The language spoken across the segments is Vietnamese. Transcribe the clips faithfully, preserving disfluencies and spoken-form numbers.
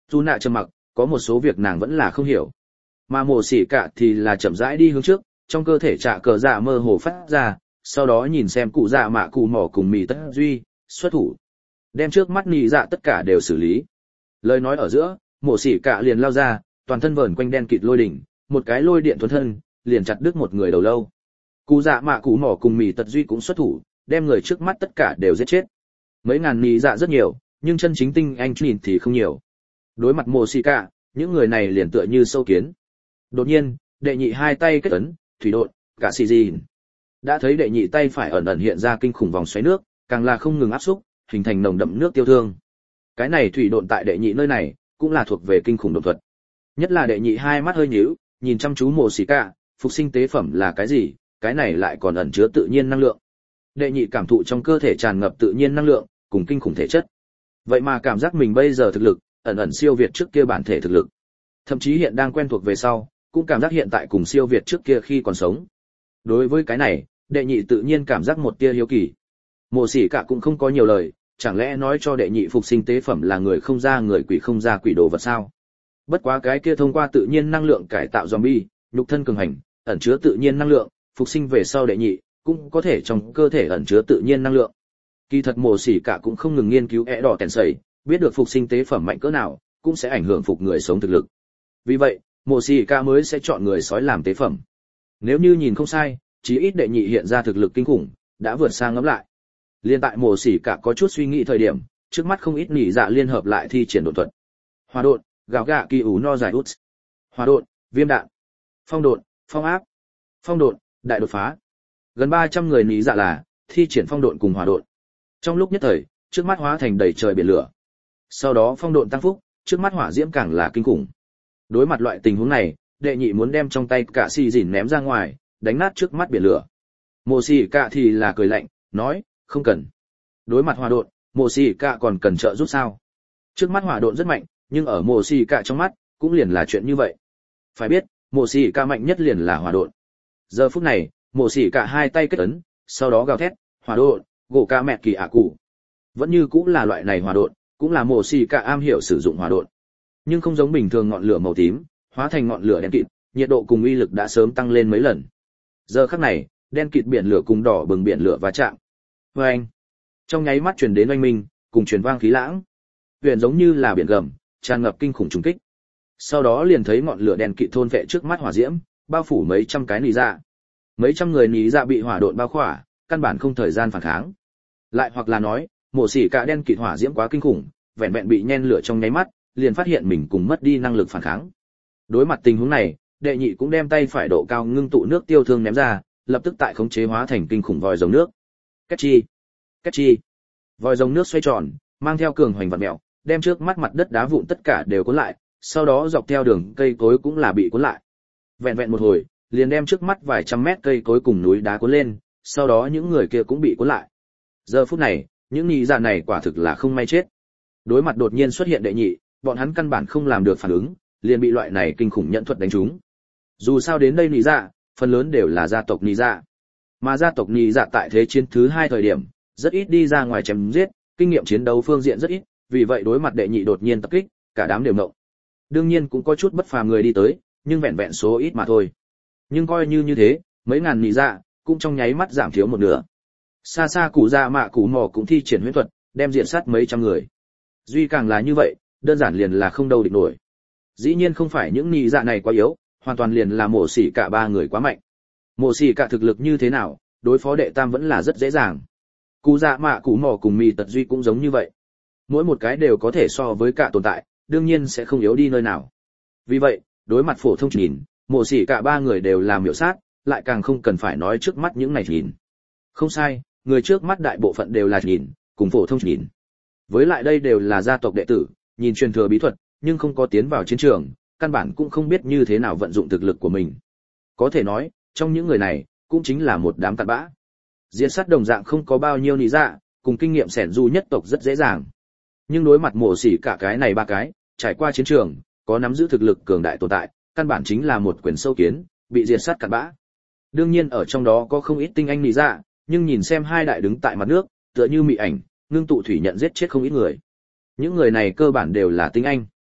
Dù nạ trầm mặc, có một số việc nàng vẫn là không hiểu. Mà mổ xỉ cả thì là chậm rãi đi hướng trước, trong cơ thể trạ cờ dạ mơ hồ phát ra, sau đó nhìn xem cụ dạ mạ cụ mỏ cùng mì tất duy, xuất thủ. Đem trước mắt nị dạ tất cả đều xử lý. Lời nói ở giữa, mổ xỉ cả liền lao ra, toàn thân vờn quanh đen kịt lôi đỉnh, một cái lôi điện thuần thân, liền chặt đứt một người đầu lâu. Cụ dạ mạ cụ mỏ cùng mì tật duy cũng xuất thủ, đem người trước mắt tất cả đều giết chết. Mấy ngàn nị dạ rất nhiều, nhưng chân chính tinh anh nhìn thì không nhiều. Đối mặt mổ xỉ cả, những người này liền tựa như sâu kiến. Đột nhiên, đệ nhị hai tay kết ấn, thủy độn, cả xì gì. Đã thấy đệ nhị tay phải ẩn ẩn hiện ra kinh khủng vòng xoáy nước, càng là không ngừng áp xúc, hình thành nồng đậm nước tiêu thương. Cái này thủy độn tại đệ nhị nơi này, cũng là thuộc về kinh khủng độn thuật. Nhất là đệ nhị hai mắt hơi nhíu, nhìn chăm chú mổ xỉ cả, phục sinh tế phẩm là cái gì, cái này lại còn ẩn chứa tự nhiên năng lượng. Đệ nhị cảm thụ trong cơ thể tràn ngập tự nhiên năng lượng, cùng kinh khủng thể chất. Vậy mà cảm giác mình bây giờ thực lực, ẩn ẩn siêu việt trước kia bản thể thực lực. Thậm chí hiện đang quen thuộc về sau, cũng cảm giác hiện tại cùng siêu việt trước kia khi còn sống. Đối với cái này, đệ nhị tự nhiên cảm giác một tia hiếu kỳ. Mộ xỉ cả cũng không có nhiều lời, chẳng lẽ nói cho đệ nhị phục sinh tế phẩm là người không ra người quỷ không ra quỷ đồ vật sao? Bất quá cái kia thông qua tự nhiên năng lượng cải tạo zombie, nhục thân cường hành, ẩn chứa tự nhiên năng lượng, phục sinh về sau đệ nhị, cũng có thể trong cơ thể ẩn chứa tự nhiên năng lượng. Kỳ thật mộ xỉ cả cũng không ngừng nghiên cứu ẻ đỏ tèn sẩy, biết được phục sinh tế phẩm mạnh cỡ nào, cũng sẽ ảnh hưởng phục người sống thực lực. Vì vậy, mộ xỉ cả mới sẽ chọn người sói làm tế phẩm. Nếu như nhìn không sai, chí ít đệ nhị hiện ra thực lực kinh khủng, đã vượt sang ngẫm lại. Liên tại mộ xỉ cả có chút suy nghĩ thời điểm, trước mắt không ít nỉ dạ liên hợp lại thi triển độn thuật. Hỏa độn, gào gạ kỳ ủ no giải út. Hỏa độn, viêm đạn. Phong độn, phong áp. Phong độn, đại đột phá. Gần ba trăm người nỉ dạ là thi triển phong độn cùng hỏa độn. Trong lúc nhất thời, trước mắt hóa thành đầy trời biển lửa. Sau đó phong độn tăng phúc, trước mắt hỏa diễm càng là kinh khủng. Đối mặt loại tình huống này, đệ nhị muốn đem trong tay cả xì dìn ném ra ngoài, đánh nát trước mắt biển lửa. Mộ xỉ cả thì là cười lạnh, nói, không cần. Đối mặt hỏa độn, mộ xỉ cả còn cần trợ giúp sao? Trước mắt hỏa độn rất mạnh, nhưng ở mộ xỉ cả trong mắt, cũng liền là chuyện như vậy. Phải biết, mộ xỉ cả mạnh nhất liền là hỏa độn. Giờ phút này, mộ xỉ cả hai tay kết ấn, sau đó gào thét, hỏa độn, gỗ ca mẹ kỳ ạ cụ. Vẫn như cũng là loại này hỏa độn, cũng là mộ xỉ cả am hiểu sử dụng hỏa độn. Nhưng không giống bình thường ngọn lửa màu tím, hóa thành ngọn lửa đen kịt, nhiệt độ cùng uy lực đã sớm tăng lên mấy lần. Giờ khắc này, đen kịt biển lửa cùng đỏ bừng biển lửa va chạm. Oeng! Trong nháy mắt truyền đến oanh minh, cùng truyền vang khí lãng. Huyền giống như là biển gầm, tràn ngập kinh khủng trùng kích. Sau đó liền thấy ngọn lửa đen kịt thôn vệ trước mắt hỏa diễm, bao phủ mấy trăm cái nỉ dạ. Mấy trăm người nỉ dạ bị hỏa độn bao khỏa, căn bản không thời gian phản kháng. Lại hoặc là nói, mổ xỉ cả đen kịt hỏa diễm quá kinh khủng, vẹn vẹn bị nhen lửa trong nháy mắt, liền phát hiện mình cùng mất đi năng lực phản kháng. Đối mặt tình huống này, đệ nhị cũng đem tay phải độ cao ngưng tụ nước tiêu thương ném ra, lập tức tại khống chế hóa thành kinh khủng vòi rồng nước. Két chi, két chi. Vòi rồng nước xoay tròn, mang theo cường hoành vặn mèo, đem trước mắt mặt đất đá vụn tất cả đều cuốn lại, sau đó dọc theo đường cây cối cũng là bị cuốn lại. Vẹn vẹn một hồi, liền đem trước mắt vài trăm mét cây cối cùng núi đá cuốn lên, sau đó những người kia cũng bị cuốn lại. Giờ phút này, những nị dạ này quả thực là không may chết. Đối mặt đột nhiên xuất hiện đệ nhị, bọn hắn căn bản không làm được phản ứng, liền bị loại này kinh khủng nhận thuật đánh trúng. Dù sao đến đây nị dạ, phần lớn đều là gia tộc nị dạ. Mà gia tộc nị dạ tại thế chiến thứ hai thời điểm, rất ít đi ra ngoài chém giết, kinh nghiệm chiến đấu phương diện rất ít, vì vậy đối mặt đệ nhị đột nhiên tập kích, cả đám đều ngộng. Đương nhiên cũng có chút bất phàm người đi tới, nhưng vẹn vẹn số ít mà thôi. Nhưng coi như như thế, mấy ngàn nị dạ cũng trong nháy mắt giảm thiếu một nửa. Xa xa cụ dạ mạ cụ mò cũng thi triển huyễn thuật, đem diện sát mấy trăm người. Duy càng là như vậy, đơn giản liền là không đâu địch nổi. Dĩ nhiên không phải những nị dạ này quá yếu, hoàn toàn liền là mổ xỉ cả ba người quá mạnh. Mổ xỉ cả thực lực như thế nào, đối phó đệ tam vẫn là rất dễ dàng. Cụ dạ mạ cụ mò cùng mì tật duy cũng giống như vậy. Mỗi một cái đều có thể so với cả tồn tại, đương nhiên sẽ không yếu đi nơi nào. Vì vậy, đối mặt phổ thông nhìn, mổ xỉ cả ba người đều làm miểu sát, lại càng không cần phải nói trước mắt những này nhìn. Không sai, người trước mắt đại bộ phận đều là nhìn, cùng phổ thông nhìn. Với lại đây đều là gia tộc đệ tử, nhìn truyền thừa bí thuật, nhưng không có tiến vào chiến trường, căn bản cũng không biết như thế nào vận dụng thực lực của mình. Có thể nói, trong những người này, cũng chính là một đám tàn bã. Diệt sát đồng dạng không có bao nhiêu nị dạ, cùng kinh nghiệm xẻn du nhất tộc rất dễ dàng. Nhưng đối mặt mổ xỉ cả cái này ba cái, trải qua chiến trường, có nắm giữ thực lực cường đại tồn tại, căn bản chính là một quyền sâu kiến, bị diệt sát cặn bã. Đương nhiên ở trong đó có không ít tinh anh nị dạ, nhưng nhìn xem hai đại đứng tại mặt nước, tựa như mị ảnh, ngưng tụ thủy nhận giết chết không ít người. Những người này cơ bản đều là tinh anh.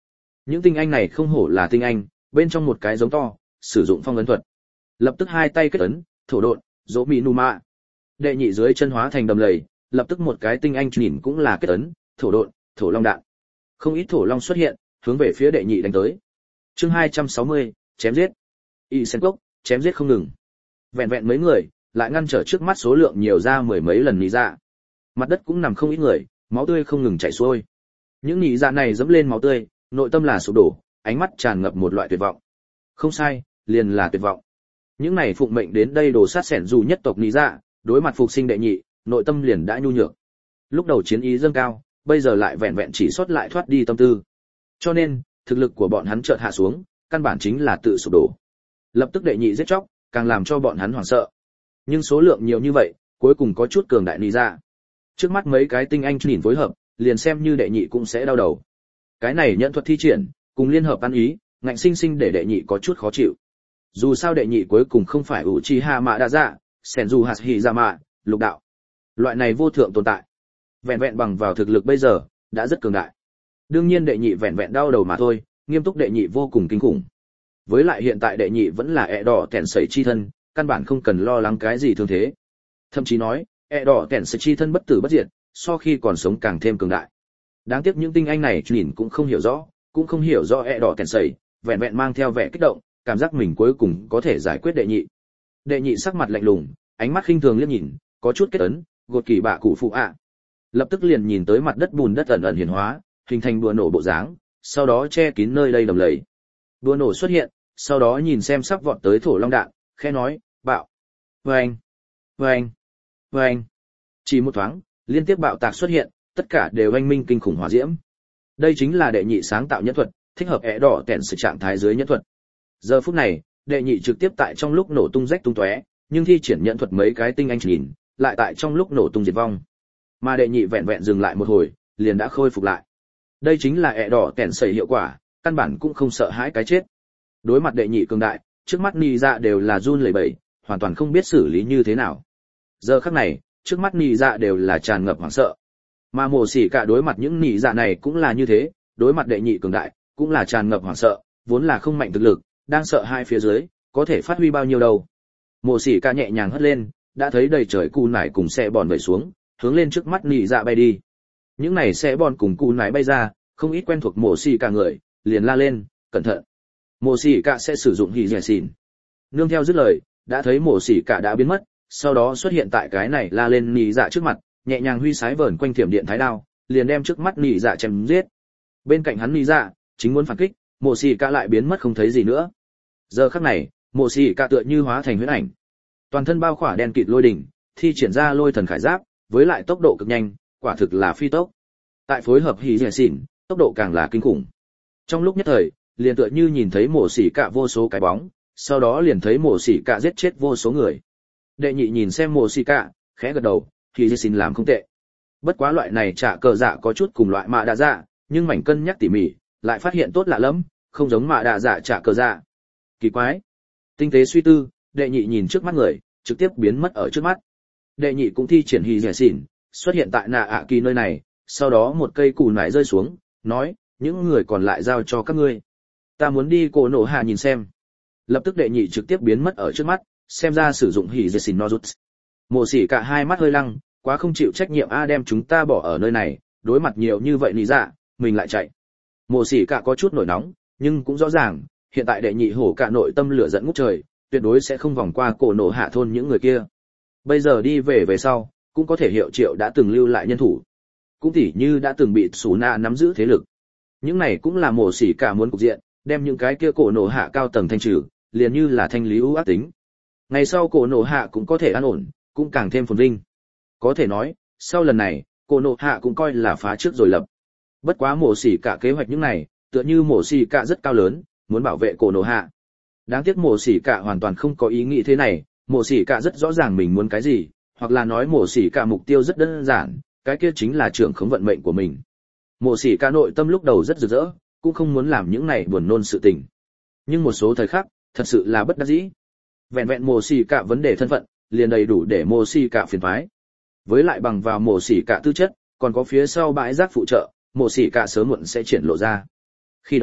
Những tinh anh này không hổ là tinh anh, bên trong một cái giống to, sử dụng phong ấn thuật. Lập tức hai tay kết ấn, thổ độn, dỗ mỹ nù mạ. Đệ nhị dưới chân hóa thành đầm lầy, lập tức một cái tinh anh nhìn cũng là kết ấn, thổ độn, thổ long đạn. Không ít thổ long xuất hiện, hướng về phía đệ nhị đánh tới. Chương hai trăm sáu mươi, chém giết. Y sen cốc, chém giết không ngừng. Vẹn vẹn mấy người, lại ngăn trở trước mắt số lượng nhiều ra mười mấy lần nị dạ. Mặt đất cũng nằm không ít người, máu tươi không ngừng chảy xuôi. Những nị dạ này dẫm lên máu tươi, nội tâm là sụp đổ, ánh mắt tràn ngập một loại tuyệt vọng. Không sai, liền là tuyệt vọng. Những này phụng mệnh đến đây đồ sát sẻn dù nhất tộc nị dạ, đối mặt phục sinh đệ nhị, nội tâm liền đã nhu nhược. Lúc đầu chiến ý dâng cao, bây giờ lại vẹn vẹn chỉ sót lại thoát đi tâm tư. Cho nên, thực lực của bọn hắn chợt hạ xuống, căn bản chính là tự sụp đổ. Lập tức đệ nhị giết chóc, càng làm cho bọn hắn hoảng sợ. Nhưng số lượng nhiều như vậy, cuối cùng có chút cường đại nị dạ. Trước mắt mấy cái tinh anh nhìn phối hợp, liền xem như đệ nhị cũng sẽ đau đầu. Cái này nhận thuật thi triển, cùng liên hợp ăn ý, ngạnh sinh sinh để đệ nhị có chút khó chịu. Dù sao đệ nhị cuối cùng không phải Uchiha Mạ Đa Dạ, Senju Hashirama, lục đạo. Loại này vô thượng tồn tại. Vẹn vẹn bằng vào thực lực bây giờ, đã rất cường đại. Đương nhiên đệ nhị vẹn vẹn đau đầu mà thôi, nghiêm túc đệ nhị vô cùng kinh khủng. Với lại hiện tại đệ nhị vẫn là ẹ đỏ tẻn sẩy chi thân, căn bản không cần lo lắng cái gì thương thế. Thậm chí nói, ẹ đỏ tẻn sẩy chi thân bất tử bất diệt, so khi còn sống càng thêm cường đại. Đáng tiếc những tinh anh này nhìn cũng không hiểu rõ, cũng không hiểu rõ ẹ đỏ tẻn sẩy, vẹn vẹn mang theo vẻ kích động, cảm giác mình cuối cùng có thể giải quyết đệ nhị. Đệ nhị sắc mặt lạnh lùng, ánh mắt khinh thường liếc nhìn, có chút kết ấn, gột kỳ bạ cụ phụ ạ. Lập tức liền nhìn tới mặt đất bùn đất ẩn ẩn hiển hóa, hình thành đùa nổ bộ dáng, sau đó che kín nơi đây đầm lầy. Đùa nổ xuất hiện, sau đó nhìn xem sắp vọt tới thổ long đạn, khẽ nói, bạo. Vâng, vâng, vâng. Chỉ một thoáng, liên tiếp bạo tạc xuất hiện, tất cả đều oanh minh kinh khủng hỏa diễm. Đây chính là đệ nhị sáng tạo nhẫn thuật, thích hợp ẻ đỏ tẻn sự trạng thái dưới nhẫn thuật. Giờ phút này, đệ nhị trực tiếp tại trong lúc nổ tung rách tung tóe, nhưng thi triển nhẫn thuật mấy cái tinh anh nhìn, lại tại trong lúc nổ tung diệt vong. Mà đệ nhị vẹn vẹn dừng lại một hồi, liền đã khôi phục lại. Đây chính là ẻ đỏ tẻn sẩy hiệu quả, căn bản cũng không sợ hãi cái chết. Đối mặt đệ nhị cường đại, trước mắt nị dạ đều là run lẩy bẩy, hoàn toàn không biết xử lý như thế nào. Giờ khắc này, trước mắt nị dạ đều là tràn ngập hoảng sợ. Mà Mộ Sĩ cả đối mặt những nị dạ này cũng là như thế, đối mặt đệ nhị cường đại, cũng là tràn ngập hoảng sợ, vốn là không mạnh thực lực, đang sợ hai phía dưới, có thể phát huy bao nhiêu đâu. Mộ Sĩ cả nhẹ nhàng hất lên, đã thấy đầy trời cù nải cùng xe bòn vẩy xuống, hướng lên trước mắt nị dạ bay đi. Những này xe bòn cùng cù nải bay ra, không ít quen thuộc Mộ Sĩ cả người, liền la lên, cẩn thận. Mộ Sĩ cả sẽ sử dụng hỉ dẻ xỉn. Nương theo dứt lời, đã thấy Mộ Sĩ cả đã biến mất, sau đó xuất hiện tại cái này la lên nị dạ trước mặt, nhẹ nhàng huy sái vờn quanh thiểm điện thái đao, liền đem trước mắt nị dạ chém giết. Bên cạnh hắn nị dạ, chính muốn phản kích, Mộ Sĩ cả lại biến mất không thấy gì nữa. Giờ khắc này, Mộ Sĩ cả tựa như hóa thành huyễn ảnh. Toàn thân bao khỏa đen kịt lôi đỉnh, thi triển ra lôi thần khải giáp, với lại tốc độ cực nhanh, quả thực là phi tốc. Tại phối hợp hỉ dẻ xỉn, tốc độ càng là kinh khủng. Trong lúc nhất thời, liền tựa như nhìn thấy Mộ Sĩ cả vô số cái bóng, sau đó liền thấy Mộ Sĩ cả giết chết vô số người. Đệ nhị nhìn xem Mộ Sĩ cả, khẽ gật đầu, hỉ dẻ xỉn làm không tệ. Bất quá loại này trả cờ dạ có chút cùng loại mạ đa dạ, nhưng mảnh cân nhắc tỉ mỉ, lại phát hiện tốt lạ lắm, không giống mạ đa dạ trả cờ dạ. Kỳ quái. Tinh tế suy tư, đệ nhị nhìn trước mắt người, trực tiếp biến mất ở trước mắt. Đệ nhị cũng thi triển hỉ dẻ xỉn, xuất hiện tại nạ ạ kỳ nơi này, sau đó một cây củ nải rơi xuống, nói, những người còn lại giao cho các ngươi. Ta muốn đi cổ nổ hạ nhìn xem. Lập tức đệ nhị trực tiếp biến mất ở trước mắt, xem ra sử dụng hỉ dẻ xỉn no rút. Mộ Sĩ cả hai mắt hơi lăng, quá không chịu trách nhiệm a đem chúng ta bỏ ở nơi này, đối mặt nhiều như vậy nị dạ, mình lại chạy. Mộ Sĩ cả có chút nổi nóng, nhưng cũng rõ ràng, hiện tại đệ nhị hổ cả nội tâm lửa giận ngút trời, tuyệt đối sẽ không vòng qua cổ nổ hạ thôn những người kia. Bây giờ đi về về sau, cũng có thể hiệu triệu đã từng lưu lại nhân thủ. Cũng tỉ như đã từng bị Sú Na nắm giữ thế lực. Những này cũng là Mộ Sĩ cả muốn cục diện, đem những cái kia cổ nổ hạ cao tầng thanh trừ, liền như là thanh lý ưu ác tính. Ngày sau cổ nổ hạ cũng có thể an ổn, cũng càng thêm phồn vinh. Có thể nói, sau lần này, cổ nổ hạ cũng coi là phá trước rồi lập. Bất quá Mộ Sĩ cả kế hoạch những này, tựa như Mộ Sĩ cả rất cao lớn, muốn bảo vệ cổ nổ hạ. Đáng tiếc Mộ Sĩ cả hoàn toàn không có ý nghĩ thế này, Mộ Sĩ cả rất rõ ràng mình muốn cái gì, hoặc là nói Mộ Sĩ cả mục tiêu rất đơn giản, cái kia chính là trưởng khống vận mệnh của mình. Mộ Sĩ cả nội tâm lúc đầu rất rực rỡ, cũng không muốn làm những này buồn nôn sự tình. Nhưng một số thời khắc, thật sự là bất đắc dĩ. Vẹn vẹn Mộ Sĩ cả vấn đề thân phận, liền đầy đủ để Mộ Sĩ cả phiền toái. Với lại bằng vào Mộ Sĩ cả tư chất, còn có phía sau bãi rác phụ trợ, Mộ Sĩ cả sớm muộn sẽ triển lộ ra. Khi đó,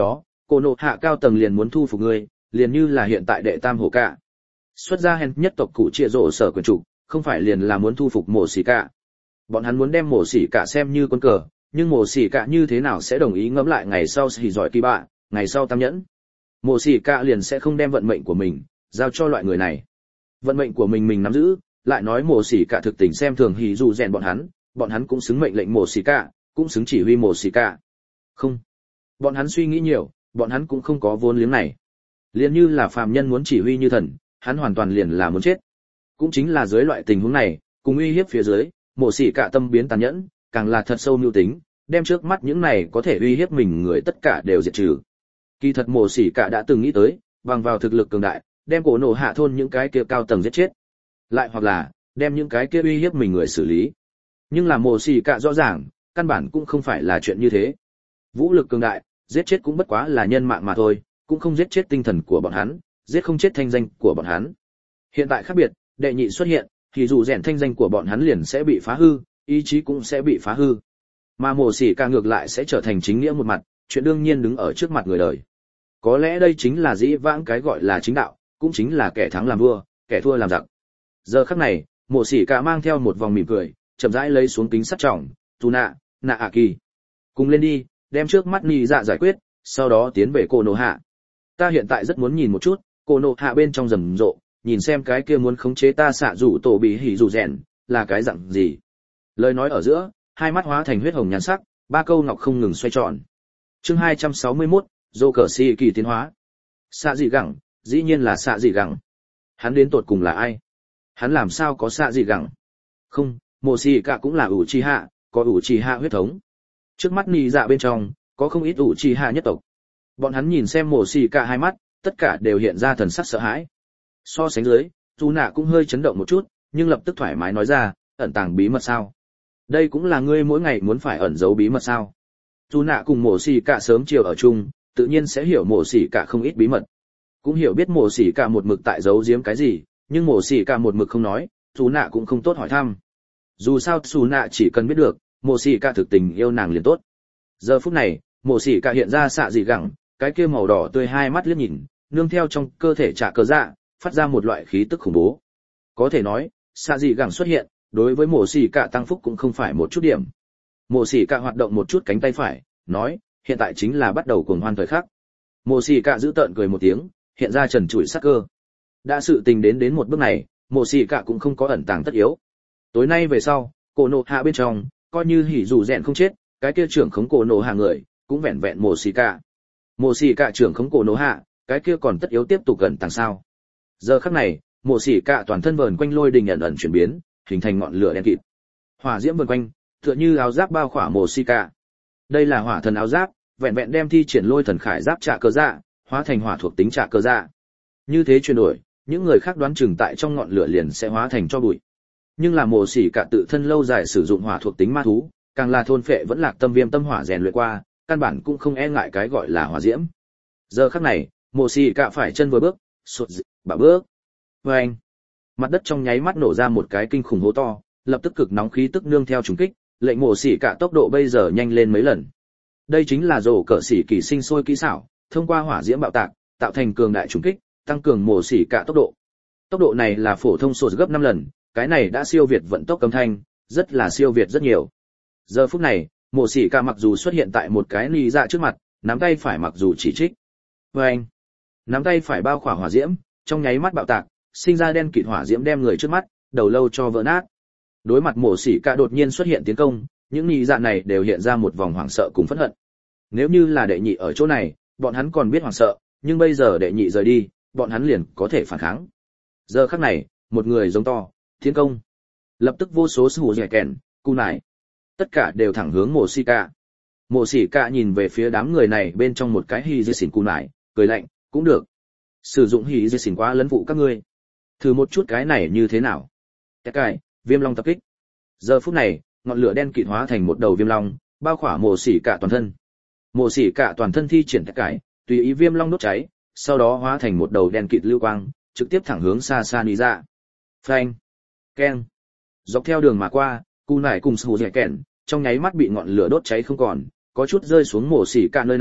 Cô nộ hạ cao tầng liền muốn thu phục ngươi, liền như là hiện tại đệ tam hổ cả. Xuất gia hèn nhất tộc cụ trịa rổ sở quyền chủ, không phải liền là muốn thu phục mổ xỉ cả. Bọn hắn muốn đem mổ xỉ cả xem như con cờ, nhưng mổ xỉ cả như thế nào sẽ đồng ý ngẫm lại ngày sau xỉ giỏi kỳ bạ, ngày sau tam nhẫn. Mổ xỉ cả liền sẽ không đem vận mệnh của mình giao cho loại người này. Vận mệnh của mình mình nắm giữ, lại nói mổ xỉ cả thực tình xem thường hỉ dù rèn bọn hắn, bọn hắn cũng xứng mệnh lệnh mổ xỉ cả, cũng xứng chỉ huy mổ xỉ cả. Không, bọn hắn suy nghĩ nhiều, bọn hắn cũng không có vốn liếng này. Liền như là phàm nhân muốn chỉ huy như thần, hắn hoàn toàn liền là muốn chết. Cũng chính là dưới loại tình huống này, cùng uy hiếp phía dưới, mổ xỉ cả tâm biến tàn nhẫn, càng là thật sâu mưu tính, đem trước mắt những này có thể uy hiếp mình người tất cả đều diệt trừ. Kỳ thật mổ xỉ cả đã từng nghĩ tới, bằng vào thực lực cường đại, đem cổ nổ hạ thôn những cái kia cao tầng giết chết, lại hoặc là đem những cái kia uy hiếp mình người xử lý. Nhưng là mổ xỉ cả rõ ràng, căn bản cũng không phải là chuyện như thế. Vũ lực cường đại, giết chết cũng bất quá là nhân mạng mà thôi, cũng không giết chết tinh thần của bọn hắn, giết không chết thanh danh của bọn hắn. Hiện tại khác biệt, đệ nhị xuất hiện, thì dù rèn thanh danh của bọn hắn liền sẽ bị phá hư, ý chí cũng sẽ bị phá hư. Mà mổ xỉ cả ngược lại sẽ trở thành chính nghĩa một mặt, chuyện đương nhiên đứng ở trước mặt người đời. Có lẽ đây chính là dĩ vãng cái gọi là chính đạo, cũng chính là kẻ thắng làm vua, kẻ thua làm giặc. Giờ khắc này, mổ xỉ cả mang theo một vòng mỉm cười, chậm rãi lấy xuống kính sắt trọng, tu nạ, nạ ạ kỳ. Cùng lên đi, đem trước mắt nị dạ giải quyết, sau đó tiến về cô nô hạ. Ta hiện tại rất muốn nhìn một chút, cô nô hạ bên trong rầm rộ, nhìn xem cái kia muốn khống chế ta xạ rủ tổ bị hỉ rủ rèn, là cái dạng gì. Lời nói ở giữa, hai mắt hóa thành huyết hồng nhan sắc, ba câu ngọc không ngừng xoay tròn. Chương hai trăm sáu mươi mốt, dô cờ si kỳ tiến hóa. Xạ dị gẳng, dĩ nhiên là xạ dị gẳng. Hắn đến tột cùng là ai? Hắn làm sao có xạ dị gẳng? Không, mộ xì cả cũng là ủ trì hạ, có ủ trì hạ huyết thống. Trước mắt nị dạ bên trong, có không ít ủ trì hạ nhất tộc. Bọn hắn nhìn xem mộ xì cả hai mắt, tất cả đều hiện ra thần sắc sợ hãi. So sánh dưới, dù nạ cũng hơi chấn động một chút, nhưng lập tức thoải mái nói ra, ẩn tàng bí mật sao? Đây cũng là ngươi mỗi ngày muốn phải ẩn giấu bí mật sao? Dù nạ cùng mộ xì cả sớm chiều ở chung, tự nhiên sẽ hiểu mộ xì cả không ít bí mật. Cũng hiểu biết mộ xì cả một mực tại giấu giếm cái gì, nhưng mộ xì cả một mực không nói, dù nạ cũng không tốt hỏi thăm. Dù sao dù nạ chỉ cần biết được, mộ xì cả thực tình yêu nàng liền tốt. Giờ phút này, mộ xì cả hiện ra xạ dị gẳng, cái kia màu đỏ tươi hai mắt liếc nhìn, nương theo trong cơ thể trả cờ dạ, phát ra một loại khí tức khủng bố. Có thể nói, xạ dị gẳng xuất hiện, đối với mộ xì cả tăng phúc cũng không phải một chút điểm. Mộ xì cả hoạt động một chút cánh tay phải, nói, hiện tại chính là bắt đầu cuồng hoan thời khắc. Mộ xì cả giữ tợn cười một tiếng, hiện ra trần trụi sắc cơ. Đã sự tình đến đến một bước này, mộ xì cả cũng không có ẩn tàng tất yếu. Tối nay về sau, cổ nộ hạ bên trong, coi như hỉ dù rèn không chết, cái kia trưởng khống cổ nộ hạ người, cũng vẹn vẹn mộ xì cả. Mộ xì cả trưởng khống cổ nộ hạ, cái kia còn tất yếu tiếp tục ẩn tàng sao? Giờ khắc này, mộ xỉ cả toàn thân vờn quanh lôi đình ẩn ẩn chuyển biến, hình thành ngọn lửa đen kịt. Hỏa diễm vần quanh, tựa như áo giáp bao khỏa mộ xỉ cả. Đây là hỏa thần áo giáp, vẹn vẹn đem thi triển lôi thần khải giáp trả cơ dạ, hóa thành hỏa thuộc tính trả cơ dạ. Như thế chuyển đổi, những người khác đoán chừng tại trong ngọn lửa liền sẽ hóa thành cho bụi. Nhưng là mộ xỉ cả tự thân lâu dài sử dụng hỏa thuộc tính ma thú, càng là thôn phệ vẫn lạc tâm viêm tâm hỏa rèn luyện qua, căn bản cũng không e ngại cái gọi là hỏa diễm. Giờ khắc này, mộ xỉ cả phải chân vừa bước, sụt bả bước. Vâng! Mặt đất trong nháy mắt nổ ra một cái kinh khủng hố to, lập tức cực nóng khí tức nương theo trùng kích, lệnh mộ xỉ cả tốc độ bây giờ nhanh lên mấy lần. Đây chính là rổ cỡ xỉ kỳ sinh sôi kỹ xảo, thông qua hỏa diễm bạo tạc, tạo thành cường đại trùng kích, tăng cường mộ xỉ cả tốc độ. Tốc độ này là phổ thông sột gấp năm lần, cái này đã siêu việt vận tốc âm thanh, rất là siêu việt rất nhiều. Giờ phút này, mộ xỉ cả mặc dù xuất hiện tại một cái nị dạ trước mặt, nắm tay phải mặc dù chỉ trích. Vâng! Nắm tay phải bao khỏa hỏa diễm, trong nháy mắt bạo tạc, sinh ra đen kịt hỏa diễm đem người trước mắt, đầu lâu cho vỡ nát. Đối mặt mổ xỉ cả đột nhiên xuất hiện tiến công, những nị dạ này đều hiện ra một vòng hoảng sợ cùng phẫn hận. Nếu như là đệ nhị ở chỗ này, bọn hắn còn biết hoảng sợ, nhưng bây giờ đệ nhị rời đi, bọn hắn liền có thể phản kháng. Giờ khắc này, một người giống to, tiến công. Lập tức vô số sư hù rẻ kèn, cu nải, tất cả đều thẳng hướng mổ xỉ cả. Mổ xỉ cả nhìn về phía đám người này bên trong một cái hy dê xỉn cu nải, cười lạnh, cũng được. Sử dụng hỉ dây xỉn quá lấn vụ các ngươi. Thử một chút cái này như thế nào? Cái cải, viêm long tập kích. Giờ phút này, ngọn lửa đen kịt hóa thành một đầu viêm long, bao khỏa mộ xỉ cả toàn thân. Mộ xỉ cả toàn thân thi triển cái cải, tùy ý viêm long đốt cháy, sau đó hóa thành một đầu đen kịt lưu quang, trực tiếp thẳng hướng xa xa ní ra. Phanh, keng. Dọc theo đường mà qua, cu nải cùng sù dẻ kèn, trong nháy mắt bị ngọn lửa đốt cháy không còn, có chút rơi xuống mộ xỉ cả nơi này,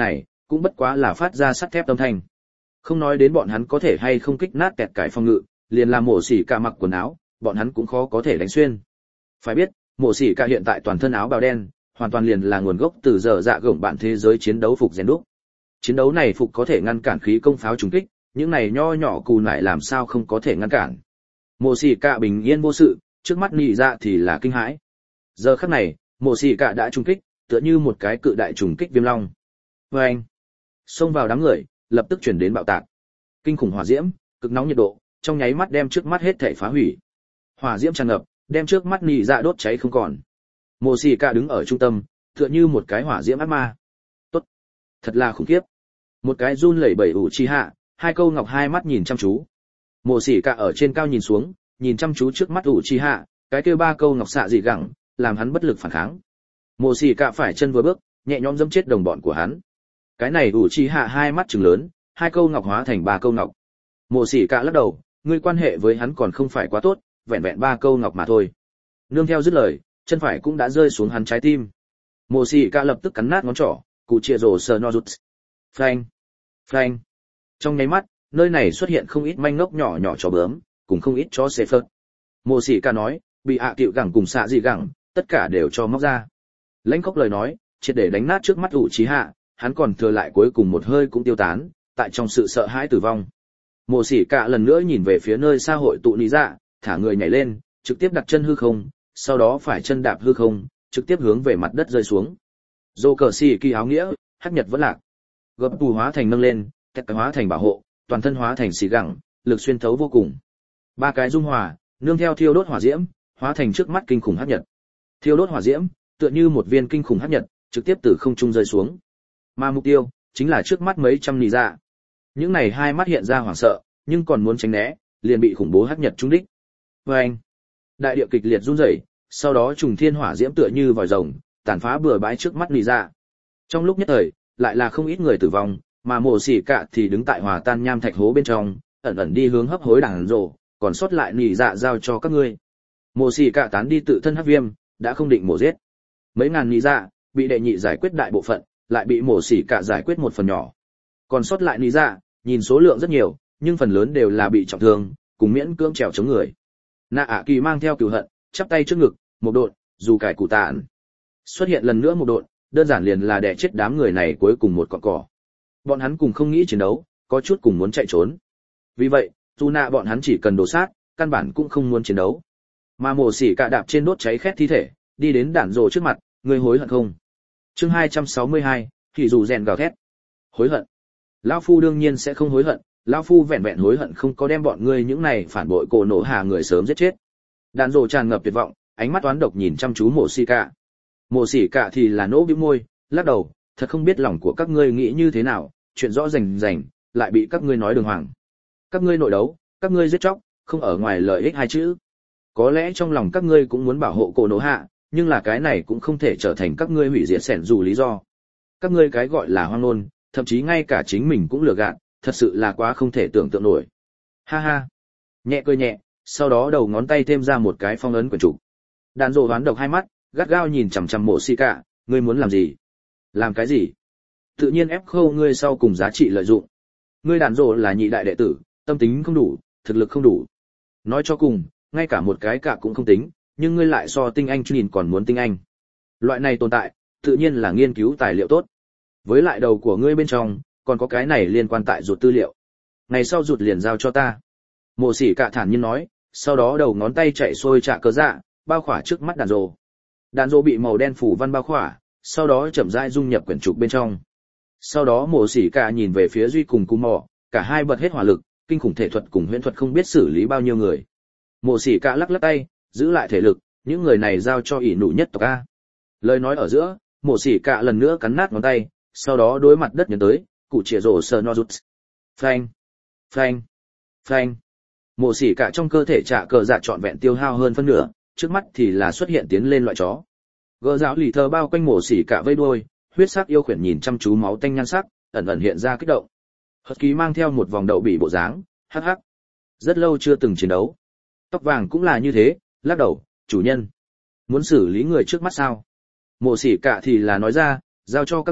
cũng bất quá là phát ra sắt thép âm thanh. Không nói đến bọn hắn có thể hay không kích nát kẹt cải phòng ngự, liền làm mổ xỉ cả mặc quần áo, bọn hắn cũng khó có thể đánh xuyên. Phải biết, mổ xỉ cả hiện tại toàn thân áo bào đen, hoàn toàn liền là nguồn gốc từ giờ dạ gồng bạn thế giới chiến đấu phục rèn đúc. Chiến đấu này phục có thể ngăn cản khí công pháo trúng kích, những này nho nhỏ cù nải làm sao không có thể ngăn cản. Mộ xỉ cả bình yên vô sự, trước mắt nhị dạ thì là kinh hãi. Giờ khắc này, mộ xỉ cả đã trúng kích, tựa như một cái cự đại trùng kích viêm long. Oeng! Xông vào đám người, lập tức chuyển đến bạo tạc. Kinh khủng hỏa diễm, cực nóng nhiệt độ, trong nháy mắt đem trước mắt hết thảy phá hủy. Hỏa diễm tràn ngập, đem trước mắt nhị dạ đốt cháy không còn. Mộ xỉ cả đứng ở trung tâm, tựa như một cái hỏa diễm ác ma. Tốt, thật là khủng khiếp. Một cái run lẩy bẩy ủ chi hạ, hai câu ngọc hai mắt nhìn chăm chú. Mộ xỉ cả ở trên cao nhìn xuống, nhìn chăm chú trước mắt ủ chi hạ, cái kia ba câu ngọc xạ dị gẳng, làm hắn bất lực phản kháng. Mộ xỉ cả phải chân vừa bước, nhẹ nhõm dẫm chết đồng bọn của hắn. Cái này ủ chi hạ hai mắt trừng lớn, hai câu ngọc hóa thành ba câu ngọc. Mộ xỉ cả lắc đầu, ngươi quan hệ với hắn còn không phải quá tốt, vẹn vẹn ba câu ngọc mà thôi. Nương theo dứt lời, chân phải cũng đã rơi xuống hắn trái tim. Mộ xỉ cả lập tức cắn nát ngón trỏ, cụ chia rồ sờ no rút. Phanh, phanh. Trong nháy mắt, nơi này xuất hiện không ít manh ngốc nhỏ nhỏ chó bướm, cùng không ít chó xê phớt. Mộ xỉ cả nói, bị ạ à cựu gẳng cùng xạ dị gẳng, tất cả đều cho móc ra. Lãnh khốc lời nói, triệt để đánh nát trước mắt ủ trí hạ, hắn còn thừa lại cuối cùng một hơi cũng tiêu tán, tại trong sự sợ hãi tử vong. Mộ xỉ cả lần nữa nhìn về phía nơi xa hội tụ lý dạ, thả người nhảy lên, trực tiếp đặt chân hư không, sau đó phải chân đạp hư không, trực tiếp hướng về mặt đất rơi xuống. Dô cờ xỉ kỳ áo nghĩa, hắc nhật vẫn lạc. Gập tù hóa thành nâng lên, kẹt hóa thành bảo hộ, toàn thân hóa thành xì gẳng, lực xuyên thấu vô cùng. Ba cái dung hòa, nương theo thiêu đốt hỏa diễm, hóa thành trước mắt kinh khủng hắc nhật. Thiêu đốt hỏa diễm, tựa như một viên kinh khủng hắc nhật, trực tiếp từ không trung rơi xuống. Mà mục tiêu chính là trước mắt mấy trăm nì dạ. Những này hai mắt hiện ra hoảng sợ, nhưng còn muốn tránh né, liền bị khủng bố hắc nhật trúng đích. Oeng! Đại địa kịch liệt rung rẩy, sau đó trùng thiên hỏa diễm tựa như vòi rồng, tàn phá bừa bãi trước mắt nì dạ. Trong lúc nhất thời, lại là không ít người tử vong, mà mộ xỉ cả thì đứng tại hòa tan nham thạch hố bên trong, ẩn ẩn đi hướng hấp hối đàn rồ, còn sót lại nỉ dạ giao cho các ngươi. Mộ xỉ cả tán đi tự thân hắc viêm, đã không định mổ giết. Mấy ngàn nỉ dạ bị đệ nhị giải quyết đại bộ phận, lại bị mộ xỉ cả giải quyết một phần nhỏ. Còn sót lại nỉ dạ, nhìn số lượng rất nhiều, nhưng phần lớn đều là bị trọng thương, cùng miễn cưỡng trèo chống người. Nạ ạ kỳ mang theo cừu hận, chắp tay trước ngực, một độn, dù cải cụ tạn. Xuất hiện lần nữa một độn, đơn giản liền là đè chết đám người này cuối cùng một cọng cỏ. Bọn hắn cùng không nghĩ chiến đấu, có chút cùng muốn chạy trốn. Vì vậy, dù nạ bọn hắn chỉ cần đổ sát, căn bản cũng không muốn chiến đấu. Mà mổ xỉ cả đạp trên đốt cháy khét thi thể, đi đến đạn rồ trước mặt, ngươi hối hận không? Chương hai trăm sáu mươi hai, thì dù rèn gào thét. Hối hận? Lão phu đương nhiên sẽ không hối hận, lão phu vẹn vẹn hối hận không có đem bọn ngươi những này phản bội cổ nổ hạ người sớm giết chết. Đạn rồ tràn ngập tuyệt vọng, ánh mắt toán độc nhìn chăm chú mổ xỉ cả. Mổ xỉ cả thì là nỗ bĩu môi, lắc đầu, thật không biết lòng của các ngươi nghĩ như thế nào, chuyện rõ rành rành, lại bị các ngươi nói đường hoàng. Các ngươi nội đấu, các ngươi giết chóc, không ở ngoài lợi ích hai chữ. Có lẽ trong lòng các ngươi cũng muốn bảo hộ cổ nổ hạ, nhưng là cái này cũng không thể trở thành các ngươi hủy diệt sẻn dù lý do. Các ngươi cái gọi là hoang ngôn, thậm chí ngay cả chính mình cũng lừa gạt, thật sự là quá không thể tưởng tượng nổi. Ha ha. Nhẹ cười nhẹ, sau đó đầu ngón tay thêm ra một cái phong ấn quyển trục. Đàn rồ hoán độc hai mắt, gắt gao nhìn chằm chằm mộ xỉ cả, ngươi muốn làm gì? Làm cái gì? Tự nhiên ép khâu ngươi sau cùng giá trị lợi dụng. Ngươi đàn rồ là nhị đại đệ tử, tâm tính không đủ, thực lực không đủ. Nói cho cùng, ngay cả một cái cả cũng không tính, nhưng ngươi lại so tinh anh nhìn còn muốn tinh anh. Loại này tồn tại, tự nhiên là nghiên cứu tài liệu tốt. Với lại đầu của ngươi bên trong, còn có cái này liên quan tại rụt tư liệu. Ngày sau rụt liền giao cho ta. Mộ xỉ cả thản nhiên nói, sau đó đầu ngón tay chạy xuôi trả cớ dạ, bao khỏa trước mắt đàn rồ. Đàn rồ bị màu đen phủ văn bao khỏa, sau đó chậm rãi dung nhập quyển trục bên trong. Sau đó mộ xỉ cả nhìn về phía duy cùng cú mỏ, cả hai bật hết hỏa lực, kinh khủng thể thuật cùng huyễn thuật không biết xử lý bao nhiêu người. Mộ xỉ cả lắc lắc tay, giữ lại thể lực, những người này giao cho ỷ nụ nhất tộc a. Lời nói ở giữa, mộ xỉ cả lần nữa cắn nát ngón tay, sau đó đối mặt đất nhấn tới, cụ chĩa rổ sờ no rút. Phanh, phanh, phanh. Mộ xỉ cả trong cơ thể trả cờ dạ trọn vẹn tiêu hao hơn phân nửa, trước mắt thì là xuất hiện tiến lên loại chó. Gỡ giáo lì thờ bao quanh mổ xỉ cả vây đuôi, huyết sắc yêu khuyển nhìn chăm chú máu tanh nhan sắc, ẩn ẩn hiện ra kích động. Hất ký mang theo một vòng đậu bị bộ dáng, hắc hắc. Rất lâu chưa từng chiến đấu. Tóc vàng cũng là như thế, lắc đầu, chủ nhân. Muốn xử lý người trước mắt sao? Mộ xỉ cả thì là nói ra, giao cho các người,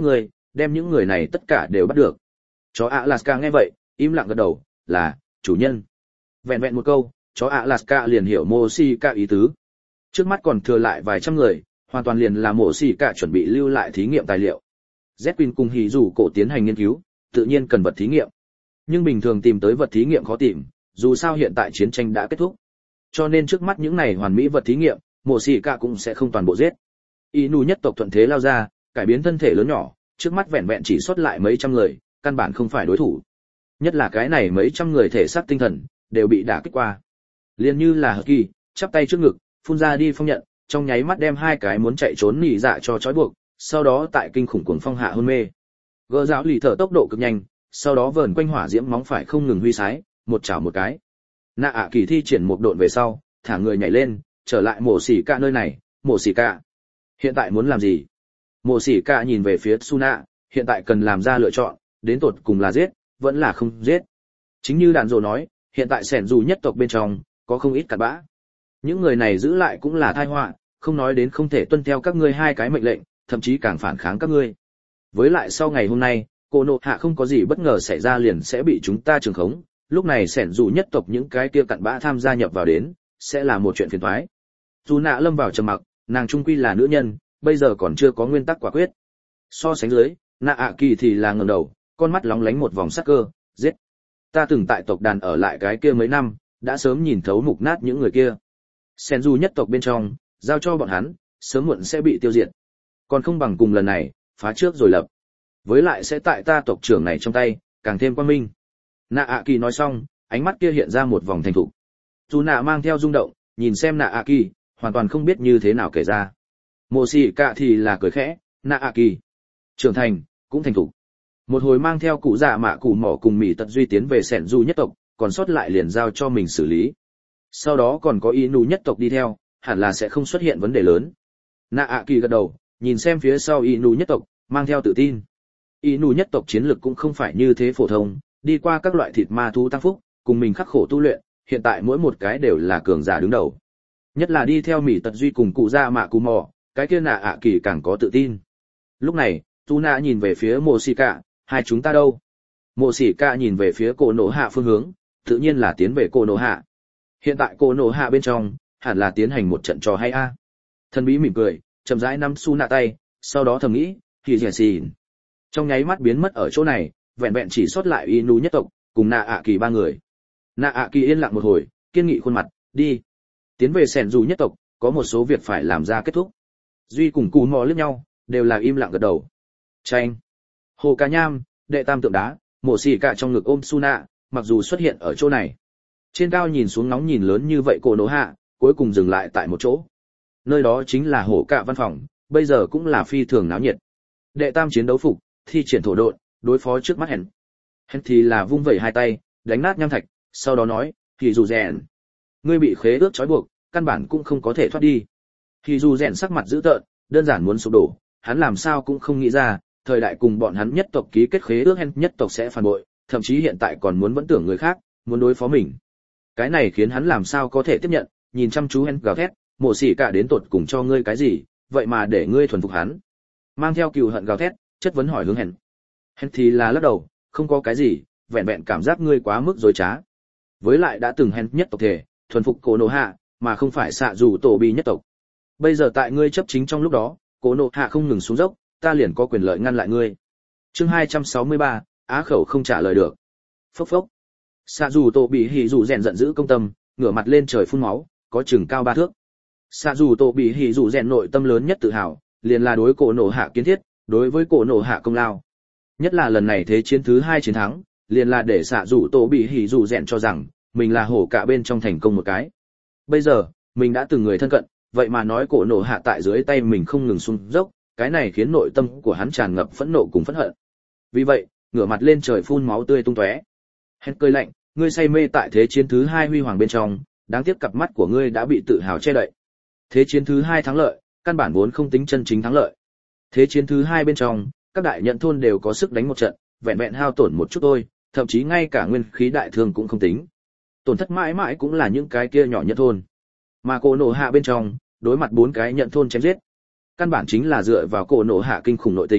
đem những người này tất cả đều bắt được. Chó Alaska nghe vậy, im lặng gật đầu, là, chủ nhân. Vẹn vẹn một câu, chó Alaska liền hiểu Mộ Xỉ Cả ý tứ. Trước mắt còn thừa lại vài trăm người, hoàn toàn liền là Mộ Xỉ Cả chuẩn bị lưu lại thí nghiệm tài liệu. Zepin cùng Hỉ Dù Cổ tiến hành nghiên cứu, tự nhiên cần vật thí nghiệm. Nhưng bình thường tìm tới vật thí nghiệm khó tìm, dù sao hiện tại chiến tranh đã kết thúc. Cho nên trước mắt những này hoàn mỹ vật thí nghiệm, Mộ Xỉ Cả cũng sẽ không toàn bộ giết. Inu nhất tộc thuận thế lao ra, cải biến thân thể lớn nhỏ, trước mắt vẹn vẹn chỉ xuất lại mấy trăm người, căn bản không phải đối thủ. Nhất là cái này mấy trăm người thể xác tinh thần đều bị đả kích qua. Liên như là Hờ Kỳ, chắp tay trước ngực, phun ra đi phong nhận, trong nháy mắt đem hai cái muốn chạy trốn nỉ dạ cho trói buộc, sau đó tại kinh khủng cuồng phong hạ hôn mê. Gỡ giáo lì thở tốc độ cực nhanh, sau đó vờn quanh hỏa diễm móng phải không ngừng huy sái, một chảo một cái. Nạ ạ kỳ thi triển một độn về sau, thả người nhảy lên, trở lại Mộ Xỉ Cả nơi này. Mộ Xỉ Cả, hiện tại muốn làm gì? Mộ Xỉ Cả nhìn về phía Suna, hiện tại cần làm ra lựa chọn, đến tột cùng là giết, vẫn là không giết. Chính như đàn rồ nói, hiện tại sẻn dù nhất tộc bên trong, có không ít cặn bã. Những người này giữ lại cũng là tai họa, không nói đến không thể tuân theo các ngươi hai cái mệnh lệnh, thậm chí càng phản kháng các ngươi. Với lại sau ngày hôm nay, Cô Nộ Hạ không có gì bất ngờ xảy ra liền sẽ bị chúng ta trường khống, lúc này sẻn dù nhất tộc những cái kia cặn bã tham gia nhập vào đến, sẽ là một chuyện phiền toái. Dù nạ lâm vào trầm mặc, nàng trung quy là nữ nhân, bây giờ còn chưa có nguyên tắc quả quyết. So sánh dưới, nạ ạ kỳ thì là ngẩng đầu, con mắt lóng lánh một vòng sắc cơ, giết. Ta từng tại tộc đàn ở lại cái kia mấy năm, đã sớm nhìn thấu mục nát những người kia. Sẻn dù nhất tộc bên trong, giao cho bọn hắn, sớm muộn sẽ bị tiêu diệt. Còn không bằng cùng lần này, phá trước rồi lập. Với lại sẽ tại ta tộc trưởng này trong tay, càng thêm quang minh. Nạ ạ kỳ nói xong, ánh mắt kia hiện ra một vòng thành thục. Dù nạ mang theo rung động, nhìn xem nạ ạ kỳ, hoàn toàn không biết như thế nào kể ra. Mộ Xỉ Cả thì là cười khẽ, nạ ạ kỳ, trưởng thành, cũng thành thục. Một hồi mang theo cụ dạ mạ cụ mỏ cùng Mỹ Tật Duy tiến về sẻn du nhất tộc, còn sót lại liền giao cho mình xử lý. Sau đó còn có Inu nhất tộc đi theo, hẳn là sẽ không xuất hiện vấn đề lớn. Nạ ạ kỳ gật đầu, nhìn xem phía sau Inu nhất tộc, mang theo tự tin. Inu nhất tộc chiến lực cũng không phải như thế phổ thông, đi qua các loại thịt ma thú tăng phúc, cùng mình khắc khổ tu luyện, hiện tại mỗi một cái đều là cường giả đứng đầu. Nhất là đi theo Mỹ Tật Duy cùng cụ dạ mạ cụ mỏ, cái kia nạ ạ kỳ càng có tự tin. Lúc này, Tu nạ nhìn về phía Mộ Xỉ Cả, hai chúng ta đâu? Mộ Xỉ Cả nhìn về phía Cổ Nộ Hạ phương hướng, tự nhiên là tiến về Cổ Nộ Hạ. Hiện tại Cổ Nộ Hạ bên trong, hẳn là tiến hành một trận trò hay a. Thần bí mỉm cười, chậm rãi nắm su nạ tay, sau đó thầm nghĩ, thì dẻ xìn. Trong nháy mắt biến mất ở chỗ này, vẹn vẹn chỉ sót lại Inu nhất tộc, cùng nạ ạ kỳ ba người. Nạ ạ kỳ yên lặng một hồi, kiên nghị khuôn mặt, đi. Tiến về sẻn dù nhất tộc, có một số việc phải làm ra kết thúc. Duy cùng cù mò liếc nhau, đều là im lặng gật đầu. Tranh. Hồ Cá Nham, đệ tam tượng đá, Mộ Xỉ Cả trong ngực ôm Suna, mặc dù xuất hiện ở chỗ này. Trên cao nhìn xuống nóng nhìn lớn như vậy Cổ Nộ Hạ, cuối cùng dừng lại tại một chỗ. Nơi đó chính là Hổ Cạ văn phòng, bây giờ cũng là phi thường náo nhiệt. Đệ tam chiến đấu phục, thi triển thổ độn, đối phó trước mắt hèn. Hèn thì là vung vẩy hai tay, đánh nát nham thạch, sau đó nói, thì dù rèn. Ngươi bị khế ước trói buộc, căn bản cũng không có thể thoát đi. Thì dù rèn sắc mặt dữ tợn, đơn giản muốn sụp đổ, hắn làm sao cũng không nghĩ ra, thời đại cùng bọn hắn nhất tộc ký kết khế ước hèn nhất tộc sẽ phản bội, thậm chí hiện tại còn muốn vẫn tưởng người khác, muốn đối phó mình. Cái này khiến hắn làm sao có thể tiếp nhận, nhìn chăm chú hèn gào thét, Mộ Xỉ Cả đến tột cùng cho ngươi cái gì, vậy mà để ngươi thuần phục hắn. Mang theo cừu hận gào thét, chất vấn hỏi hướng hèn. Hèn thì là lắc đầu, không có cái gì, vẹn vẹn cảm giác ngươi quá mức dối trá. Với lại đã từng hèn nhất tộc thể, thuần phục Cổ Nộ Hạ, mà không phải xạ dù tổ bị nhất tộc. Bây giờ tại ngươi chấp chính trong lúc đó, Cổ Nộ Hạ không ngừng xuống dốc, ta liền có quyền lợi ngăn lại ngươi. Chương hai trăm sáu mươi ba, Á khẩu không trả lời được. Phốc phốc. Xạ dù tổ bị hỉ dù rèn giận dữ công tâm, ngửa mặt lên trời phun máu, có chừng cao ba thước. Xạ dù tổ bị hỉ dù rèn nội tâm lớn nhất tự hào, liền là đối Cổ Nộ Hạ kiến thiết, đối với Cổ Nộ Hạ công lao. Nhất là lần này thế chiến thứ hai chiến thắng, liền là để xạ dù tổ bị hỉ dù rèn cho rằng mình là hổ cả bên trong thành công một cái. Bây giờ, mình đã từng người thân cận, vậy mà nói Cổ Nộ Hạ tại dưới tay mình không ngừng xuống dốc, cái này khiến nội tâm của hắn tràn ngập phẫn nộ cùng phẫn hận. Vì vậy, ngửa mặt lên trời phun máu tươi tung tóe. Hét cười lạnh, ngươi say mê tại thế chiến thứ hai huy hoàng bên trong, đáng tiếc cặp mắt của ngươi đã bị tự hào che đậy. Thế chiến thứ hai thắng lợi, căn bản vốn không tính chân chính thắng lợi. Thế chiến thứ hai bên trong, các đại nhận thôn đều có sức đánh một trận, vẹn vẹn hao tổn một chút thôi, thậm chí ngay cả nguyên khí đại thương cũng không tính. Tổn thất mãi mãi cũng là những cái kia nhỏ nhận thôn. Mà Cổ Nộ Hạ bên trong, đối mặt bốn cái nhận thôn chém giết, căn bản chính là dựa vào Cổ Nộ Hạ kinh khủng nội tình,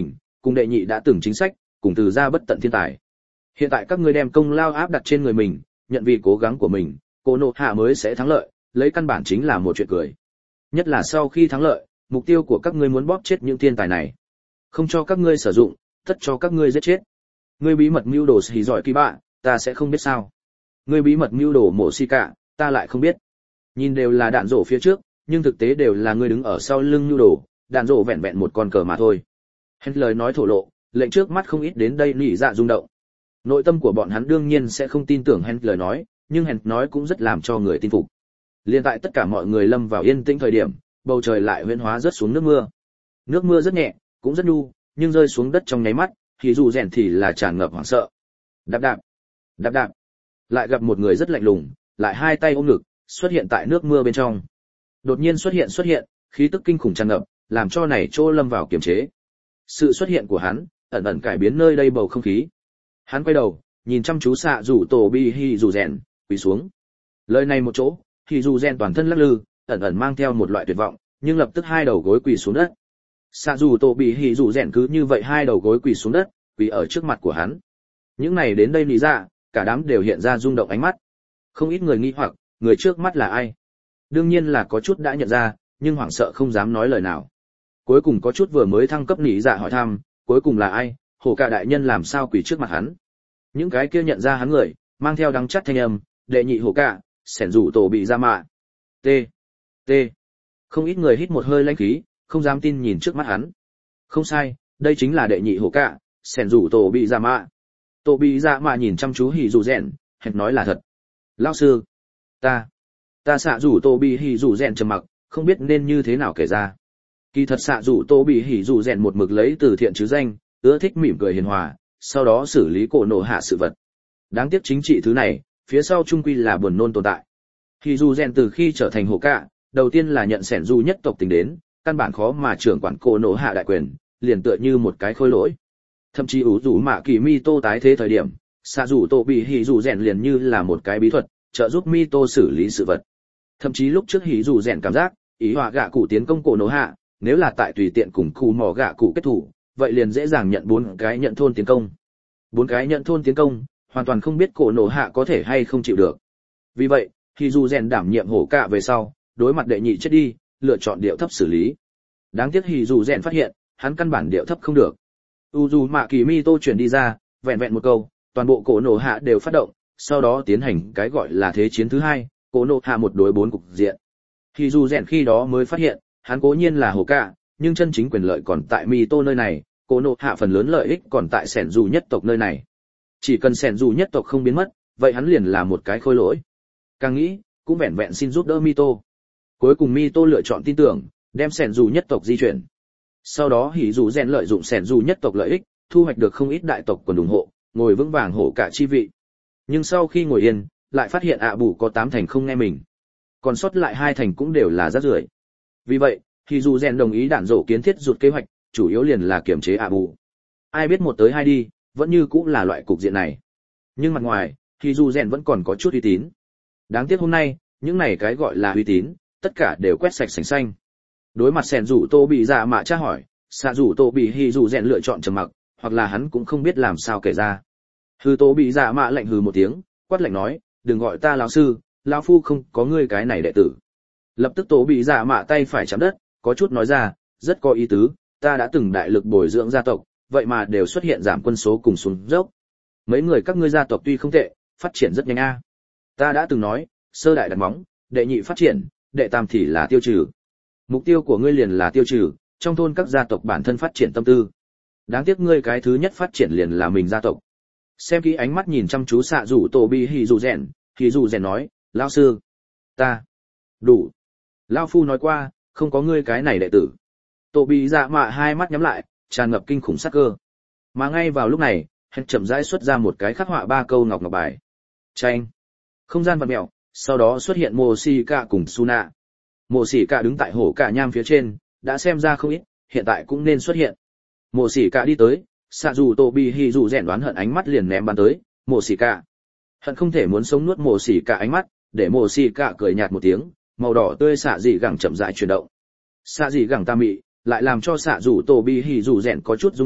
cùng đệ nhị đã từng chính sách, cùng từ ra bất tận thiên tài. Hiện tại các ngươi đem công lao áp đặt trên người mình, nhận vì cố gắng của mình, Cô Nộ Hạ mới sẽ thắng lợi, lấy căn bản chính là một chuyện cười. Nhất là sau khi thắng lợi, mục tiêu của các ngươi muốn bóp chết những thiên tài này, không cho các ngươi sử dụng, tất cho các ngươi giết chết. Ngươi bí mật mưu đồ xì giỏi kỳ bạ, ta sẽ không biết sao? Ngươi bí mật mưu đồ mổ xì cả, ta lại không biết. Nhìn đều là đạn rổ phía trước, nhưng thực tế đều là ngươi đứng ở sau lưng mưu đồ, đạn rổ vẹn vẹn một con cờ mà thôi. Hết lời nói thổ lộ, lệnh trước mắt không ít đến đây nỉ dạ rung động. Nội tâm của bọn hắn đương nhiên sẽ không tin tưởng Hết lời nói, nhưng Hết nói cũng rất làm cho người tin phục. Liên tại tất cả mọi người lâm vào yên tĩnh thời điểm, bầu trời lại huyễn hóa rớt xuống nước mưa. Nước mưa rất nhẹ, cũng rất nhu, nhưng rơi xuống đất trong nháy mắt, thì dù rèn thì là tràn ngập hoảng sợ. Đạp đạp, đạp đạp. Lại gặp một người rất lạnh lùng, lại hai tay ôm ngực, xuất hiện tại nước mưa bên trong. Đột nhiên xuất hiện xuất hiện, khí tức kinh khủng tràn ngập, làm cho này chỗ lâm vào kiềm chế. Sự xuất hiện của hắn, ẩn ẩn cải biến nơi đây bầu không khí. Hắn quay đầu, nhìn chăm chú xạ rủ tổ bi hi rủ rèn, quỳ xuống. Lời này một chỗ, thì dù rèn toàn thân lắc lư, ẩn ẩn mang theo một loại tuyệt vọng, nhưng lập tức hai đầu gối quỳ xuống đất. Xạ dù tổ bị hỉ dù rèn cứ như vậy hai đầu gối quỳ xuống đất, quỳ ở trước mặt của hắn. Những này đến đây lý ra, cả đám đều hiện ra rung động ánh mắt. Không ít người nghi hoặc, người trước mắt là ai? Đương nhiên là có chút đã nhận ra, nhưng hoảng sợ không dám nói lời nào. Cuối cùng có chút vừa mới thăng cấp nỉ dạ hỏi thăm, cuối cùng là ai? Hổ cả đại nhân làm sao quỳ trước mặt hắn? Những cái kia nhận ra hắn người, mang theo đắng chát thanh âm, đệ nhị hổ cả, sẻn rủ tổ bị ra mạ. T. T. Không ít người hít một hơi lãnh khí, không dám tin nhìn trước mắt hắn. Không sai, đây chính là đệ nhị hổ cả, sẻn rủ tổ bị ra mạ. Tổ bị ra mạ nhìn chăm chú hỉ rủ rèn, hệt nói là thật. Lão sư, ta, ta xạ rủ tổ bị hỉ rủ rèn trầm mặc, không biết nên như thế nào kể ra. Kỳ thật xạ rủ tổ bị hỉ rủ rèn một mực lấy từ thiện chứ danh, ưa thích mỉm cười hiền hòa, sau đó xử lý cổ nổ hạ sự vật. Đáng tiếc chính trị thứ này, phía sau trung quy là buồn nôn tồn tại. Hỉ rủ rèn từ khi trở thành hổ cả, đầu tiên là nhận sẻn du nhất tộc tình đến, căn bản khó mà trưởng quản cổ nổ hạ đại quyền, liền tựa như một cái khôi lỗi. Thậm chí ủ rủ mạ kỳ mi tô tái thế thời điểm, xạ rủ tổ bị hỉ rủ rèn liền như là một cái bí thuật, trợ giúp mi tô xử lý sự vật. Thậm chí lúc trước hỉ rủ rèn cảm giác, ý họa gạ cụ tiến công cổ nổ hạ, nếu là tại tùy tiện cùng khu mỏ gạ cụ kết thủ, vậy liền dễ dàng nhận bốn cái nhận thôn tiến công. Bốn cái nhận thôn tiến công, hoàn toàn không biết cổ nổ hạ có thể hay không chịu được. Vì vậy, hỉ rủ rèn đảm nhiệm hổ cả về sau, đối mặt đệ nhị chết đi, lựa chọn điệu thấp xử lý. Đáng tiếc hỉ rủ rèn phát hiện, hắn căn bản điệu thấp không được. U dù mạ kỳ mi tô chuyển đi ra, vẹn vẹn một câu, toàn bộ cổ nổ hạ đều phát động, sau đó tiến hành cái gọi là thế chiến thứ hai, cổ nổ hạ một đối bốn cục diện. Hỉ rủ rèn khi đó mới phát hiện, hắn cố nhiên là hổ cả, nhưng chân chính quyền lợi còn tại mi tô nơi này, cổ nổ hạ phần lớn lợi ích còn tại sẻn dù nhất tộc nơi này. Chỉ cần sẻn dù nhất tộc không biến mất, vậy hắn liền là một cái khôi lỗi. Càng nghĩ, cũng vẹn vẹn xin giúp đỡ mi tô. Cuối cùng mi tô lựa chọn tin tưởng, đem sẻn dù nhất tộc di chuyển. Sau đó hỉ dù rèn lợi dụng sẻn dù nhất tộc lợi ích, thu hoạch được không ít đại tộc quần ủng hộ, ngồi vững vàng hổ cả chi vị. Nhưng sau khi ngồi yên, lại phát hiện ạ bù có tám thành không nghe mình, còn sót lại hai thành cũng đều là rác rưởi. Vì vậy, hỉ dù rèn đồng ý đạn rổ kiến thiết rụt kế hoạch, chủ yếu liền là kiểm chế ạ bù. Ai biết một tới hai đi, vẫn như cũng là loại cục diện này. Nhưng mặt ngoài, hỉ dù rèn vẫn còn có chút uy tín. Đáng tiếc hôm nay, những này cái gọi là uy tín, tất cả đều quét sạch sành xanh. Đối mặt sẻn rủ tô bị dạ mạ tra hỏi, xạ rủ tô bị hỉ rủ rèn lựa chọn trầm mặc, hoặc là hắn cũng không biết làm sao kể ra. Hư tô bị dạ mạ lạnh hừ một tiếng, quát lạnh nói, đừng gọi ta lão sư, lão phu không có ngươi cái này đệ tử. Lập tức tô bị dạ mạ tay phải chạm đất, có chút nói ra, rất có ý tứ, ta đã từng đại lực bồi dưỡng gia tộc, vậy mà đều xuất hiện giảm quân số cùng xuống dốc. Mấy người các ngươi gia tộc tuy không tệ, phát triển rất nhanh a. Ta đã từng nói, sơ đại đặt móng, đệ nhị phát triển, đệ tam thì là tiêu trừ. Mục tiêu của ngươi liền là tiêu trừ, trong thôn các gia tộc bản thân phát triển tâm tư. Đáng tiếc ngươi cái thứ nhất phát triển liền là mình gia tộc. Xem kỹ ánh mắt nhìn chăm chú xạ rủ tổ bi hỉ rủ rèn, hỉ rủ rèn nói, lão sư, ta, đủ. Lão phu nói qua, không có ngươi cái này đệ tử. Tổ bi dạ mạ hai mắt nhắm lại, tràn ngập kinh khủng sát cơ. Mà ngay vào lúc này, hắn chậm rãi xuất ra một cái khắc họa ba câu ngọc ngọc bài. Chanh. Không gian vặn mèo, sau đó xuất hiện Mộ Xỉ Cả cùng Suna. Mộ Xỉ Cả đứng tại hổ cả nham phía trên, đã xem ra không ít, hiện tại cũng nên xuất hiện. Mộ Xỉ Cả đi tới, xạ dù tổ bị hỉ dù rèn đoán hận ánh mắt liền ném bắn tới, Mộ Xỉ Cả. Hận không thể muốn sống nuốt Mộ Xỉ Cả ánh mắt, để Mộ Xỉ Cả cười nhạt một tiếng, màu đỏ tươi xạ dị gẳng chậm rãi chuyển động. Xạ dị gẳng ta mị, lại làm cho xạ dù tổ bị hỉ dù rèn có chút rung động,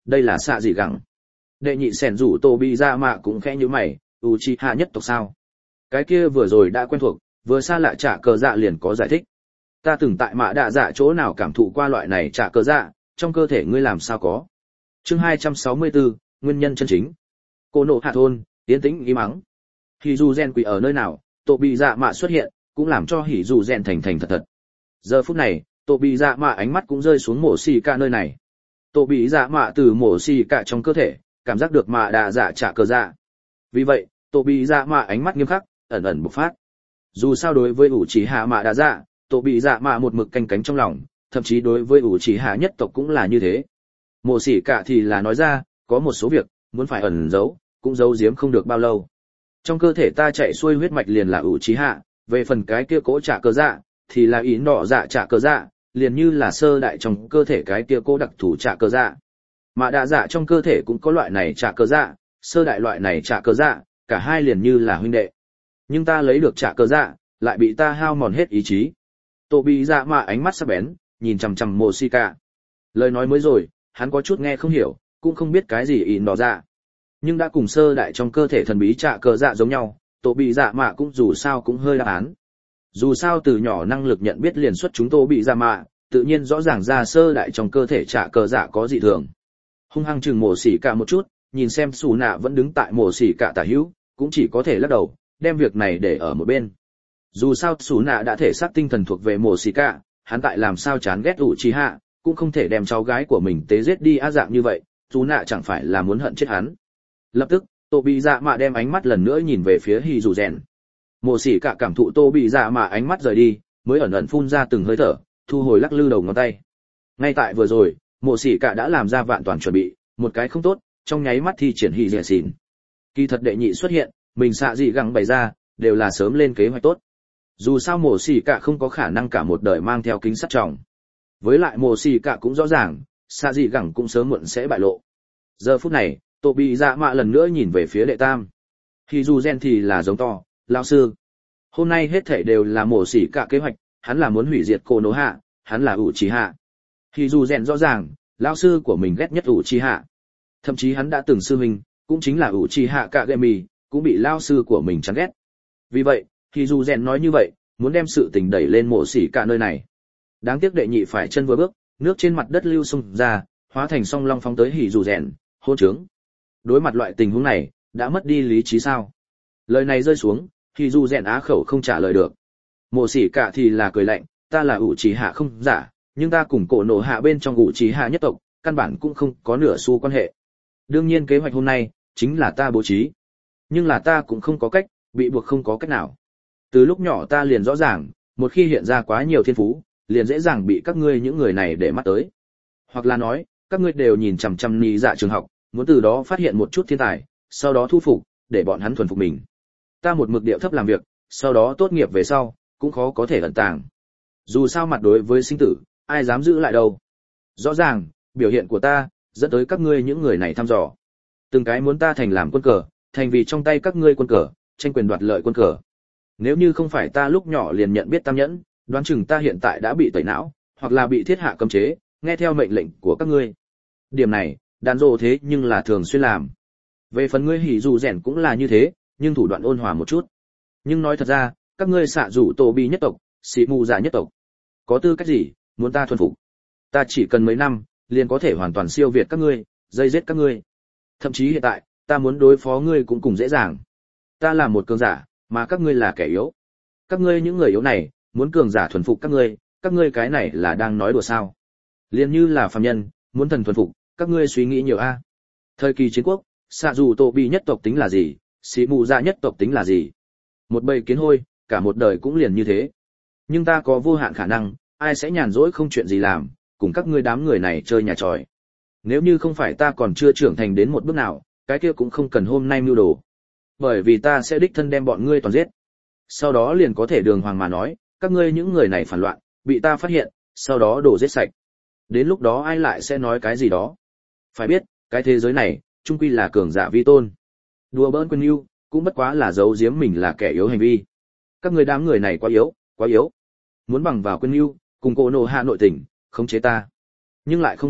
đây là xạ gì gẳng. Đệ nhị sẻn rủ Tô Bị Dạ Mạ cũng khẽ nhíu mày, Uchiha nhất tộc sao? Cái kia vừa rồi đã quen thuộc, vừa xa lạ trả cờ dạ liền có giải thích. Ta từng tại Mạ Đạ Dạ chỗ nào cảm thụ qua loại này trả cờ dạ, trong cơ thể ngươi làm sao có? Chương hai trăm sáu mươi tư, nguyên nhân chân chính. Cô nộ hạ thôn, tiến tĩnh im mắng. Hỉ dù rèn quỷ ở nơi nào, Tô Bị Dạ Mạ xuất hiện, cũng làm cho hỉ dù rèn thành thành thật thật. Giờ phút này, Tô Bị Dạ Mạ ánh mắt cũng rơi xuống Mộ Xỉ Cả nơi này. Tô Bị Dạ Mạ từ Mộ Xỉ Cả trong cơ thể, cảm giác được Mạ Đạ Dạ trả cờ dạ. Vì vậy, Tô Bị Dạ Mạ ánh mắt nghiêm khắc, ẩn ẩn bộc phát. Dù sao đối với Uchiha Mạ Đạ Dạ, Tô Bị Dạ Mạ một mực canh cánh trong lòng, thậm chí đối với Uchiha nhất tộc cũng là như thế. Mộ Xỉ Cả thì là nói ra, có một số việc muốn phải ẩn giấu, cũng giấu giếm không được bao lâu. Trong cơ thể ta chạy xuôi huyết mạch liền là Uchiha, về phần cái kia cỗ trả cờ dạ, thì là ý nọ dạ trả cờ dạ, liền như là sơ đại trong cơ thể cái kia cỗ đặc thù trả cờ dạ. Mạ Đạ Dạ trong cơ thể cũng có loại này trả cờ dạ, sơ đại loại này trả cờ dạ, cả hai liền như là huynh đệ. Nhưng ta lấy được trả cờ dạ, lại bị ta hao mòn hết ý chí. Tô Bị Dạ Mạ ánh mắt sắc bén, nhìn chằm chằm Mộ Xỉ Cả. Lời nói mới rồi, hắn có chút nghe không hiểu, cũng không biết cái gì ý nọ dạ. Nhưng đã cùng sơ đại trong cơ thể thần bí trả cờ dạ giống nhau, Tô Bị Dạ Mạ cũng dù sao cũng hơi đáp án. Dù sao từ nhỏ năng lực nhận biết liền xuất chúng Tô Bị Dạ Mạ, tự nhiên rõ ràng ra sơ đại trong cơ thể trả cờ dạ có dị thường. Hung hăng chừng Mộ Xỉ Cả một chút, nhìn xem Sủ Nạ vẫn đứng tại Mộ Xỉ Cả tả hữu, cũng chỉ có thể lắc đầu, đem việc này để ở một bên. Dù sao Sủ Nạ đã thể xác tinh thần thuộc về Mộ Xỉ Cả, hắn tại làm sao chán ghét Uchiha, cũng không thể đem cháu gái của mình tế giết đi á dạng như vậy, Sủ Nạ chẳng phải là muốn hận chết hắn. Lập tức, Tô Bị Dạ Mạ đem ánh mắt lần nữa nhìn về phía Hỉ Dù Rèn. Mộ Xỉ Cả cảm thụ Tô Bị Dạ Mạ ánh mắt rời đi, mới ẩn ẩn phun ra từng hơi thở, thu hồi lắc lư đầu ngón tay. Ngay tại vừa rồi, Mộ Xỉ Cả đã làm ra vạn toàn chuẩn bị, một cái không tốt, trong nháy mắt thi triển hỉ dẻ xỉn. Kỳ thật đệ nhị xuất hiện, mình xạ dị gẳng bày ra, đều là sớm lên kế hoạch tốt. Dù sao Mộ Xỉ Cả không có khả năng cả một đời mang theo kính sắt tròng. Với lại Mộ Xỉ Cả cũng rõ ràng, xạ dị gẳng cũng sớm muộn sẽ bại lộ. Giờ phút này, Tô Bị Dạ Mạ lần nữa nhìn về phía đệ tam. Hỉ dù rèn thì là giống to, lão sư. Hôm nay hết thảy đều là Mộ Xỉ Cả kế hoạch, hắn là muốn hủy diệt Cô Nô Hạ, hắn là Uchiha. Hỉ dù rèn rõ ràng, lão sư của mình ghét nhất Uchiha. Thậm chí hắn đã từng sư huynh, cũng chính là Uchiha Kagami, cũng bị lão sư của mình chán ghét. Vì vậy, Hỉ dù rèn nói như vậy, muốn đem sự tình đẩy lên Mộ Xỉ Cả nơi này. Đáng tiếc đệ nhị phải chân vừa bước, nước trên mặt đất lưu xung ra, hóa thành song long phóng tới Hỉ dù rèn, hôn trướng. Đối mặt loại tình huống này, đã mất đi lý trí sao? Lời này rơi xuống, Hỉ dù rèn á khẩu không trả lời được. Mộ Xỉ Cả thì là cười lạnh, ta là Uchiha không giả, nhưng ta cùng Cổ Nộ Hạ bên trong Uchiha nhất tộc, căn bản cũng không có nửa xu quan hệ. Đương nhiên kế hoạch hôm nay chính là ta bố trí, nhưng là ta cũng không có cách, bị buộc không có cách nào. Từ lúc nhỏ ta liền rõ ràng, một khi hiện ra quá nhiều thiên phú, liền dễ dàng bị các ngươi những người này để mắt tới. Hoặc là nói, các ngươi đều nhìn chằm chằm Nị Dạ trường học, muốn từ đó phát hiện một chút thiên tài, sau đó thu phục, để bọn hắn thuần phục mình. Ta một mực điệu thấp làm việc, sau đó tốt nghiệp về sau, cũng khó có thể ẩn tàng. Dù sao mặt đối với sinh tử, ai dám giữ lại đâu. Rõ ràng, biểu hiện của ta, dẫn tới các ngươi những người này thăm dò. Từng cái muốn ta thành làm quân cờ, thành vì trong tay các ngươi quân cờ, tranh quyền đoạt lợi quân cờ. Nếu như không phải ta lúc nhỏ liền nhận biết tam nhẫn, đoán chừng ta hiện tại đã bị tẩy não, hoặc là bị thiết hạ cấm chế, nghe theo mệnh lệnh của các ngươi. Điểm này, đàn rồ thế nhưng là thường xuyên làm. Về phần ngươi Hỉ dù rèn cũng là như thế, nhưng thủ đoạn ôn hòa một chút. Nhưng nói thật ra, các ngươi xạ rủ Tô Bị nhất tộc, xỉ mù giả nhất tộc, có tư cách gì muốn ta thuần phục? Ta chỉ cần mấy năm, liền có thể hoàn toàn siêu việt các ngươi, dây giết các ngươi. Thậm chí hiện tại, ta muốn đối phó ngươi cũng cùng dễ dàng. Ta là một cường giả, mà các ngươi là kẻ yếu. Các ngươi những người yếu này, muốn cường giả thuần phục các ngươi, các ngươi cái này là đang nói đùa sao? Liên như là phàm nhân, muốn thần thuần phục, các ngươi suy nghĩ nhiều a. Thời kỳ chiến quốc, xạ dù Tô Bị nhất tộc tính là gì, xỉ mù dạ nhất tộc tính là gì? Một bầy kiến hôi, cả một đời cũng liền như thế. Nhưng ta có vô hạn khả năng, ai sẽ nhàn rỗi không chuyện gì làm, cùng các ngươi đám người này chơi nhà tròi. Nếu như không phải ta còn chưa trưởng thành đến một bước nào, cái kia cũng không cần hôm nay mưu đồ. Bởi vì ta sẽ đích thân đem bọn ngươi toàn giết. Sau đó liền có thể đường hoàng mà nói, các ngươi những người này phản loạn, bị ta phát hiện, sau đó đổ giết sạch. Đến lúc đó ai lại sẽ nói cái gì đó. Phải biết, cái thế giới này, chung quy là cường giả vi tôn. Đùa bỡn quân yêu, cũng bất quá là giấu giếm mình là kẻ yếu hành vi. Các ngươi đám người này quá yếu, quá yếu. Muốn bằng vào quân yêu, cùng Cổ Nộ Hạ nội tình, khống chế ta. Nhưng lại không biết,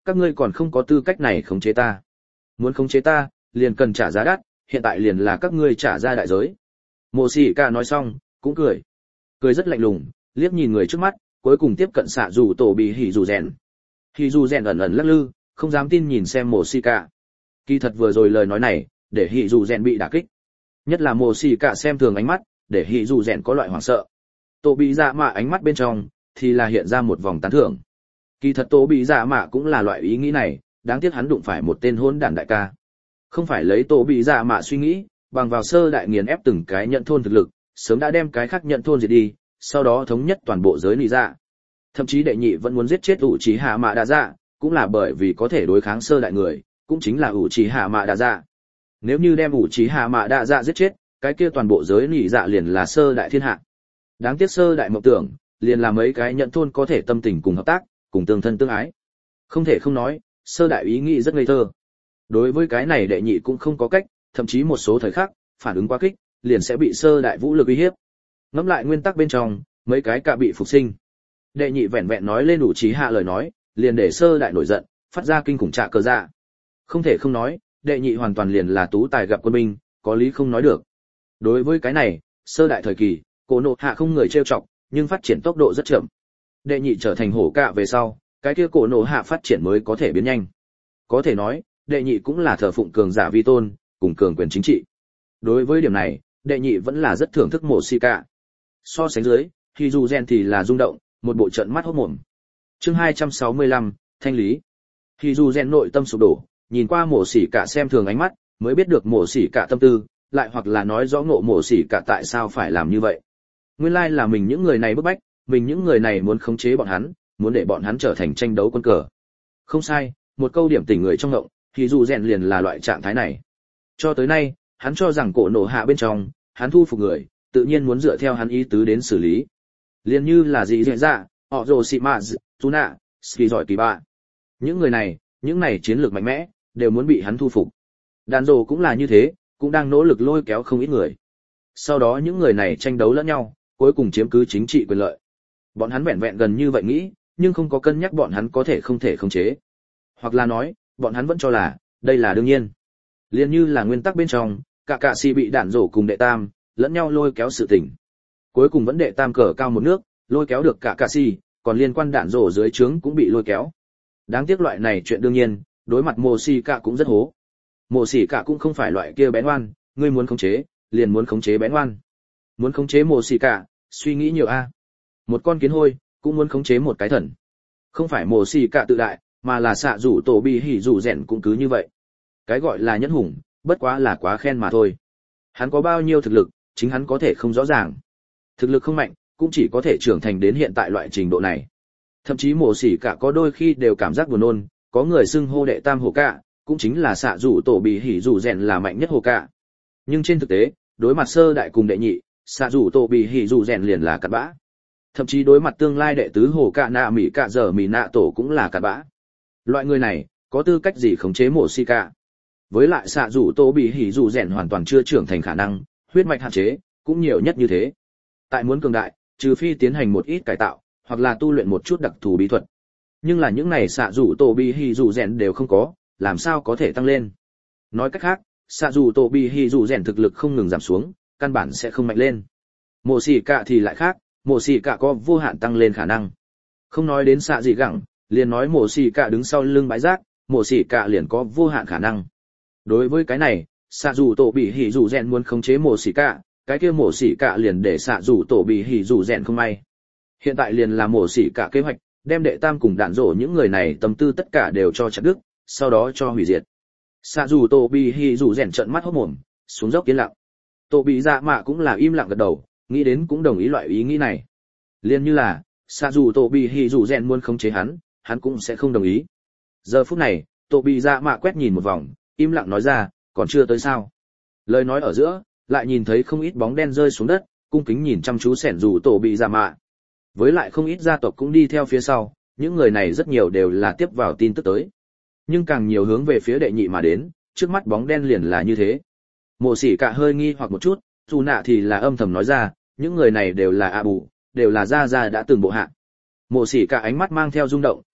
các ngươi còn không có tư cách này khống chế ta. Muốn khống chế ta, liền cần trả giá đắt, hiện tại liền là các ngươi trả ra đại giới. Mộ Sĩ Cả nói xong, cũng cười. Cười rất lạnh lùng, liếc nhìn người trước mắt, cuối cùng tiếp cận xạ dù tổ bị hỉ dù rèn. Hỉ dù rèn ẩn ẩn lắc lư, không dám tin nhìn xem Mộ Sĩ Cả. Kỳ thật vừa rồi lời nói này, để hỉ dù rèn bị đả kích. Nhất là Mộ Sĩ Cả xem thường ánh mắt, để hỉ dù rèn có loại hoảng sợ. Tổ bị dạ mạ ánh mắt bên trong, thì là hiện ra một vòng tán thưởng. Kỳ thật tổ bị dạ mạ cũng là loại ý nghĩ này, đáng tiếc hắn đụng phải một tên hỗn đản đại ca. Không phải lấy tổ bị dạ mạ suy nghĩ, bằng vào sơ đại nghiền ép từng cái nhận thôn thực lực, sớm đã đem cái khác nhận thôn diệt đi, sau đó thống nhất toàn bộ giới nị dạ. Thậm chí đệ nhị vẫn muốn giết chết ủ trí hạ mạ đa dạ, cũng là bởi vì có thể đối kháng sơ đại người, cũng chính là ủ trí hạ mạ đa dạ. Nếu như đem ủ trí hạ mạ đa dạ giết chết, cái kia toàn bộ giới nị dạ liền là sơ đại thiên hạ. Đáng tiếc sơ đại mộng tưởng, liền là mấy cái nhận thôn có thể tâm tình cùng hợp tác, cùng tương thân tương ái. Không thể không nói, sơ đại ý nghĩ rất ngây thơ. Đối với cái này đệ nhị cũng không có cách, thậm chí một số thời khắc, phản ứng quá kích, liền sẽ bị sơ đại vũ lực uy hiếp. Ngẫm lại nguyên tắc bên trong, mấy cái cả bị phục sinh. Đệ nhị vẹn vẹn nói lên đủ trí hạ lời nói, liền để sơ đại nổi giận, phát ra kinh khủng trạ cờ dạ. Không thể không nói, đệ nhị hoàn toàn liền là tú tài gặp quân binh, có lý không nói được. Đối với cái này, sơ đại thời kỳ, cổ nộ hạ không người trêu chọc, nhưng phát triển tốc độ rất chậm. Đệ nhị trở thành hổ cạ về sau, cái kia cổ nộ hạ phát triển mới có thể biến nhanh. Có thể nói, đệ nhị cũng là thờ phụng cường giả vi tôn, cùng cường quyền chính trị. Đối với điểm này, đệ nhị vẫn là rất thưởng thức Mộ Sĩ Cả. So sánh dưới, thì dù gen thì là rung động, một bộ trận mắt hốt mồm. Chương hai trăm sáu mươi lăm, thanh lý. Thì dù gen nội tâm sụp đổ, nhìn qua Mộ Sĩ Cả xem thường ánh mắt, mới biết được Mộ Sĩ Cả tâm tư, lại hoặc là nói rõ ngộ Mộ Sĩ Cả tại sao phải làm như vậy. Nguyên lai là mình những người này bức bách, mình những người này muốn khống chế bọn hắn, muốn để bọn hắn trở thành tranh đấu quân cờ. Không sai, một câu điểm tỉnh người trong ngộng, thì dù rèn liền là loại trạng thái này. Cho tới nay, hắn cho rằng cổ nổ hạ bên trong, hắn thu phục người, tự nhiên muốn dựa theo hắn ý tứ đến xử lý. Liên như là gì dễ dạ, họ rồ xị mạ, chú nạ, ski giỏi kỳ bạ. Những người này, những này chiến lược mạnh mẽ, đều muốn bị hắn thu phục. Đàn rồ cũng là như thế, cũng đang nỗ lực lôi kéo không ít người. Sau đó những người này tranh đấu lẫn nhau, cuối cùng chiếm cứ chính trị quyền lợi. Bọn hắn vẹn vẹn gần như vậy nghĩ, nhưng không có cân nhắc bọn hắn có thể không thể khống chế. Hoặc là nói, bọn hắn vẫn cho là, đây là đương nhiên. Liên như là nguyên tắc bên trong, cả cả si bị đạn rổ cùng đệ tam, lẫn nhau lôi kéo sự tình. Cuối cùng vẫn đệ tam cờ cao một nước, lôi kéo được cả cả si, còn liên quan đạn rổ dưới trướng cũng bị lôi kéo. Đáng tiếc loại này chuyện đương nhiên, đối mặt Mộ Sĩ Cả cũng rất hố. Mộ Sĩ Cả cũng không phải loại kia bén ngoan, ngươi muốn khống chế, liền muốn khống chế bén ngoan. Muốn khống chế Mộ Sĩ Cả, suy nghĩ nhiều a. Một con kiến hôi, cũng muốn khống chế một cái thần. Không phải Mộ Sĩ Cả tự đại, mà là xạ rủ tổ bị hỉ rủ rèn cũng cứ như vậy. Cái gọi là nhẫn hùng, bất quá là quá khen mà thôi. Hắn có bao nhiêu thực lực, chính hắn có thể không rõ ràng. Thực lực không mạnh, cũng chỉ có thể trưởng thành đến hiện tại loại trình độ này. Thậm chí Mộ Sĩ Cả có đôi khi đều cảm giác buồn nôn, có người xưng hô đệ tam hồ cạ, cũng chính là xạ rủ tổ bị hỉ rủ rèn là mạnh nhất hồ cạ. Nhưng trên thực tế, đối mặt sơ đại cùng đệ nhị, xạ rủ tổ bị hỉ rủ rèn liền là cặn bã. Thậm chí đối mặt tương lai đệ tứ hồ cạ nạ mỹ cạ giờ mỹ nạ tổ cũng là cặn bã. Loại người này, có tư cách gì khống chế Mộ Sĩ Cả? Với lại xạ rủ tổ bị hỉ rủ rèn hoàn toàn chưa trưởng thành khả năng, huyết mạch hạn chế, cũng nhiều nhất như thế. Tại muốn cường đại, trừ phi tiến hành một ít cải tạo, hoặc là tu luyện một chút đặc thù bí thuật. Nhưng là những này xạ rủ tổ bị hỉ rủ rèn đều không có, làm sao có thể tăng lên? Nói cách khác, xạ rủ tổ bị hỉ rủ rèn thực lực không ngừng giảm xuống, căn bản sẽ không mạnh lên. Mộ Sĩ Cả thì lại khác, Mộ Sĩ Cả có vô hạn tăng lên khả năng. Không nói đến xạ gì gẳng, liền nói Mộ Sĩ Cả đứng sau lưng bãi rác, Mộ Sĩ Cả liền có vô hạn khả năng. Đối với cái này, xạ rủ tổ bị hỉ rủ rèn muốn khống chế Mộ Sĩ Cả, cái kia Mộ Sĩ Cả liền để xạ rủ tổ bị hỉ rủ rèn không may. Hiện tại liền là Mộ Sĩ Cả kế hoạch, đem đệ tam cùng đạn rổ những người này tâm tư tất cả đều cho chặt đứt, sau đó cho hủy diệt. Xạ rủ tổ bị hỉ rủ rèn trợn mắt hốt mồm, xuống dốc yên lặng. Tổ bị dạ mạ cũng là im lặng gật đầu, nghĩ đến cũng đồng ý loại ý nghĩ này. Liên như là, xạ rủ tổ bị hỉ rủ rèn muốn khống chế hắn, hắn cũng sẽ không đồng ý. Giờ phút này, tổ bị dạ mạ quét nhìn một vòng, im lặng nói ra, còn chưa tới sao? Lời nói ở giữa, lại nhìn thấy không ít bóng đen rơi xuống đất, cung kính nhìn chăm chú sẻn rủ tổ bị dạ mạ. Với lại không ít gia tộc cũng đi theo phía sau, những người này rất nhiều đều là tiếp vào tin tức tới. Nhưng càng nhiều hướng về phía đệ nhị mà đến, trước mắt bóng đen liền là như thế. Mộ Sĩ Cả hơi nghi hoặc một chút, dù nạ thì là âm thầm nói ra, những người này đều là a bù, đều là gia gia đã từng bộ hạ. Mộ Sĩ Cả ánh mắt mang theo rung động,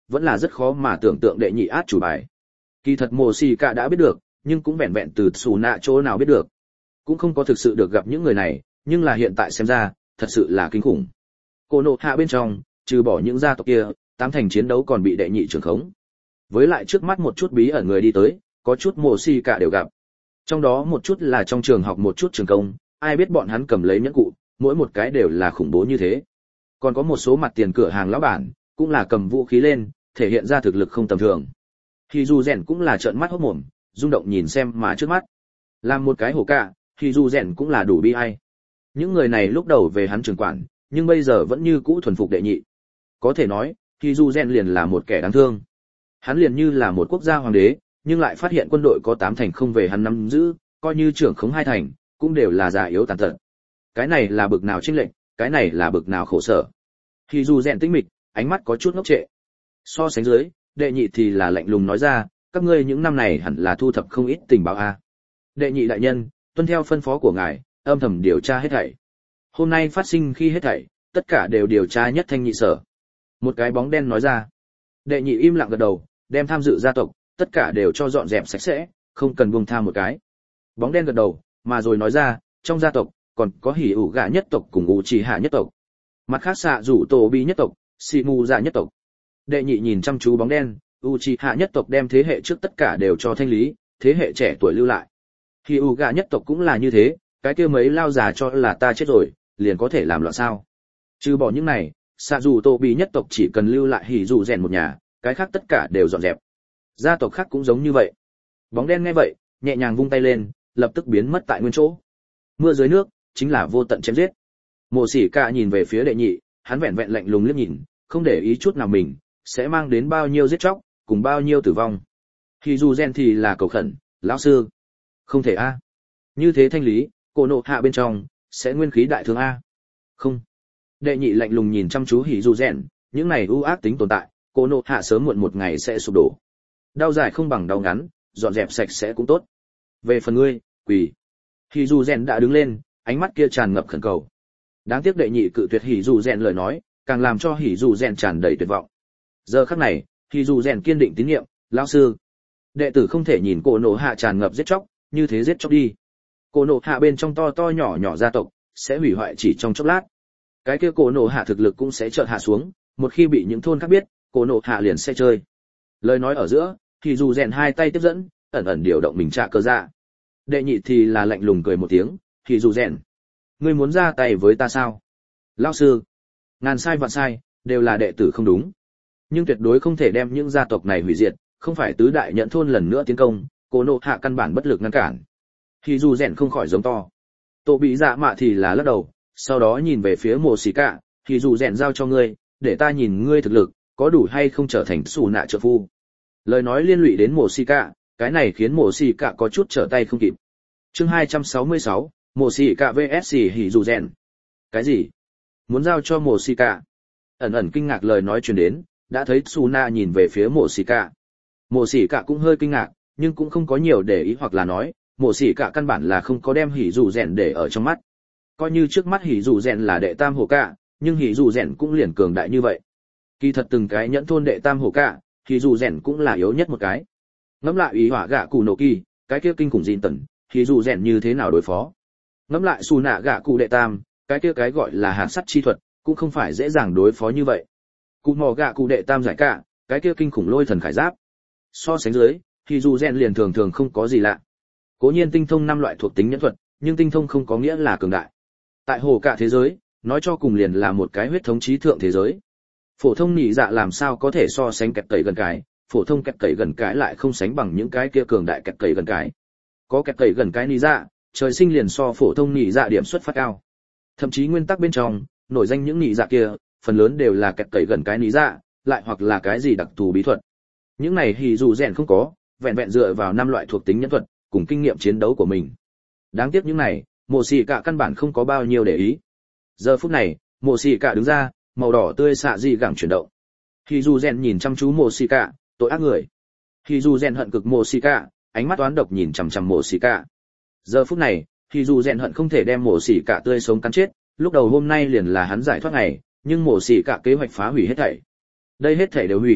vẫn là rất khó mà tưởng tượng đệ nhị át chủ bài. Kỳ thật Mộ Xỉ Cả đã biết được, nhưng cũng vẹn vẹn từ Sủ Nạ chỗ nào biết được. Cũng không có thực sự được gặp những người này, nhưng là hiện tại xem ra, thật sự là kinh khủng. Cô nộ hạ bên trong, trừ bỏ những gia tộc kia, tám thành chiến đấu còn bị đệ nhị trưởng khống. Với lại trước mắt một chút bí ẩn người đi tới, có chút Mộ Xỉ Cả đều gặp. Trong đó một chút là trong trường học một chút trường công, ai biết bọn hắn cầm lấy nhẫn cụ, mỗi một cái đều là khủng bố như thế. Còn có một số mặt tiền cửa hàng lão bản, cũng là cầm vũ khí lên, thể hiện ra thực lực không tầm thường. Thì dù rèn cũng là trợn mắt hốt mồm, rung động nhìn xem mà trước mắt. Làm một cái hổ cả, thì dù rèn cũng là đủ bi ai. Những người này lúc đầu về hắn trường quản, nhưng bây giờ vẫn như cũ thuần phục đệ nhị. Có thể nói, thì dù rèn liền là một kẻ đáng thương. Hắn liền như là một quốc gia hoàng đế, nhưng lại phát hiện quân đội có tám thành không về hắn nắm giữ, coi như trưởng khống hai thành, cũng đều là già yếu tàn tật. Cái này là bực nào chênh lệch, cái này là bực nào khổ sở. Thì dù rèn tĩnh mịch, ánh mắt có chút ngốc trệ. So sánh dưới, đệ nhị thì là lạnh lùng nói ra, các ngươi những năm này hẳn là thu thập không ít tình báo a. Đệ nhị đại nhân, tuân theo phân phó của ngài, âm thầm điều tra hết thảy. Hôm nay phát sinh khi hết thảy, tất cả đều điều tra nhất thanh nhị sở. Một cái bóng đen nói ra. Đệ nhị im lặng gật đầu, đem tham dự gia tộc, tất cả đều cho dọn dẹp sạch sẽ, không cần buông tha một cái. Bóng đen gật đầu, mà rồi nói ra, trong gia tộc còn có hỉ ủ gạ nhất tộc cùng ủ trì hạ nhất tộc, mặt khác xạ rủ tổ bi nhất tộc, xì mù dạ nhất tộc. Đệ nhị nhìn chăm chú bóng đen, ủ trì hạ nhất tộc đem thế hệ trước tất cả đều cho thanh lý, thế hệ trẻ tuổi lưu lại. Hỉ ủ gạ nhất tộc cũng là như thế, cái kia mấy lao già cho là ta chết rồi, liền có thể làm loạn sao? Trừ bỏ những này, xạ rủ tổ bi nhất tộc chỉ cần lưu lại hỉ rủ rèn một nhà, cái khác tất cả đều dọn dẹp. Gia tộc khác cũng giống như vậy. Bóng đen nghe vậy, nhẹ nhàng vung tay lên, lập tức biến mất tại nguyên chỗ. Mưa dưới nước, chính là vô tận chém giết. Mộ Xỉ Cả nhìn về phía đệ nhị, hắn vẹn vẹn lạnh lùng liếc nhìn, không để ý chút nào mình sẽ mang đến bao nhiêu giết chóc, cùng bao nhiêu tử vong. Thì dù gen thì là cầu khẩn, lão sư, không thể a. Như thế thanh lý, cổ nộ hạ bên trong sẽ nguyên khí đại thương a. Không. Đệ nhị lạnh lùng nhìn chăm chú Hỉ Dù Rèn, những này ưu ác tính tồn tại, cổ nộ hạ sớm muộn một ngày sẽ sụp đổ. Đau dài không bằng đau ngắn, dọn dẹp sạch sẽ cũng tốt. Về phần ngươi, quỳ. Hỉ Dù Rèn đã đứng lên, ánh mắt kia tràn ngập khẩn cầu. Đáng tiếc đệ nhị cự tuyệt Hỉ Dù Rèn lời nói, càng làm cho Hỉ Dù Rèn tràn đầy tuyệt vọng. Giờ khắc này, Hỉ Dù Rèn kiên định tín nhiệm, lão sư, đệ tử không thể nhìn cổ nộ hạ tràn ngập giết chóc, như thế giết chóc đi. Cổ nộ hạ bên trong to to nhỏ nhỏ gia tộc sẽ hủy hoại chỉ trong chốc lát. Cái kia cổ nộ hạ thực lực cũng sẽ chợt hạ xuống, một khi bị những thôn khác biết, cổ nộ hạ liền sẽ chơi. Lời nói ở giữa, Hỉ Dù Rèn hai tay tiếp dẫn, ẩn ẩn điều động mình trạ cơ dạ. Đệ nhị thì là lạnh lùng cười một tiếng, Hỉ Dù Rèn, ngươi muốn ra tay với ta sao? Lão sư, ngàn sai vạn sai, đều là đệ tử không đúng. Nhưng tuyệt đối không thể đem những gia tộc này hủy diệt, không phải tứ đại nhận thôn lần nữa tiến công, cổ nộ hạ căn bản bất lực ngăn cản. Hỉ Dù Rèn không khỏi giống to. Tổ bị dạ mạ thì là lắc đầu, sau đó nhìn về phía Mộ Xỉ Cả, Hỉ Dù Rèn giao cho ngươi, để ta nhìn ngươi thực lực, có đủ hay không trở thành Sủ Nạ trợ phu. Lời nói liên lụy đến Mộ Xỉ Cả, cái này khiến Mộ Xỉ Cả có chút trở tay không kịp. Chương hai trăm sáu mươi sáu, Mộ Xỉ Cả vs Hỉ Dù Rèn. Cái gì? Muốn giao cho Mộ Xỉ Cả? Ẩn ẩn kinh ngạc lời nói truyền đến, đã thấy Sủ Nạ nhìn về phía Mộ Xỉ Cả. Mộ Xỉ Cả cũng hơi kinh ngạc, nhưng cũng không có nhiều để ý hoặc là nói, Mộ Xỉ Cả căn bản là không có đem Hỉ Dù Rèn để ở trong mắt. Coi như trước mắt Hỉ Dù Rèn là đệ tam hổ cả, nhưng Hỉ Dù Rèn cũng liền cường đại như vậy. Kỳ thật từng cái nhẫn thôn đệ tam hổ cả, Hỉ Dù Rèn cũng là yếu nhất một cái. Ngẫm lại ý hỏa gạ cụ nổ kỳ, cái kia kinh khủng Jin tần, Hỉ Dù Rèn như thế nào đối phó? Ngẫm lại Sủ Nạ gạ cụ đệ tam, cái kia cái gọi là hạt sắt chi thuật, cũng không phải dễ dàng đối phó như vậy. Cụ mò gạ cụ đệ tam giải cả, cái kia kinh khủng lôi thần khải giáp. So sánh dưới, Hỉ Dù Rèn liền thường thường không có gì lạ. Cố nhiên tinh thông năm loại thuộc tính nhẫn thuật, nhưng tinh thông không có nghĩa là cường đại. Tại hồ cả thế giới, nói cho cùng liền là một cái huyết thống trí thượng thế giới. Phổ thông nhị dạ làm sao có thể so sánh kẹt cẩy gần cái, phổ thông kẹt cẩy gần cái lại không sánh bằng những cái kia cường đại kẹt cẩy gần cái. Có kẹt cẩy gần cái nhị dạ, trời sinh liền so phổ thông nhị dạ điểm xuất phát cao. Thậm chí nguyên tắc bên trong, nổi danh những nhị dạ kia, phần lớn đều là kẹt cẩy gần cái nhị dạ, lại hoặc là cái gì đặc thù bí thuật. Những này Hỉ Dù Rèn không có, vẹn vẹn dựa vào năm loại thuộc tính nhẫn thuật, cùng kinh nghiệm chiến đấu của mình. Đáng tiếc những này, Mộ Xỉ Cả căn bản không có bao nhiêu để ý. Giờ phút này, Mộ Xỉ Cả đứng ra, màu đỏ tươi xạ dị gẳng chuyển động. Hỉ Dù Rèn nhìn chăm chú Mộ Xỉ Cả, tội ác người. Hỉ Dù Rèn hận cực Mộ Xỉ Cả, ánh mắt oán độc nhìn chằm chằm Mộ Xỉ Cả. Giờ phút này, Hỉ Dù Rèn hận không thể đem Mộ Xỉ Cả tươi sống cắn chết, lúc đầu hôm nay liền là hắn giải thoát ngày, nhưng Mộ Xỉ Cả kế hoạch phá hủy hết thảy. Đây hết thảy đều hủy,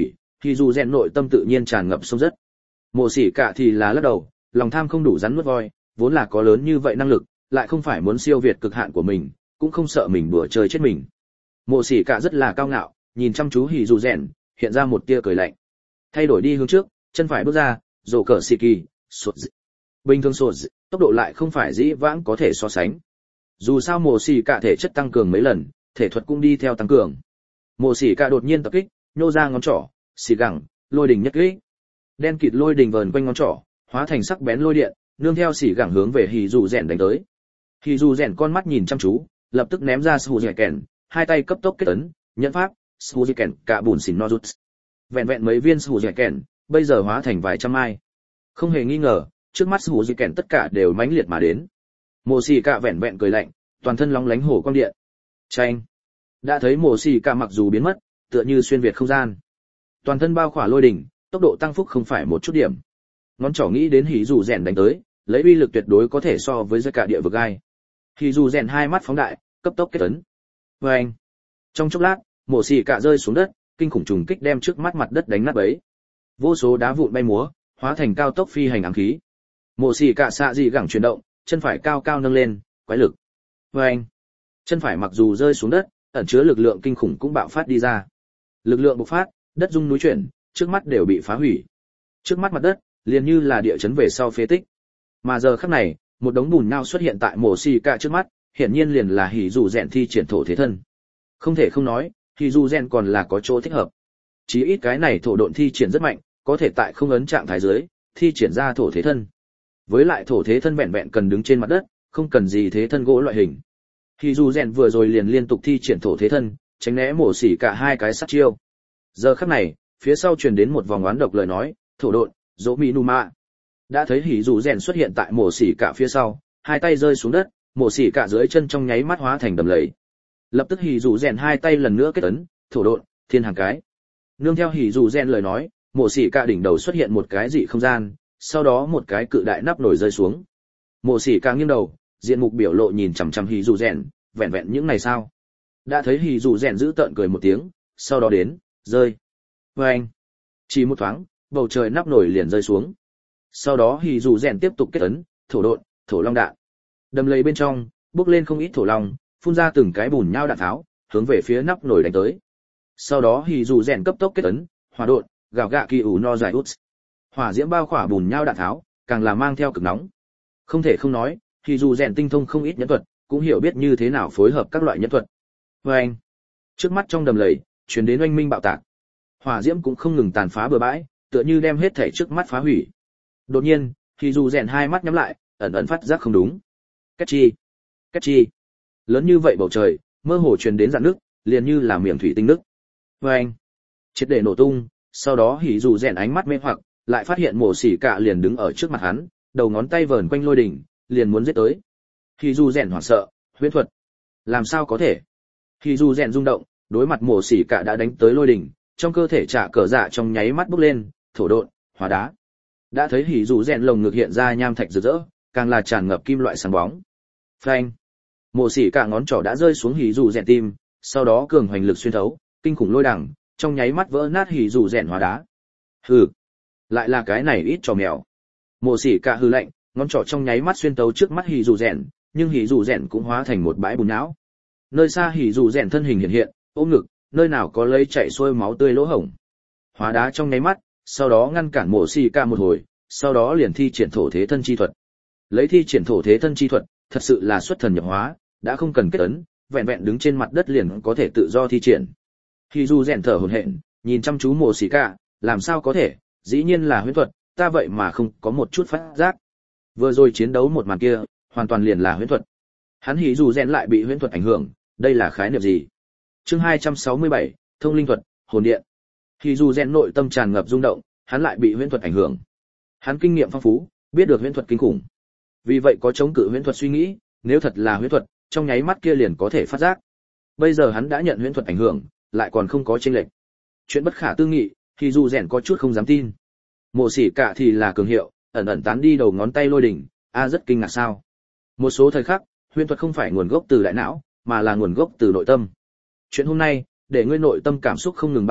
Thì dù rèn nội tâm tự nhiên tràn ngập sông rất. Mộ Sĩ Cả thì là lắc đầu, lòng tham không đủ rắn nuốt voi, vốn là có lớn như vậy năng lực, lại không phải muốn siêu việt cực hạn của mình, cũng không sợ mình đùa chơi chết mình. Mộ Sĩ Cả rất là cao ngạo, nhìn chăm chú Hỉ Dù Rèn, hiện ra một tia cười lạnh. Thay đổi đi hướng trước, chân phải bước ra, rồ cờ xì kỳ, sột dị. Bình thường sột dị, tốc độ lại không phải dĩ vãng có thể so sánh. Dù sao Mộ Sĩ Cả thể chất tăng cường mấy lần, thể thuật cũng đi theo tăng cường. Mộ Sĩ Cả đột nhiên tập kích, nhô ra ngón trỏ, xì gẳng, lôi đình nhất kích. Đen kịt lôi đình vờn quanh ngón trỏ, hóa thành sắc bén lôi điện, nương theo xì gẳng hướng về Hỉ Dù Rèn đánh tới. Hỉ Dù Rèn con mắt nhìn chăm chú, lập tức ném ra sù dẻ kèn, hai tay cấp tốc kết ấn, nhẫn pháp, sù dẻ kèn cả bùn xỉn no rút. Vẹn vẹn mấy viên sù dẻ kèn, bây giờ hóa thành vài trăm mai. Không hề nghi ngờ, trước mắt sù dẻ kèn tất cả đều mãnh liệt mà đến. Mộ Sĩ Cả vẹn vẹn cười lạnh, toàn thân lóng lánh hổ quang điện. Chanh. Đã thấy Mộ Sĩ Cả mặc dù biến mất, tựa như xuyên việt không gian. Toàn thân bao khỏa lôi đỉnh, tốc độ tăng phúc không phải một chút điểm. Ngón trỏ nghĩ đến Hỉ Dù Rèn đánh tới, lấy uy lực tuyệt đối có thể so với giới cả địa vực gai. Hỉ Dù Rèn hai mắt phóng đại, cấp tốc kết ấn. Oeng. Trong chốc lát, Mộ Sĩ Cả rơi xuống đất, kinh khủng trùng kích đem trước mắt mặt đất đánh nát bấy. Vô số đá vụn bay múa, hóa thành cao tốc phi hành ám khí. Mộ Sĩ Cả xạ dị gẳng chuyển động, chân phải cao cao nâng lên, quái lực. Oeng. Chân phải mặc dù rơi xuống đất, ẩn chứa lực lượng kinh khủng cũng bạo phát đi ra. Lực lượng bộc phát, đất rung núi chuyển, trước mắt đều bị phá hủy. Trước mắt mặt đất, liền như là địa chấn về sau phế tích. Mà giờ khắc này, một đống bùn nhão xuất hiện tại Mộ Sĩ Cả trước mắt, hiển nhiên liền là Hỉ Dù Rèn thi triển thổ thế thân. Không thể không nói, Hỉ Dù Rèn còn là có chỗ thích hợp. Chí ít cái này thổ độn thi triển rất mạnh, có thể tại không ấn trạng thái dưới, thi triển ra thổ thế thân. Với lại thổ thế thân vẹn vẹn cần đứng trên mặt đất, không cần gì thế thân gỗ loại hình. Hỉ Dù Rèn vừa rồi liền liên tục thi triển thổ thế thân, tránh né Mộ Sĩ Cả hai cái sát chiêu. Giờ khắc này, phía sau truyền đến một vòng oán độc lời nói, thổ độn, dỗ mỹ nù mạ. Đã thấy Hỉ Dù Rèn xuất hiện tại Mộ Sĩ Cả phía sau, hai tay rơi xuống đất, Mộ Sĩ Cả dưới chân trong nháy mắt hóa thành đầm lầy. Lập tức Hỉ Dù Rèn hai tay lần nữa kết ấn, thổ độn, thiên hàng cái. Nương theo Hỉ Dù Rèn lời nói, Mộ Sĩ Cả đỉnh đầu xuất hiện một cái dị không gian, sau đó một cái cự đại nắp nổi rơi xuống. Mộ Sĩ Cả nghiêng đầu, diện mục biểu lộ nhìn chằm chằm Hỉ Dù Rèn, vẹn vẹn những này sao? Đã thấy Hỉ Dù Rèn giữ tợn cười một tiếng, sau đó đến, rơi. Oeng. Chỉ một thoáng, bầu trời nắp nổi liền rơi xuống. Sau đó Hỉ Dù Rèn tiếp tục kết ấn, thổ độn, thổ long đạn. Đầm lầy bên trong, bốc lên không ít thổ long, phun ra từng cái bùn nhão đạn tháo, hướng về phía nắp nổi đánh tới. Sau đó Hỉ Dù Rèn cấp tốc kết ấn, hỏa độn, gào gạ kỳ ủ no dài út. Hỏa diễm bao khỏa bùn nhão đạn tháo, càng là mang theo cực nóng. Không thể không nói, Hỉ Dù Rèn tinh thông không ít nhẫn thuật, cũng hiểu biết như thế nào phối hợp các loại nhẫn thuật. Oeng. Trước mắt trong đầm lầy, truyền đến oanh minh bạo tạc. Hỏa diễm cũng không ngừng tàn phá bừa bãi, tựa như đem hết thảy trước mắt phá hủy. Đột nhiên, Hỉ Dù Rèn hai mắt nhắm lại, ẩn ẩn phát giác không đúng. Két chi, két chi. Lớn như vậy bầu trời, mơ hồ truyền đến rạn nước, liền như là miệng thủy tinh nước. Oeng. Triệt để nổ tung, sau đó Hỉ Dù Rèn ánh mắt mê hoặc, lại phát hiện Mộ Sĩ Cả liền đứng ở trước mặt hắn, đầu ngón tay vờn quanh lôi đỉnh, liền muốn giết tới. Hỉ Dù Rèn hoảng sợ, huyễn thuật. Làm sao có thể? Hỉ Dù Rèn rung động, đối mặt Mộ Sĩ Cả đã đánh tới lôi đỉnh, trong cơ thể trả cờ dạ trong nháy mắt bốc lên, thổ độn, hóa đá. Đã thấy Hỉ Dù Rèn lồng ngực hiện ra nham thạch rực rỡ, càng là tràn ngập kim loại sáng bóng. Phanh. Mộ Sĩ Cả ngón trỏ đã rơi xuống Hỉ Dù Rèn tim, sau đó cường hoành lực xuyên thấu, kinh khủng lôi đẳng, trong nháy mắt vỡ nát Hỉ Dù Rèn hóa đá. Hừ, lại là cái này ít trò mèo. Mộ Sĩ Cả hừ lạnh, ngón trỏ trong nháy mắt xuyên tấu trước mắt Hỉ Dù Rèn, nhưng Hỉ Dù Rèn cũng hóa thành một bãi bùn não. Nơi xa Hỉ Dù Rèn thân hình hiện hiện, ôm ngực, nơi nào có lấy chảy xuôi máu tươi lỗ hổng. Hóa đá trong nháy mắt, sau đó ngăn cản Mộ Sĩ Cả một hồi, sau đó liền thi triển thổ thế thân chi thuật. Lấy thi triển thổ thế thân chi thuật, thật sự là xuất thần nhập hóa, đã không cần kết ấn, vẹn vẹn đứng trên mặt đất liền có thể tự do thi triển. Hỉ Dù Rèn thở hổn hển, nhìn chăm chú Mộ Sĩ Cả, làm sao có thể, dĩ nhiên là huyễn thuật, ta vậy mà không có một chút phát giác. Vừa rồi chiến đấu một màn kia, hoàn toàn liền là huyễn thuật. Hắn Hỉ Dù Rèn lại bị huyễn thuật ảnh hưởng, đây là khái niệm gì? Chương hai trăm sáu mươi bảy, Thông linh thuật, hồn điện. Hỉ Dù Rèn nội tâm tràn ngập rung động, hắn lại bị huyễn thuật ảnh hưởng. Hắn kinh nghiệm phong phú, biết được huyễn thuật kinh khủng. Vì vậy có chống cự huyễn thuật suy nghĩ, nếu thật là huyễn thuật, trong nháy mắt kia liền có thể phát giác. Bây giờ hắn đã nhận huyễn thuật ảnh hưởng, lại còn không có chênh lệch. Chuyện bất khả tư nghị, Hỉ Dù Rèn có chút không dám tin. Mộ Sĩ Cả thì là cường hiệu, ẩn ẩn tán đi đầu ngón tay lôi đỉnh, a rất kinh ngạc sao? Một số thời khắc, huyễn thuật không phải nguồn gốc từ đại não, mà là nguồn gốc từ nội tâm. Chuyện hôm nay, để ngươi nội tâm cảm xúc không ngừng ba động,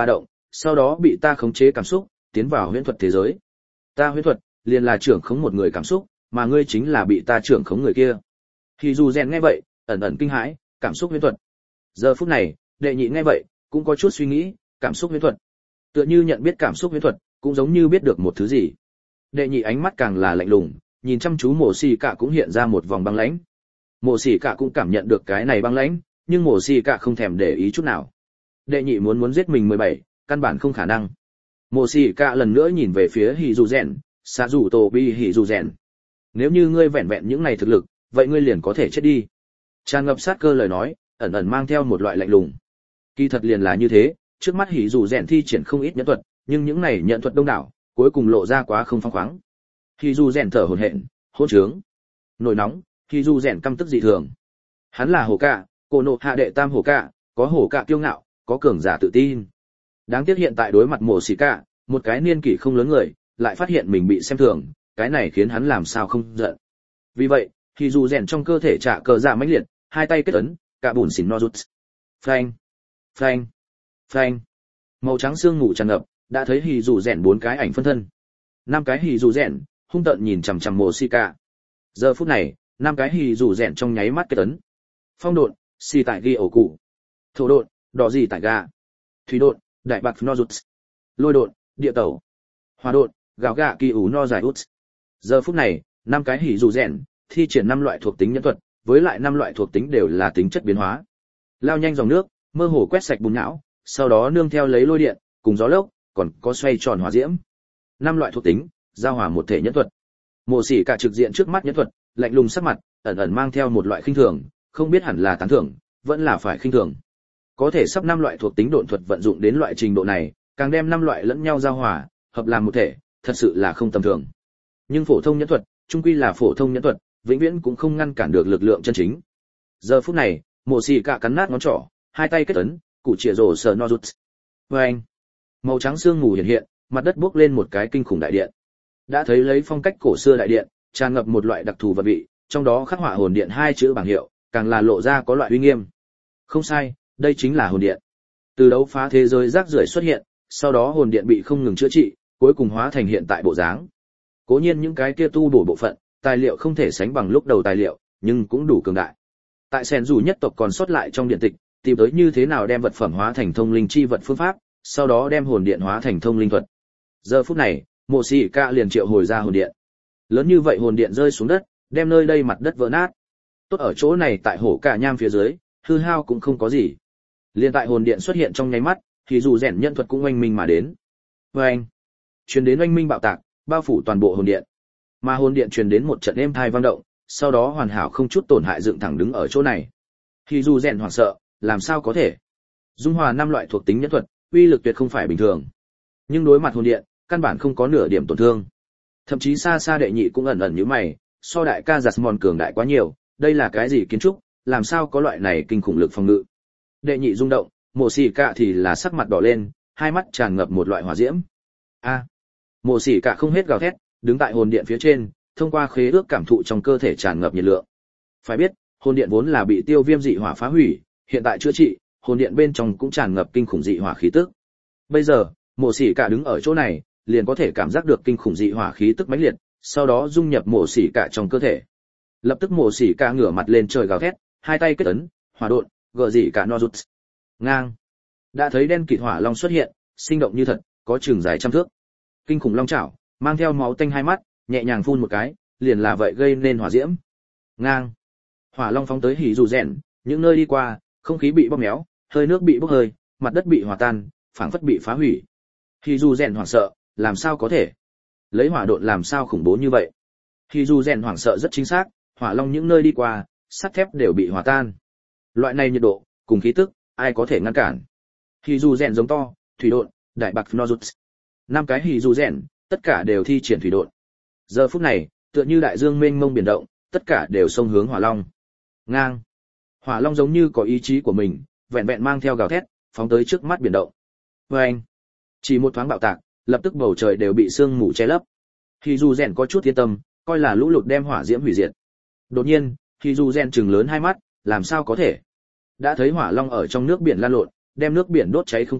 sau đó bị ta khống chế cảm xúc, tiến vào huyễn thuật thế giới. Ta huyễn thuật liền là trưởng khống một người cảm xúc, mà ngươi chính là bị ta trưởng khống người kia. Thì dù rèn nghe vậy, ẩn ẩn kinh hãi, cảm xúc huyễn thuật. Giờ phút này, đệ nhị nghe vậy, cũng có chút suy nghĩ, cảm xúc huyễn thuật. Tựa như nhận biết cảm xúc huyễn thuật, cũng giống như biết được một thứ gì. Đệ nhị ánh mắt càng là lạnh lùng, nhìn chăm chú Mộ Xỉ Cả cũng hiện ra một vòng băng lãnh. Mộ Xỉ Cả cũng cảm nhận được cái này băng lãnh, nhưng Mộ Xỉ Cả không thèm để ý chút nào. Đệ nhị muốn muốn giết mình mười bảy, căn bản không khả năng. Mộ Xỉ Cả lần nữa nhìn về phía Hỉ Dù Rèn, xạ rủ tổ bi Hỉ Dù Rèn. Nếu như ngươi vẹn vẹn những này thực lực, vậy ngươi liền có thể chết đi. Tràn ngập sát cơ lời nói, ẩn ẩn mang theo một loại lạnh lùng. Kỳ thật liền là như thế, trước mắt Hỉ Dù Rèn thi triển không ít nhẫn thuật, nhưng những này nhận thuật đông đảo, cuối cùng lộ ra quá không phóng khoáng. Hỉ Dù Rèn thở hổn hển, hỗn trướng, nổi nóng, Hỉ Dù Rèn căm tức dị thường. Hắn là hổ cạ, cổ nộ hạ đệ tam hổ cạ, có hổ cạ kiêu ngạo, có cường giả tự tin. Đáng tiếc hiện tại đối mặt Mộ Xỉ Cả, một cái niên kỷ không lớn người, lại phát hiện mình bị xem thường, cái này khiến hắn làm sao không giận. Vì vậy, Hỉ Dù Rèn trong cơ thể trả cờ dạ mãnh liệt, hai tay kết ấn, cả bùn xỉn no rút. Phanh, phanh, phanh. Màu trắng xương ngủ tràn ngập, đã thấy Hỉ Dù Rèn bốn cái ảnh phân thân. Năm cái Hỉ Dù Rèn hung tợn nhìn chằm chằm Mộ Xỉ Cả. Giờ phút này, năm cái Hỉ Dù Rèn trong nháy mắt kết ấn. Phong độn, xì tại ghi ổ cụ. Thổ độn, đỏ gì tại gà. Thủy độn, đại bạc no rút. Lôi độn, địa tẩu. Hỏa độn, gạo gạ kỳ ủ no dài út. Giờ phút này, năm cái Hỉ Dù Rèn thi triển năm loại thuộc tính nhân thuật, với lại năm loại thuộc tính đều là tính chất biến hóa. Lao nhanh dòng nước, mơ hồ quét sạch bùn não, sau đó nương theo lấy lôi điện, cùng gió lốc, còn có xoay tròn hỏa diễm. Năm loại thuộc tính, giao hòa một thể nhân thuật. Mộ Xỉ Cả trực diện trước mắt nhân thuật, lạnh lùng sắc mặt, ẩn ẩn mang theo một loại khinh thường, không biết hẳn là tán thưởng, vẫn là phải khinh thường. Có thể sắp năm loại thuộc tính độn thuật vận dụng đến loại trình độ này, càng đem năm loại lẫn nhau giao hòa, hợp làm một thể, thật sự là không tầm thường. Nhưng phổ thông nhẫn thuật, chung quy là phổ thông nhẫn thuật, vĩnh viễn cũng không ngăn cản được lực lượng chân chính. Giờ phút này, Mộ Xỉ Cả cắn nát ngón trỏ, hai tay kết ấn, cụ chĩa rồ sờ no rút. Oeng! Màu trắng sương mù hiện hiện, mặt đất bốc lên một cái kinh khủng đại điện. Đã thấy lấy phong cách cổ xưa đại điện, tràn ngập một loại đặc thù vật vị, trong đó khắc họa hồn điện hai chữ bảng hiệu, càng là lộ ra có loại uy nghiêm. Không sai, đây chính là hồn điện. Từ đấu phá thế giới rác rưởi xuất hiện, sau đó hồn điện bị không ngừng chữa trị, cuối cùng hóa thành hiện tại bộ dáng. Cố nhiên những cái kia tu bổ bộ phận, tài liệu không thể sánh bằng lúc đầu tài liệu, nhưng cũng đủ cường đại. Tại Sen dù nhất tộc còn sót lại trong điện tịch, tìm tới như thế nào đem vật phẩm hóa thành thông linh chi vật phương pháp, sau đó đem hồn điện hóa thành thông linh thuật. Giờ phút này, Mộ Xỉ Cả liền triệu hồi ra hồn điện. Lớn như vậy hồn điện rơi xuống đất, đem nơi đây mặt đất vỡ nát. Tốt ở chỗ này tại hổ cả nham phía dưới, hư hao cũng không có gì. Liên tại hồn điện xuất hiện trong nháy mắt, thì dù rèn nhân thuật cũng oanh minh mà đến. Oanh! Truyền đến oanh minh bạo tạc, bao phủ toàn bộ hồn điện. Mà hồn điện truyền đến một trận êm thai vang động, sau đó hoàn hảo không chút tổn hại dựng thẳng đứng ở chỗ này. Thì dù rèn hoảng sợ, làm sao có thể? Dung hòa năm loại thuộc tính nhẫn thuật, uy lực tuyệt không phải bình thường. Nhưng đối mặt hồn điện, căn bản không có nửa điểm tổn thương. Thậm chí xa xa đệ nhị cũng ẩn ẩn như mày, so đại ca Jasmine cường đại quá nhiều, đây là cái gì kiến trúc, làm sao có loại này kinh khủng lực phòng ngự. Đệ nhị rung động, Mộ Xỉ Cả thì là sắc mặt đỏ lên, hai mắt tràn ngập một loại hỏa diễm. A! À, Mộ Xỉ Cả không hết gào thét, đứng tại hồn điện phía trên, thông qua khế ước cảm thụ trong cơ thể tràn ngập nhiệt lượng. Phải biết, hồn điện vốn là bị tiêu viêm dị hỏa phá hủy, hiện tại chữa trị, hồn điện bên trong cũng tràn ngập kinh khủng dị hỏa khí tức. Bây giờ, Mộ Xỉ Cả đứng ở chỗ này, liền có thể cảm giác được kinh khủng dị hỏa khí tức mãnh liệt, sau đó dung nhập Mộ Xỉ Cả trong cơ thể. Lập tức Mộ Xỉ Cả ngửa mặt lên trời gào thét, hai tay kết ấn, hỏa độn, gờ dị cả no rút. Ngang. Đã thấy đen kịt hỏa long xuất hiện, sinh động như thật, có chừng dài trăm thước. Kinh khủng long chảo, mang theo máu tanh hai mắt, nhẹ nhàng phun một cái, liền là vậy gây nên hỏa diễm. Ngang. Hỏa long phóng tới Hỉ Dù Rèn, những nơi đi qua, không khí bị bóp méo, hơi nước bị bốc hơi, mặt đất bị hòa tan, phảng phất bị phá hủy. Hỉ Dù Rèn hoảng sợ, làm sao có thể? Lấy hỏa độn làm sao khủng bố như vậy? Hỉ Dù Rèn hoảng sợ rất chính xác, hỏa long những nơi đi qua, sắt thép đều bị hòa tan. Loại này nhiệt độ, cùng khí tức, ai có thể ngăn cản? Hỉ Dù Rèn giống to, thủy độn, đại bạc no rút. Năm cái Hỉ Dù Rèn, tất cả đều thi triển thủy độn. Giờ phút này, tựa như đại dương mênh mông biển động, tất cả đều xông hướng hỏa long. Ngang. Hỏa long giống như có ý chí của mình, vẹn vẹn mang theo gào thét, phóng tới trước mắt biển động. Oeng. Chỉ một thoáng bạo tạc, lập tức bầu trời đều bị sương mù che lấp. Hỉ Dù Rèn có chút yên tâm, coi là lũ lụt đem hỏa diễm hủy diệt. Đột nhiên, Hỉ Dù Rèn trừng lớn hai mắt, làm sao có thể? Đã thấy hỏa long ở trong nước biển lan lộn, đem nước biển đốt cháy không còn,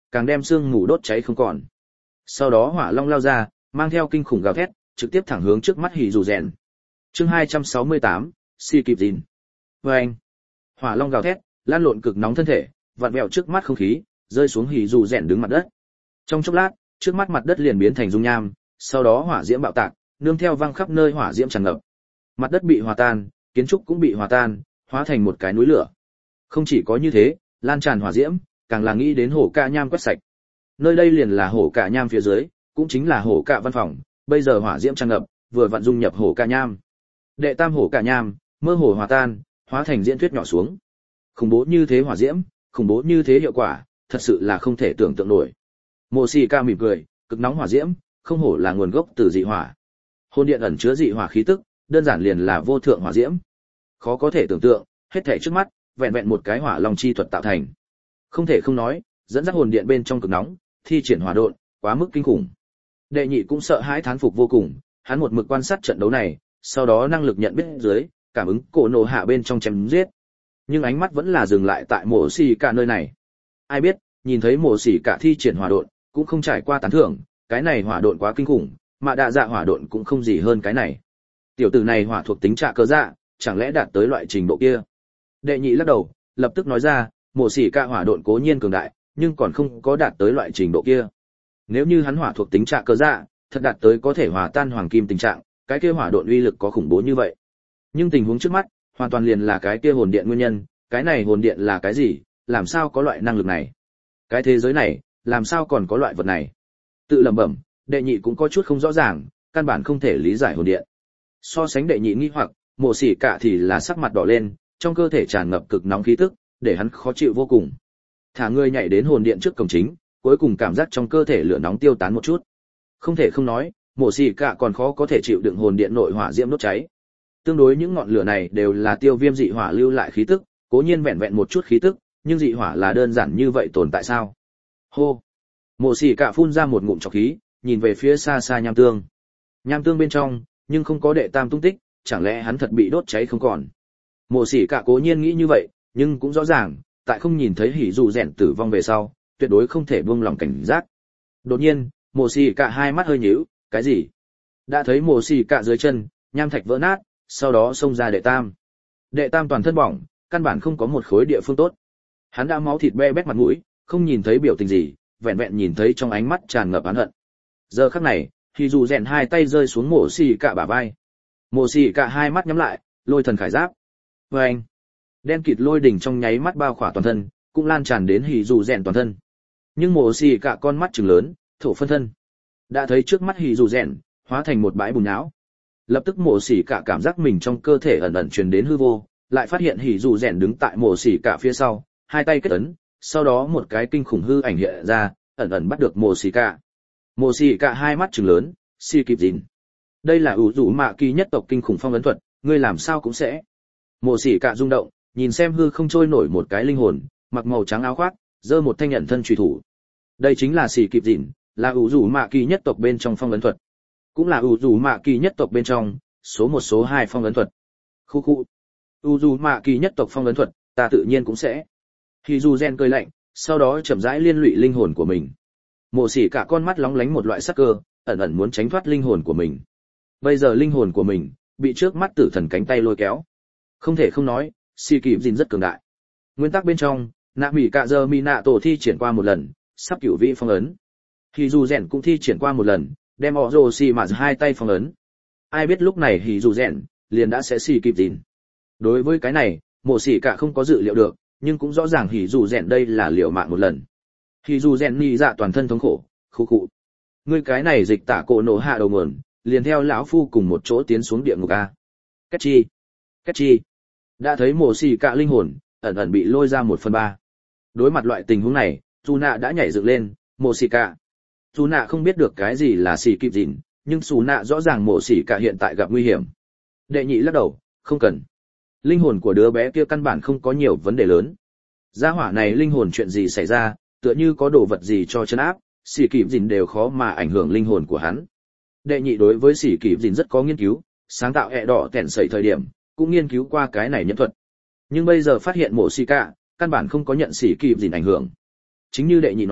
càng đem xương mù đốt cháy không còn. Sau đó hỏa long lao ra, mang theo kinh khủng gào thét, trực tiếp thẳng hướng trước mắt hỉ dù rèn. Chương hai trăm sáu mươi tám, si kịp gìn. Vâng. Hỏa long gào thét, lan lộn cực nóng thân thể, vặn vẹo trước mắt không khí, rơi xuống hỉ dù rèn đứng mặt đất. Trong chốc lát, trước mắt mặt đất liền biến thành dung nham, sau đó hỏa diễm bạo tạc, nương theo văng khắp nơi hỏa diễm tràn ngập. Mặt đất bị hòa tan, kiến trúc cũng bị hòa tan, hóa thành một cái núi lửa. Không chỉ có như thế, lan tràn hỏa diễm, càng là nghĩ đến hổ cạ nham quét sạch. Nơi đây liền là hổ cạ nham phía dưới, cũng chính là hổ cạ văn phòng, bây giờ hỏa diễm tràn ngập, vừa vặn dung nhập hổ cạ nham. Đệ tam hổ cạ nham, mơ hồ hòa tan, hóa thành diễn thuyết nhỏ xuống. Khủng bố như thế hỏa diễm, khủng bố như thế hiệu quả, thật sự là không thể tưởng tượng nổi. Mộ Xỉ Ca mỉm cười, cực nóng hỏa diễm, không hổ là nguồn gốc từ dị hỏa. Hồn điện ẩn chứa dị hỏa khí tức, đơn giản liền là vô thượng hỏa diễm. Khó có thể tưởng tượng, hết thảy trước mắt, vẹn vẹn một cái hỏa long chi thuật tạo thành. Không thể không nói, dẫn dắt hồn điện bên trong cực nóng, thi triển hỏa độn, quá mức kinh khủng. Đệ nhị cũng sợ hãi thán phục vô cùng, hắn một mực quan sát trận đấu này, sau đó năng lực nhận biết dưới, cảm ứng cổ nổ hạ bên trong chém giết. Nhưng ánh mắt vẫn là dừng lại tại Mộ Xỉ Ca nơi này. Ai biết, nhìn thấy Mộ Xỉ Ca thi triển hỏa độn, cũng không trải qua tán thưởng, cái này hỏa độn quá kinh khủng, mà đạ dạ hỏa độn cũng không gì hơn cái này. Tiểu tử này hỏa thuộc tính trạ cơ dạ, chẳng lẽ đạt tới loại trình độ kia? Đệ nhị lắc đầu, lập tức nói ra, Mộ Xỉ Ca hỏa độn cố nhiên cường đại, nhưng còn không có đạt tới loại trình độ kia. Nếu như hắn hỏa thuộc tính trạ cơ dạ, thật đạt tới có thể hòa tan hoàng kim tình trạng, cái kia hỏa độn uy lực có khủng bố như vậy. Nhưng tình huống trước mắt, hoàn toàn liền là cái kia hồn điện nguyên nhân, cái này hồn điện là cái gì, làm sao có loại năng lực này? Cái thế giới này, làm sao còn có loại vật này? Tự lẩm bẩm, đệ nhị cũng có chút không rõ ràng, căn bản không thể lý giải hồn điện. So sánh đệ nhị nghi hoặc, Mộ Xỉ Ca thì là sắc mặt đỏ lên, trong cơ thể tràn ngập cực nóng khí tức, để hắn khó chịu vô cùng. Thả người nhảy đến hồn điện trước cổng chính, cuối cùng cảm giác trong cơ thể lửa nóng tiêu tán một chút. Không thể không nói, Mộ Xỉ Ca còn khó có thể chịu đựng hồn điện nội hỏa diễm đốt cháy. Tương đối những ngọn lửa này đều là tiêu viêm dị hỏa lưu lại khí tức, cố nhiên vẹn vẹn một chút khí tức, nhưng dị hỏa là đơn giản như vậy tồn tại sao? Hô. Mộ Xỉ Ca phun ra một ngụm trọc khí, nhìn về phía xa xa nham tương. Nham tương bên trong, nhưng không có đệ tam tung tích, chẳng lẽ hắn thật bị đốt cháy không còn? Mộ Xỉ Ca cố nhiên nghĩ như vậy, nhưng cũng rõ ràng, tại không nhìn thấy hỉ dù rèn tử vong về sau, tuyệt đối không thể buông lòng cảnh giác. Đột nhiên, Mộ Xỉ Ca hai mắt hơi nhíu, cái gì? Đã thấy Mộ Xỉ Ca dưới chân, nham thạch vỡ nát, sau đó xông ra đệ tam. Đệ tam toàn thân bỏng, căn bản không có một khối địa phương tốt. Hắn đã máu thịt be bét mặt mũi, không nhìn thấy biểu tình gì, vẹn vẹn nhìn thấy trong ánh mắt tràn ngập oán hận. Giờ khắc này, thì dù rèn hai tay rơi xuống Mộ Xỉ Ca bả vai. Mộ Xỉ Ca hai mắt nhắm lại, lôi thần khải giáp. Vâng! Đen kịt lôi đỉnh trong nháy mắt bao khỏa toàn thân, cũng lan tràn đến hỉ dù rèn toàn thân. Nhưng Mộ Xỉ Ca con mắt trừng lớn, thổ phân thân. Đã thấy trước mắt hỉ dù rèn, hóa thành một bãi bùn nhão. Lập tức Mộ Xỉ Ca cảm giác mình trong cơ thể ẩn ẩn truyền đến hư vô, lại phát hiện hỉ dù rèn đứng tại Mộ Xỉ Ca phía sau, hai tay kết ấn, sau đó một cái kinh khủng hư ảnh hiện ra, ẩn ẩn bắt được Mộ Xỉ Ca. Mộ Xỉ Ca hai mắt trừng lớn, si kịp gìn. Đây là ủ rủ mạ kỳ nhất tộc kinh khủng phong ấn thuật, ngươi làm sao cũng sẽ. Mộ Xỉ Ca rung động, nhìn xem hư không trôi nổi một cái linh hồn, mặc màu trắng áo khoác, giơ một thanh nhận thân chùy thủ. Đây chính là si kịp gìn, là ủ rủ mạ kỳ nhất tộc bên trong phong ấn thuật, cũng là ủ rủ mạ kỳ nhất tộc bên trong số một số hai phong ấn thuật. Khu khu. ủ rủ mạ kỳ nhất tộc phong ấn thuật, ta tự nhiên cũng sẽ. Hỉ dù rèn cười lạnh, sau đó chậm rãi liên lụy linh hồn của mình. Mộ Xỉ Ca con mắt lóng lánh một loại sắc cơ, ẩn ẩn muốn tránh thoát linh hồn của mình. Bây giờ linh hồn của mình bị trước mắt tử thần cánh tay lôi kéo. Không thể không nói, si kịp gìn rất cường đại. Nguyên tắc bên trong, nạ mỹ cạ giờ mi nạ tổ thi triển qua một lần, sắp cửu vị phong ấn. Hỉ dù rèn cũng thi triển qua một lần, đem Orochi mà hai tay phong ấn. Ai biết lúc này hỉ dù rèn liền đã sẽ si kịp gìn. Đối với cái này, Mộ Xỉ Ca không có dự liệu được, nhưng cũng rõ ràng hỉ dù rèn đây là liều mạng một lần. Hỉ dù rèn nhị dạ toàn thân thống khổ, khụ khụ. Ngươi cái này dịch tả cổ nổ hạ đầu nguồn, liền theo lão phu cùng một chỗ tiến xuống địa ngục a. Cách chi, cách chi. Đã thấy Mộ Xỉ Ca linh hồn ẩn ẩn bị lôi ra một phần ba. Đối mặt loại tình huống này, Suna đã nhảy dựng lên, Mộ Xỉ Ca. Suna không biết được cái gì là xỉ kịp gìn, nhưng Suna rõ ràng Mộ Xỉ Ca hiện tại gặp nguy hiểm. Đệ nhị lắc đầu, không cần. Linh hồn của đứa bé kia căn bản không có nhiều vấn đề lớn. Gia hỏa này linh hồn chuyện gì xảy ra, tựa như có đồ vật gì cho chân áp, xỉ kịp gìn đều khó mà ảnh hưởng linh hồn của hắn. Đệ nhị đối với xỉ kịp gìn rất có nghiên cứu, sáng tạo ẹ đỏ kẹn sẩy thời điểm, cũng nghiên cứu qua cái này nhẫn thuật. Nhưng bây giờ phát hiện Mộ Xỉ Ca, căn bản không có nhận xỉ kịp gìn ảnh hưởng. Chính như đệ nhị nói,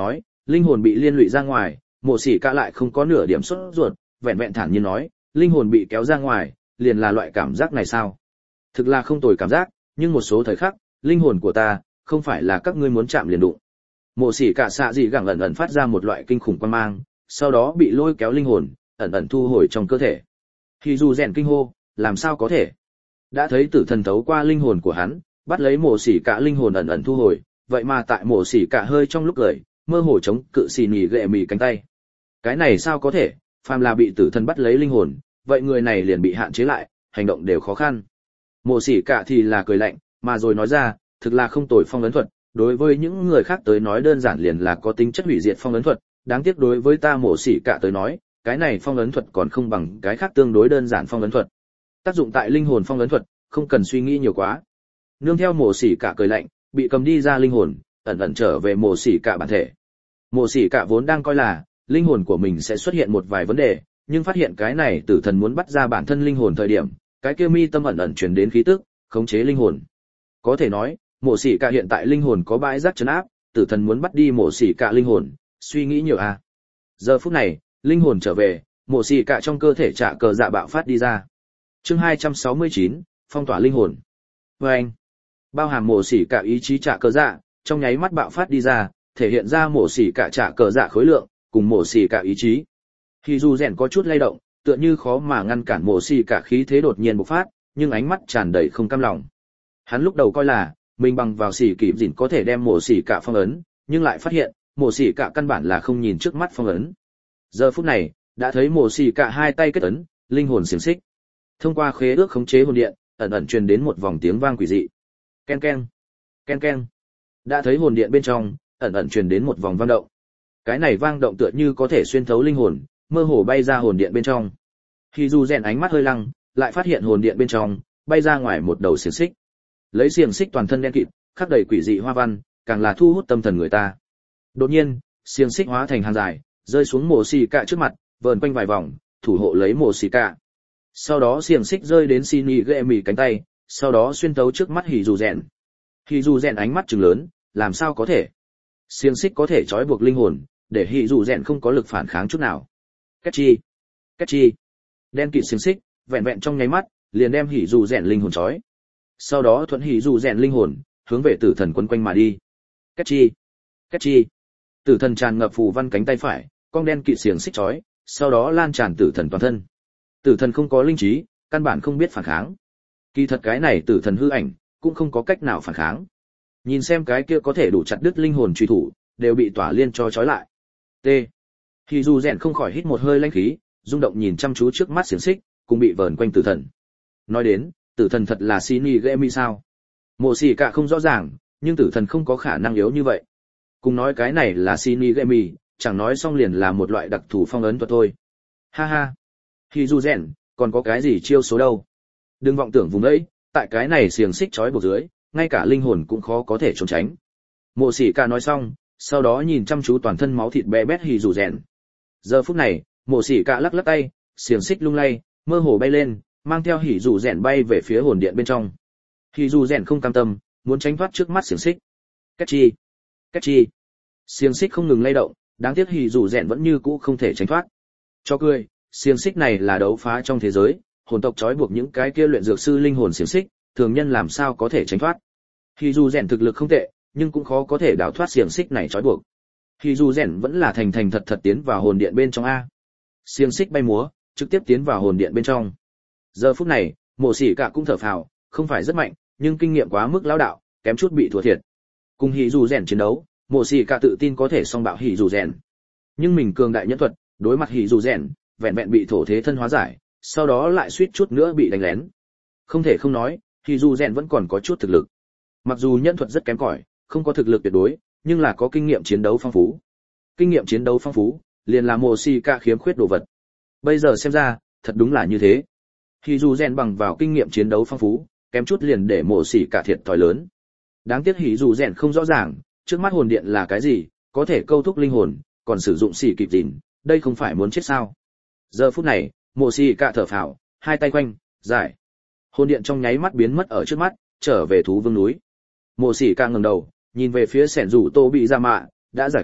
linh hồn bị liên lụy ra ngoài, mộ xỉ cả lại không có nửa điểm sốt ruột, vẹn vẹn thản nhiên nói, linh hồn bị kéo ra ngoài, liền là loại cảm giác này sao? Thực là không tồi cảm giác, nhưng một số thời khắc, linh hồn của ta, không phải là các ngươi muốn chạm liền đụng. Mộ xỉ cả xạ gì gẳng ẩn ẩn phát ra một loại kinh khủng quan mang, sau đó bị lôi kéo linh hồn, ẩn ẩn thu hồi trong cơ thể. Khi dù rèn kinh hô, làm sao có thể? Đã thấy tử thần thấu qua linh hồn của hắn, bắt lấy mộ xỉ cả linh hồn ẩn ẩn thu hồi, vậy mà tại mộ xỉ cả hơi trong lúc cười, mơ hồ chống cự xì nhì gệ mì cánh tay. Cái này sao có thể? Phàm là bị tử thần bắt lấy linh hồn, vậy người này liền bị hạn chế lại, hành động đều khó khăn. Mộ xỉ cả thì là cười lạnh, mà rồi nói ra, thực là không tồi phong ấn thuật, đối với những người khác tới nói đơn giản liền là có tính chất hủy diệt phong ấn thuật, đáng tiếc đối với ta mộ xỉ cả tới nói, cái này phong ấn thuật còn không bằng cái khác tương đối đơn giản phong ấn thuật. Tác dụng tại linh hồn phong ấn thuật, không cần suy nghĩ nhiều quá. Nương theo mộ xỉ cả cười lạnh, bị cầm đi ra linh hồn, ẩn ẩn trở về mộ xỉ cả bản thể. Mộ xỉ cả vốn đang coi là linh hồn của mình sẽ xuất hiện một vài vấn đề, nhưng phát hiện cái này tử thần muốn bắt ra bản thân linh hồn thời điểm, cái kia mi tâm ẩn ẩn truyền đến khí tức, khống chế linh hồn. Có thể nói, mộ xỉ cả hiện tại linh hồn có bãi rác trấn áp, tử thần muốn bắt đi mộ xỉ cả linh hồn, suy nghĩ nhiều à. Giờ phút này, linh hồn trở về, mộ xỉ cả trong cơ thể trả cờ dạ bạo phát đi ra. Chương hai trăm sáu mươi chín, phong tỏa linh hồn. Và anh, bao hàm mộ xỉ cả ý chí trả cờ dạ, trong nháy mắt bạo phát đi ra, thể hiện ra mộ xỉ cả trả cờ dạ khối lượng, cùng mộ xỉ cả ý chí. Khi dù rèn có chút lay động, tựa như khó mà ngăn cản mộ xỉ cả khí thế đột nhiên bộc phát, nhưng ánh mắt tràn đầy không cam lòng. Hắn lúc đầu coi là mình bằng vào xỉ kịp dỉn có thể đem mộ xỉ cả phong ấn, nhưng lại phát hiện mộ xỉ cả căn bản là không nhìn trước mắt phong ấn. Giờ phút này, đã thấy mộ xỉ cả hai tay kết ấn, linh hồn xiềng xích. Thông qua khế ước khống chế hồn điện, ẩn ẩn truyền đến một vòng tiếng vang quỷ dị. Ken ken, ken ken. Đã thấy hồn điện bên trong, ẩn ẩn truyền đến một vòng vang động. Cái này vang động tựa như có thể xuyên thấu linh hồn, mơ hồ bay ra hồn điện bên trong. Khi dù rèn ánh mắt hơi lăng, lại phát hiện hồn điện bên trong bay ra ngoài một đầu xiềng xích. Lấy xiềng xích toàn thân đen kịt, khắc đầy quỷ dị hoa văn, càng là thu hút tâm thần người ta. Đột nhiên, xiềng xích hóa thành hàng dài, rơi xuống mộ xì cạ trước mặt, vờn quanh vài vòng, thủ hộ lấy mộ xì cạ. Sau đó xiềng xích rơi đến xì nhì ghệ mì cánh tay, sau đó xuyên thấu trước mắt hỉ dù rèn. Hỉ dù rèn ánh mắt trừng lớn, làm sao có thể? Xiềng xích có thể trói buộc linh hồn, để hỉ dù rèn không có lực phản kháng chút nào. Cách chi, cách chi. Đen kịt xiềng xích, vẹn vẹn trong nháy mắt, liền đem hỉ dù rèn linh hồn trói. Sau đó thuận hỉ dù rèn linh hồn, hướng về tử thần quấn quanh mà đi. Cách chi, cách chi. Tử thần tràn ngập phù văn cánh tay phải, cong đen kịt xiềng xích trói, sau đó lan tràn tử thần toàn thân. Tử thần không có linh trí, căn bản không biết phản kháng. Kỳ thật cái này tử thần hư ảnh, cũng không có cách nào phản kháng. Nhìn xem cái kia có thể đủ chặt đứt linh hồn truy thủ, đều bị tỏa liên cho trói lại. T. Hỉ dù rèn không khỏi hít một hơi lãnh khí, rung động nhìn chăm chú trước mắt xiềng xích, cùng bị vờn quanh tử thần. Nói đến, tử thần thật là Shinigami sao? Mộ xỉ cả không rõ ràng, nhưng tử thần không có khả năng yếu như vậy. Cùng nói cái này là Shinigami, chẳng nói xong liền là một loại đặc thù phong ấn thuật thôi. Ha ha. Hỉ dù rèn, còn có cái gì chiêu số đâu? Đừng vọng tưởng vùng ấy, tại cái này xiềng xích trói buộc dưới, ngay cả linh hồn cũng khó có thể trốn tránh. Mộ xỉ cả nói xong, sau đó nhìn chăm chú toàn thân máu thịt bé bét hỉ dù rèn. Giờ phút này, mộ xỉ cả lắc lắc tay, xiềng xích lung lay, mơ hồ bay lên, mang theo hỉ dù rèn bay về phía hồn điện bên trong. Hỉ dù rèn không cam tâm, muốn tránh thoát trước mắt xiềng xích. Cách chi, cách chi. Xiềng xích không ngừng lay động, đáng tiếc hỉ dù rèn vẫn như cũ không thể tránh thoát. Cho cười, xiềng xích này là đấu phá trong thế giới, hồn tộc trói buộc những cái kia luyện dược sư linh hồn xiềng xích, thường nhân làm sao có thể tránh thoát. Hỉ dù rèn thực lực không tệ, nhưng cũng khó có thể đào thoát xiềng xích này trói buộc. Hỉ dù rèn vẫn là thành thành thật thật tiến vào hồn điện bên trong a. Xiềng xích bay múa, trực tiếp tiến vào hồn điện bên trong. Giờ phút này, mộ xỉ cả cũng thở phào, không phải rất mạnh, nhưng kinh nghiệm quá mức lão đạo, kém chút bị thua thiệt. Cùng hỉ dù rèn chiến đấu, mộ xỉ cả tự tin có thể song bạo hỉ dù rèn. Nhưng mình cường đại nhẫn thuật, đối mặt hỉ dù rèn, vẹn vẹn bị thổ thế thân hóa giải, sau đó lại suýt chút nữa bị đánh lén. Không thể không nói, hỉ dù rèn vẫn còn có chút thực lực. Mặc dù nhẫn thuật rất kém cỏi, không có thực lực tuyệt đối, nhưng là có kinh nghiệm chiến đấu phong phú. Kinh nghiệm chiến đấu phong phú, liền là mộ xỉ cả khiếm khuyết đồ vật. Bây giờ xem ra, thật đúng là như thế. Hỉ dù rèn bằng vào kinh nghiệm chiến đấu phong phú, kém chút liền để mộ xỉ cả thiệt thòi lớn. Đáng tiếc hỉ dù rèn không rõ ràng, trước mắt hồn điện là cái gì, có thể câu thúc linh hồn, còn sử dụng xỉ kịp gìn, đây không phải muốn chết sao? Giờ phút này, mộ xỉ cả thở phào, hai tay quanh, giải. Hồn điện trong nháy mắt biến mất ở trước mắt, trở về thú vương núi. Mộ xỉ cả ngẩng đầu, nhìn về phía sẻn rủ tô bị ra mạ, đã giải quyết,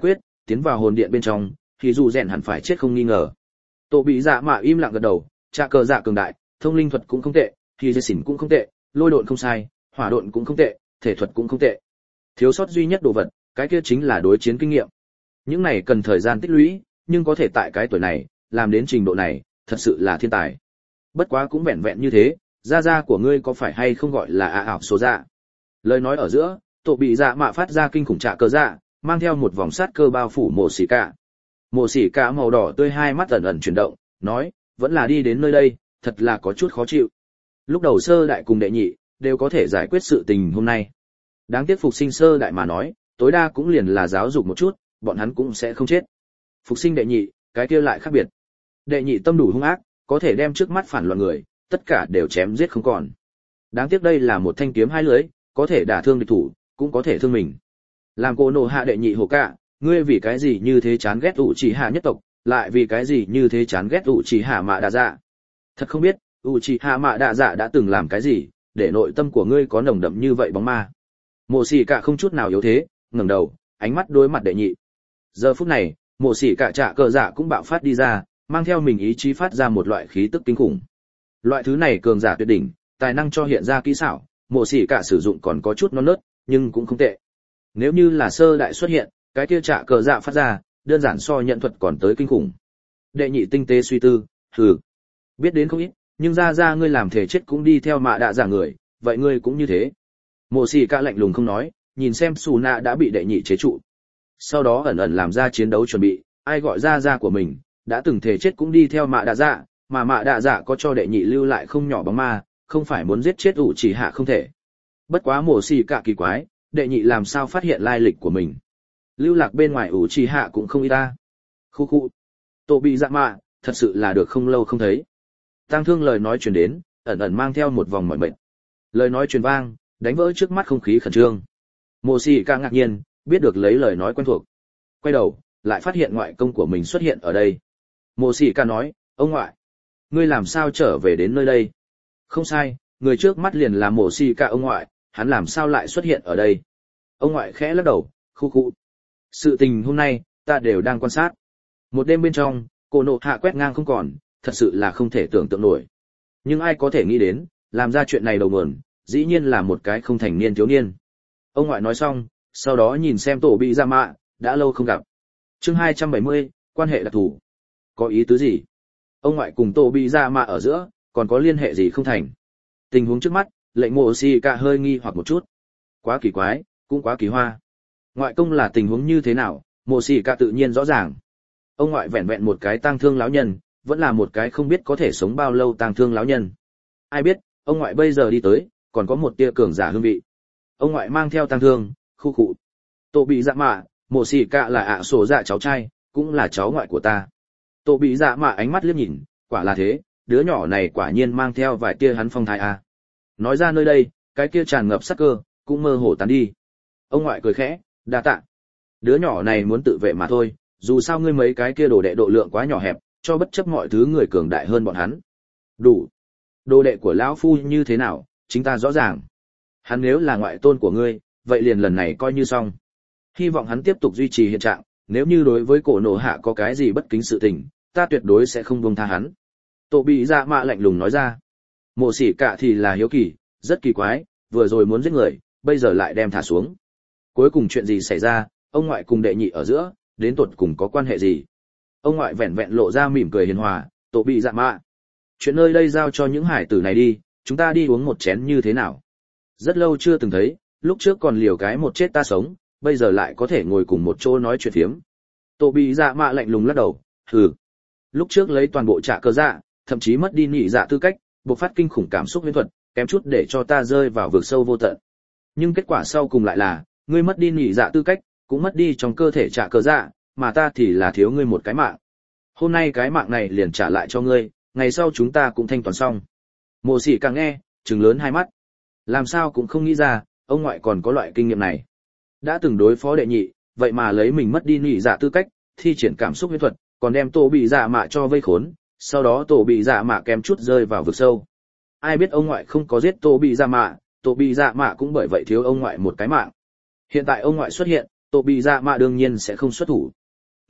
tiến vào hồn điện bên trong, thì dù rèn hẳn phải chết không nghi ngờ. Tổ bị dạ mạ im lặng gật đầu, trạ cờ dạ cường đại, thông linh thuật cũng không tệ, thì dây xỉn cũng không tệ, lôi độn không sai, hỏa độn cũng không tệ, thể thuật cũng không tệ. Thiếu sót duy nhất đồ vật, cái kia chính là đối chiến kinh nghiệm. Những này cần thời gian tích lũy, nhưng có thể tại cái tuổi này, làm đến trình độ này, thật sự là thiên tài. Bất quá cũng vẹn vẹn như thế, gia gia của ngươi có phải hay không gọi là ạ ảo số dạ? Lời nói ở giữa, tổ bị dạ mạ phát ra kinh khủng trạ cờ dạ, mang theo một vòng sát cơ bao phủ mộ xỉ cả. Mộ xỉ cả màu đỏ tươi hai mắt ẩn ẩn chuyển động, nói, vẫn là đi đến nơi đây, thật là có chút khó chịu. Lúc đầu sơ đại cùng đệ nhị, đều có thể giải quyết sự tình hôm nay. Đáng tiếc phục sinh sơ đại mà nói, tối đa cũng liền là giáo dục một chút, bọn hắn cũng sẽ không chết. Phục sinh đệ nhị, cái kia lại khác biệt. Đệ nhị tâm đủ hung ác, có thể đem trước mắt phản loạn người, tất cả đều chém giết không còn. Đáng tiếc đây là một thanh kiếm hai lưỡi, có thể đả thương địch thủ, cũng có thể thương mình. Làm cô nổ hạ đệ nhị hồ cả, ngươi vì cái gì như thế chán ghét ủ trì hạ nhất tộc, lại vì cái gì như thế chán ghét ủ trì hạ mạ đa dạ? Thật không biết, ủ trì hạ mạ đa dạ đã từng làm cái gì, để nội tâm của ngươi có nồng đậm như vậy bóng ma. Mộ xỉ cả không chút nào yếu thế, ngẩng đầu, ánh mắt đối mặt đệ nhị. Giờ phút này, mộ xỉ cả trạ cờ dạ cũng bạo phát đi ra, mang theo mình ý chí phát ra một loại khí tức kinh khủng. Loại thứ này cường giả tuyệt đỉnh, tài năng cho hiện ra kỹ xảo, mộ xỉ cả sử dụng còn có chút non nớt, nhưng cũng không tệ. Nếu như là sơ đại xuất hiện, cái kia trạ cờ dạ phát ra, đơn giản so nhận thuật còn tới kinh khủng. Đệ nhị tinh tế suy tư, hừ, biết đến không ít, nhưng ra ra ngươi làm thể chết cũng đi theo mạ đạ giả người, vậy ngươi cũng như thế. Mộ xỉ cả lạnh lùng không nói, nhìn xem Sù Nạ đã bị đệ nhị chế trụ. Sau đó ẩn ẩn làm ra chiến đấu chuẩn bị, ai gọi ra ra của mình, đã từng thể chết cũng đi theo mạ đạ dạ, mà mạ đạ dạ có cho đệ nhị lưu lại không nhỏ bóng ma, không phải muốn giết chết ủ chỉ hạ không thể. Bất quá mổ xì cả kỳ quái, đệ nhị làm sao phát hiện lai lịch của mình. Lưu lạc bên ngoài ủ chỉ hạ cũng không ít ta. Khu khu. Tổ bị dạ mạ, thật sự là được không lâu không thấy. Tăng thương lời nói truyền đến, ẩn ẩn mang theo một vòng mỏi mệt. Lời nói truyền vang, đánh vỡ trước mắt không khí khẩn trương. Mộ xì ca ngạc nhiên, biết được lấy lời nói quen thuộc. Quay đầu, lại phát hiện ngoại công của mình xuất hiện ở đây. Mộ xì ca nói, ông ngoại, ngươi làm sao trở về đến nơi đây? Không sai, người trước mắt liền là mộ xì ca ông ngoại, hắn làm sao lại xuất hiện ở đây? Ông ngoại khẽ lắc đầu, khu khu. Sự tình hôm nay, ta đều đang quan sát. Một đêm bên trong, cổ nộ hạ quét ngang không còn, thật sự là không thể tưởng tượng nổi. Nhưng ai có thể nghĩ đến, làm ra chuyện này đầu nguồn, dĩ nhiên là một cái không thành niên thiếu niên. Ông ngoại nói xong, sau đó nhìn xem tổ bị ra mạ, đã lâu không gặp. Chương hai trăm bảy mươi, quan hệ đặc thù. Có ý tứ gì? Ông ngoại cùng tổ bị ra mạ ở giữa, còn có liên hệ gì không thành? Tình huống trước mắt, lệnh mộ xì cả hơi nghi hoặc một chút. Quá kỳ quái, cũng quá kỳ hoa. Ngoại công là tình huống như thế nào, mộ xì cả tự nhiên rõ ràng. Ông ngoại vẹn vẹn một cái tang thương lão nhân, vẫn là một cái không biết có thể sống bao lâu tang thương lão nhân. Ai biết, ông ngoại bây giờ đi tới, còn có một tia cường giả hương vị. Ông ngoại mang theo tang thương, khu khụ. Tổ bị dạ mạ, mộ xì cả là ạ sổ dạ cháu trai, cũng là cháu ngoại của ta. Tổ bị dạ mạ ánh mắt liếc nhìn, quả là thế, đứa nhỏ này quả nhiên mang theo vài tia hắn phong thái a. Nói ra nơi đây, cái kia tràn ngập sắc cơ, cũng mơ hồ tán đi. Ông ngoại cười khẽ, đa tạ. Đứa nhỏ này muốn tự vệ mà thôi, dù sao ngươi mấy cái kia đồ đệ độ lượng quá nhỏ hẹp, cho bất chấp mọi thứ người cường đại hơn bọn hắn. Đủ. Đồ đệ của lão phu như thế nào, chính ta rõ ràng. Hắn nếu là ngoại tôn của ngươi, vậy liền lần này coi như xong. Hy vọng hắn tiếp tục duy trì hiện trạng, nếu như đối với cổ nổ hạ có cái gì bất kính sự tình, ta tuyệt đối sẽ không buông tha hắn. Tổ bị dạ mạ lạnh lùng nói ra. Mộ xỉ cả thì là hiếu kỳ, rất kỳ quái, vừa rồi muốn giết người, bây giờ lại đem thả xuống. Cuối cùng chuyện gì xảy ra, ông ngoại cùng đệ nhị ở giữa, đến tột cùng có quan hệ gì? Ông ngoại vẹn vẹn lộ ra mỉm cười hiền hòa, tổ bị dạ mạ. Chuyện nơi đây giao cho những hải tử này đi, chúng ta đi uống một chén như thế nào? Rất lâu chưa từng thấy, lúc trước còn liều cái một chết ta sống, bây giờ lại có thể ngồi cùng một chỗ nói chuyện phiếm. Tổ bị dạ mạ lạnh lùng lắc đầu, hừ. Lúc trước lấy toàn bộ trạ cơ dạ, thậm chí mất đi nhị dạ tư cách, bộc phát kinh khủng cảm xúc huyễn thuật, kém chút để cho ta rơi vào vực sâu vô tận. Nhưng kết quả sau cùng lại là, ngươi mất đi nhị dạ tư cách, cũng mất đi trong cơ thể trạ cơ dạ, mà ta thì là thiếu ngươi một cái mạng. Hôm nay cái mạng này liền trả lại cho ngươi, ngày sau chúng ta cũng thanh toán xong. Mộ xỉ càng nghe, trừng lớn hai mắt. Làm sao cũng không nghĩ ra, ông ngoại còn có loại kinh nghiệm này. Đã từng đối phó đệ nhị, vậy mà lấy mình mất đi nhị dạ tư cách, thi triển cảm xúc huyễn thuật, còn đem tổ bị dạ mạ cho vây khốn, sau đó tổ bị dạ mạ kém chút rơi vào vực sâu. Ai biết ông ngoại không có giết tổ bị dạ mạ, tổ bị dạ mạ cũng bởi vậy thiếu ông ngoại một cái mạng. Hiện tại ông ngoại xuất hiện, tổ bị dạ mạ đương nhiên sẽ không xuất thủ.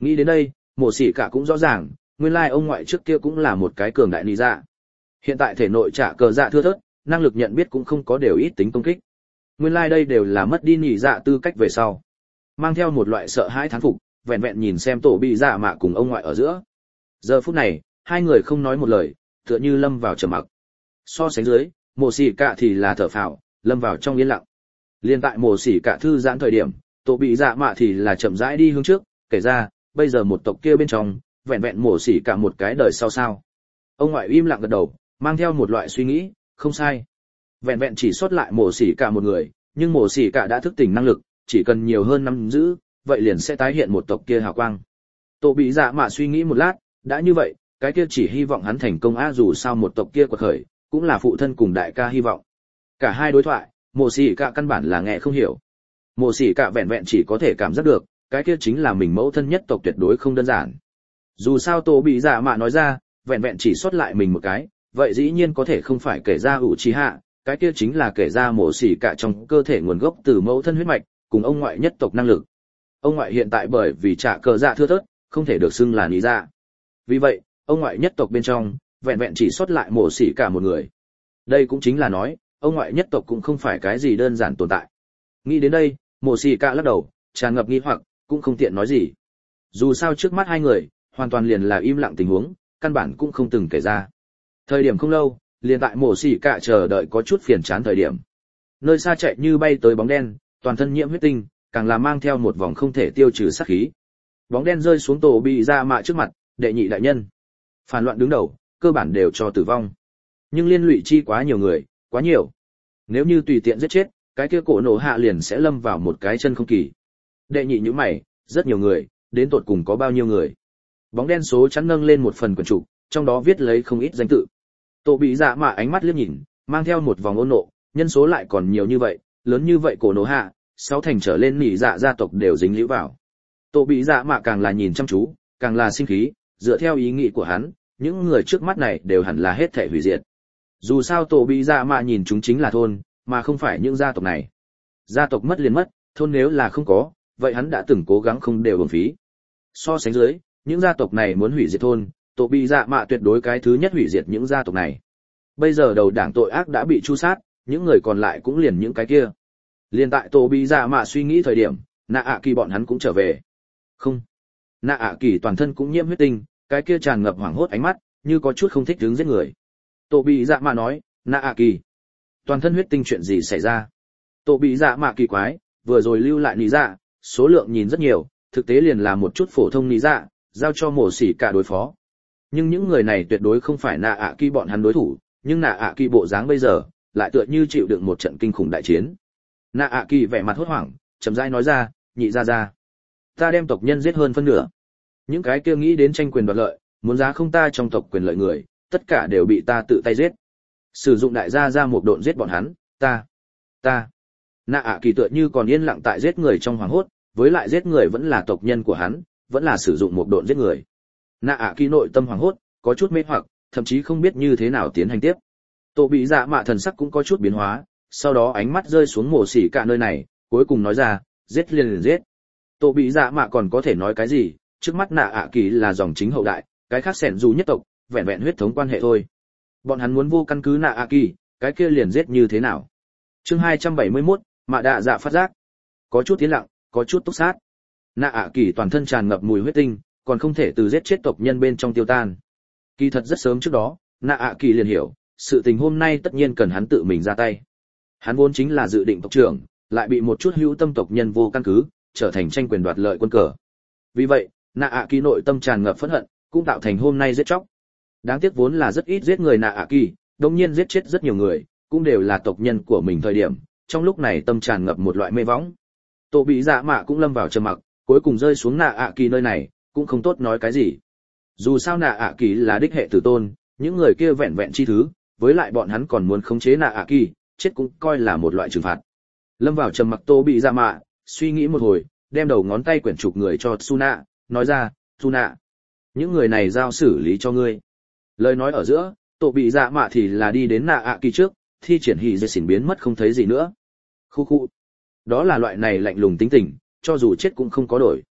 Nghĩ đến đây, Mộ Sĩ Cả cũng rõ ràng, nguyên lai ông ngoại trước kia cũng là một cái cường đại nị dạ. Hiện tại thể nội trả cờ dạ thưa thớt, năng lực nhận biết cũng không có đều ít tính công kích. Nguyên lai đây đều là mất đi nị dạ tư cách về sau. Mang theo một loại sợ hãi thán phục, vẹn vẹn nhìn xem tổ bị dạ mạ cùng ông ngoại ở giữa. Giờ phút này, hai người không nói một lời, tựa như lâm vào trầm mặc. So sánh dưới, Mộ Sĩ Cả thì là thở phào, lâm vào trong yên lặng. Liên tại Mộ Sĩ Cả thư giãn thời điểm, tổ bị dạ mạ thì là chậm rãi đi hướng trước, kể ra, bây giờ một tộc kia bên trong, vẹn vẹn Mộ Sĩ Cả một cái đời sau sao. Ông ngoại im lặng gật đầu, mang theo một loại suy nghĩ, không sai. Vẹn vẹn chỉ sót lại Mộ Sĩ Cả một người, nhưng Mộ Sĩ Cả đã thức tỉnh năng lực, chỉ cần nhiều hơn năm giữ, vậy liền sẽ tái hiện một tộc kia hào quang. Tổ bị dạ mạ suy nghĩ một lát, đã như vậy, cái kia chỉ hy vọng hắn thành công a, dù sao một tộc kia quật khởi, cũng là phụ thân cùng đại ca hy vọng. Cả hai đối thoại, Mộ Sĩ Cả căn bản là nghe không hiểu. Mộ Sĩ Cả vẹn vẹn chỉ có thể cảm giác được, cái kia chính là mình mẫu thân nhất tộc tuyệt đối không đơn giản. Dù sao tổ bị dạ mạ nói ra, vẹn vẹn chỉ sót lại mình một cái, vậy dĩ nhiên có thể không phải kể ra Uchiha, cái kia chính là kể ra Mộ Sĩ Cả trong cơ thể nguồn gốc từ mẫu thân huyết mạch, cùng ông ngoại nhất tộc năng lực. Ông ngoại hiện tại bởi vì trả cờ dạ thưa thớt, không thể được xưng là nị dạ. Vì vậy, ông ngoại nhất tộc bên trong, vẹn vẹn chỉ sót lại Mộ Sĩ Cả một người. Đây cũng chính là nói, ông ngoại nhất tộc cũng không phải cái gì đơn giản tồn tại. Nghĩ đến đây, Mộ Sĩ Cả lắc đầu, tràn ngập nghi hoặc, cũng không tiện nói gì. Dù sao trước mắt hai người, hoàn toàn liền là im lặng tình huống, căn bản cũng không từng kể ra. Thời điểm không lâu, liền tại Mộ Sĩ Cả chờ đợi có chút phiền chán thời điểm. Nơi xa chạy như bay tới bóng đen, toàn thân nhiễm huyết tinh, càng là mang theo một vòng không thể tiêu trừ sát khí. Bóng đen rơi xuống tổ bị ra mạ trước mặt, đệ nhị đại nhân. Phản loạn đứng đầu, cơ bản đều cho tử vong. Nhưng liên lụy chi quá nhiều người, quá nhiều. Nếu như tùy tiện giết chết, cái kia cổ nổ hạ liền sẽ lâm vào một cái chân không kỳ. Đệ nhị như mày, rất nhiều người, đến tột cùng có bao nhiêu người. Bóng đen số chắn nâng lên một phần quyển trục, trong đó viết lấy không ít danh tự. Tổ bị dạ mạ ánh mắt liếc nhìn, mang theo một vòng ôn nộ, nhân số lại còn nhiều như vậy, lớn như vậy cổ nổ hạ, sáu thành trở lên nỉ dạ gia tộc đều dính líu vào. Tổ bị dạ mạ càng là nhìn chăm chú, càng là sinh khí, dựa theo ý nghĩ của hắn, những người trước mắt này đều hẳn là hết thể hủy diệt. Dù sao tổ bị dạ mạ nhìn chúng chính là thôn, mà không phải những gia tộc này. Gia tộc mất liền mất, thôn nếu là không có, vậy hắn đã từng cố gắng không đều uổng phí. So sánh dưới, những gia tộc này muốn hủy diệt thôn, tổ bị dạ mạ tuyệt đối cái thứ nhất hủy diệt những gia tộc này. Bây giờ đầu đảng tội ác đã bị tru sát, những người còn lại cũng liền những cái kia. Liên tại tổ bị dạ mạ suy nghĩ thời điểm, nạ ạ kỳ bọn hắn cũng trở về. Không. Nạ ạ kỳ toàn thân cũng nhiễm huyết tinh, cái kia tràn ngập hoảng hốt ánh mắt, như có chút không thích đứng giết người. Tổ bị dạ mạ nói, nạ ạ kỳ, toàn thân huyết tinh chuyện gì xảy ra? Tổ bị dạ mạ kỳ quái, vừa rồi lưu lại nị dạ, số lượng nhìn rất nhiều, thực tế liền là một chút phổ thông nị dạ, giao cho Mộ Sĩ Cả đối phó. Nhưng những người này tuyệt đối không phải nạ ạ kỳ bọn hắn đối thủ, nhưng nạ ạ kỳ bộ dáng bây giờ, lại tựa như chịu đựng một trận kinh khủng đại chiến. Nạ ạ kỳ vẻ mặt hốt hoảng, chậm rãi nói ra, nhị ra ra, ta đem tộc nhân giết hơn phân nửa. Những cái kia nghĩ đến tranh quyền đoạt lợi, muốn giá không ta trong tộc quyền lợi người, tất cả đều bị ta tự tay giết. Sử dụng đại gia ra một độn giết bọn hắn, ta, ta. Nạ ạ kỳ tựa như còn yên lặng tại giết người trong hoàng hốt, với lại giết người vẫn là tộc nhân của hắn, vẫn là sử dụng một độn giết người. Nạ ạ kỳ nội tâm hoàng hốt, có chút mê hoặc, thậm chí không biết như thế nào tiến hành tiếp. Tổ bị dạ mạ thần sắc cũng có chút biến hóa, sau đó ánh mắt rơi xuống Mộ Sĩ Cả nơi này, cuối cùng nói ra, giết liền liền giết. Tổ bị dạ mạ còn có thể nói cái gì, trước mắt nạ ạ kỳ là dòng chính hậu đại, cái khác sẻn dù nhất tộc, vẹn vẹn huyết thống quan hệ thôi. Bọn hắn muốn vô căn cứ nạ ạ kỳ, cái kia liền giết như thế nào. Chương hai trăm bảy mươi mốt, mạ đạ dạ phát giác. Có chút tiến lặng, có chút túc sát. Nạ ạ kỳ toàn thân tràn ngập mùi huyết tinh, còn không thể từ giết chết tộc nhân bên trong tiêu tan. Kỳ thật rất sớm trước đó, nạ ạ kỳ liền hiểu, sự tình hôm nay tất nhiên cần hắn tự mình ra tay. Hắn vốn chính là dự định tộc trưởng, lại bị một chút hữu tâm tộc nhân vô căn cứ, trở thành tranh quyền đoạt lợi quân cờ. Vì vậy, nạ ạ kỳ nội tâm tràn ngập phẫn hận, cũng tạo thành hôm nay giết chóc. Đáng tiếc vốn là rất ít giết người nạ ạ kỳ, đột nhiên giết chết rất nhiều người, cũng đều là tộc nhân của mình thời điểm, trong lúc này tâm tràn ngập một loại mê võng. Tổ bị dạ mạ cũng lâm vào trầm mặc, cuối cùng rơi xuống nạ ạ kỳ nơi này, cũng không tốt nói cái gì. Dù sao nạ ạ kỳ là đích hệ tử tôn, những người kia vẹn vẹn chi thứ, với lại bọn hắn còn muốn khống chế nạ ạ kỳ, chết cũng coi là một loại trừng phạt. Lâm vào trầm mặc Tô bị dạ mạ, suy nghĩ một hồi, đem đầu ngón tay quyển trục người cho Tsuna, nói ra, Tsuna, những người này giao xử lý cho ngươi. Lời nói ở giữa, Tô bị dạ mạ thì là đi đến nạ ạ kỳ trước, thi triển hỉ dây xỉn biến mất không thấy gì nữa. Khu khu. Đó là loại này lạnh lùng tính tình, cho dù chết cũng không có đổi.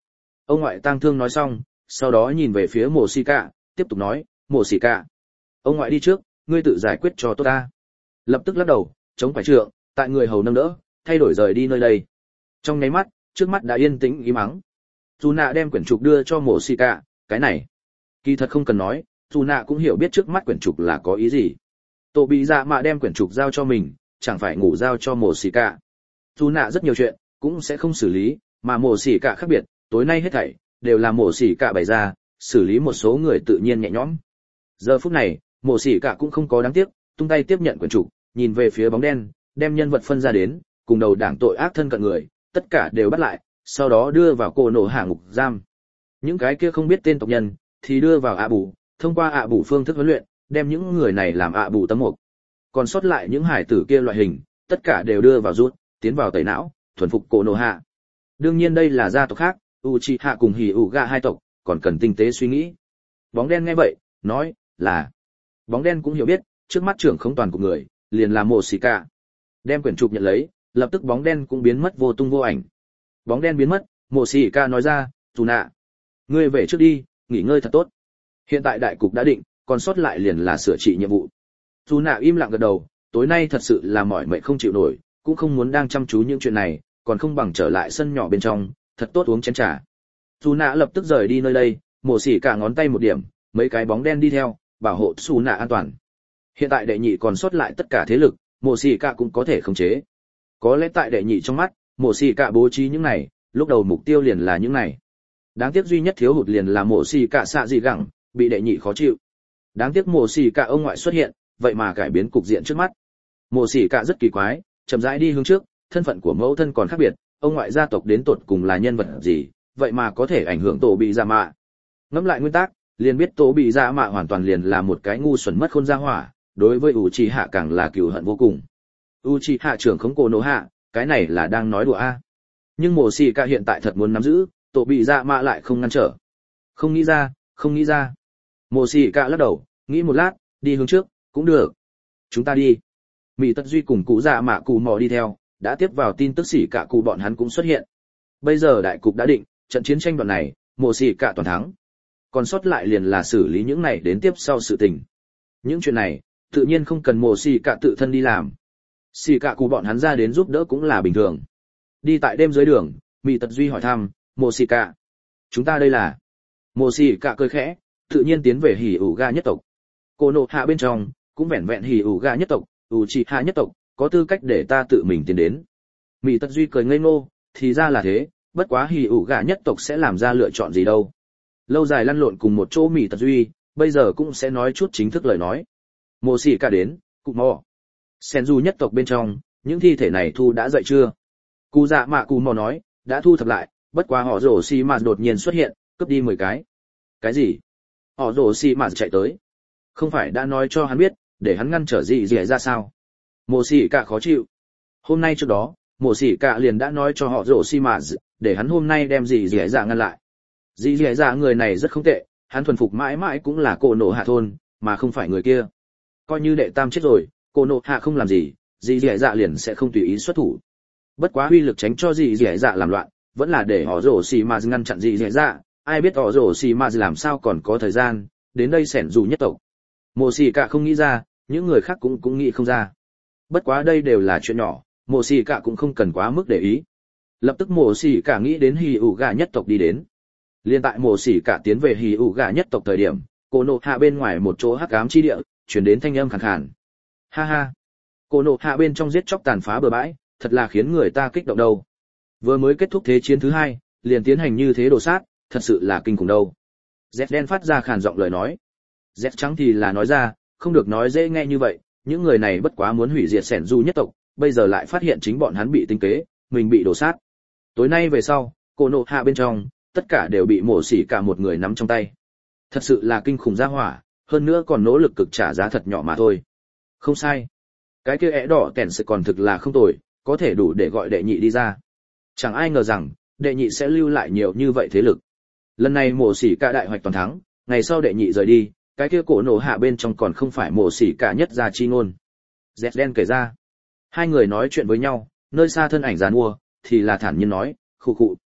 Ông ngoại tang thương nói xong, sau đó nhìn về phía Mộ Xỉ Cả, tiếp tục nói, Mộ Xỉ Cả, ông ngoại đi trước, ngươi tự giải quyết cho tốt ta. Lập tức lắc đầu, chống phải trượng, tại người hầu nâng đỡ, thay đổi rời đi nơi đây. Trong nháy mắt, trước mắt đã yên tĩnh im ắng. Dù nạ đem quyển trục đưa cho Mộ Xỉ Cả, cái này, kỳ thật không cần nói, dù nạ cũng hiểu biết trước mắt quyển trục là có ý gì. Tổ bị dạ mạ đem quyển trục giao cho mình, chẳng phải ngủ giao cho Mộ Xỉ Cả. Dù nạ rất nhiều chuyện, cũng sẽ không xử lý, mà Mộ Xỉ Cả khác biệt, tối nay hết thảy đều là Mộ Xỉ Cả bày ra, xử lý một số người tự nhiên nhẹ nhõm. Giờ phút này, Mộ Xỉ Cả cũng không có đáng tiếc, tung tay tiếp nhận quyển trục, nhìn về phía bóng đen, đem nhân vật phân ra đến, cùng đầu đảng tội ác thân cận người, tất cả đều bắt lại, sau đó đưa vào cổ nổ hạ ngục giam. Những cái kia không biết tên tộc nhân thì đưa vào ạ bù, thông qua ạ bù phương thức huấn luyện, đem những người này làm ạ bù tấm mục. Còn sót lại những hải tử kia loại hình, tất cả đều đưa vào rút, tiến vào tẩy não, thuần phục cổ nổ hạ. Đương nhiên đây là gia tộc khác, Uchiha cùng Hyuga hai tộc, còn cần tinh tế suy nghĩ. Bóng đen nghe vậy, nói, là. Bóng đen cũng hiểu biết, trước mắt trưởng không toàn của người, liền là Mộ Xỉ Cả. Đem quyển trục nhận lấy, lập tức bóng đen cũng biến mất vô tung vô ảnh. Bóng đen biến mất, Mộ Xỉ Cả nói ra, "Dù nạ, ngươi về trước đi, nghỉ ngơi thật tốt. Hiện tại đại cục đã định, còn sót lại liền là sửa trị nhiệm vụ." Dù nạ im lặng gật đầu, tối nay thật sự là mỏi mệt không chịu nổi, cũng không muốn đang chăm chú những chuyện này, còn không bằng trở lại sân nhỏ bên trong, thật tốt uống chén trà. Dù nạ lập tức rời đi nơi đây, Mộ Xỉ Cả ngón tay một điểm, mấy cái bóng đen đi theo, bảo hộ Dù nạ an toàn. Hiện tại đệ nhị còn sót lại tất cả thế lực, Mộ Xỉ Cả cũng có thể khống chế. Có lẽ tại đệ nhị trong mắt, Mộ Xỉ Cả bố trí những này, lúc đầu mục tiêu liền là những này. Đáng tiếc duy nhất thiếu hụt liền là Mộ Xỉ Cả xạ dị gẳng, bị đệ nhị khó chịu. Đáng tiếc Mộ Xỉ Cả ông ngoại xuất hiện, vậy mà cải biến cục diện trước mắt. Mộ Xỉ Cả rất kỳ quái, chậm rãi đi hướng trước, thân phận của mẫu thân còn khác biệt, ông ngoại gia tộc đến tột cùng là nhân vật gì, vậy mà có thể ảnh hưởng tổ bị dạ mạ. Ngẫm lại nguyên tắc, liền biết tổ bị dạ mạ hoàn toàn liền là một cái ngu xuẩn mất khôn gia hỏa, đối với Uchiha càng là cừu hận vô cùng. Uchiha trưởng khống cổ nổ hạ, cái này là đang nói đùa a. Nhưng Mộ Xỉ Cả hiện tại thật muốn nắm giữ, tổ bị dạ mạ lại không ngăn trở. Không nghĩ ra, không nghĩ ra. Mộ Xỉ Cả lắc đầu, nghĩ một lát, đi hướng trước, cũng được. Chúng ta đi. Mỹ Tất Duy cùng cụ dạ mạ cụ mò đi theo, đã tiếp vào tin tức Xỉ Cả cụ bọn hắn cũng xuất hiện. Bây giờ đại cục đã định, trận chiến tranh đoạn này, Mộ Xỉ Cả toàn thắng. Còn sót lại liền là xử lý những này đến tiếp sau sự tình. Những chuyện này, tự nhiên không cần Mộ Xỉ Cả tự thân đi làm. Xỉ Cả cụ bọn hắn ra đến giúp đỡ cũng là bình thường. Đi tại đêm dưới đường, Mỹ Tất Duy hỏi thăm, Mộ Xỉ Cả, chúng ta đây là? Mộ Xỉ Cả cười khẽ, tự nhiên tiến về Hyuga nhất tộc. Cổ nổ hạ bên trong, cũng vẹn vẹn Hyuga nhất tộc, Uchiha nhất tộc, có tư cách để ta tự mình tiến đến. Mỹ Tất Duy cười ngây ngô, thì ra là thế, bất quá Hyuga nhất tộc sẽ làm ra lựa chọn gì đâu. Lâu dài lăn lộn cùng một chỗ Mỹ Tất Duy, bây giờ cũng sẽ nói chút chính thức lời nói. Mộ Xỉ Cả đến, cụ mò. Senju nhất tộc bên trong, những thi thể này thu đã dậy chưa? Cụ dạ mạ cụ mò nói, đã thu thập lại, bất quá họ rổ xì mà đột nhiên xuất hiện, cướp đi mười cái. Cái gì? Họ rổ xì mà chạy tới. Không phải đã nói cho hắn biết, để hắn ngăn trở gì gì ra sao? Mộ Xỉ Cả khó chịu. Hôm nay trước đó, Mộ Xỉ Cả liền đã nói cho họ rổ xì mà, để hắn hôm nay đem gì gì ra ngăn lại. Dì dì dạ người này rất không tệ, hắn thuần phục mãi mãi cũng là cổ nổ hạ thôn, mà không phải người kia. Coi như đệ tam chết rồi, cổ nổ hạ không làm gì, dì dì dạ liền sẽ không tùy ý xuất thủ. Bất quá uy lực tránh cho dì dì dạ làm loạn, vẫn là để họ rổ xì mà ngăn chặn dì dì dạ, ai biết họ rổ xì mà làm sao còn có thời gian, đến đây xẻn dù nhất tộc. Mộ Xỉ Cả không nghĩ ra, những người khác cũng cũng nghĩ không ra. Bất quá đây đều là chuyện nhỏ, Mộ Xỉ Cả cũng không cần quá mức để ý. Lập tức Mộ Xỉ Cả nghĩ đến Hyuga nhất tộc đi đến. Liên tại Mộ Xỉ Cả tiến về Hyuga nhất tộc thời điểm, cổ nổ hạ bên ngoài một chỗ hắc ám chi địa, truyền đến thanh âm khàn khàn. Ha ha, cổ nổ hạ bên trong giết chóc tàn phá bừa bãi, thật là khiến người ta kích động đâu. Vừa mới kết thúc thế chiến thứ hai, liền tiến hành như thế đồ sát, thật sự là kinh khủng đâu. Z đen phát ra khàn giọng lời nói. Z trắng thì là nói ra, không được nói dễ nghe như vậy, những người này bất quá muốn hủy diệt Sẻn Du nhất tộc, bây giờ lại phát hiện chính bọn hắn bị tinh kế, mình bị đổ sát. Tối nay về sau, cổ nổ hạ bên trong, tất cả đều bị Mộ Xỉ Cả một người nắm trong tay. Thật sự là kinh khủng gia hỏa, hơn nữa còn nỗ lực cực trả giá thật nhỏ mà thôi. Không sai. Cái kia ẻ đỏ kẻn sự còn thực là không tồi, có thể đủ để gọi đệ nhị đi ra. Chẳng ai ngờ rằng, đệ nhị sẽ lưu lại nhiều như vậy thế lực. Lần này Mộ Xỉ Cả đại hoạch toàn thắng, ngày sau đệ nhị rời đi, cái kia cổ nổ hạ bên trong còn không phải Mộ Xỉ Cả nhất gia chi ngôn. Z đen kể ra. Hai người nói chuyện với nhau, nơi xa thân ảnh giàn mua, thì là thản nhiên nói, khụ khụ.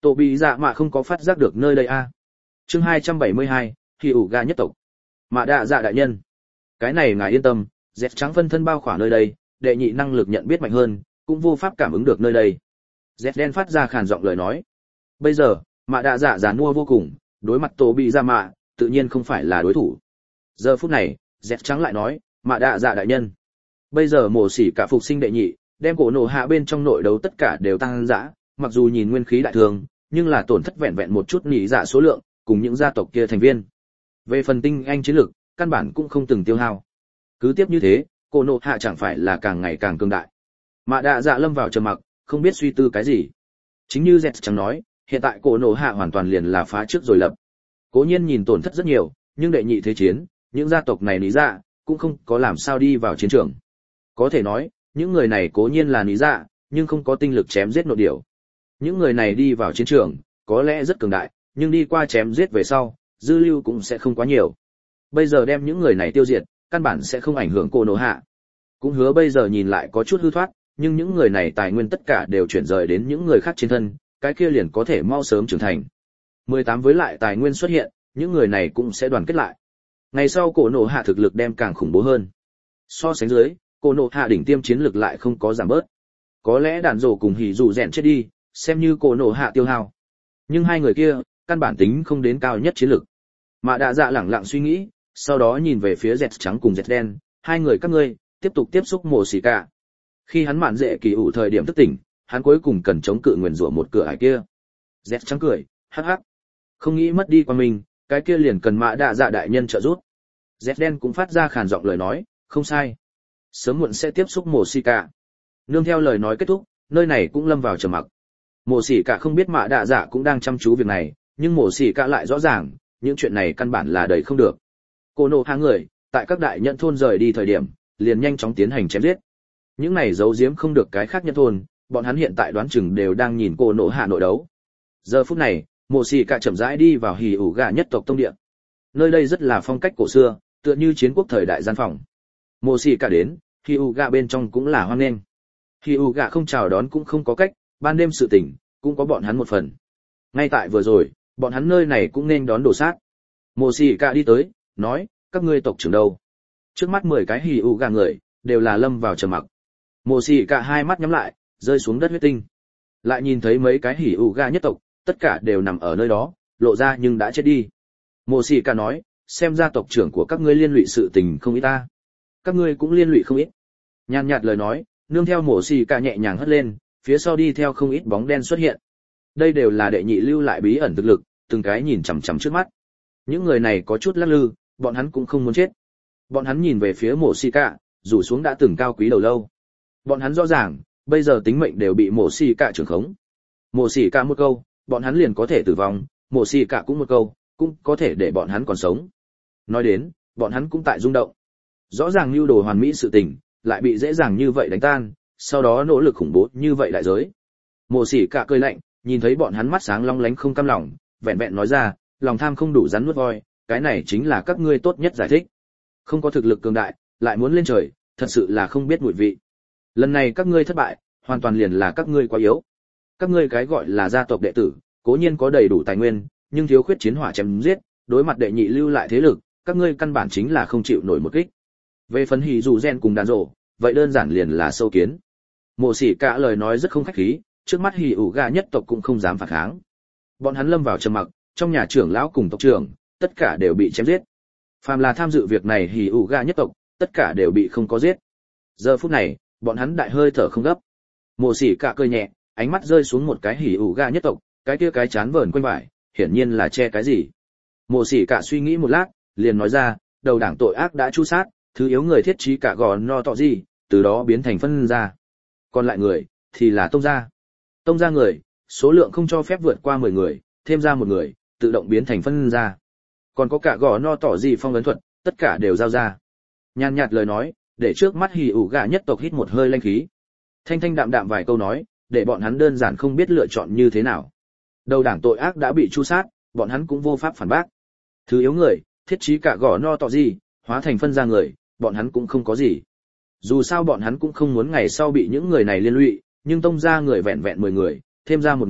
Tổ bị dạ mạ không có phát giác được nơi đây a. À. Chương hai trăm bảy mươi hai, Hỉ ủ gà nhất tộc. Mạ đạ dạ đại nhân. Cái này ngài yên tâm, dẹt trắng phân thân bao khỏa nơi đây, đệ nhị năng lực nhận biết mạnh hơn, cũng vô pháp cảm ứng được nơi đây. Dẹt đen phát ra khàn giọng lời nói. Bây giờ, mạ đạ dạ giàn mua vô cùng, đối mặt tổ bị dạ mạ, tự nhiên không phải là đối thủ. Giờ phút này, dẹt trắng lại nói, mạ đạ dạ đại nhân. Bây giờ mổ xỉ cả phục sinh đệ nhị, đem cổ nổ hạ bên trong nội đấu tất cả đều tăng dã, mặc dù nhìn nguyên khí đại thường, nhưng là tổn thất vẹn vẹn một chút nỉ dạ số lượng, cùng những gia tộc kia thành viên. Về phần tinh anh chiến lực, căn bản cũng không từng tiêu hao. Cứ tiếp như thế, cổ nổ hạ chẳng phải là càng ngày càng cường đại. Mạ đạ dạ lâm vào trầm mặc, không biết suy tư cái gì. Chính như Zets chẳng nói, hiện tại cổ nổ hạ hoàn toàn liền là phá trước rồi lập. Cố nhiên nhìn tổn thất rất nhiều, nhưng đệ nhị thế chiến, những gia tộc này nỉ dạ cũng không có làm sao đi vào chiến trường. Có thể nói, những người này cố nhiên là nỉ dạ, nhưng không có tinh lực chém giết nội điểu. Những người này đi vào chiến trường, có lẽ rất cường đại, nhưng đi qua chém giết về sau, dư lưu cũng sẽ không quá nhiều. Bây giờ đem những người này tiêu diệt, căn bản sẽ không ảnh hưởng cổ nổ hạ. Cũng hứa bây giờ nhìn lại có chút hư thoát, nhưng những người này tài nguyên tất cả đều chuyển rời đến những người khác trên thân, cái kia liền có thể mau sớm trưởng thành. mười tám với lại tài nguyên xuất hiện, những người này cũng sẽ đoàn kết lại. Ngày sau cổ nổ hạ thực lực đem càng khủng bố hơn. So sánh dưới, cổ nổ hạ đỉnh tiêm chiến lực lại không có giảm bớt. Có lẽ đàn rổ cùng hỉ dù rèn chết đi, xem như cổ nổ hạ tiêu hao. Nhưng hai người kia, căn bản tính không đến cao nhất chiến lực. Mạ đạ dạ lẳng lặng suy nghĩ, sau đó nhìn về phía dẹt trắng cùng dẹt đen, hai người các ngươi tiếp tục tiếp xúc mổ xỉ cả. Khi hắn mạn dễ kỳ ủ thời điểm thức tỉnh, hắn cuối cùng cần chống cự nguyền rủa một cửa ải kia. Dẹt trắng cười, hắc hắc. Không nghĩ mất đi qua mình, cái kia liền cần mạ đạ dạ đại nhân trợ giúp. Dẹt đen cũng phát ra khàn giọng lời nói, không sai. Sớm muộn sẽ tiếp xúc mổ xỉ cả. Nương theo lời nói kết thúc, nơi này cũng lâm vào trầm mặc. Mổ xỉ cả không biết mạ đạ dạ cũng đang chăm chú việc này, nhưng mổ xỉ cả lại rõ ràng, những chuyện này căn bản là đẩy không được. Cổ nổ hạ người, tại các đại nhận thôn rời đi thời điểm, liền nhanh chóng tiến hành chém giết. Những này giấu giếm không được cái khác nhận thôn, bọn hắn hiện tại đoán chừng đều đang nhìn cổ nổ hạ nội đấu. Giờ phút này, mộ xì cả chậm rãi đi vào hỉ ủ gà nhất tộc tông địa. Nơi đây rất là phong cách cổ xưa, tựa như chiến quốc thời đại gian phòng. Mộ xì cả đến, hỉ ủ gà bên trong cũng là hoan nghênh. Hỉ ủ gà không chào đón cũng không có cách, ban đêm sự tình, cũng có bọn hắn một phần. Ngay tại vừa rồi, bọn hắn nơi này cũng nên đón đồ sát. Mộ xì cả đi tới, nói, các ngươi tộc trưởng đâu? Trước mắt mười cái hỉ ủ gà người, đều là lâm vào trầm mặc. Mộ xì cả hai mắt nhắm lại, rơi xuống đất huyết tinh. Lại nhìn thấy mấy cái hỉ ủ gà nhất tộc, tất cả đều nằm ở nơi đó, lộ ra nhưng đã chết đi. Mộ xì cả nói, xem ra tộc trưởng của các ngươi liên lụy sự tình không ít ta. Các ngươi cũng liên lụy không ít. Nhàn nhạt lời nói, nương theo mộ xì cả nhẹ nhàng hất lên, phía sau đi theo không ít bóng đen xuất hiện. Đây đều là đệ nhị lưu lại bí ẩn thực lực, từng cái nhìn chằm chằm trước mắt. Những người này có chút lắc lư, bọn hắn cũng không muốn chết. Bọn hắn nhìn về phía mộ xì cả, rủ xuống đã từng cao quý đầu lâu. Bọn hắn rõ ràng, bây giờ tính mệnh đều bị mộ xì cả trưởng khống. Mộ xì cả một câu, bọn hắn liền có thể tử vong, mộ xì cả cũng một câu, cũng có thể để bọn hắn còn sống. Nói đến, bọn hắn cũng tại rung động. Rõ ràng lưu đồ hoàn mỹ sự tình, lại bị dễ dàng như vậy đánh tan, sau đó nỗ lực khủng bố như vậy đại giới. Mộ xì cả cười lạnh, nhìn thấy bọn hắn mắt sáng long lánh không cam lòng, vẹn vẹn nói ra, lòng tham không đủ rắn nuốt voi, cái này chính là các ngươi tốt nhất giải thích. Không có thực lực cường đại, lại muốn lên trời, thật sự là không biết mùi vị. Lần này các ngươi thất bại, hoàn toàn liền là các ngươi quá yếu. Các ngươi cái gọi là gia tộc đệ tử, cố nhiên có đầy đủ tài nguyên, nhưng thiếu khuyết chiến hỏa chém giết, đối mặt đệ nhị lưu lại thế lực, các ngươi căn bản chính là không chịu nổi một kích. Về phần hỉ dù gen cùng đàn rổ, vậy đơn giản liền là sâu kiến. Mộ xỉ cả lời nói rất không khách khí, trước mắt hỉ ủ gà nhất tộc cũng không dám phản kháng. Bọn hắn lâm vào trầm mặc, trong nhà trưởng lão cùng tộc trưởng, tất cả đều bị chém giết. Phàm là tham dự việc này hỉ ủ gà nhất tộc, tất cả đều bị không có giết. Giờ phút này, bọn hắn đại hơi thở không gấp. Mộ xỉ cả cười nhẹ, ánh mắt rơi xuống một cái hỉ ủ gà nhất tộc, cái kia cái chán vờn quanh vải, hiển nhiên là che cái gì. Mộ xỉ cả suy nghĩ một lát, liền nói ra, đầu đảng tội ác đã chu sát, thứ yếu người thiết trí cả gò no tọ gì, từ đó biến thành phân ra. Còn lại người, thì là tông gia. Tông gia người, số lượng không cho phép vượt qua mười người, thêm ra một người, tự động biến thành phân ra. Còn có cả gò no tỏ gì phong ấn thuật, tất cả đều giao ra. Nhàn nhạt lời nói, để trước mắt hỉ ủ gà nhất tộc hít một hơi lanh khí. Thanh thanh đạm đạm vài câu nói, để bọn hắn đơn giản không biết lựa chọn như thế nào. Đầu đảng tội ác đã bị chu sát, bọn hắn cũng vô pháp phản bác. Thứ yếu người, thiết trí cả gò no tỏ gì, hóa thành phân ra người, bọn hắn cũng không có gì. Dù sao bọn hắn cũng không muốn ngày sau bị những người này liên lụy, nhưng tông ra người vẹn vẹn mười người, thêm ra một người,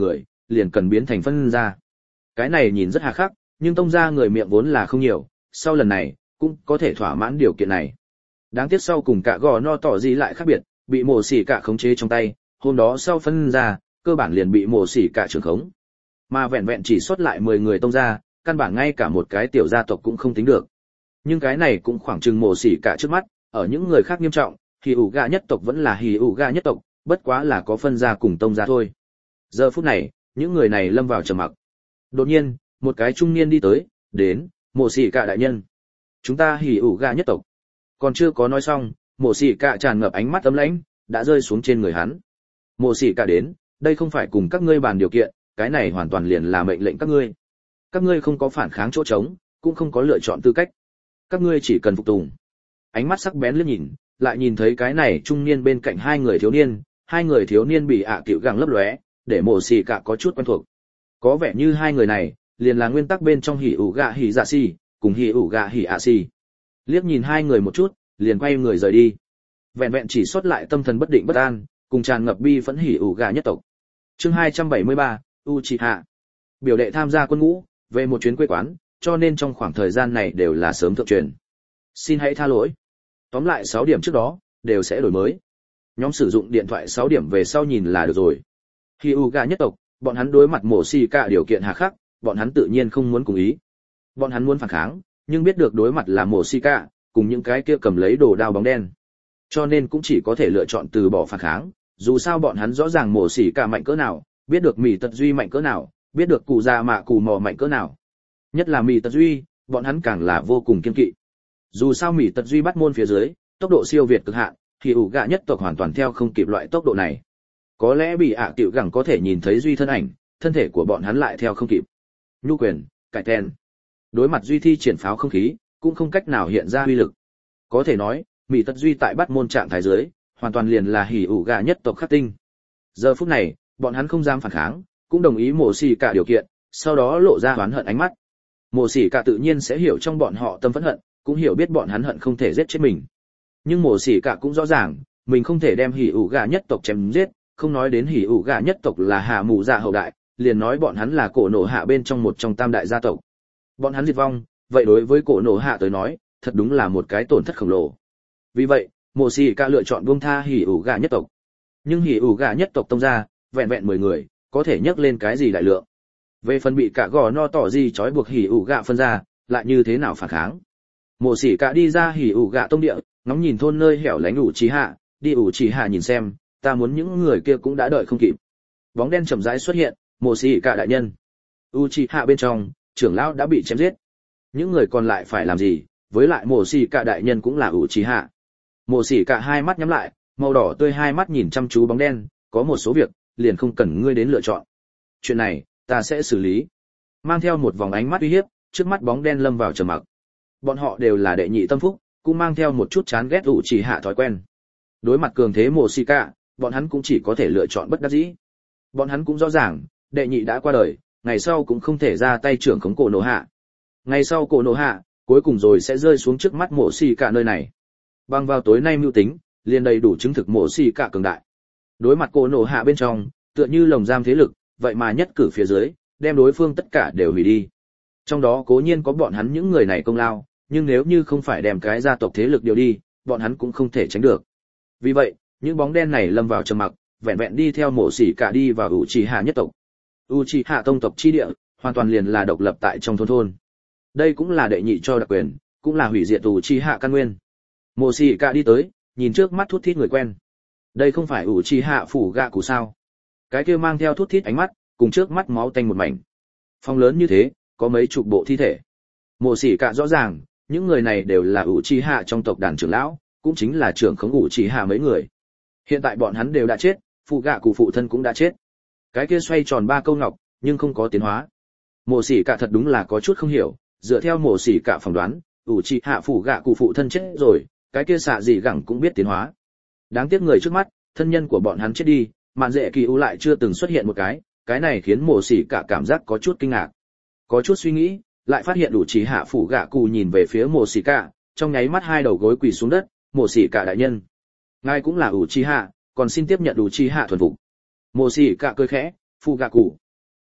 liền cần biến thành phân gia. Cái này nhìn rất hà khắc, nhưng tông gia người miệng vốn là không nhiều, sau lần này cũng có thể thỏa mãn điều kiện này. Đáng tiếc sau cùng cả gò no tỏ gì lại khác biệt, bị mổ xỉ cả khống chế trong tay, hôm đó sau phân gia, cơ bản liền bị mổ xỉ cả trưởng khống. Mà vẹn vẹn chỉ xuất lại mười người tông gia, căn bản ngay cả một cái tiểu gia tộc cũng không tính được. Nhưng cái này cũng khoảng chừng mổ xỉ cả trước mắt, ở những người khác nghiêm trọng, Hỉ ủ gạ nhất tộc vẫn là Hỉ ủ gạ nhất tộc, bất quá là có phân gia cùng tông gia thôi. Giờ phút này, những người này lâm vào trầm mặc. Đột nhiên, một cái trung niên đi tới, đến, mổ xỉ cả đại nhân. Chúng ta Hỉ ủ gạ nhất tộc. Còn chưa có nói xong, mổ xỉ cả tràn ngập ánh mắt ấm lãnh, đã rơi xuống trên người hắn. Mổ xỉ cả đến, đây không phải cùng các ngươi bàn điều kiện, cái này hoàn toàn liền là mệnh lệnh các ngươi. Các ngươi không có phản kháng chỗ trống, cũng không có lựa chọn tư cách. Các ngươi chỉ cần phục tùng. Ánh mắt sắc bén liếc nhìn, lại nhìn thấy cái này trung niên bên cạnh hai người thiếu niên, hai người thiếu niên bị ạ à cựu gẳng lấp lóe, để mổ xỉ cả có chút quen thuộc. Có vẻ như hai người này, liền là nguyên tắc bên trong Hỉ ủ gạ Hỉ dạ xì, cùng Hỉ ủ gạ Hỉ ạ xì. Liếc nhìn hai người một chút, liền quay người rời đi. Vẹn vẹn chỉ xuất lại tâm thần bất định bất an, cùng tràn ngập bi phẫn Hỉ ủ gạ nhất tộc. Chương hai trăm bảy mươi ba, Uchiha. Biểu đệ tham gia quân ngũ, về một chuyến quê quán, cho nên trong khoảng thời gian này đều là sớm thượng truyền. Xin hãy tha lỗi. Tóm lại sáu điểm trước đó, đều sẽ đổi mới. Nhóm sử dụng điện thoại sáu điểm về sau nhìn là được rồi. Hyuga nhất tộc, bọn hắn đối mặt mổ xì cả điều kiện hà khắc, bọn hắn tự nhiên không muốn cùng ý. Bọn hắn muốn phản kháng, nhưng biết được đối mặt là mổ xì cả, cùng những cái kia cầm lấy đồ đao bóng đen. Cho nên cũng chỉ có thể lựa chọn từ bỏ phản kháng, dù sao bọn hắn rõ ràng mổ xì cả mạnh cỡ nào, biết được Mị Tật Duy mạnh cỡ nào, biết được cụ già mạ cụ mò mạnh cỡ nào. Nhất là Mị Tật Duy, bọn hắn càng là vô cùng kiên kỵ. Dù sao Mị Tật Duy bắt môn phía dưới, tốc độ siêu việt cực hạn, thì ủ gạ nhất tộc hoàn toàn theo không kịp loại tốc độ này. Có lẽ bị ạ tiểu gẳng có thể nhìn thấy Duy thân ảnh, thân thể của bọn hắn lại theo không kịp. Nhu quyền, cải ten. Đối mặt Duy thi triển pháo không khí, cũng không cách nào hiện ra uy lực. Có thể nói, Mị Tật Duy tại bắt môn trạng thái dưới, hoàn toàn liền là hỉ ủ gạ nhất tộc khắc tinh. Giờ phút này, bọn hắn không dám phản kháng, cũng đồng ý mổ xỉ cả điều kiện, sau đó lộ ra oán hận ánh mắt. Mổ xỉ cả tự nhiên sẽ hiểu trong bọn họ tâm phẫn hận, cũng hiểu biết bọn hắn hận không thể giết chết mình. Nhưng mổ xỉ cả cũng rõ ràng, mình không thể đem hỉ ủ gạ nhất tộc chém giết, không nói đến hỉ ủ gạ nhất tộc là hạ mù dạ hậu đại, liền nói bọn hắn là cổ nổ hạ bên trong một trong tam đại gia tộc. Bọn hắn diệt vong, vậy đối với cổ nổ hạ tới nói, thật đúng là một cái tổn thất khổng lồ. Vì vậy, mổ xỉ cả lựa chọn buông tha hỉ ủ gạ nhất tộc. Nhưng hỉ ủ gạ nhất tộc tông ra, vẹn vẹn mười người, có thể nhắc lên cái gì đại lượng. Về phần bị cả gò no tỏ gì trói buộc hỉ ủ gạ phân ra, lại như thế nào phản kháng. Mổ xỉ cả đi ra hỉ ủ gạ tông địa, ngóng nhìn thôn nơi hẻo lánh ủ trí hạ, đi ủ trí hạ nhìn xem, ta muốn những người kia cũng đã đợi không kịp. Bóng đen chậm rãi xuất hiện, mổ xỉ cả đại nhân. U trí hạ bên trong, trưởng lão đã bị chém giết. Những người còn lại phải làm gì, với lại mổ xỉ cả đại nhân cũng là ủ trí hạ. Mổ xỉ cả hai mắt nhắm lại, màu đỏ tươi hai mắt nhìn chăm chú bóng đen, có một số việc, liền không cần ngươi đến lựa chọn. Chuyện này, ta sẽ xử lý. Mang theo một vòng ánh mắt uy hiếp, trước mắt bóng đen lâm vào trầm mặc. Bọn họ đều là đệ nhị tâm phúc, cũng mang theo một chút chán ghét ủ chỉ hạ thói quen. Đối mặt cường thế mổ xỉ cả, bọn hắn cũng chỉ có thể lựa chọn bất đắc dĩ. Bọn hắn cũng rõ ràng, đệ nhị đã qua đời, ngày sau cũng không thể ra tay trưởng khống cổ nổ hạ. Ngày sau cổ nổ hạ, cuối cùng rồi sẽ rơi xuống trước mắt mổ xỉ cả nơi này. Bằng vào tối nay mưu tính, liền đầy đủ chứng thực mổ xỉ cả cường đại. Đối mặt cổ nổ hạ bên trong, tựa như lồng giam thế lực, vậy mà nhất cử phía dưới, đem đối phương tất cả đều hủy đi. Trong đó cố nhiên có bọn hắn những người này công lao, nhưng nếu như không phải đem cái gia tộc thế lực điều đi, bọn hắn cũng không thể tránh được. Vì vậy, những bóng đen này lâm vào trầm mặc, vẹn vẹn đi theo mổ xỉ cả đi vào Uchiha nhất tộc. Uchiha tông tộc chi địa, hoàn toàn liền là độc lập tại trong thôn thôn. Đây cũng là đệ nhị cho đặc quyền, cũng là hủy diệt Uchiha căn nguyên. Mổ xỉ cả đi tới, nhìn trước mắt thút thít người quen. Đây không phải Uchiha phủ gạ cụ sao? Cái kia mang theo thút thít ánh mắt, cùng trước mắt máu tanh một mảnh. Phòng lớn như thế, có mấy chục bộ thi thể. Mổ xỉ cả rõ ràng, những người này đều là Uchiha trong tộc đàn trưởng lão, cũng chính là trưởng khống Uchiha mấy người. Hiện tại bọn hắn đều đã chết, phụ gạ cụ phụ thân cũng đã chết. Cái kia xoay tròn ba câu ngọc, nhưng không có tiến hóa. Mổ xỉ cả thật đúng là có chút không hiểu, dựa theo mổ xỉ cả phỏng đoán, Uchiha phụ gạ cụ phụ thân chết rồi, cái kia xạ gì gẳng cũng biết tiến hóa. Đáng tiếc người trước mắt, thân nhân của bọn hắn chết đi, mạn dễ kỳ u lại chưa từng xuất hiện một cái, cái này khiến mổ xỉ cả cảm giác có chút kinh ngạc. Có chút suy nghĩ, lại phát hiện đủ chỉ hạ phủ gạ cụ nhìn về phía mổ xỉ cả, trong nháy mắt hai đầu gối quỳ xuống đất, mổ xỉ cả đại nhân. Ngài cũng là ủ chi hạ, còn xin tiếp nhận đủ chi hạ thuần phục. Mổ xỉ cả cười khẽ, phụ gạ cụ.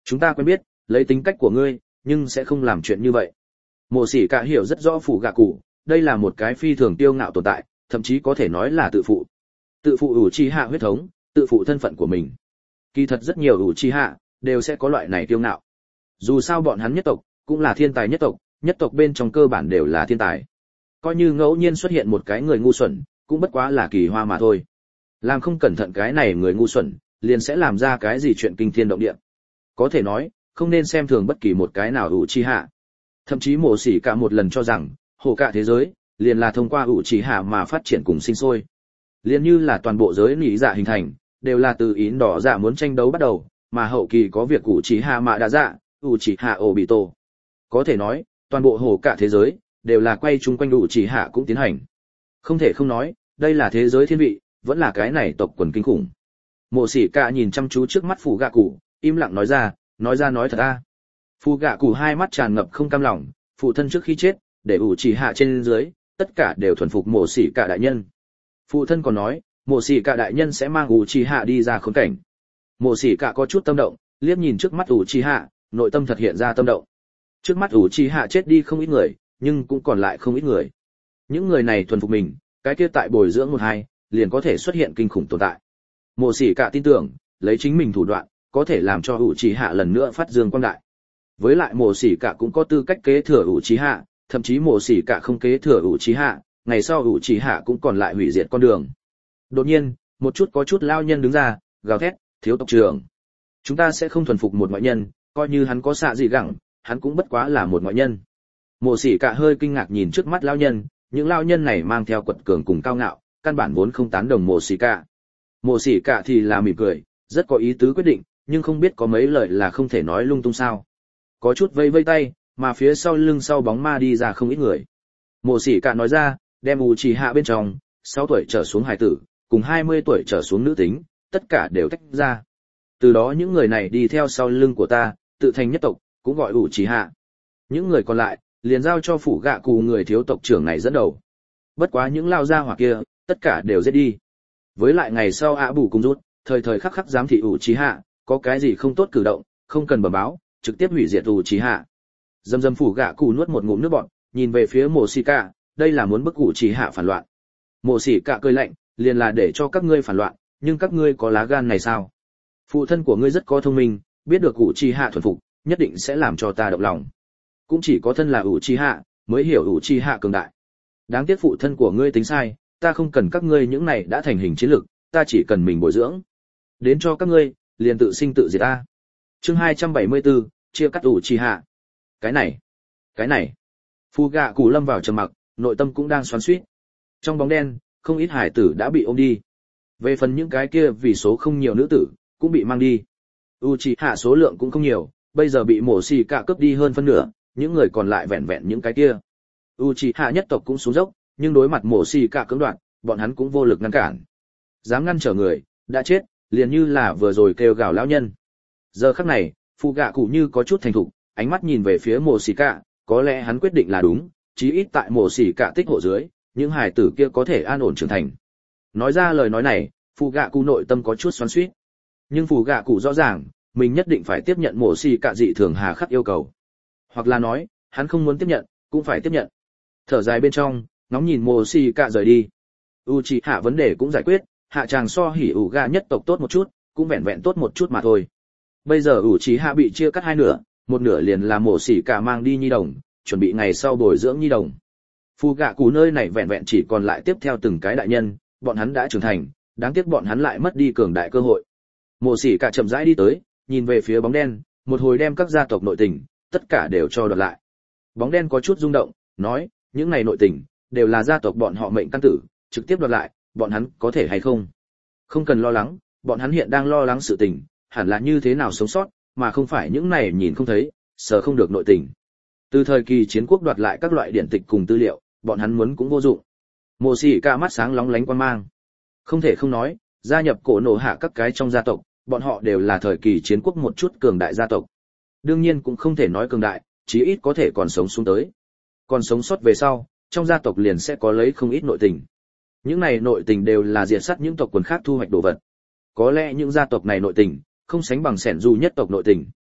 Chúng ta quen biết, lấy tính cách của ngươi, nhưng sẽ không làm chuyện như vậy. Mộ Sĩ Cả hiểu rất rõ Phủ Gạ Cụ, đây là một cái phi thường tiêu ngạo tồn tại, thậm chí có thể nói là tự phụ. Tự phụ Uchiha huyết thống, tự phụ thân phận của mình. Kỳ thật rất nhiều Uchiha đều sẽ có loại này tiêu ngạo. Dù sao bọn hắn nhất tộc cũng là thiên tài nhất tộc, nhất tộc bên trong cơ bản đều là thiên tài. Coi như ngẫu nhiên xuất hiện một cái người ngu xuẩn, cũng bất quá là kỳ hoa mà thôi. Làm không cẩn thận cái này người ngu xuẩn, liền sẽ làm ra cái gì chuyện kinh thiên động địa. Có thể nói, không nên xem thường bất kỳ một cái nào Uchiha. Thậm chí Mộ Sĩ Cả một lần cho rằng, hồ cả thế giới liền là thông qua Uchiha mà phát triển cùng sinh sôi. Liền như là toàn bộ giới nỉ dạ hình thành, đều là từ Ín đỏ dạ muốn tranh đấu bắt đầu, mà hậu kỳ có việc Uchiha mà đã dạ, Uchiha Obito. Có thể nói, toàn bộ hồ cả thế giới đều là quay chung quanh Uchiha cũng tiến hành. Không thể không nói, đây là thế giới thiên vị, vẫn là cái này tộc quần kinh khủng. Mộ Sĩ Cả nhìn chăm chú trước mắt Phủ Gạ Cụ, im lặng nói ra, nói ra nói thật a. Phủ Gạ Cụ hai mắt tràn ngập không cam lòng, phụ thân trước khi chết, để Uchiha trên dưới, tất cả đều thuần phục Mộ Sĩ Cả đại nhân. Phụ thân còn nói, Mộ Sĩ Cả đại nhân sẽ mang Uchiha đi ra khốn cảnh. Mộ Sĩ Cả có chút tâm động, liếc nhìn trước mắt Uchiha, nội tâm thật hiện ra tâm động. Trước mắt Uchiha chết đi không ít người, nhưng cũng còn lại không ít người. Những người này thuần phục mình, cái kia tại bồi dưỡng một hai, liền có thể xuất hiện kinh khủng tồn tại. Mộ Sĩ Cả tin tưởng, lấy chính mình thủ đoạn, có thể làm cho Uchiha lần nữa phát dương quang đại. Với lại Mộ Sĩ Cả cũng có tư cách kế thừa Uchiha, thậm chí Mộ Sĩ Cả không kế thừa Uchiha, ngày sau Uchiha cũng còn lại hủy diệt con đường. Đột nhiên, một chút có chút lao nhân đứng ra, gào thét, thiếu tộc trưởng. Chúng ta sẽ không thuần phục một ngoại nhân, coi như hắn có xạ gì gẳng, hắn cũng bất quá là một ngoại nhân. Mộ Sĩ Cả hơi kinh ngạc nhìn trước mắt lao nhân, những lao nhân này mang theo quật cường cùng cao ngạo, căn bản vốn không tán đồng Mộ Sĩ Cả. Mộ Sĩ Cả thì là mỉm cười, rất có ý tứ quyết định, nhưng không biết có mấy lời là không thể nói lung tung sao. Có chút vây vây tay, mà phía sau lưng sau bóng ma đi ra không ít người. Mộ Sĩ Cả nói ra, đem Uchiha bên trong, sáu tuổi trở xuống hài tử, cùng hai mươi tuổi trở xuống nữ tính, tất cả đều tách ra. Từ đó những người này đi theo sau lưng của ta, tự thành nhất tộc, cũng gọi Uchiha. Những người còn lại, liền giao cho Phủ Gạ Cụ người thiếu tộc trưởng này dẫn đầu. Bất quá những lao gia hỏa kia, tất cả đều giết đi. Với lại ngày sau ạ bù cùng rút, thời thời khắc khắc giám thị Uchiha, có cái gì không tốt cử động, không cần bẩm báo, trực tiếp hủy diệt Uchiha. Dầm dầm Phủ Gạ Cụ nuốt một ngụm nước bọt, nhìn về phía Mộ Sĩ Cả, đây là muốn bức Uchiha phản loạn. Mộ Sĩ Cả cười lạnh, liền là để cho các ngươi phản loạn, nhưng các ngươi có lá gan này sao? Phụ thân của ngươi rất có thông minh, biết được Uchiha thuần phục, nhất định sẽ làm cho ta động lòng. Cũng chỉ có thân là Uchiha, mới hiểu Uchiha cường đại. Đáng tiếc phụ thân của ngươi tính sai, ta không cần các ngươi những này đã thành hình chiến lực, ta chỉ cần mình bồi dưỡng. Đến cho các ngươi, liền tự sinh tự diệt ta. Chương hai trăm bảy mươi tư, chia cắt Uchiha. Cái này, cái này. Phủ Gạ Cụ lâm vào trầm mặc, nội tâm cũng đang xoắn xuýt. Trong bóng đen, không ít hải tử đã bị ôm đi. Về phần những cái kia vì số không nhiều nữ tử, cũng bị mang đi. Uchiha số lượng cũng không nhiều, bây giờ bị Mộ Sĩ Cả cướp đi hơn phân nửa, những người còn lại vẹn vẹn những cái kia. Uchiha nhất tộc cũng xuống dốc, nhưng đối mặt Mộ Sĩ Cả cưỡng đoạt, bọn hắn cũng vô lực ngăn cản. Dám ngăn trở người, đã chết, liền như là vừa rồi kêu gào lão nhân. Giờ khắc này, Phủ Gạ Cụ như có chút thành thục, ánh mắt nhìn về phía Mộ Sĩ Cả, có lẽ hắn quyết định là đúng, chí ít tại Mộ Sĩ Cả tích hộ dưới, những hài tử kia có thể an ổn trưởng thành. Nói ra lời nói này, Phủ Gạ Cụ nội tâm có chút xoắn xuýt. Nhưng Phủ Gạ Cụ rõ ràng, mình nhất định phải tiếp nhận Mộ Sĩ Cả dị thường hà khắc yêu cầu. Hoặc là nói, hắn không muốn tiếp nhận, cũng phải tiếp nhận. Thở dài bên trong, ngóng nhìn Mộ Sĩ Cả rời đi. Uchiha vấn đề cũng giải quyết, hạ chàng so hỉ ủ ga nhất tộc tốt một chút, cũng vẹn vẹn tốt một chút mà thôi. Bây giờ Uchiha bị chia cắt hai nửa, một nửa liền là Mộ Sĩ Cả mang đi nhi đồng, chuẩn bị ngày sau bồi dưỡng nhi đồng. Phủ Gạ Cụ nơi này vẹn vẹn chỉ còn lại tiếp theo từng cái đại nhân, bọn hắn đã trưởng thành, đáng tiếc bọn hắn lại mất đi cường đại cơ hội. Mộ Sĩ Cả chậm rãi đi tới, nhìn về phía bóng đen, một hồi đem các gia tộc nội tình, tất cả đều cho đoạt lại. Bóng đen có chút rung động, nói, những này nội tình, đều là gia tộc bọn họ mệnh căn tử, trực tiếp đoạt lại, bọn hắn có thể hay không? Không cần lo lắng, bọn hắn hiện đang lo lắng sự tình, hẳn là như thế nào sống sót, mà không phải những này nhìn không thấy, sờ không được nội tình. Từ thời kỳ chiến quốc đoạt lại các loại điển tịch cùng tư liệu, bọn hắn muốn cũng vô dụng. Mộ Sĩ Cả mắt sáng lóng lánh quan mang. Không thể không nói, gia nhập cổ nổ hạ các cái trong gia tộc, bọn họ đều là thời kỳ chiến quốc một chút cường đại gia tộc. Đương nhiên cũng không thể nói cường đại, chí ít có thể còn sống xuống tới. Còn sống sót về sau, trong gia tộc liền sẽ có lấy không ít nội tình. Những này nội tình đều là diệt sát những tộc quần khác thu hoạch đồ vật. Có lẽ những gia tộc này nội tình, không sánh bằng Sẻn Du nhất tộc nội tình.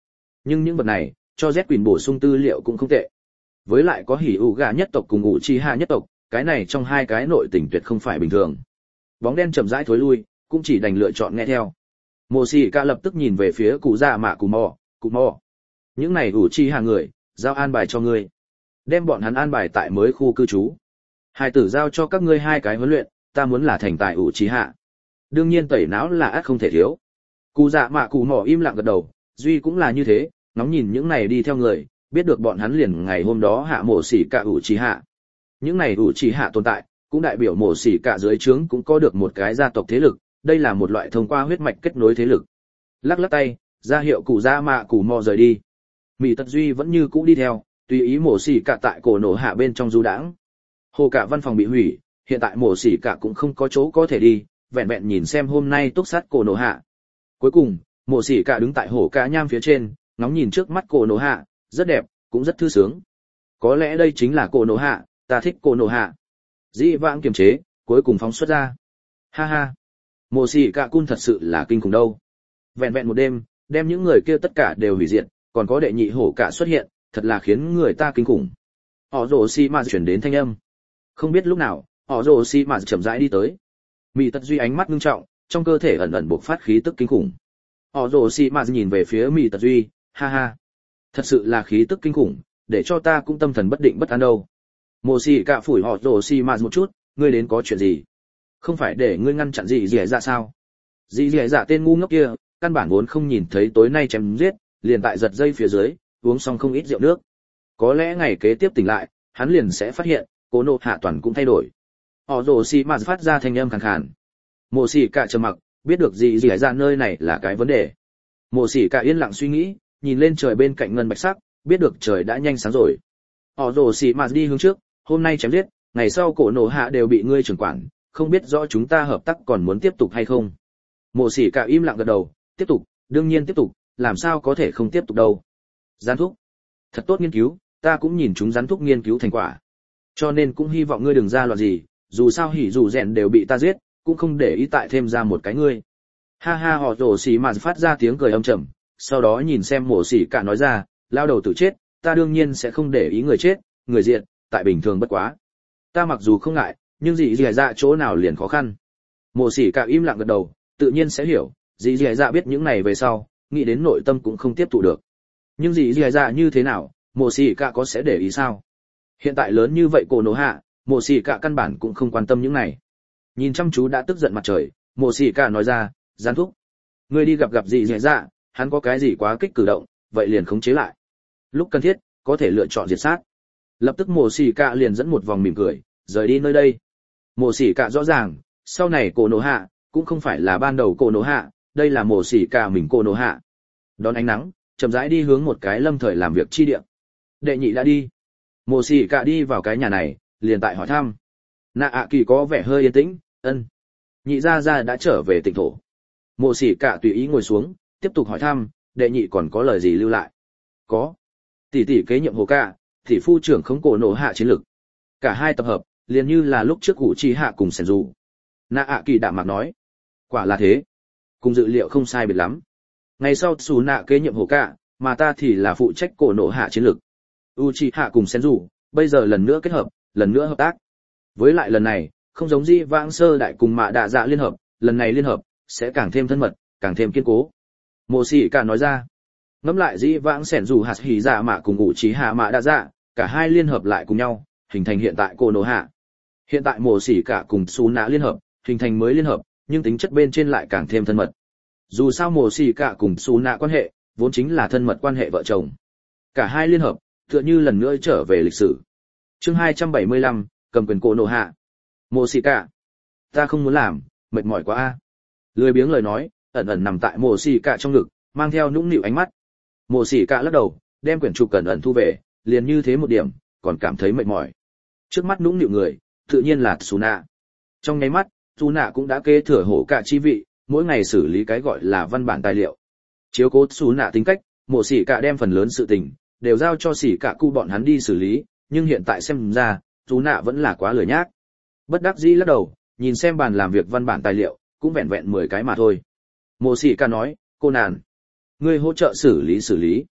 Nhưng những vật này, cho Z Quỳnh bổ sung tư liệu cũng không tệ. Với lại có hỉ ủ gà nhất tộc cùng ủ chi hạ nhất tộc, cái này trong hai cái nội tình tuyệt không phải bình thường. Bóng đen chậm rãi thối lui, cũng chỉ đành lựa chọn nghe theo. Mộ Sĩ Cả lập tức nhìn về phía cụ Dạ Mạ Cụ Mò, Cụ Mò. Những này ủ chi hạ người, giao an bài cho ngươi. Đem bọn hắn an bài tại mới khu cư trú. Hai tử giao cho các ngươi hai cái huấn luyện, ta muốn là thành tài ủ chi hạ. Đương nhiên tẩy não là ắt không thể thiếu. Cụ Dạ Mạ Cụ Mò im lặng gật đầu, duy cũng là như thế, ngóng nhìn những này đi theo người, biết được bọn hắn liền ngày hôm đó hạ Mộ Sĩ Cả ủ chi hạ. Những này ủ chi hạ tồn tại, cũng đại biểu Mộ Sĩ Cả dưới trướng cũng có được một cái gia tộc thế lực, đây là một loại thông qua huyết mạch kết nối thế lực. Lắc lắc tay, ra hiệu Cụ Dạ Mạ Cụ Mò rời đi. Mỹ Tật Duy vẫn như cũ đi theo, tùy ý Mộ Sĩ Cả tại cổ nổ hạ bên trong du đãng. Hồ cả văn phòng bị hủy, hiện tại Mộ Sĩ Cả cũng không có chỗ có thể đi, vẹn vẹn nhìn xem hôm nay túc sát cổ nổ hạ. Cuối cùng, Mộ Sĩ Cả đứng tại hổ cả nham phía trên, ngóng nhìn trước mắt cổ nổ hạ, rất đẹp, cũng rất thư sướng. Có lẽ đây chính là cổ nổ hạ, ta thích cổ nổ hạ. Dĩ vãng kiềm chế, cuối cùng phóng xuất ra. Ha ha, Mộ Sĩ Cả cun thật sự là kinh khủng đâu. Vẹn vẹn một đêm, đem những người kia tất cả đều hủy diệt, còn có đệ nhị hổ cả xuất hiện, thật là khiến người ta kinh khủng. Họ rồ xi mà chuyển đến thanh âm. Không biết lúc nào, họ rồ xi mà chậm rãi đi tới. Mị Tật Duy ánh mắt ngưng trọng, trong cơ thể ẩn ẩn bộc phát khí tức kinh khủng. Họ rồ xi mà nhìn về phía Mị Tật Duy, ha ha, thật sự là khí tức kinh khủng, để cho ta cũng tâm thần bất định bất an đâu. Mộ Sĩ Cả phủi họ rồ xi mà một chút, ngươi đến có chuyện gì? Không phải để ngươi ngăn chặn gì dẻ dạ sao? Dì dẻ dạ tên ngu ngốc kia, căn bản vốn không nhìn thấy tối nay chém giết, liền tại giật dây phía dưới, uống xong không ít rượu nước. Có lẽ ngày kế tiếp tỉnh lại, hắn liền sẽ phát hiện, Cố Nộ Hạ toàn cũng thay đổi. Họ rồ xi mà phát ra thanh âm khàn khàn. Mộ Sĩ Cả trầm mặc, biết được gì gì ra nơi này là cái vấn đề. Mộ Sĩ Cả yên lặng suy nghĩ, nhìn lên trời bên cạnh ngân bạch sắc, biết được trời đã nhanh sáng rồi. Họ rồ xi mà đi hướng trước, hôm nay chém giết, ngày sau Cố Nộ Hạ đều bị ngươi trưởng quản, không biết rõ chúng ta hợp tác còn muốn tiếp tục hay không. Mộ Sĩ Cả im lặng gật đầu, tiếp tục, đương nhiên tiếp tục, làm sao có thể không tiếp tục đâu. Gián thúc, thật tốt nghiên cứu, ta cũng nhìn chúng gián thúc nghiên cứu thành quả. Cho nên cũng hy vọng ngươi đừng ra loạn gì, dù sao hỉ dù rèn đều bị ta giết, cũng không để ý tại thêm ra một cái ngươi. Ha ha, họ rồ xì mà phát ra tiếng cười âm trầm, sau đó nhìn xem Mộ Sĩ Cả nói ra, lao đầu tự chết, ta đương nhiên sẽ không để ý người chết, người diện, tại bình thường bất quá. Ta mặc dù không ngại, nhưng gì gì dạ chỗ nào liền khó khăn. Mộ Sĩ Cả im lặng gật đầu, tự nhiên sẽ hiểu, gì gì dạ biết những này về sau, nghĩ đến nội tâm cũng không tiếp thụ được. Nhưng gì gì dạ như thế nào, Mộ Sĩ Cả có sẽ để ý sao? Hiện tại lớn như vậy Cổ Nổ Hạ, Mộ Sĩ Cả căn bản cũng không quan tâm những này. Nhìn chăm chú đã tức giận mặt trời, Mộ Sĩ Cả nói ra, gián thúc, ngươi đi gặp gặp gì gì dạ, hắn có cái gì quá kích cử động, vậy liền khống chế lại. Lúc cần thiết, có thể lựa chọn diệt sát. Lập tức Mộ Sĩ Cả liền dẫn một vòng mỉm cười, rời đi nơi đây. Mộ Sĩ Cả rõ ràng, sau này Cổ Nổ Hạ cũng không phải là ban đầu Cổ Nổ Hạ, đây là Mộ Sĩ Cả mình Cổ Nổ Hạ. Đón ánh nắng, chậm rãi đi hướng một cái lâm thời làm việc chi địa. Đệ nhị đã đi. Mộ Sĩ Cả đi vào cái nhà này, liền tại hỏi thăm. Nạ ạ kỳ có vẻ hơi yên tĩnh, ân. Nhị gia gia đã trở về tỉnh thổ. Mộ Sĩ Cả tùy ý ngồi xuống, tiếp tục hỏi thăm, đệ nhị còn có lời gì lưu lại? Có. Tỷ tỷ kế nhiệm Hồ Cả, tỷ phu trưởng không Cổ Nổ Hạ chiến lực. Cả hai tập hợp, liền như là lúc trước Cụ Chi Hạ cùng Senju. Nạ ạ kỳ đạm mạc nói. Quả là thế. Cùng dự liệu không sai biệt lắm. Ngày sau Sù Nạ kế nhiệm Hồ Cả, mà ta thì là phụ trách Cổ Nổ Hạ chiến lực. Uchiha cùng Senju, bây giờ lần nữa kết hợp, lần nữa hợp tác. Với lại lần này, không giống Di Vãng Sơ Đại cùng Mạ Đạ Dạ liên hợp, lần này liên hợp sẽ càng thêm thân mật, càng thêm kiên cố. Mộ Sĩ Cả nói ra. Ngẫm lại Di Vãng Senju hạt hỉ dạ mạ cùng Uchiha Mạ Đạ Dạ, cả hai liên hợp lại cùng nhau, hình thành hiện tại Cổ Nổ Hạ. Hiện tại Mộ Sĩ Cả cùng Sù Nạ liên hợp, hình thành mới liên hợp, nhưng tính chất bên trên lại càng thêm thân mật. Dù sao Mộ Sĩ Cả cùng Sù Nạ quan hệ, vốn chính là thân mật quan hệ vợ chồng. Cả hai liên hợp, tựa như lần nữa trở về lịch sử. Chương hai trăm bảy mươi lăm, cầm quyền Cổ Nổ Hạ. Mộ Sĩ Cả, ta không muốn làm, mệt mỏi quá a. Lười biếng lời nói, ẩn ẩn nằm tại Mộ Sĩ Cả trong ngực, mang theo nũng nịu ánh mắt. Mộ Sĩ Cả lắc đầu, đem quyển trục cẩn ẩn thu về, liền như thế một điểm, còn cảm thấy mệt mỏi. Trước mắt nũng nịu người, tự nhiên là Suna. Trong nháy mắt, Suna cũng đã kế thừa Hổ Cả chi vị, mỗi ngày xử lý cái gọi là văn bản tài liệu. Chiếu cố Suna tính cách, Mộ Sĩ Cả đem phần lớn sự tình đều giao cho Sĩ Cả cu bọn hắn đi xử lý, nhưng hiện tại xem ra, Suna vẫn là quá lười nhác. Bất đắc dĩ lắc đầu, nhìn xem bàn làm việc văn bản tài liệu, cũng vẹn vẹn mười cái mà thôi. Mộ Sĩ Cả nói, cô nàng, ngươi hỗ trợ xử lý xử lý.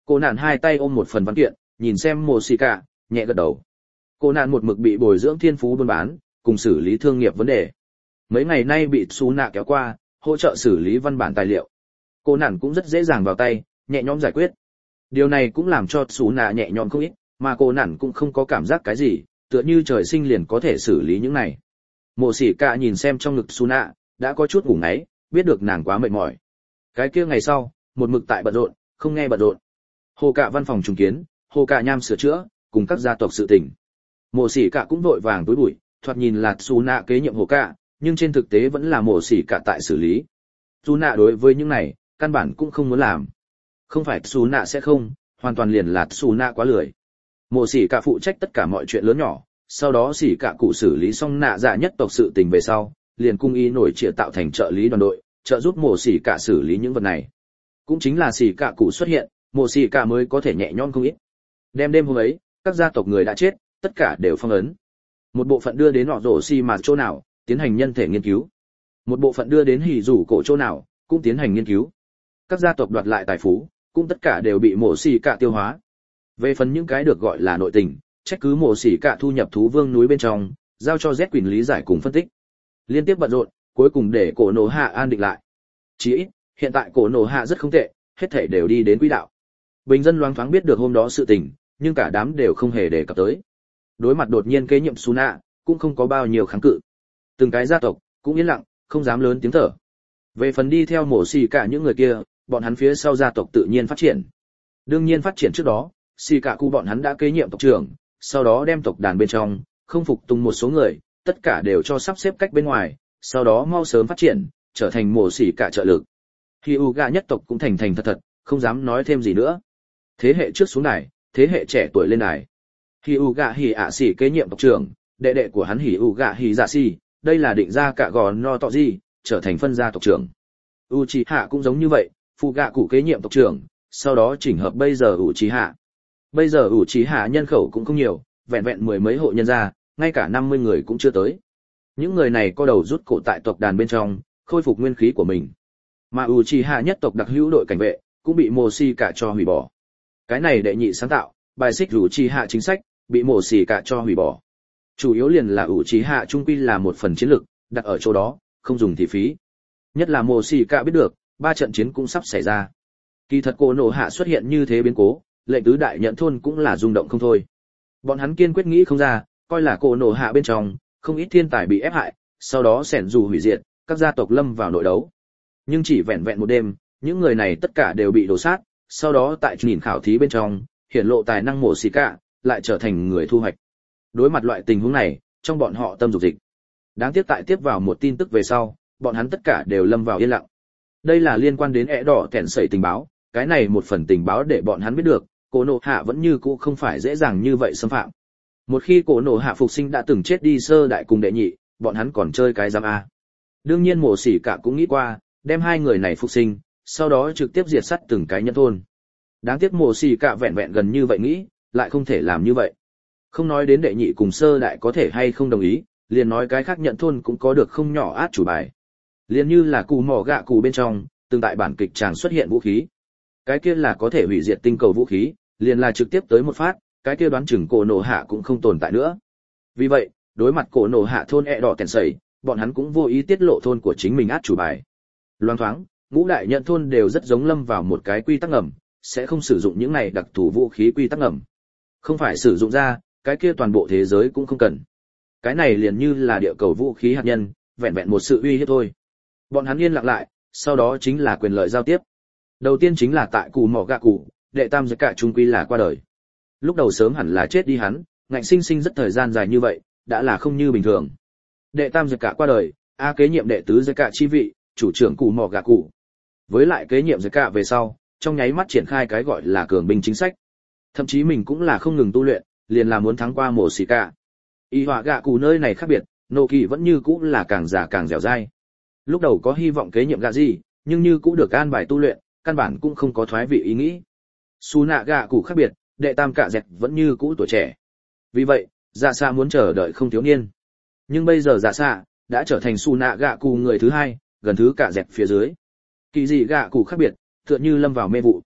Cô nạn hai tay ôm một phần văn kiện, nhìn xem mồ xì cả, nhẹ gật đầu. Cô nạn một mực bị bồi dưỡng thiên phú buôn bán, cùng xử lý thương nghiệp vấn đề. Mấy ngày nay bị Su Nạ kéo qua, hỗ trợ xử lý văn bản tài liệu. Cô nạn cũng rất dễ dàng vào tay, nhẹ nhõm giải quyết. Điều này cũng làm cho Su Nạ nhẹ nhõm không ít, mà cô nạn cũng không có cảm giác cái gì, tựa như trời sinh liền có thể xử lý những này. Mộ Sĩ Cả nhìn xem trong ngực Su Nạ, đã có chút ngủ ngáy, biết được nàng quá mệt mỏi. Cái kia ngày sau, một mực tại bận rộn, không nghe bận rộn. Hồ Cả văn phòng trùng kiến, Hồ Cả nham sửa chữa, cùng các gia tộc sự tình. Mộ Sĩ Cả cũng vội vàng túi bụi, thoạt nhìn là Su Nạ kế nhiệm Hồ Cả, nhưng trên thực tế vẫn là Mộ Sĩ Cả tại xử lý. Su Nạ đối với những này, căn bản cũng không muốn làm. Không phải Su Nạ sẽ không, hoàn toàn liền là Su Nạ quá lười. Mộ Sĩ Cả phụ trách tất cả mọi chuyện lớn nhỏ, sau đó Sĩ Cả cụ xử lý xong nạ dạ nhất tộc sự tình về sau, liền cung ý nổi trịa tạo thành trợ lý đoàn đội, trợ giúp Mộ Sĩ Cả xử lý những vật này. Cũng chính là Sĩ Cả cụ xuất hiện, Mộ Sĩ Cả mới có thể nhẹ nhõm không ít. Đêm đêm hôm ấy, các gia tộc người đã chết, tất cả đều phong ấn. Một bộ phận đưa đến nọ rổ xi mà chỗ nào, tiến hành nhân thể nghiên cứu. Một bộ phận đưa đến hỉ rủ cổ chỗ nào, cũng tiến hành nghiên cứu. Các gia tộc đoạt lại tài phú, cũng tất cả đều bị Mộ Sĩ Cả tiêu hóa. Về phần những cái được gọi là nội tình, trách cứ Mộ Sĩ Cả thu nhập thú vương núi bên trong, giao cho Z Quỳnh lý giải cùng phân tích. Liên tiếp bận rộn, cuối cùng để cổ nổ hạ an định lại. Chỉ ít, hiện tại cổ nổ hạ rất không tệ, hết thảy đều đi đến quỹ đạo. Bình dân loáng thoáng biết được hôm đó sự tình, nhưng cả đám đều không hề đề cập tới. Đối mặt đột nhiên kế nhiệm Su Nạ, cũng không có bao nhiêu kháng cự. Từng cái gia tộc cũng yên lặng, không dám lớn tiếng thở. Về phần đi theo Mộ Sĩ Cả những người kia, bọn hắn phía sau gia tộc tự nhiên phát triển. Đương nhiên phát triển trước đó, Sĩ Cả cụ bọn hắn đã kế nhiệm tộc trưởng, sau đó đem tộc đàn bên trong, không phục tùng một số người, tất cả đều cho sắp xếp cách bên ngoài, sau đó mau sớm phát triển, trở thành Mộ Sĩ Cả trợ lực. Hyuga nhất tộc cũng thành thành thật thật, không dám nói thêm gì nữa. Thế hệ trước xuống đài, thế hệ trẻ tuổi lên đài. Hyuga Hiashi kế nhiệm tộc trưởng, đệ đệ của hắn Hyuga Hisashi, đây là định ra cả gò no tọ gì, trở thành phân gia tộc trưởng. Uchiha cũng giống như vậy, Fuga cụ kế nhiệm tộc trưởng, sau đó chỉnh hợp bây giờ Uchiha. Bây giờ Uchiha nhân khẩu cũng không nhiều, vẹn vẹn mười mấy hộ nhân gia, ngay cả năm mươi người cũng chưa tới. Những người này có đầu rút cổ tại tộc đàn bên trong, khôi phục nguyên khí của mình. Mà Uchiha nhất tộc đặc hữu đội cảnh vệ, cũng bị Mộ Sĩ Cả cho hủy bỏ. Cái này đệ nhị sáng tạo, bài xích Uchiha chính sách, bị Mộ Sĩ Cả cho hủy bỏ. Chủ yếu liền là Uchiha trung quy là một phần chiến lược, đặt ở chỗ đó, không dùng thì phí. Nhất là Mộ Sĩ Cả biết được, ba trận chiến cũng sắp xảy ra. Kỳ thật cổ nổ hạ xuất hiện như thế biến cố, lệnh tứ đại nhận thôn cũng là rung động không thôi. Bọn hắn kiên quyết nghĩ không ra, coi là cổ nổ hạ bên trong, không ít thiên tài bị ép hại, sau đó xẻn dù hủy diệt, các gia tộc lâm vào nội đấu. Nhưng chỉ vẹn vẹn một đêm, những người này tất cả đều bị đổ sát, sau đó tại nhìn khảo thí bên trong, hiển lộ tài năng Mộ Sĩ Cả, lại trở thành người thu hoạch. Đối mặt loại tình huống này, trong bọn họ tâm dục dịch. Đáng tiếc tại tiếp vào một tin tức về sau, bọn hắn tất cả đều lâm vào yên lặng. Đây là liên quan đến ẻ đỏ kẹn sẩy tình báo, cái này một phần tình báo để bọn hắn biết được, cổ nổ hạ vẫn như cũ không phải dễ dàng như vậy xâm phạm. Một khi cổ nổ hạ phục sinh đã từng chết đi sơ đại cùng đệ nhị, bọn hắn còn chơi cái giam a. Đương nhiên Mộ Sĩ Cả cũng nghĩ qua, đem hai người này phục sinh, sau đó trực tiếp diệt sát từng cái nhân thôn. Đáng tiếc Mộ Sĩ Cả vẹn vẹn gần như vậy nghĩ, lại không thể làm như vậy. Không nói đến đệ nhị cùng sơ đại có thể hay không đồng ý, liền nói cái khác nhận thôn cũng có được không nhỏ át chủ bài. Liền như là cù mỏ gạ cù bên trong, từng tại bản kịch tràng xuất hiện vũ khí. Cái kia là có thể hủy diệt tinh cầu vũ khí, liền là trực tiếp tới một phát, cái kia đoán chừng cổ nổ hạ cũng không tồn tại nữa. Vì vậy, đối mặt cổ nổ hạ thôn ẹ đỏ tèn sẩy, bọn hắn cũng vô ý tiết lộ thôn của chính mình át chủ bài. Loang thoáng, ngũ đại nhận thôn đều rất giống lâm vào một cái quy tắc ngầm, sẽ không sử dụng những này đặc thù vũ khí quy tắc ngầm. Không phải sử dụng ra, cái kia toàn bộ thế giới cũng không cần. Cái này liền như là địa cầu vũ khí hạt nhân, vẹn vẹn một sự uy hiếp thôi. Bọn hắn yên lặng lại, sau đó chính là quyền lợi giao tiếp. Đầu tiên chính là tại cù mỏ gạ cụ, đệ tam giới cả trung quy là qua đời. Lúc đầu sớm hẳn là chết đi hắn, ngạnh sinh sinh rất thời gian dài như vậy, đã là không như bình thường. Đệ tam giới cả qua đời, a kế nhiệm đệ tứ giới cả chi vị, chủ trưởng cù mỏ gạ cụ. Với lại kế nhiệm giới cả về sau, trong nháy mắt triển khai cái gọi là cường binh chính sách. Thậm chí mình cũng là không ngừng tu luyện, liền là muốn thắng qua Mộ Sĩ Cả. Y họa gạ cụ nơi này khác biệt, nô kỳ vẫn như cũ là càng già càng dẻo dai. Lúc đầu có hy vọng kế nhiệm gạ gì, nhưng như cũ được an bài tu luyện, căn bản cũng không có thoái vị ý nghĩ. Su nạ gạ cụ khác biệt, đệ tam cả dẹt vẫn như cũ tuổi trẻ. Vì vậy, dạ xạ muốn chờ đợi không thiếu niên. Nhưng bây giờ dạ xạ đã trở thành su nạ gạ cụ người thứ hai, gần thứ cả dẹt phía dưới. Kỳ dị gạ cụ khác biệt, tựa như lâm vào mê vụ.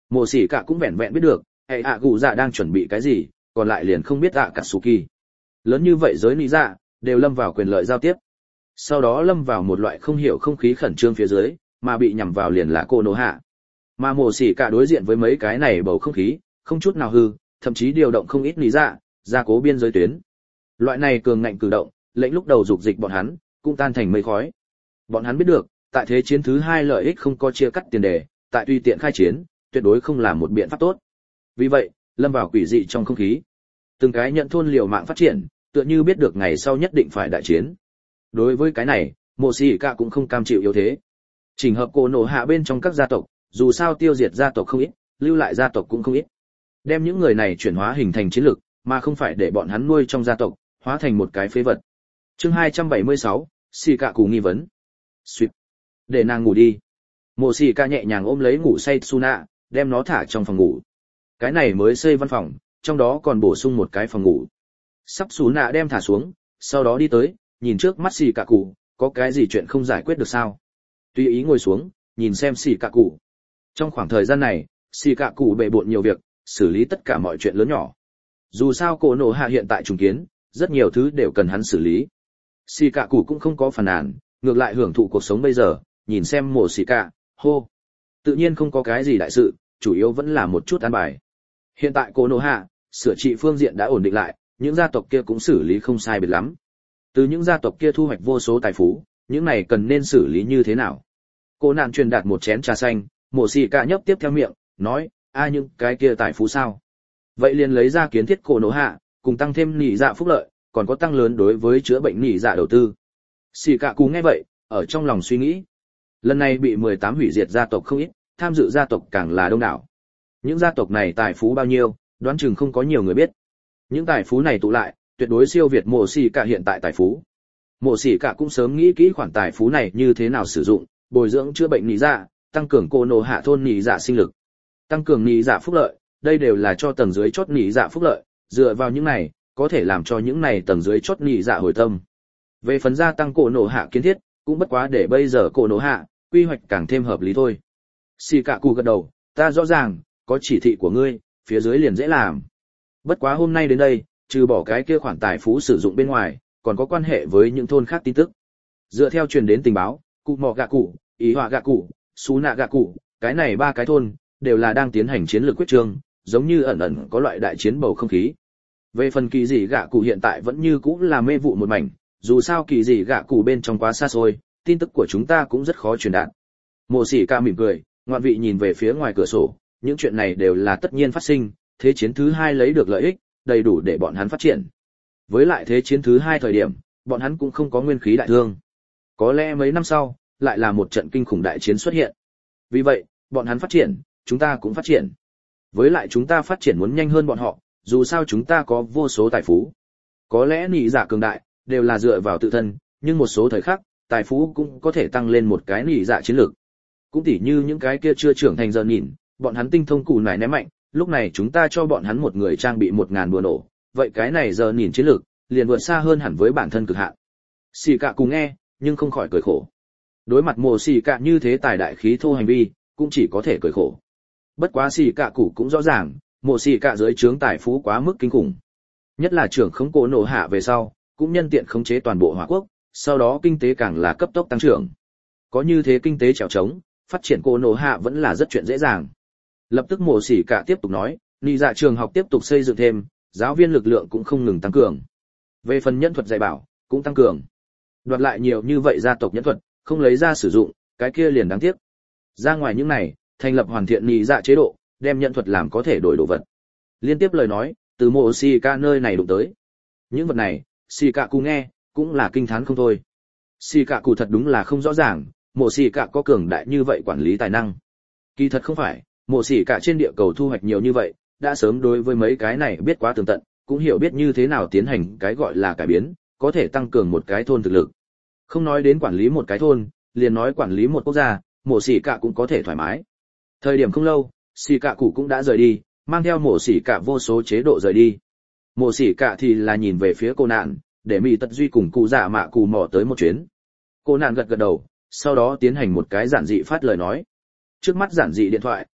Mộ Sĩ Cả cũng vẹn vẹn biết được hệ ạ cụ dạ đang chuẩn bị cái gì, còn lại liền không biết ạ cả Suki. Lớn như vậy giới lý dạ đều lâm vào quyền lợi giao tiếp, sau đó lâm vào một loại không hiểu không khí khẩn trương phía dưới, mà bị nhằm vào liền là cô nô hạ. Mà Mộ Sĩ Cả đối diện với mấy cái này bầu không khí không chút nào hư, thậm chí điều động không ít lý dạ gia cố biên giới tuyến. Loại này cường ngạnh cử động, lệnh lúc đầu dục dịch bọn hắn cũng tan thành mây khói. Bọn hắn biết được, tại thế chiến thứ hai lợi ích không có chia cắt tiền đề, tại tùy tiện khai chiến, tuyệt đối không là một biện pháp tốt. Vì vậy, lâm vào quỷ dị trong không khí. Từng cái nhận thôn liều mạng phát triển, tựa như biết được ngày sau nhất định phải đại chiến. Đối với cái này, Mộ Sĩ Cả cũng không cam chịu yếu thế. Chỉnh hợp cổ nổ hạ bên trong các gia tộc, dù sao tiêu diệt gia tộc không ít, lưu lại gia tộc cũng không ít. Đem những người này chuyển hóa hình thành chiến lực, mà không phải để bọn hắn nuôi trong gia tộc, hóa thành một cái phế vật. Chương hai trăm bảy mươi sáu, Sĩ Cả Cù nghi vấn. Xuyệt. Để nàng ngủ đi. Mộ Sĩ Cả nhẹ nhàng ôm lấy ngủ say Suna, đem nó thả trong phòng ngủ. Cái này mới xây văn phòng, trong đó còn bổ sung một cái phòng ngủ. Sắp Suna đem thả xuống, sau đó đi tới, nhìn trước mắt Sĩ Cả Cù, có cái gì chuyện không giải quyết được sao? Tùy ý ngồi xuống, nhìn xem Sĩ Cả Cù. Trong khoảng thời gian này, Sĩ Cả Cù bề bộn nhiều việc, xử lý tất cả mọi chuyện lớn nhỏ. Dù sao cổ nổ hạ hiện tại trùng kiến, rất nhiều thứ đều cần hắn xử lý. Sĩ Cả Cù cũng không có phàn nàn, ngược lại hưởng thụ cuộc sống bây giờ, nhìn xem Mộ Sĩ Cả, hô. Tự nhiên không có cái gì đại sự, chủ yếu vẫn là một chút an bài. Hiện tại cổ nổ hạ, sửa trị phương diện đã ổn định lại, những gia tộc kia cũng xử lý không sai biệt lắm. Từ những gia tộc kia thu hoạch vô số tài phú, những này cần nên xử lý như thế nào? Cô nạn truyền đạt một chén trà xanh, Mộ Sĩ Cả nhấp tiếp theo miệng, nói, a những cái kia tài phú sao? Vậy liền lấy ra kiến thiết cổ nổ hạ, cùng tăng thêm nỉ dạ phúc lợi, còn có tăng lớn đối với chữa bệnh nỉ dạ đầu tư. Sĩ Cả Cù nghe vậy, ở trong lòng suy nghĩ. Lần này bị mười tám hủy diệt gia tộc không ít, tham dự gia tộc càng là đông đảo. Những gia tộc này tài phú bao nhiêu, đoán chừng không có nhiều người biết. Những tài phú này tụ lại, tuyệt đối siêu việt Mộ Sĩ Cả hiện tại tài phú. Mộ Sĩ Cả cũng sớm nghĩ kỹ khoản tài phú này như thế nào sử dụng, bồi dưỡng chữa bệnh nỉ dạ, tăng cường cổ nổ hạ thôn nỉ dạ sinh lực, tăng cường nỉ dạ phúc lợi, đây đều là cho tầng dưới chót nỉ dạ phúc lợi, dựa vào những này, có thể làm cho những này tầng dưới chót nỉ dạ hồi tâm. Về phần gia tăng cổ nổ hạ kiến thiết, cũng bất quá để bây giờ cổ nổ hạ quy hoạch càng thêm hợp lý thôi. Sĩ Cả Cù gật đầu, ta rõ ràng, có chỉ thị của ngươi, phía dưới liền dễ làm. Bất quá hôm nay đến đây, trừ bỏ cái kia khoản tài phú sử dụng bên ngoài, còn có quan hệ với những thôn khác tin tức. Dựa theo truyền đến tình báo, Cụ Mỏ Gạ Cụ, Ý Họa Gạ Cụ, Sú Nạ Gạ Cụ, cái này ba cái thôn đều là đang tiến hành chiến lược quyết trương, giống như ẩn ẩn có loại đại chiến bầu không khí. Về phần Kỳ Dị Gạ Cụ hiện tại vẫn như cũ là mê vụ một mảnh, dù sao Kỳ Dị Gạ Cụ bên trong quá xa xôi, tin tức của chúng ta cũng rất khó truyền đạt. Mộ Sĩ Cả mỉm cười, ngoạn vị nhìn về phía ngoài cửa sổ, những chuyện này đều là tất nhiên phát sinh, thế chiến thứ hai lấy được lợi ích, đầy đủ để bọn hắn phát triển. Với lại thế chiến thứ hai thời điểm, bọn hắn cũng không có nguyên khí đại thương. Có lẽ mấy năm sau, lại là một trận kinh khủng đại chiến xuất hiện. Vì vậy, bọn hắn phát triển, chúng ta cũng phát triển. Với lại chúng ta phát triển muốn nhanh hơn bọn họ, dù sao chúng ta có vô số tài phú. Có lẽ nị dạ cường đại, đều là dựa vào tự thân, nhưng một số thời khắc, tài phú cũng có thể tăng lên một cái nị dạ chiến lược. Cũng tỉ như những cái kia chưa trưởng thành giờ nhìn, bọn hắn tinh thông cù nải ném mạnh, lúc này chúng ta cho bọn hắn một người trang bị một ngàn bùa nổ, vậy cái này giờ nhìn chiến lược, liền vượt xa hơn hẳn với bản thân cực hạn. Sĩ Cả cùng nghe, nhưng không khỏi cười khổ. Đối mặt Mộ Sĩ Cả như thế tài đại khí thô hành vi, cũng chỉ có thể cười khổ. Bất quá Sĩ Cả cụ cũng rõ ràng, Mộ Sĩ Cả dưới trướng tài phú quá mức kinh khủng. Nhất là trưởng khống cổ nổ hạ về sau, cũng nhân tiện khống chế toàn bộ Hỏa Quốc, sau đó kinh tế càng là cấp tốc tăng trưởng. Có như thế kinh tế trèo trống, phát triển cổ nổ hạ vẫn là rất chuyện dễ dàng. Lập tức Mộ Sĩ Cả tiếp tục nói, nị dạ trường học tiếp tục xây dựng thêm, giáo viên lực lượng cũng không ngừng tăng cường. Về phần nhân thuật dạy bảo, cũng tăng cường. Đoạt lại nhiều như vậy gia tộc nhân thuật, không lấy ra sử dụng, cái kia liền đáng tiếc. Ra ngoài những này, thành lập hoàn thiện nị dạ chế độ, đem nhân thuật làm có thể đổi đồ vật. Liên tiếp lời nói, từ Mộ Sĩ Cả nơi này đụng tới. Những vật này, Sĩ Cả cụ nghe, cũng là kinh thán không thôi. Sĩ Cả cụ thật đúng là không rõ ràng, Mộ Sĩ Cả có cường đại như vậy quản lý tài năng. Kỳ thật không phải, Mộ Sĩ Cả trên địa cầu thu hoạch nhiều như vậy, đã sớm đối với mấy cái này biết quá tường tận, cũng hiểu biết như thế nào tiến hành cái gọi là cải biến, có thể tăng cường một cái thôn thực lực. Không nói đến quản lý một cái thôn, liền nói quản lý một quốc gia, Mộ Sĩ Cả cũng có thể thoải mái. Thời điểm không lâu, Sĩ Cả cụ cũng đã rời đi, mang theo Mộ Sĩ Cả vô số chế độ rời đi. Mộ Sĩ Cả thì là nhìn về phía cô nạn, để Mị Tật Duy cùng cụ Dạ Mạ Cù Mỏ tới một chuyến. Cô nạn gật gật đầu, sau đó tiến hành một cái giản dị phát lời nói. Trước mắt giản dị điện thoại,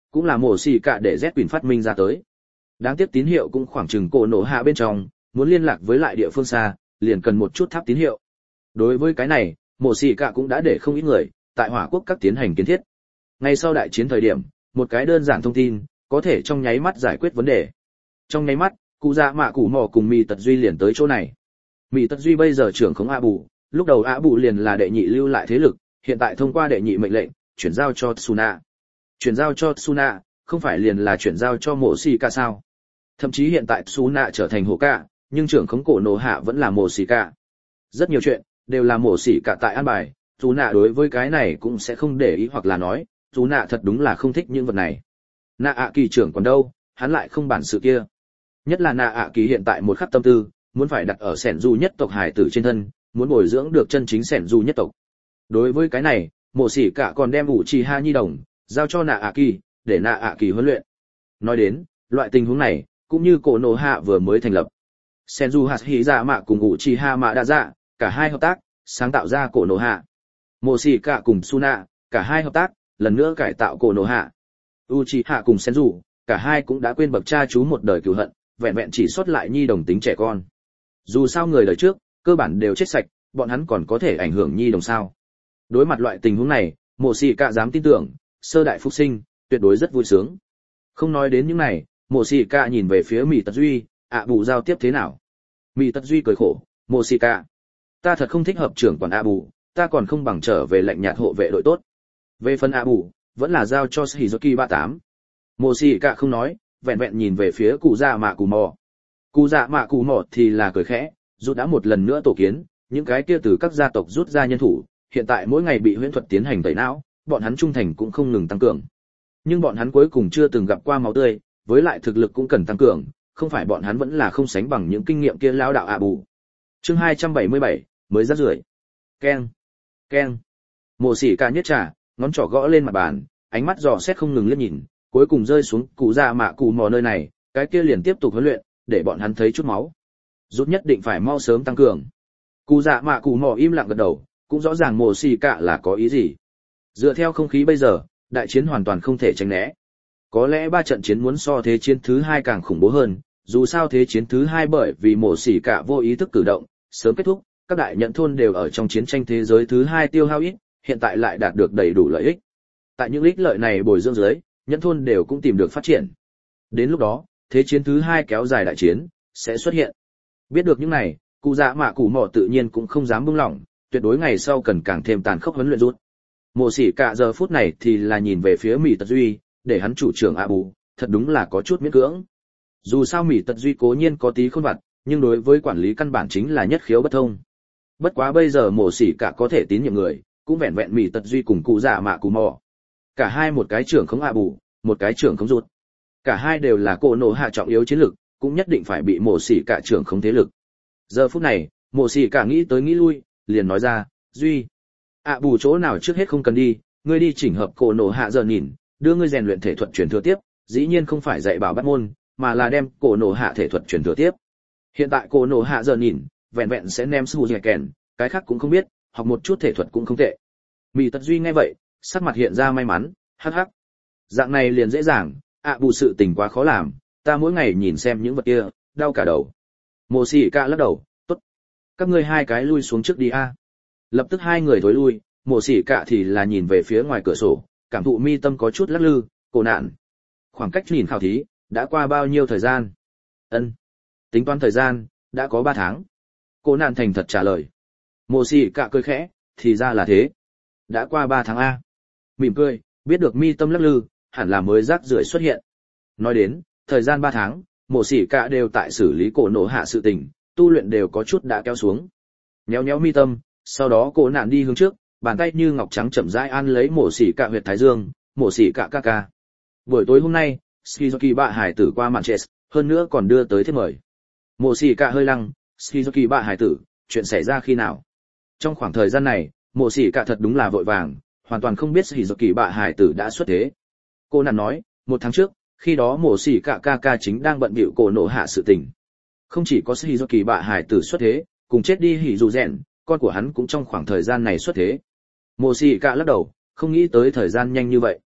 cũng là mổ xì cả để Z Quỳnh phát minh ra tới. Đáng tiếc tín hiệu cũng khoảng chừng cổ nổ hạ bên trong, muốn liên lạc với lại địa phương xa, liền cần một chút tháp tín hiệu. Đối với cái này, mổ xì cả cũng đã để không ít người tại hỏa quốc các tiến hành kiến thiết. Ngay sau đại chiến thời điểm, một cái đơn giản thông tin có thể trong nháy mắt giải quyết vấn đề. Trong nháy mắt, cụ dạ mạ cụ mò cùng Mị Tật Duy liền tới chỗ này. Mị Tật Duy bây giờ trưởng khống A Bù, lúc đầu A Bù liền là đệ nhị lưu lại thế lực, hiện tại thông qua đệ nhị mệnh lệnh, chuyển giao cho Tsuna. Chuyển giao cho Tsuna, không phải liền là chuyển giao cho Mộ Xì Cả sao? Thậm chí hiện tại Tsuna trở thành Hổ Cả, nhưng trưởng khống cổ nổ hạ vẫn là Mộ Xì Cả. Rất nhiều chuyện đều là Mộ Xì Cả tại an bài, Tsuna đối với cái này cũng sẽ không để ý hoặc là nói, Tsuna thật đúng là không thích những vật này. Nạ ạ kỳ trưởng còn đâu, hắn lại không bản sự kia. Nhất là Nạ ạ kỳ hiện tại một khắc tâm tư, muốn phải đặt ở Sẻn Du nhất tộc hải tử trên thân, muốn bồi dưỡng được chân chính Sẻn Du nhất tộc. Đối với cái này, Mộ Xỉ Cả còn đem Uchiha Nhi đồng giao cho Nạ ạ kỳ, để Nạ ạ kỳ huấn luyện. Nói đến, loại tình huống này, cũng như cổ nổ hạ vừa mới thành lập. Sẻn Du Hashirama cùng Uchiha Madara, cả hai hợp tác, sáng tạo ra cổ nổ hạ. Mộ Xỉ Cả cùng Suna, cả hai hợp tác, lần nữa cải tạo cổ nổ hạ. Uchiha cùng Senju, cả hai cũng đã quên bậc cha chú một đời cừu hận, vẹn vẹn chỉ sót lại nhi đồng tính trẻ con. Dù sao người đời trước, cơ bản đều chết sạch, bọn hắn còn có thể ảnh hưởng nhi đồng sao? Đối mặt loại tình huống này, Mộ Xỉ Cả dám tin tưởng, sơ đại phúc sinh, tuyệt đối rất vui sướng. Không nói đến những này, Mộ Xỉ Cả nhìn về phía Mị Tật Duy, ạ bù giao tiếp thế nào? Mị Tật Duy cười khổ, Mộ Xỉ Cả, ta thật không thích hợp trưởng quản ạ bù, ta còn không bằng trở về lạnh nhạt hộ vệ đội tốt. Về phần ạ bù, vẫn là giao cho Shizuki ba tám. Mộ Xỉ Cả không nói, vẹn vẹn nhìn về phía cụ dạ mạ cụ mò. Cụ dạ mạ cụ mò thì là cười khẽ, rút đã một lần nữa tổ kiến, những cái kia từ các gia tộc rút ra nhân thủ, hiện tại mỗi ngày bị huyễn thuật tiến hành tẩy não, bọn hắn trung thành cũng không ngừng tăng cường. Nhưng bọn hắn cuối cùng chưa từng gặp qua máu tươi, với lại thực lực cũng cần tăng cường, không phải bọn hắn vẫn là không sánh bằng những kinh nghiệm kia lão đạo ạ bù. Chương hai trăm bảy mươi bảy, mới rác rưởi. Keng, keng. Mộ Xỉ Cả nhất trà, ngón trỏ gõ lên mặt bàn, ánh mắt dò xét không ngừng liếc nhìn, cuối cùng rơi xuống cụ dạ mạ cụ mò nơi này, cái kia liền tiếp tục huấn luyện, để bọn hắn thấy chút máu. Rút nhất định phải mau sớm tăng cường. Cụ dạ mạ cụ mò im lặng gật đầu, cũng rõ ràng Mộ Xỉ Cả là có ý gì. Dựa theo không khí bây giờ, đại chiến hoàn toàn không thể tránh né. Có lẽ ba trận chiến muốn so thế chiến thứ hai càng khủng bố hơn, dù sao thế chiến thứ hai bởi vì Mộ Xỉ Cả vô ý thức cử động, sớm kết thúc, các đại nhận thôn đều ở trong chiến tranh thế giới thứ hai tiêu hao ít, hiện tại lại đạt được đầy đủ lợi ích. Tại những ích lợi này bồi dưỡng dưới, nhận thôn đều cũng tìm được phát triển. Đến lúc đó, thế chiến thứ hai kéo dài đại chiến sẽ xuất hiện. Biết được những này, cụ dạ mạ cụ mò tự nhiên cũng không dám buông lỏng, tuyệt đối ngày sau cần càng thêm tàn khốc huấn luyện rút. Mộ Xỉ Cả giờ phút này thì là nhìn về phía Mị Tật Duy, để hắn chủ trưởng ạ bù, thật đúng là có chút miễn cưỡng. Dù sao Mị Tật Duy cố nhiên có tí khôn vặt, nhưng đối với quản lý căn bản chính là nhất khiếu bất thông. Bất quá bây giờ Mộ Xỉ Cả có thể tín nhiệm người, cũng vẹn vẹn Mị Tật Duy cùng cụ dạ mạ cụ mò. Cả hai một cái trưởng khống ạ bù, một cái trưởng khống rút. Cả hai đều là cổ nổ hạ trọng yếu chiến lực, cũng nhất định phải bị Mộ Xỉ Cả trưởng khống thế lực. Giờ phút này, Mộ Xỉ Cả nghĩ tới nghĩ lui, liền nói ra, Duy, ạ bù chỗ nào trước hết không cần đi, ngươi đi chỉnh hợp cổ nổ hạ giờ nhìn, đưa ngươi rèn luyện thể thuật truyền thừa tiếp, dĩ nhiên không phải dạy bảo bắt môn, mà là đem cổ nổ hạ thể thuật truyền thừa tiếp. Hiện tại cổ nổ hạ giờ nhìn, vẹn vẹn sẽ ném sư dẻ kèn, cái khác cũng không biết, học một chút thể thuật cũng không tệ. Mị Tật Duy nghe vậy, sắc mặt hiện ra may mắn, hắc hắc. Dạng này liền dễ dàng, ạ bù sự tình quá khó làm, ta mỗi ngày nhìn xem những vật kia, đau cả đầu. Mộ Xỉ Cả lắc đầu, tốt, các ngươi hai cái lui xuống trước đi a. Lập tức hai người thối lui, Mộ Xỉ Cả thì là nhìn về phía ngoài cửa sổ, cảm thụ mi tâm có chút lắc lư, cổ nạn. Khoảng cách nhìn khảo thí, đã qua bao nhiêu thời gian? Ân, tính toán thời gian, đã có ba tháng. Cổ nạn thành thật trả lời. Mộ Xỉ Cả cười khẽ, thì ra là thế. Đã qua ba tháng a. Mỉm cười, biết được mi tâm lắc lư, hẳn là mới rác rưởi xuất hiện. Nói đến, thời gian ba tháng, Mộ Xỉ Cả đều tại xử lý cổ nổ hạ sự tình, tu luyện đều có chút đã kéo xuống. Nhéo nhéo mi tâm, sau đó cổ nạn đi hướng trước, bàn tay như ngọc trắng chậm rãi ăn lấy Mộ Xỉ Cả huyệt thái dương, Mộ Xỉ Cả ca ca. Buổi tối hôm nay, Shizuki bạ hải tử qua màn chết, hơn nữa còn đưa tới thiệp mời. Mộ Xỉ Cả hơi lăng, Shizuki bạ hải tử, chuyện xảy ra khi nào? Trong khoảng thời gian này, Mộ Xỉ Cả thật đúng là vội vàng, hoàn toàn không biết Shizuki bạ hải tử đã xuất thế. Cô nàng nói, một tháng trước, khi đó Mộ Xỉ Cả ca ca chính đang bận bịu cổ nổ hạ sự tình. Không chỉ có Shizuki bạ hải tử xuất thế, cùng chết đi hỉ dù rèn, con của hắn cũng trong khoảng thời gian này xuất thế. Mộ Xỉ Cả lắc đầu, không nghĩ tới thời gian nhanh như vậy.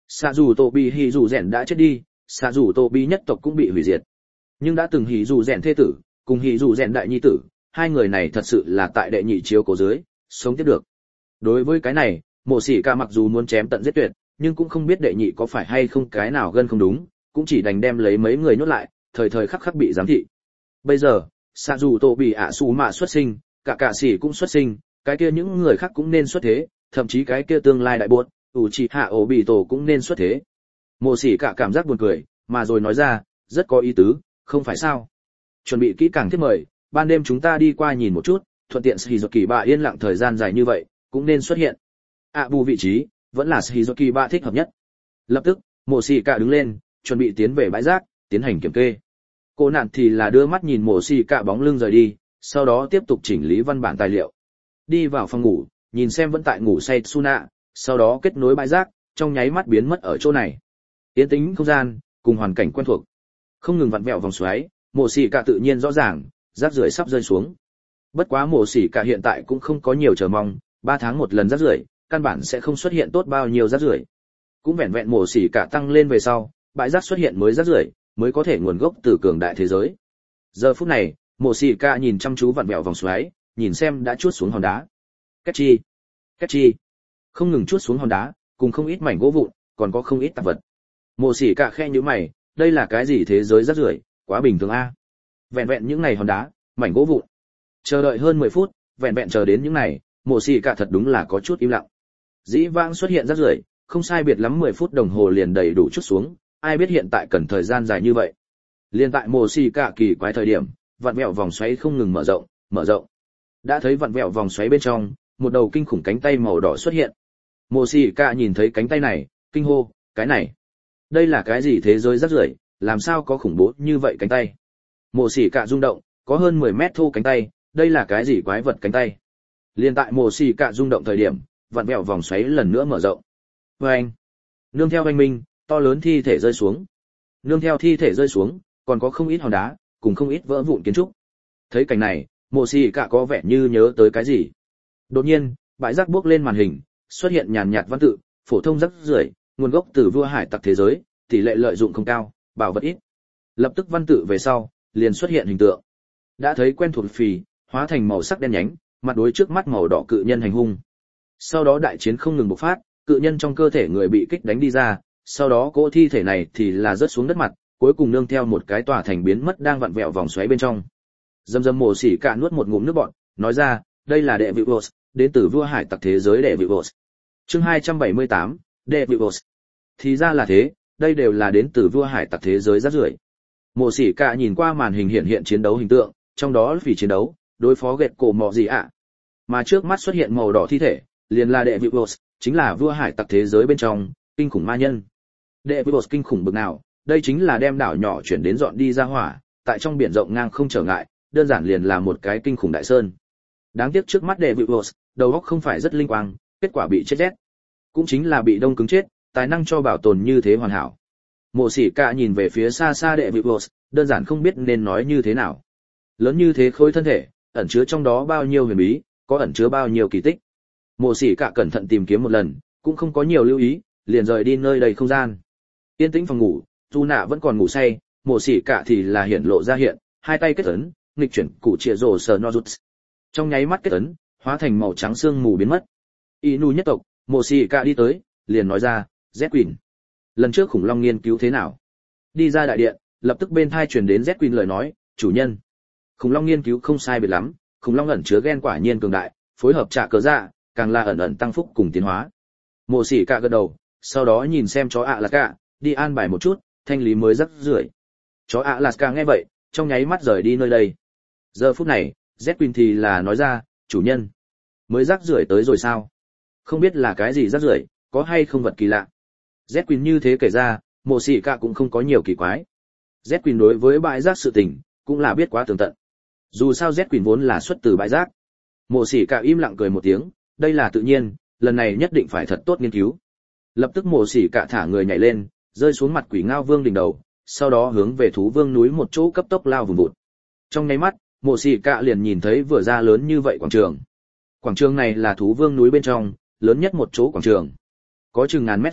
Xạ dù tổ bị hỉ dù rèn đã chết đi, xạ dù tổ bị nhất tộc cũng bị hủy diệt. Nhưng đã từng hỉ dù rèn thê tử, cùng hỉ dù rèn đại nhi tử, hai người này thật sự là tại đệ nhị chiếu cố dưới, sống tiếp được. Đối với cái này, Mộ Sĩ Ca mặc dù muốn chém tận giết tuyệt, nhưng cũng không biết đệ nhị có phải hay không cái nào gân không đúng, cũng chỉ đành đem lấy mấy người nhốt lại, thời thời khắc khắc bị giám thị. Bây giờ, xạ dù tổ bị ạ xù mạ xuất sinh, cả cả sĩ cũng xuất sinh, cái kia những người khác cũng nên xuất thế, thậm chí cái kia tương lai đại buốt, ủ trì hạ ổ bị tổ cũng nên xuất thế. Mộ Sĩ Ca cảm giác buồn cười, mà rồi nói ra, rất có ý tứ, không phải sao? Chuẩn bị kỹ càng thiết mời, ban đêm chúng ta đi qua nhìn một chút, thuận tiện Shizuki Ba yên lặng thời gian dài như vậy, cũng nên xuất hiện. À bù vị trí, vẫn là Shizuki Ba thích hợp nhất. Lập tức, Mộ Sĩ Ca đứng lên, chuẩn bị tiến về bãi rác, tiến hành kiểm kê. Cô nạn thì là đưa mắt nhìn Mộ Sĩ Ca bóng lưng rời đi, sau đó tiếp tục chỉnh lý văn bản tài liệu. Đi vào phòng ngủ, nhìn xem vẫn tại ngủ say Suna, sau đó kết nối bãi rác, trong nháy mắt biến mất ở chỗ này. Yên tĩnh không gian, cùng hoàn cảnh quen thuộc. Không ngừng vặn vẹo vòng xoáy, Mộ Sĩ Ca tự nhiên rõ ràng, rác rưởi sắp rơi xuống. Bất quá Mộ Sĩ Ca hiện tại cũng không có nhiều chờ mong, ba tháng một lần rác rưởi, căn bản sẽ không xuất hiện tốt bao nhiêu rác rưởi. Cũng vẹn vẹn Mộ Sĩ Ca tăng lên về sau, bãi rác xuất hiện mới rác rưởi, mới có thể nguồn gốc từ cường đại thế giới. Giờ phút này, Mộ Sĩ Ca nhìn chăm chú vặn vẹo vòng xoáy, nhìn xem đã chuốt xuống hòn đá. Két chi, két chi, không ngừng chuốt xuống hòn đá, cùng không ít mảnh gỗ vụn, còn có không ít tạp vật. Mộ Sĩ Ca khe nhíu mày, đây là cái gì thế giới rác rưởi, quá bình thường a. Vẹn vẹn những này hòn đá, mảnh gỗ vụn. Chờ đợi hơn mười phút, vẹn vẹn chờ đến những này, Mộ Sĩ Ca thật đúng là có chút im lặng. Dĩ vãng xuất hiện rác rưởi, không sai biệt lắm mười phút đồng hồ liền đầy đủ chút xuống, ai biết hiện tại cần thời gian dài như vậy. Liên tại Mộ Sĩ Ca kỳ quái thời điểm, vặn vẹo vòng xoáy không ngừng mở rộng, mở rộng. Đã thấy vặn vẹo vòng xoáy bên trong, một đầu kinh khủng cánh tay màu đỏ xuất hiện. Mộ Sĩ Ca nhìn thấy cánh tay này, kinh hô, cái này, đây là cái gì thế giới rác rưởi, làm sao có khủng bố như vậy cánh tay? Mộ Sĩ Ca rung động, có hơn mười mét thô cánh tay, đây là cái gì quái vật cánh tay? Liên tại Mộ Sĩ Ca rung động thời điểm, vặn vẹo vòng xoáy lần nữa mở rộng. Oeng! Nương theo oanh minh, to lớn thi thể rơi xuống. Nương theo thi thể rơi xuống, còn có không ít hòn đá, cùng không ít vỡ vụn kiến trúc. Thấy cảnh này, Mộ Sĩ Ca có vẻ như nhớ tới cái gì. Đột nhiên, bãi rác bước lên màn hình, xuất hiện nhàn nhạt văn tự, phổ thông rác rưởi, nguồn gốc từ vua hải tặc thế giới, tỷ lệ lợi dụng không cao, bảo vật ít. Lập tức văn tự về sau, liền xuất hiện hình tượng. Đã thấy quen thuộc phì, hóa thành màu sắc đen nhánh, mặt đối trước mắt màu đỏ cự nhân hành hung. Sau đó đại chiến không ngừng bộc phát, cự nhân trong cơ thể người bị kích đánh đi ra, sau đó cỗ thi thể này thì là rớt xuống đất mặt, cuối cùng nương theo một cái tòa thành biến mất đang vặn vẹo vòng xoáy bên trong. Dâm dâm Mộ Sĩ Ca nuốt một ngụm nước bọt, nói ra, đây là đệ vị boss, đến từ vua hải tặc thế giới đệ vị boss. Chương hai trăm bảy mươi tám, đệ vị boss. Thì ra là thế, đây đều là đến từ vua hải tặc thế giới rác rưởi. Mộ Sĩ Ca nhìn qua màn hình hiện hiện chiến đấu hình tượng, trong đó vì chiến đấu, đối phó gẹt cổ mọ gì ạ. Mà trước mắt xuất hiện màu đỏ thi thể, liền là đệ vị boss, chính là vua hải tặc thế giới bên trong, kinh khủng ma nhân. Đệ vị boss kinh khủng bực nào, đây chính là đem đảo nhỏ chuyển đến dọn đi ra hỏa, tại trong biển rộng ngang không trở ngại, đơn giản liền là một cái kinh khủng đại sơn. Đáng tiếc trước mắt đệ vị boss, đầu óc không phải rất linh quang, kết quả bị chết rét. Cũng chính là bị đông cứng chết, tài năng cho bảo tồn như thế hoàn hảo. Mộ Sĩ Ca nhìn về phía xa xa đệ vị boss, đơn giản không biết nên nói như thế nào. Lớn như thế khối thân thể, ẩn chứa trong đó bao nhiêu huyền bí, có ẩn chứa bao nhiêu kỳ tích. Mộ Sĩ Ca cẩn thận tìm kiếm một lần, cũng không có nhiều lưu ý, liền rời đi nơi đầy không gian. Yên tĩnh phòng ngủ, Tu Nạ vẫn còn ngủ say, Mộ Sĩ Ca thì là hiển lộ ra hiện, hai tay kết ấn, nghịch chuyển cụ trịa rồ sờ nozuts. Trong nháy mắt kết ấn, hóa thành màu trắng sương mù biến mất. Inu nhất tộc, Mộ Sĩ Ca đi tới, liền nói ra, Z Queen. Lần trước khủng long nghiên cứu thế nào? Đi ra đại điện, lập tức bên thai truyền đến Z Queen lời nói, chủ nhân. Khủng long nghiên cứu không sai biệt lắm, khủng long ẩn chứa gen quả nhiên cường đại, phối hợp trả cờ dạ, càng là ẩn ẩn tăng phúc cùng tiến hóa. Mộ Sĩ Ca gật đầu, sau đó nhìn xem chó Alaska, đi an bài một chút, thanh lý mới rắc rưởi. Chó Alaska nghe vậy, trong nháy mắt rời đi nơi đây. Giờ phút này, Z Queen thì là nói ra, chủ nhân, mới rắc rưởi tới rồi sao? Không biết là cái gì rắc rưởi, có hay không vật kỳ lạ. Z Queen như thế kể ra, Mộ Sĩ Ca cũng không có nhiều kỳ quái. Z Queen đối với bãi rác sự tình, cũng là biết quá tường tận. Dù sao Z Queen vốn là xuất từ bãi rác. Mộ Sĩ Ca im lặng cười một tiếng, đây là tự nhiên, lần này nhất định phải thật tốt nghiên cứu. Lập tức Mộ Sĩ Ca thả người nhảy lên, rơi xuống mặt quỷ ngao vương đỉnh đầu, sau đó hướng về thú vương núi một chỗ cấp tốc lao vùng vụt. Trong nháy mắt, Mộ Sĩ Ca liền nhìn thấy vừa ra lớn như vậy quảng trường. Quảng trường này là thú vương núi bên trong, lớn nhất một chỗ quảng trường. Có chừng ngàn mét rộng,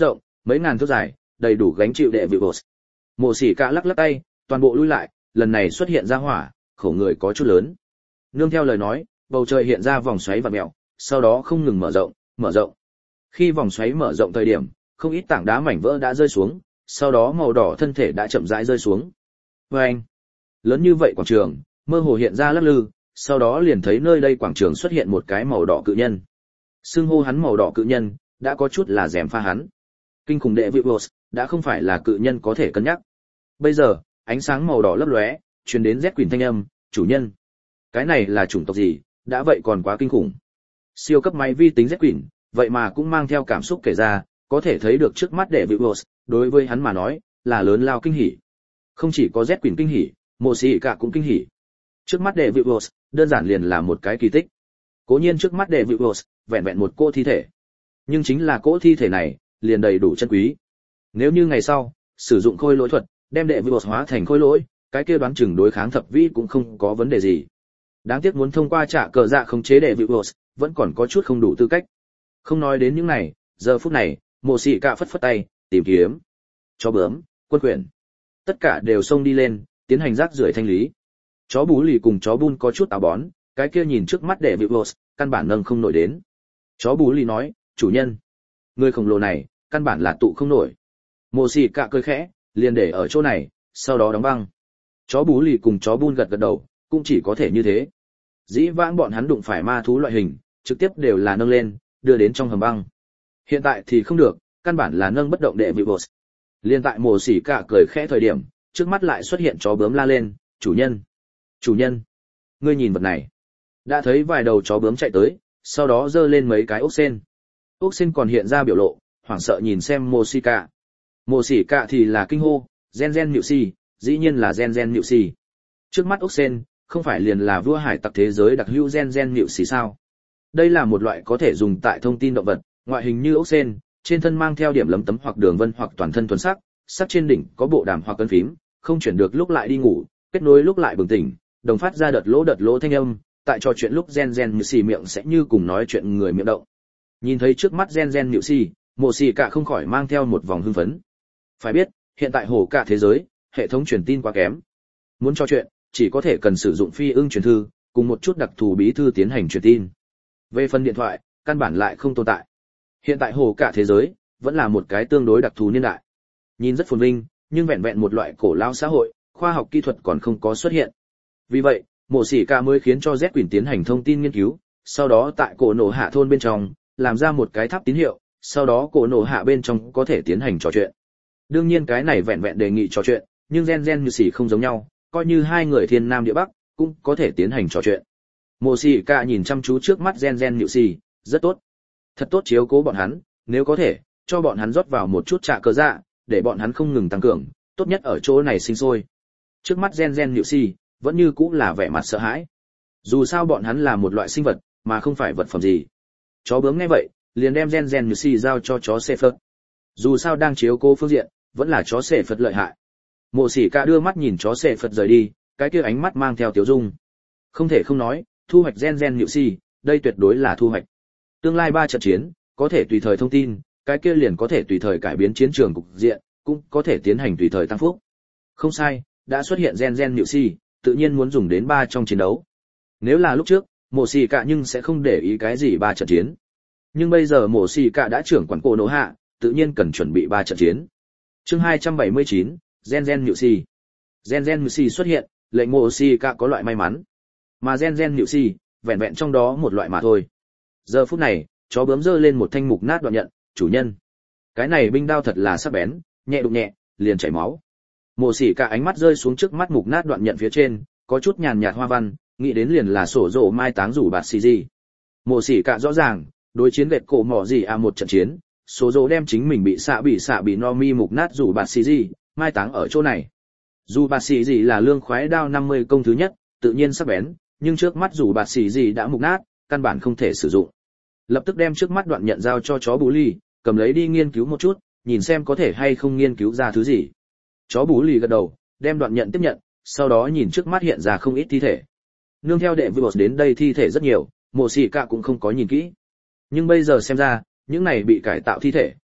mấy ngàn thước dài, đầy đủ gánh chịu đệ vị boss. Mộ Sĩ Cả lắc lắc tay, toàn bộ lui lại, lần này xuất hiện ra hỏa, khổ người có chút lớn. Nương theo lời nói, bầu trời hiện ra vòng xoáy vặn mèo, sau đó không ngừng mở rộng, mở rộng. Khi vòng xoáy mở rộng thời điểm, không ít tảng đá mảnh vỡ đã rơi xuống, sau đó màu đỏ thân thể đã chậm rãi rơi xuống. Oeng! Lớn như vậy quảng trường, mơ hồ hiện ra lắc lư, sau đó liền thấy nơi đây quảng trường xuất hiện một cái màu đỏ cự nhân. Xưng hô hắn màu đỏ cự nhân, đã có chút là dèm pha hắn. Kinh khủng đệ vị boss, đã không phải là cự nhân có thể cân nhắc. Bây giờ, ánh sáng màu đỏ lấp lóe, truyền đến Z Quỷ thanh âm, "Chủ nhân, cái này là chủng tộc gì, đã vậy còn quá kinh khủng." Siêu cấp máy vi tính Z Quỷ, vậy mà cũng mang theo cảm xúc kể ra, có thể thấy được trước mắt đệ vị boss, đối với hắn mà nói, là lớn lao kinh hỉ. Không chỉ có Z Quỷ kinh hỉ, Mộ Sĩ Cả cũng kinh hỉ. Trước mắt đệ vị boss, đơn giản liền là một cái kỳ tích. Cố nhiên trước mắt đệ vị boss, vẹn vẹn một cỗ thi thể, nhưng chính là cỗ thi thể này, liền đầy đủ chân quý. Nếu như ngày sau sử dụng khôi lỗi thuật, đem đệ vị boss hóa thành khôi lỗi, cái kia đoán chừng đối kháng thập vĩ cũng không có vấn đề gì. Đáng tiếc muốn thông qua trả cờ dạ khống chế đệ vị boss, vẫn còn có chút không đủ tư cách. Không nói đến những này, giờ phút này, Mộ Sĩ Cả phất phất tay, tìm kiếm chó bướm, quân quyển, tất cả đều xông đi lên, tiến hành rác rưởi thanh lý. Chó bú lì cùng chó bun có chút táo bón, cái kia nhìn trước mắt đệ vị boss, căn bản nâng không nổi đến. Chó bú lì nói, "Chủ nhân, người khổng lồ này, căn bản là tụ không nổi." Mộ Sĩ Cả cười khẽ, liền để ở chỗ này, sau đó đóng băng. Chó bú lì cùng chó bun gật gật đầu, cũng chỉ có thể như thế. Dĩ vãng bọn hắn đụng phải ma thú loại hình, trực tiếp đều là nâng lên, đưa đến trong hầm băng. Hiện tại thì không được, căn bản là nâng bất động đệ vị boss. Liên tại Mộ Sĩ Cả cười khẽ thời điểm, trước mắt lại xuất hiện chó bướm la lên, "Chủ nhân, chủ nhân, ngươi nhìn vật này." Đã thấy vài đầu chó bướm chạy tới, sau đó giơ lên mấy cái ốc sên. Ốc sên còn hiện ra biểu lộ, hoảng sợ nhìn xem Mộ Sĩ Cả. Mộ Sĩ Cả thì là kinh hô, "Gen Gen Niệu Si, dĩ nhiên là Gen Gen Niệu Si." Trước mắt ốc sên, không phải liền là vua hải tặc thế giới đặc hữu Gen Gen Niệu Si sao? Đây là một loại có thể dùng tại thông tin động vật, ngoại hình như ốc sên, trên thân mang theo điểm lấm tấm hoặc đường vân hoặc toàn thân thuần sắc, sắc trên đỉnh có bộ đàm hoặc cân phím, không chuyển được lúc lại đi ngủ, kết nối lúc lại bừng tỉnh, đồng phát ra đợt lỗ đợt lỗ thanh âm, tại trò chuyện lúc Gen Gen Niệu Si miệng sẽ như cùng nói chuyện người miệng động. Nhìn thấy trước mắt Gen Gen Niệu Si, Mộ Sĩ Cả không khỏi mang theo một vòng hưng phấn. Phải biết, hiện tại hồ cả thế giới, hệ thống truyền tin quá kém. Muốn trò chuyện, chỉ có thể cần sử dụng phi ưng truyền thư, cùng một chút đặc thù bí thư tiến hành truyền tin. Về phần điện thoại, căn bản lại không tồn tại. Hiện tại hồ cả thế giới, vẫn là một cái tương đối đặc thù niên đại. Nhìn rất phồn vinh, nhưng vẹn vẹn một loại cổ lao xã hội, khoa học kỹ thuật còn không có xuất hiện. Vì vậy, Mộ Sĩ Cả mới khiến cho Z Quỷ tiến hành thông tin nghiên cứu, sau đó tại cổ nổ hạ thôn bên trong, làm ra một cái tháp tín hiệu, sau đó cổ nổ hạ bên trong có thể tiến hành trò chuyện. Đương nhiên cái này vẹn vẹn đề nghị trò chuyện, nhưng Gen Gen Niệu Si không giống nhau, coi như hai người thiên nam địa bắc, cũng có thể tiến hành trò chuyện. Mộ Sĩ Cả nhìn chăm chú trước mắt Gen Gen Niệu Si, rất tốt. Thật tốt chiếu cố bọn hắn, nếu có thể, cho bọn hắn rót vào một chút trạ cơ dạ, để bọn hắn không ngừng tăng cường, tốt nhất ở chỗ này sinh sôi. Trước mắt Gen Gen Niệu Si, vẫn như cũ là vẻ mặt sợ hãi. Dù sao bọn hắn là một loại sinh vật, mà không phải vật phẩm gì. Chó bướm nghe vậy, liền đem Gen Gen Niệu Si giao cho chó Sê Phật. Dù sao đang chiếu cố phương diện, vẫn là chó Sê Phật lợi hại. Mộ Sĩ Cả đưa mắt nhìn chó Sê Phật rời đi, cái kia ánh mắt mang theo tiểu dung. Không thể không nói, thu hoạch Gen Gen Niệu Si, đây tuyệt đối là thu hoạch. Tương lai ba trận chiến, có thể tùy thời thông tin, cái kia liền có thể tùy thời cải biến chiến trường cục diện, cũng có thể tiến hành tùy thời tăng phúc. Không sai, đã xuất hiện Gen Gen Niệu Si, tự nhiên muốn dùng đến ba trong chiến đấu. Nếu là lúc trước, Mộ Sĩ Cả nhưng sẽ không để ý cái gì ba trận chiến. Nhưng bây giờ Mộ Sĩ Cả đã trưởng quản cổ nổ hạ, tự nhiên cần chuẩn bị ba trận chiến. Chương hai trăm bảy mươi chín, Gen Gen Niệu Si. Gen Gen Niệu Si xuất hiện, lệnh Mộ Sĩ Cả có loại may mắn. Mà Gen Gen Niệu Si, vẹn vẹn trong đó một loại mà thôi. Giờ phút này, chó bướm giơ lên một thanh mục nát đoạn nhận, "Chủ nhân, cái này binh đao thật là sắc bén, nhẹ đụng nhẹ, liền chảy máu." Mộ Sĩ Cả ánh mắt rơi xuống trước mắt mục nát đoạn nhận phía trên, có chút nhàn nhạt hoa văn, nghĩ đến liền là sổ rổ mai táng rủ bạt xì gì. Mộ Sĩ Cả rõ ràng, đối chiến gệt cổ mỏ gì à một trận chiến, số rổ đem chính mình bị xạ bị xạ bị no mi mục nát rủ bạt xì gì, mai táng ở chỗ này. Dù bạt xì gì là lương khoái đao năm mươi công thứ nhất, tự nhiên sắc bén, nhưng trước mắt rủ bạt xì gì đã mục nát, căn bản không thể sử dụng. Lập tức đem trước mắt đoạn nhận giao cho chó Bú Lì, cầm lấy đi nghiên cứu một chút, nhìn xem có thể hay không nghiên cứu ra thứ gì. Chó Bú Lì gật đầu, đem đoạn nhận tiếp nhận, sau đó nhìn trước mắt hiện ra không ít thi thể. Nương theo đệ Vượt đến đây thi thể rất nhiều, Mộ Sĩ Cả cũng không có nhìn kỹ. Nhưng bây giờ xem ra, những này bị cải tạo thi thể,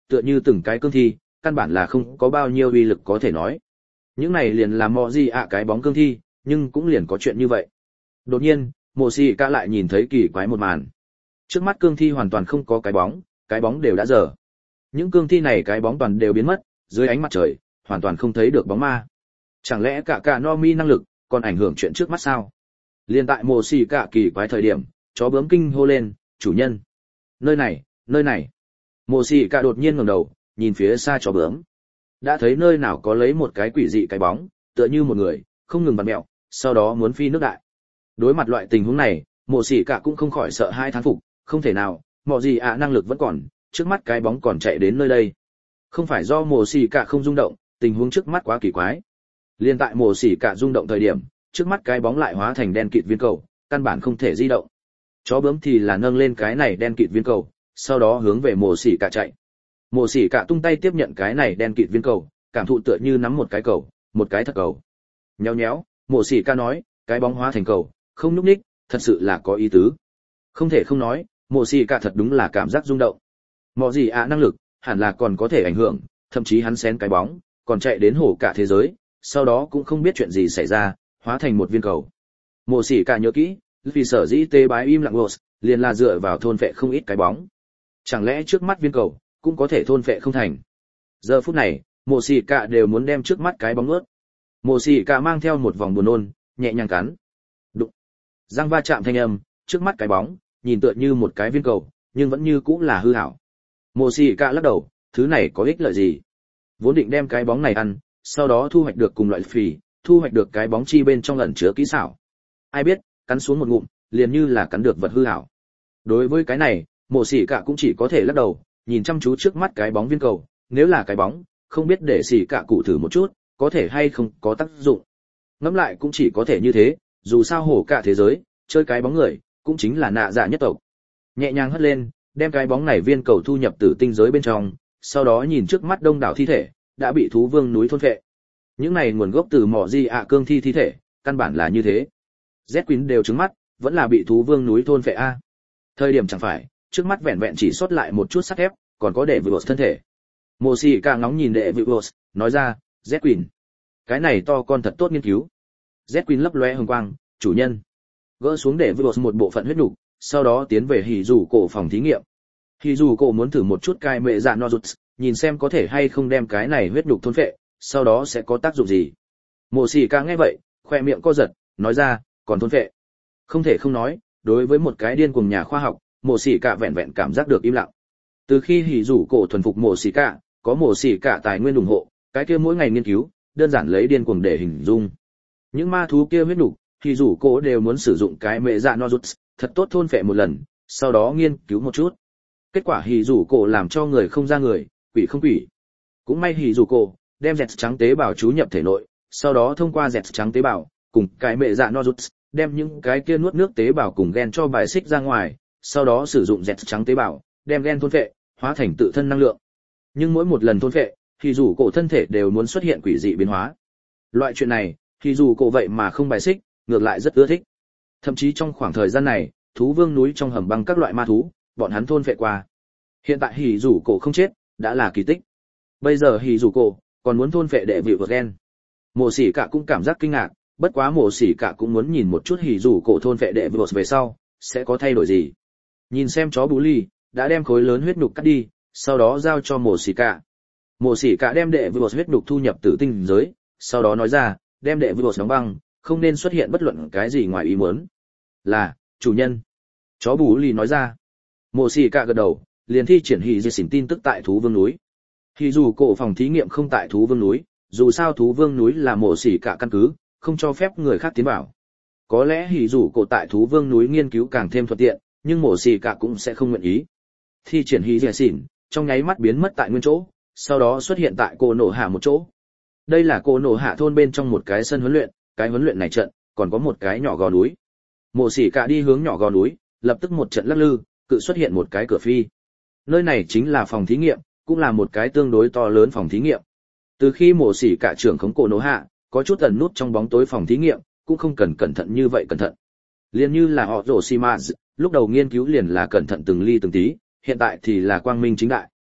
tựa như từng cái cương thi, căn bản là không có bao nhiêu uy lực có thể nói. Những này liền là mọ gì ạ cái bóng cương thi, nhưng cũng liền có chuyện như vậy. Đột nhiên, Mộ Sĩ Cả lại nhìn thấy kỳ quái một màn. Trước mắt cương thi hoàn toàn không có cái bóng, cái bóng đều đã dở. Những cương thi này cái bóng toàn đều biến mất, dưới ánh mặt trời, hoàn toàn không thấy được bóng ma. Chẳng lẽ cả cả no mi năng lực còn ảnh hưởng chuyện trước mắt sao? Liên tại Mộ Sĩ Cả kỳ quái thời điểm, chó bướm kinh hô lên, "Chủ nhân, nơi này, nơi này." Mộ Sĩ Cả đột nhiên ngẩng đầu, nhìn phía xa chó bướm. Đã thấy nơi nào có lấy một cái quỷ dị cái bóng, tựa như một người, không ngừng vặn mèo, sau đó muốn phi nước đại. Đối mặt loại tình huống này, Mộ Sĩ Cả cũng không khỏi sợ hai thán phục, không thể nào, Mọ gì ạ năng lực vẫn còn, trước mắt cái bóng còn chạy đến nơi đây. Không phải do Mộ Sĩ Cả không rung động, tình huống trước mắt quá kỳ quái. Liên tại Mộ Sĩ Cả rung động thời điểm, trước mắt cái bóng lại hóa thành đen kịt viên cầu, căn bản không thể di động. Chó bướm thì là nâng lên cái này đen kịt viên cầu, sau đó hướng về Mộ Sĩ Cả chạy. Mộ Sĩ Cả tung tay tiếp nhận cái này đen kịt viên cầu, cảm thụ tựa như nắm một cái cầu, một cái thật cầu. Nhéo nhéo, Mộ Sĩ Cả nói, cái bóng hóa thành cầu, không nhúc nhích, thật sự là có ý tứ. Không thể không nói, Mộ Sĩ Cả thật đúng là cảm giác rung động. Mọ gì ạ năng lực, hẳn là còn có thể ảnh hưởng, thậm chí hắn xén cái bóng, còn chạy đến hổ cả thế giới, sau đó cũng không biết chuyện gì xảy ra, hóa thành một viên cầu. Mộ Sĩ Cả nhớ kỹ, vì sở dĩ tế bái im lặng Ghost, liền là dựa vào thôn phệ không ít cái bóng. Chẳng lẽ trước mắt viên cầu cũng có thể thôn phệ không thành? Giờ phút này, Mộ Sĩ Cả đều muốn đem trước mắt cái bóng nuốt. Mộ Sĩ Cả mang theo một vòng buồn nôn, nhẹ nhàng cắn. Đụng. Răng va chạm thanh âm, trước mắt cái bóng, nhìn tựa như một cái viên cầu, nhưng vẫn như cũng là hư ảo. Mộ Sĩ Cả lắc đầu, thứ này có ích lợi gì? Vốn định đem cái bóng này ăn, sau đó thu hoạch được cùng loại phì, thu hoạch được cái bóng chi bên trong ẩn chứa kỹ xảo. Ai biết, cắn xuống một ngụm, liền như là cắn được vật hư ảo. Đối với cái này, Mộ Sĩ Cả cũng chỉ có thể lắc đầu, nhìn chăm chú trước mắt cái bóng viên cầu, nếu là cái bóng, không biết để Sĩ Cả cụ thử một chút, có thể hay không có tác dụng. Ngẫm lại cũng chỉ có thể như thế, dù sao hổ cả thế giới, chơi cái bóng người, cũng chính là nạ dạ nhất tộc. Nhẹ nhàng hất lên, đem cái bóng này viên cầu thu nhập tử tinh giới bên trong, sau đó nhìn trước mắt đông đảo thi thể, đã bị thú vương núi thôn phệ. Những này nguồn gốc từ mỏ di ạ cương thi thi thể, căn bản là như thế. Z Queen đều trứng mắt, vẫn là bị thú vương núi thôn phệ a. Thời điểm chẳng phải, trước mắt vẹn vẹn chỉ sót lại một chút sắt thép, còn có đệ vượt thân thể. Mộ Sĩ Cả ngóng nhìn đệ vượt, nói ra, Z Queen, cái này to con thật tốt nghiên cứu. Z Queen lấp lóe hồng quang, chủ nhân. Gỡ xuống để vượt một bộ phận huyết nục, sau đó tiến về hỉ dù cổ phòng thí nghiệm. Hỉ dù cổ muốn thử một chút cai mệ dạ Nozuts, nhìn xem có thể hay không đem cái này huyết nục thôn phệ, sau đó sẽ có tác dụng gì. Mộ Sĩ Cả nghe vậy, khoe miệng co giật, nói ra, còn thôn phệ. Không thể không nói, đối với một cái điên cuồng nhà khoa học, Mộ Sĩ Cả vẹn vẹn cảm giác được im lặng. Từ khi hỉ dù cổ thuần phục Mộ Sĩ Cả, có Mộ Sĩ Cả tài nguyên ủng hộ, cái kia mỗi ngày nghiên cứu, đơn giản lấy điên cuồng để hình dung. Những ma thú kia huyết nục, hỉ dù cổ đều muốn sử dụng cái mệ dạ Nozuts, thật tốt thôn phệ một lần, sau đó nghiên cứu một chút. Kết quả hỉ dù cổ làm cho người không ra người, quỷ không quỷ. Cũng may hỉ dù cổ đem dẹt trắng tế bào chú nhập thể nội, sau đó thông qua dẹt trắng tế bào cùng cái mệ dạ Nozuts, đem những cái kia nuốt nước tế bào cùng gen cho bài xích ra ngoài, sau đó sử dụng dẹt trắng tế bào, đem gen thôn phệ, hóa thành tự thân năng lượng. Nhưng mỗi một lần thôn phệ, thì dù cổ thân thể đều muốn xuất hiện quỷ dị biến hóa. Loại chuyện này, thì dù cổ vậy mà không bài xích, ngược lại rất ưa thích. Thậm chí trong khoảng thời gian này, thú vương núi trong hầm băng các loại ma thú, bọn hắn thôn phệ qua. Hiện tại hỉ dù cổ không chết, đã là kỳ tích. Bây giờ hỉ dù cổ còn muốn thôn phệ đệ vị vượt gen. Mộ Sĩ Cả cũng cảm giác kinh ngạc, bất quá Mộ Sĩ Cả cũng muốn nhìn một chút hỉ dù cổ thôn phệ đệ vượt về sau, sẽ có thay đổi gì. Nhìn xem chó bú ly, đã đem khối lớn huyết nhục cắt đi, sau đó giao cho Mộ Sĩ Cả. Mộ Sĩ Cả đem đệ vượt huyết nhục thu nhập tử tinh giới, sau đó nói ra, đem đệ vượt đóng băng, không nên xuất hiện bất luận cái gì ngoài ý muốn. Là, chủ nhân. Chó bú ly nói ra. Mộ Sĩ Cả gật đầu, liền thi triển hỉ dì xỉn tin tức tại thú vương núi. Thì dù cổ phòng thí nghiệm không tại thú vương núi, dù sao thú vương núi là Mộ Sĩ Cả căn cứ, không cho phép người khác tiến vào. Có lẽ hỉ dù cổ tại thú vương núi nghiên cứu càng thêm thuận tiện, nhưng Mộ Sĩ Cả cũng sẽ không nguyện ý. Thi triển hỉ dì xỉn, trong nháy mắt biến mất tại nguyên chỗ, sau đó xuất hiện tại Cô Nổ Hạ một chỗ. Đây là Cô Nổ Hạ thôn bên trong một cái sân huấn luyện, cái huấn luyện này trận, còn có một cái nhỏ gò núi. Mộ Sĩ Cả đi hướng nhỏ gò núi, lập tức một trận lắc lư, cự xuất hiện một cái cửa phi. Nơi này chính là phòng thí nghiệm, cũng là một cái tương đối to lớn phòng thí nghiệm. Từ khi Mộ Sĩ Cả trưởng khống Cô Nổ Hạ, có chút ẩn nút trong bóng tối phòng thí nghiệm, cũng không cần cẩn thận như vậy cẩn thận. Liên như là họ Orochimaru, lúc đầu nghiên cứu liền là cẩn thận từng ly từng tí, hiện tại thì là quang minh chính đại.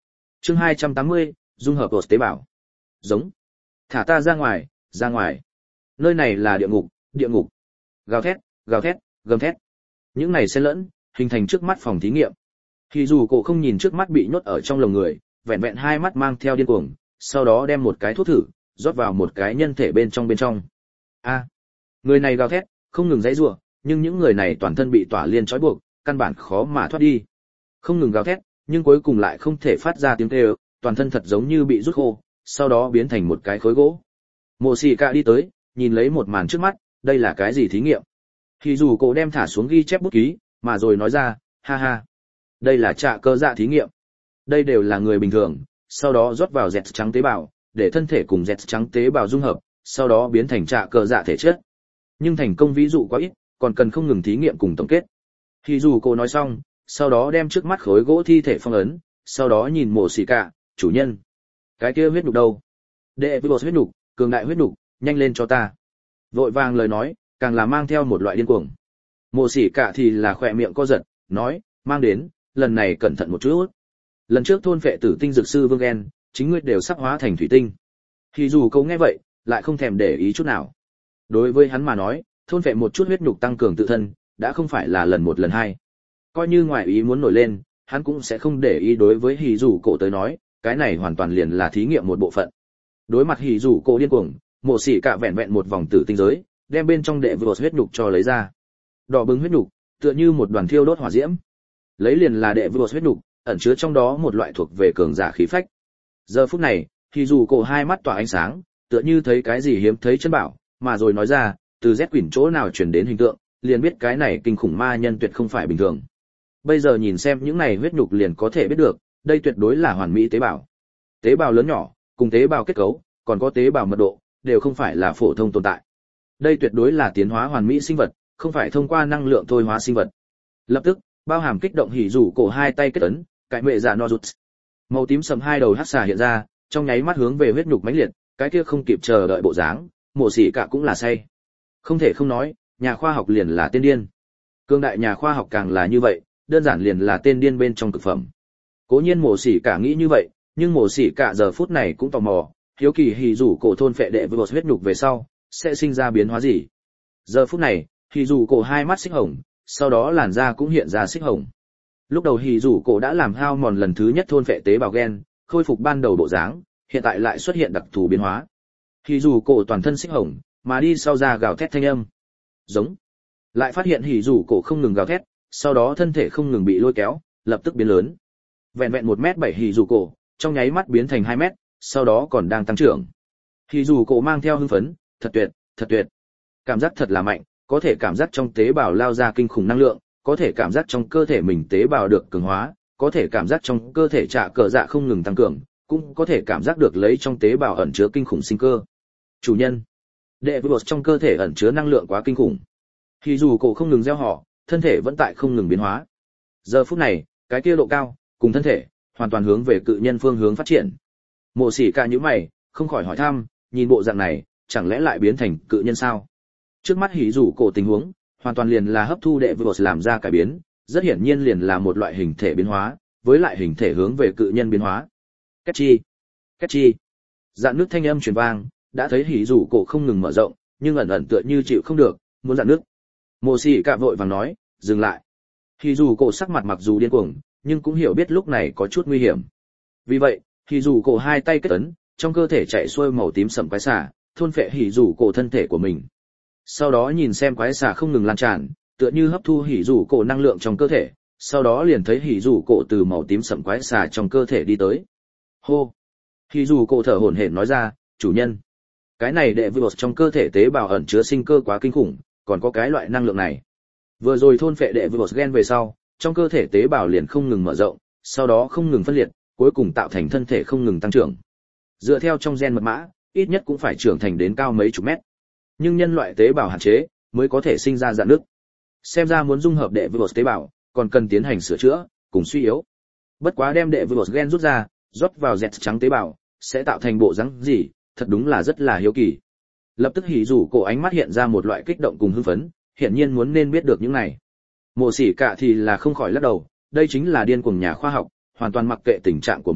Chương hai trăm tám mươi, dung hợp tế bào. Giống. Thả ta ra ngoài, ra ngoài. Nơi này là địa ngục, địa ngục. Gào thét, gào thét, gầm thét. Những này xen lẫn, hình thành trước mắt phòng thí nghiệm. Thì dù cổ không nhìn trước mắt bị nhốt ở trong lồng người, vẹn vẹn hai mắt mang theo điên cuồng, sau đó đem một cái thuốc thử, rót vào một cái nhân thể bên trong bên trong. A. Người này gào thét, không ngừng giãy giụa, nhưng những người này toàn thân bị tỏa liên trói buộc, căn bản khó mà thoát đi. Không ngừng gào thét, nhưng cuối cùng lại không thể phát ra tiếng kêu, toàn thân thật giống như bị rút khô, sau đó biến thành một cái khối gỗ. Mộ Sĩ Cả đi tới, nhìn lấy một màn trước mắt, đây là cái gì thí nghiệm? Thì dù cổ đem thả xuống ghi chép bút ký, mà rồi nói ra, ha ha, đây là trạ cơ dạ thí nghiệm. Đây đều là người bình thường, sau đó rót vào dẹt trắng tế bào, để thân thể cùng dẹt trắng tế bào dung hợp, sau đó biến thành trạ cơ dạ thể chất. Nhưng thành công ví dụ quá ít, còn cần không ngừng thí nghiệm cùng tổng kết. Thì dù cổ nói xong, sau đó đem trước mắt khối gỗ thi thể phong ấn, sau đó nhìn Mộ Sĩ Cả, chủ nhân, cái kia huyết nhục đâu? Đệ với bột huyết nhục, cường đại huyết nhục, nhanh lên cho ta. Vội vàng lời nói, càng là mang theo một loại điên cuồng. Mộ Sĩ Cả thì là khỏe miệng co giật, nói, mang đến, lần này cẩn thận một chút. Lần trước thôn phệ tử tinh dược sư Vương Gen, chính ngươi đều sắp hóa thành thủy tinh. Thì dù cậu nghe vậy, lại không thèm để ý chút nào. Đối với hắn mà nói, thôn phệ một chút huyết nhục tăng cường tự thân, đã không phải là lần một lần hai. Coi như ngoài ý muốn nổi lên, hắn cũng sẽ không để ý. Đối với hỉ dù cổ tới nói, cái này hoàn toàn liền là thí nghiệm một bộ phận. Đối mặt hỉ dù cổ điên cuồng, Mộ Sĩ Cả vẹn vẹn một vòng tử tinh giới, đem bên trong đệ vượt huyết nhục cho lấy ra. Đỏ bừng huyết nhục, tựa như một đoàn thiêu đốt hỏa diễm. Lấy liền là đệ vượt huyết nhục, ẩn chứa trong đó một loại thuộc về cường giả khí phách. Giờ phút này, hỉ dù cổ hai mắt tỏa ánh sáng, tựa như thấy cái gì hiếm thấy chân bảo, mà rồi nói ra, từ Z quỷ chỗ nào truyền đến hình tượng, liền biết cái này kinh khủng ma nhân tuyệt không phải bình thường. Bây giờ nhìn xem những này huyết nhục liền có thể biết được, đây tuyệt đối là hoàn mỹ tế bào. Tế bào lớn nhỏ, cùng tế bào kết cấu, còn có tế bào mật độ, đều không phải là phổ thông tồn tại. Đây tuyệt đối là tiến hóa hoàn mỹ sinh vật, không phải thông qua năng lượng thôi hóa sinh vật. Lập tức, bao hàm kích động hỉ rủ cổ hai tay kết ấn, cạnh mẹ giả no rụt. Màu tím sầm hai đầu hắc xà hiện ra, trong nháy mắt hướng về huyết nhục mãnh liệt, cái kia không kịp chờ đợi bộ dáng, Mộ Sĩ Cả cũng là say. Không thể không nói, nhà khoa học liền là tên điên. Cương đại nhà khoa học càng là như vậy, đơn giản liền là tên điên bên trong cực phẩm. Cố nhiên Mộ Sĩ Cả nghĩ như vậy, nhưng Mộ Sĩ Cả giờ phút này cũng tò mò, hiếu kỳ hỉ rủ cổ thôn phệ đệ với bột huyết nhục về sau, sẽ sinh ra biến hóa gì. Giờ phút này, hỉ rủ cổ hai mắt xích hồng, sau đó làn da cũng hiện ra xích hồng. Lúc đầu hỉ rủ cổ đã làm hao mòn lần thứ nhất thôn phệ tế bào gen, khôi phục ban đầu bộ dáng, hiện tại lại xuất hiện đặc thù biến hóa. Hỉ rủ cổ toàn thân xích hồng, mà đi sau ra gào thét thanh âm. Giống. Lại phát hiện hỉ rủ cổ không ngừng gào thét, sau đó thân thể không ngừng bị lôi kéo, lập tức biến lớn. Vẹn vẹn một mét bảy hỉ rủ cổ, trong nháy mắt biến thành hai mét, sau đó còn đang tăng trưởng. Hỉ rủ cổ mang theo hưng phấn, thật tuyệt, thật tuyệt. Cảm giác thật là mạnh, có thể cảm giác trong tế bào lao ra kinh khủng năng lượng, có thể cảm giác trong cơ thể mình tế bào được cường hóa, có thể cảm giác trong cơ thể trạ cờ dạ không ngừng tăng cường, cũng có thể cảm giác được lấy trong tế bào ẩn chứa kinh khủng sinh cơ. Chủ nhân, đệ với bột trong cơ thể ẩn chứa năng lượng quá kinh khủng. Hỉ dù cổ không ngừng gieo họ, thân thể vẫn tại không ngừng biến hóa. Giờ phút này, cái kia độ cao cùng thân thể hoàn toàn hướng về cự nhân phương hướng phát triển. Mộ Sĩ Cả nhíu mày, không khỏi hỏi thăm, nhìn bộ dạng này, chẳng lẽ lại biến thành cự nhân sao? Trước mắt hỉ dù cổ tình huống, hoàn toàn liền là hấp thu đệ với bột làm ra cải biến, rất hiển nhiên liền là một loại hình thể biến hóa, với lại hình thể hướng về cự nhân biến hóa. Két chi, két chi. Dạn nước thanh âm truyền vang, đã thấy hỉ dù cổ không ngừng mở rộng, nhưng ẩn ẩn tựa như chịu không được, muốn dạn nước. Mộ Sĩ Cả vội vàng nói, dừng lại. Hỉ dù cổ sắc mặt mặc dù điên cuồng, nhưng cũng hiểu biết lúc này có chút nguy hiểm. Vì vậy, hỉ dù cổ hai tay kết ấn, trong cơ thể chạy xuôi màu tím sẫm quái xà, thôn phệ hỉ dù cổ thân thể của mình. Sau đó nhìn xem quái xà không ngừng lan tràn, tựa như hấp thu hỉ dù cổ năng lượng trong cơ thể, sau đó liền thấy hỉ dù cổ từ màu tím sẫm quái xà trong cơ thể đi tới. Hô. Hỉ dù cổ thở hổn hển nói ra, chủ nhân, cái này đệ virus trong cơ thể tế bào ẩn chứa sinh cơ quá kinh khủng, còn có cái loại năng lượng này. Vừa rồi thôn phệ đệ virus gen về sau, trong cơ thể tế bào liền không ngừng mở rộng, sau đó không ngừng phân liệt, cuối cùng tạo thành thân thể không ngừng tăng trưởng. Dựa theo trong gen mật mã, ít nhất cũng phải trưởng thành đến cao mấy chục mét. Nhưng nhân loại tế bào hạn chế, mới có thể sinh ra rạn nứt. Xem ra muốn dung hợp đệ virus tế bào, còn cần tiến hành sửa chữa, cùng suy yếu. Bất quá đem đệ virus gen rút ra, rót vào dẹt trắng tế bào, sẽ tạo thành bộ dáng gì, thật đúng là rất là hiếu kỳ. Lập tức hỉ rủ cổ ánh mắt hiện ra một loại kích động cùng hưng phấn, hiển nhiên muốn nên biết được những này. Mộ Sĩ Cả thì là không khỏi lắc đầu, đây chính là điên cuồng nhà khoa học, hoàn toàn mặc kệ tình trạng của mình,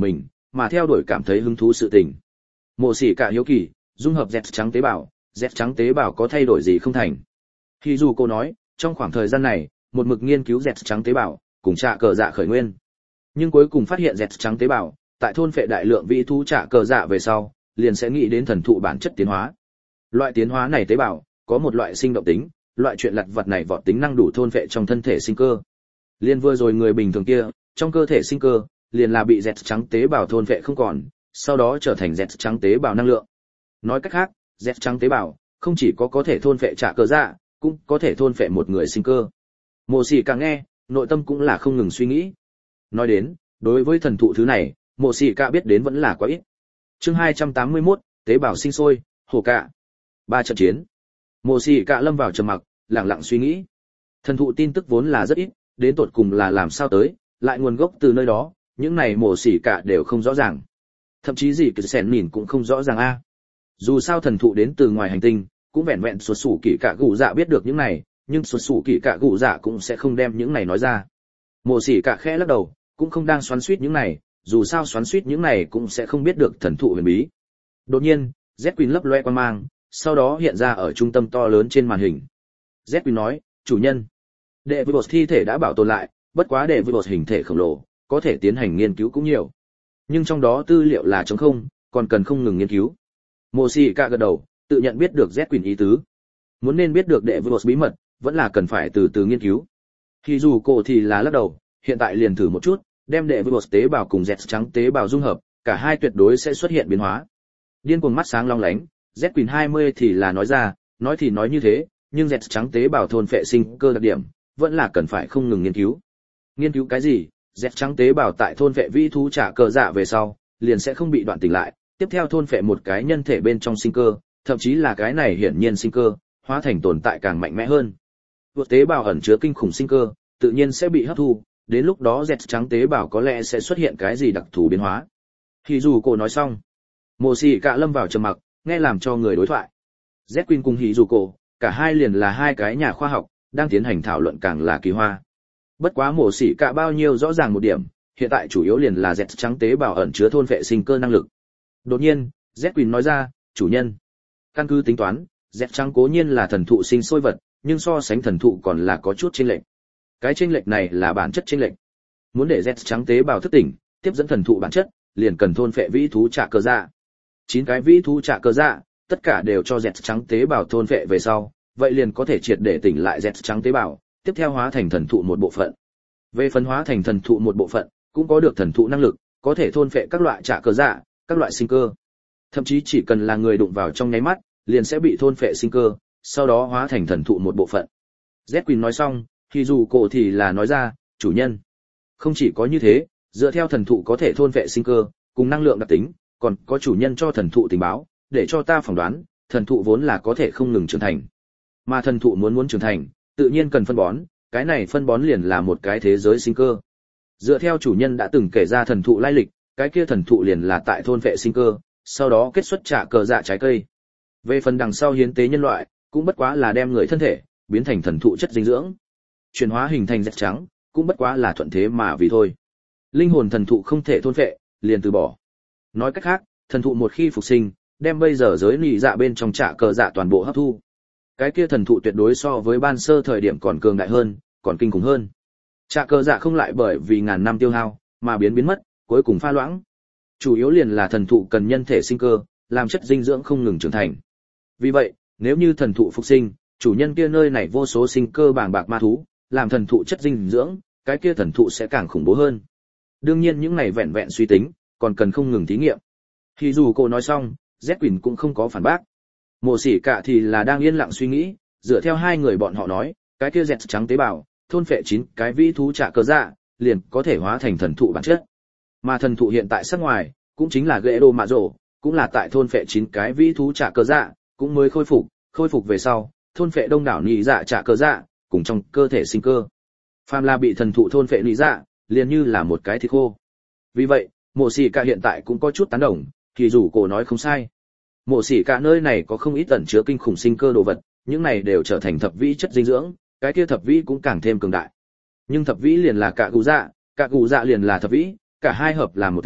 mà theo đuổi cảm thấy hứng thú sự tình. Mộ Sĩ Cả hiếu kỳ, dung hợp Z trắng tế bào, Z trắng tế bào có thay đổi gì không thành? Khi dù cô nói, trong khoảng thời gian này, một mực nghiên cứu Z trắng tế bào, cùng trạ cờ dạ khởi nguyên. Nhưng cuối cùng phát hiện Z trắng tế bào, tại thôn phệ đại lượng vĩ thú trạ cờ dạ về sau, liền sẽ nghĩ đến thần thụ bản chất tiến hóa. Loại tiến hóa này tế bào có một loại sinh động tính, loại chuyện lặt vặt này vọt tính năng đủ thôn phệ trong thân thể sinh cơ. Liên vừa rồi người bình thường kia, trong cơ thể sinh cơ, liền là bị Z trắng tế bào thôn phệ không còn, sau đó trở thành Z trắng tế bào năng lượng. Nói cách khác, Z trắng tế bào không chỉ có có thể thôn phệ trạ cờ dạ, cũng có thể thôn phệ một người sinh cơ. Mộ Sĩ Cả nghe, nội tâm cũng là không ngừng suy nghĩ. Nói đến, đối với thần thụ thứ này, Mộ Sĩ Cả biết đến vẫn là quá ít. Chương hai trăm tám mươi mốt, tế bào sinh sôi, hổ cạ. Ba trận chiến. Mộ Sĩ Cả lâm vào trầm mặc, lặng lặng suy nghĩ. Thần thụ tin tức vốn là rất ít, đến tột cùng là làm sao tới, lại nguồn gốc từ nơi đó, những này Mộ Sĩ Cả đều không rõ ràng. Thậm chí gì cứ sẻn nhìn cũng không rõ ràng a. À. Dù sao thần thụ đến từ ngoài hành tinh, cũng vẹn vẹn xuất sủ kỳ cả gù dạ biết được những này, nhưng xuất sủ kỳ cả gù dạ cũng sẽ không đem những này nói ra. Mộ Sĩ Cả khẽ lắc đầu, cũng không đang xoắn xuýt những này, dù sao xoắn xuýt những này cũng sẽ không biết được thần thụ huyền bí. Đột nhiên, Z Queen lấp loe quang mang, sau đó hiện ra ở trung tâm to lớn trên màn hình. Z Queen nói, chủ nhân, đệ vibos thi thể đã bảo tồn lại, bất quá đệ vibos hình thể khổng lồ, có thể tiến hành nghiên cứu cũng nhiều. Nhưng trong đó tư liệu là trống không, còn cần không ngừng nghiên cứu. Mộ Sĩ Cả gật đầu, tự nhận biết được Z Queen ý tứ. Muốn nên biết được đệ vibos bí mật, vẫn là cần phải từ từ nghiên cứu. Khi dù cổ thì là lắc đầu, hiện tại liền thử một chút, đem đệ vibos tế bào cùng Z trắng tế bào dung hợp, cả hai tuyệt đối sẽ xuất hiện biến hóa. Điên cuồng mắt sáng long lánh, Z Queen hai mươi thì là nói ra, nói thì nói như thế, nhưng Z trắng tế bào thôn phệ sinh cơ đặc điểm, vẫn là cần phải không ngừng nghiên cứu. Nghiên cứu cái gì? Z trắng tế bào tại thôn phệ vĩ thú trả cờ dạ về sau, liền sẽ không bị đoạn tỉnh lại, tiếp theo thôn phệ một cái nhân thể bên trong sinh cơ, thậm chí là cái này hiển nhiên sinh cơ, hóa thành tồn tại càng mạnh mẽ hơn. Vượt tế bào ẩn chứa kinh khủng sinh cơ, tự nhiên sẽ bị hấp thu, đến lúc đó Z trắng tế bào có lẽ sẽ xuất hiện cái gì đặc thù biến hóa. Khi dù cổ nói xong, Mộ Sĩ Cả lâm vào trầm mặc, nghe làm cho người đối thoại. Z Queen cùng Hỉ dù cổ, cả hai liền là hai cái nhà khoa học, đang tiến hành thảo luận càng là kỳ hoa. Bất quá Mộ Sĩ Cả bao nhiêu rõ ràng một điểm, hiện tại chủ yếu liền là Z trắng tế bào ẩn chứa thôn phệ sinh cơ năng lực. Đột nhiên, Z Queen nói ra, chủ nhân, căn cứ tính toán, Z trắng cố nhiên là thần thụ sinh sôi vật, nhưng so sánh thần thụ còn là có chút chênh lệch. Cái chênh lệch này là bản chất chênh lệch. Muốn để Z trắng tế bào thức tỉnh, tiếp dẫn thần thụ bản chất, liền cần thôn phệ vĩ thú trả cờ dạ. Chín cái vĩ thú trả cờ dạ, tất cả đều cho Z trắng tế bào thôn phệ về sau, vậy liền có thể triệt để tỉnh lại Z trắng tế bào, tiếp theo hóa thành thần thụ một bộ phận. Về phân hóa thành thần thụ một bộ phận, cũng có được thần thụ năng lực, có thể thôn phệ các loại trả cờ dạ, các loại sinh cơ. Thậm chí chỉ cần là người đụng vào trong nháy mắt, liền sẽ bị thôn phệ sinh cơ, sau đó hóa thành thần thụ một bộ phận. Z Queen nói xong, thì dù cổ thì là nói ra, chủ nhân. Không chỉ có như thế, dựa theo thần thụ có thể thôn phệ sinh cơ, cùng năng lượng đặc tính, còn có chủ nhân cho thần thụ tình báo, để cho ta phỏng đoán, thần thụ vốn là có thể không ngừng trưởng thành. Mà thần thụ muốn muốn trưởng thành, tự nhiên cần phân bón, cái này phân bón liền là một cái thế giới sinh cơ. Dựa theo chủ nhân đã từng kể ra thần thụ lai lịch, cái kia thần thụ liền là tại thôn phệ sinh cơ, sau đó kết xuất trả cờ dạ trái cây. Về phần đằng sau hiến tế nhân loại, cũng bất quá là đem người thân thể biến thành thần thụ chất dinh dưỡng, chuyển hóa hình thành Z trắng, cũng bất quá là thuận thế mà vì thôi. Linh hồn thần thụ không thể thôn phệ, liền từ bỏ. Nói cách khác, thần thụ một khi phục sinh, đem bây giờ giới nị dạ bên trong trả cờ dạ toàn bộ hấp thu. Cái kia thần thụ tuyệt đối so với ban sơ thời điểm còn cường đại hơn, còn kinh khủng hơn. Trả cờ dạ không lại bởi vì ngàn năm tiêu hao mà biến biến mất, cuối cùng pha loãng. Chủ yếu liền là thần thụ cần nhân thể sinh cơ, làm chất dinh dưỡng không ngừng trưởng thành. Vì vậy, nếu như thần thụ phục sinh, chủ nhân kia nơi này vô số sinh cơ bàng bạc ma thú, làm thần thụ chất dinh dưỡng, cái kia thần thụ sẽ càng khủng bố hơn. Đương nhiên những này vẹn vẹn suy tính, còn cần không ngừng thí nghiệm. Khi dù cô nói xong, Z Queen cũng không có phản bác. Mộ Sĩ Cả thì là đang yên lặng suy nghĩ, dựa theo hai người bọn họ nói, cái kia Z trắng tế bào, thôn phệ chín cái vĩ thú trả cờ dạ, liền có thể hóa thành thần thụ bản chất. Mà thần thụ hiện tại sắc ngoài, cũng chính là ghệ đồ mạ rổ, cũng là tại thôn phệ chín cái vĩ thú trả cờ dạ, cũng mới khôi phục, khôi phục về sau, thôn phệ đông đảo nị dạ trả cờ dạ, cùng trong cơ thể sinh cơ. Phàm là bị thần thụ thôn phệ nị dạ, liền như là một cái thịt khô. Vì vậy, Mộ Sĩ Cả hiện tại cũng có chút tán đồng, thì dù cổ nói không sai. Mộ Sĩ Cả nơi này có không ít ẩn chứa kinh khủng sinh cơ đồ vật, những này đều trở thành thập vĩ chất dinh dưỡng, cái kia thập vĩ cũng càng thêm cường đại. Nhưng thập vĩ liền là cả gù dạ, cả gù dạ liền là thập vĩ, cả hai hợp làm một thể,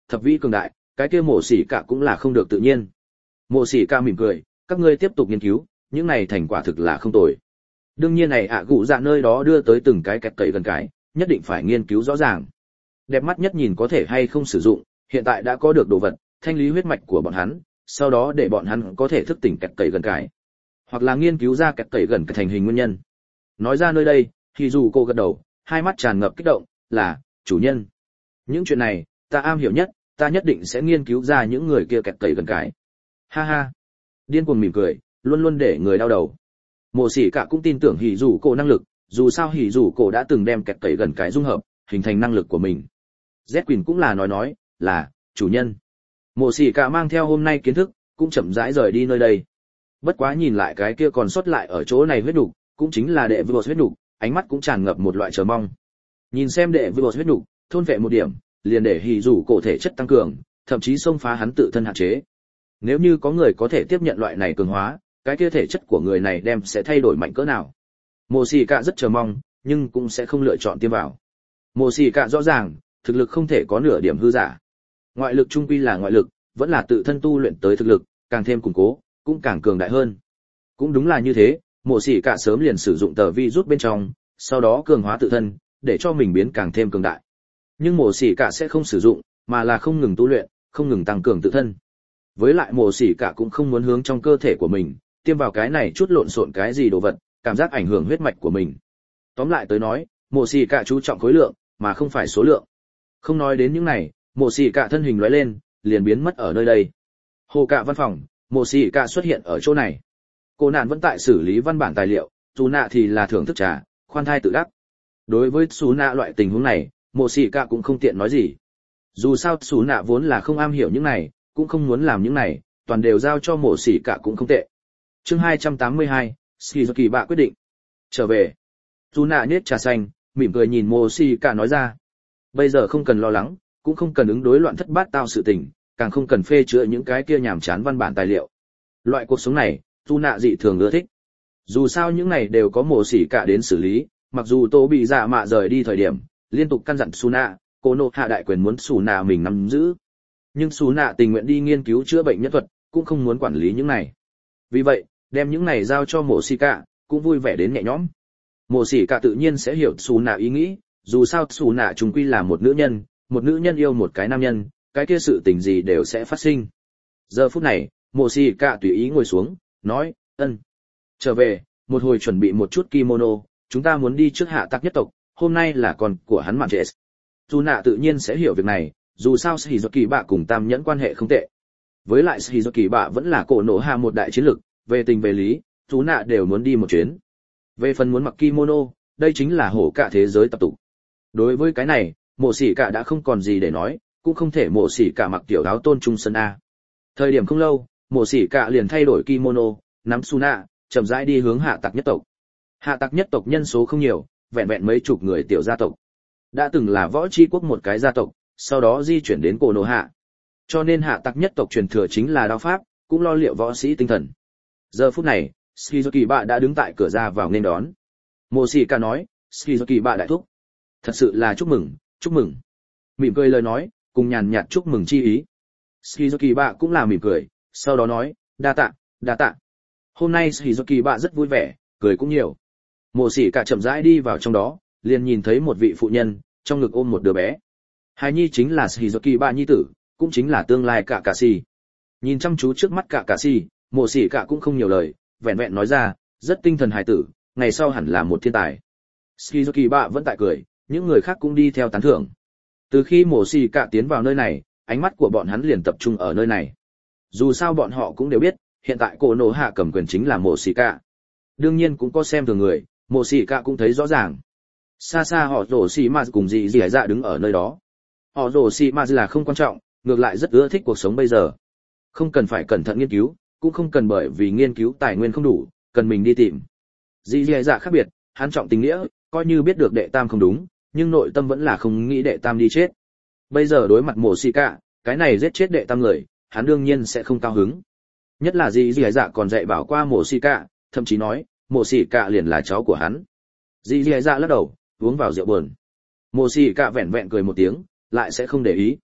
thập vĩ cường đại, cái kia mổ xỉ cả cũng là không được tự nhiên. Mổ xỉ cả mỉm cười, các ngươi tiếp tục nghiên cứu, những này thành quả thực là không tồi. Đương nhiên này ạ gụ dạ nơi đó đưa tới từng cái kẹt cậy gần cái, nhất định phải nghiên cứu rõ ràng. Đẹp mắt nhất nhìn có thể hay không sử dụng, hiện tại đã có được đồ vật, thanh lý huyết mạch của bọn hắn, sau đó để bọn hắn có thể thức tỉnh kẹt cậy gần cái, hoặc là nghiên cứu ra kẹt cậy gần cái thành hình nguyên nhân. Nói ra nơi đây, thì dù cô gật đầu, hai mắt tràn ngập kích động, là chủ nhân. Những chuyện này, ta am hiểu nhất, ta nhất định sẽ nghiên cứu ra những người kia kẹt cậy gần cái. Ha ha. Điên cuồng mỉm cười, luôn luôn để người đau đầu. Mộ Sĩ Cả cũng tin tưởng hỉ dù cổ năng lực, dù sao hỉ dù cổ đã từng đem kẹt cậy gần cái dung hợp, hình thành năng lực của mình. Z Quỳnh cũng là nói nói, là chủ nhân. Mộ Sĩ Cả mang theo hôm nay kiến thức, cũng chậm rãi rời đi nơi đây. Bất quá nhìn lại cái kia còn sót lại ở chỗ này huyết nục, cũng chính là đệ vượt huyết nục, ánh mắt cũng tràn ngập một loại chờ mong. Nhìn xem đệ vượt huyết nục, thôn vệ một điểm, liền để hỉ dù cổ thể chất tăng cường, thậm chí xông phá hắn tự thân hạn chế. Nếu như có người có thể tiếp nhận loại này cường hóa, cái kia thể chất của người này đem sẽ thay đổi mạnh cỡ nào. Mộ Sĩ Cả rất chờ mong, nhưng cũng sẽ không lựa chọn tiêm vào. Mộ Sĩ Cả rõ ràng, thực lực không thể có nửa điểm hư giả. Ngoại lực trung quy là ngoại lực, vẫn là tự thân tu luyện tới thực lực, càng thêm củng cố, cũng càng cường đại hơn. Cũng đúng là như thế, Mộ Sĩ Cả sớm liền sử dụng tờ vi rút bên trong, sau đó cường hóa tự thân, để cho mình biến càng thêm cường đại. Nhưng Mộ Sĩ Cả sẽ không sử dụng, mà là không ngừng tu luyện, không ngừng tăng cường tự thân. Với lại Mộ Sĩ Cả cũng không muốn hướng trong cơ thể của mình tiêm vào cái này chút lộn xộn cái gì đồ vật, cảm giác ảnh hưởng huyết mạch của mình. Tóm lại tới nói, Mộ Sĩ Cả chú trọng khối lượng, mà không phải số lượng. Không nói đến những này, Mộ Sĩ Cả thân hình lóe lên, liền biến mất ở nơi đây. Hồ Cạ văn phòng, Mộ Sĩ Cả xuất hiện ở chỗ này. Cô nạn vẫn tại xử lý văn bản tài liệu, Sú Nạ thì là thưởng thức trà, khoan thai tự đắc. Đối với Sú Nạ loại tình huống này, Mộ Sĩ Cả cũng không tiện nói gì. Dù sao Sú Nạ vốn là không am hiểu những này, cũng không muốn làm những này, toàn đều giao cho Mộ Sĩ Cả cũng không tệ. Chương hai trăm tám mươi hai, Shizuki bạ quyết định. Trở về. Sú Nạ nhếch trà xanh, mỉm cười nhìn Mộ Sĩ Cả nói ra. Bây giờ không cần lo lắng, cũng không cần ứng đối loạn thất bát tao sự tình, càng không cần phê chữa những cái kia nhàm chán văn bản tài liệu. Loại cuộc sống này, Sú Nạ dị thường ưa thích. Dù sao những này đều có Mộ Sĩ Cả đến xử lý, mặc dù Tô bị dạ mạ rời đi thời điểm, liên tục căn dặn Sú Nạ, cô nộ hạ đại quyền muốn Sú Nạ mình nắm giữ. Nhưng Sú Nạ tình nguyện đi nghiên cứu chữa bệnh nhân thuật, cũng không muốn quản lý những này. Vì vậy, đem những này giao cho Mộ Sĩ Cả, cũng vui vẻ đến nhẹ nhõm. Mộ Sĩ Cả tự nhiên sẽ hiểu Sú Nạ ý nghĩ, dù sao Sú Nạ chúng quy là một nữ nhân, một nữ nhân yêu một cái nam nhân, cái kia sự tình gì đều sẽ phát sinh. Giờ phút này, Mộ Sĩ Cả tùy ý ngồi xuống, nói, ân. Trở về, một hồi chuẩn bị một chút kimono, chúng ta muốn đi trước hạ tặc nhất tộc, hôm nay là con của hắn Mạn Trệ. Sú Nạ tự nhiên sẽ hiểu việc này, dù sao Shizuki bạ cùng Tam Nhẫn quan hệ không tệ. Với lại Shizuki bạ vẫn là cổ nổ hạ một đại chiến lực, về tình về lý, Sú Nạ đều muốn đi một chuyến. Về phần muốn mặc kimono, đây chính là hổ cả thế giới tập tục. Đối với cái này, Mộ Sĩ Cả đã không còn gì để nói, cũng không thể Mộ Sĩ Cả mặc tiểu áo tôn trung sơn a. Thời điểm không lâu, Mộ Sĩ Cả liền thay đổi kimono, nắm Sú Nạ, chậm rãi đi hướng hạ tặc nhất tộc. Hạ tặc nhất tộc nhân số không nhiều, vẹn vẹn mấy chục người tiểu gia tộc. Đã từng là võ chi quốc một cái gia tộc, sau đó di chuyển đến cổ nổ hạ. Cho nên hạ tặc nhất tộc truyền thừa chính là đao pháp, cũng lo liệu võ sĩ tinh thần. Giờ phút này, Shizuki bạ đã đứng tại cửa ra vào nên đón. Mộ Sĩ Cả nói, Shizuki bạ đại thúc. Thật sự là chúc mừng, chúc mừng. Mỉm cười lời nói, cùng nhàn nhạt chúc mừng chi ý. Shizuki bạ cũng là mỉm cười, sau đó nói, đa tạ, đa tạ. Hôm nay Shizuki bạ rất vui vẻ, cười cũng nhiều. Mộ Sĩ Cả chậm rãi đi vào trong đó, liền nhìn thấy một vị phụ nhân, trong ngực ôm một đứa bé. Hài nhi chính là Shizuki bạ nhi tử, cũng chính là tương lai cả Kakashi. Nhìn chăm chú trước mắt cả Kakashi, Mộ Sĩ Cả cũng không nhiều lời, vẹn vẹn nói ra, rất tinh thần hài tử, ngày sau hẳn là một thiên tài. Shizuki bạ vẫn tại cười, những người khác cũng đi theo tán thưởng. Từ khi Mộ Sĩ Cả tiến vào nơi này, ánh mắt của bọn hắn liền tập trung ở nơi này. Dù sao bọn họ cũng đều biết, hiện tại cổ nổ hạ cầm quyền chính là Mộ Sĩ Cả. Đương nhiên cũng có xem thường người, Mộ Sĩ Cả cũng thấy rõ ràng. Xa xa họ rổ xì mà cùng dì dì dạ đứng ở nơi đó. Họ rổ xì mà là không quan trọng, ngược lại rất ưa thích cuộc sống bây giờ. Không cần phải cẩn thận nghiên cứu, cũng không cần bởi vì nghiên cứu tài nguyên không đủ, cần mình đi tìm. Dì dì dạ khác biệt, hắn trọng tình nghĩa, coi như biết được đệ tam không đúng, nhưng nội tâm vẫn là không nghĩ đệ tam đi chết. Bây giờ đối mặt Mộ Sĩ Cả, cái này giết chết đệ tam người, hắn đương nhiên sẽ không cao hứng. Nhất là dì dì dạ còn dạy bảo qua Mộ Sĩ Cả, thậm chí nói, Mộ Sĩ Cả liền là cháu của hắn. Dì dì dạ lắc đầu, uống vào rượu buồn. Mộ Sĩ Cả vẹn vẹn cười một tiếng, lại sẽ không để ý.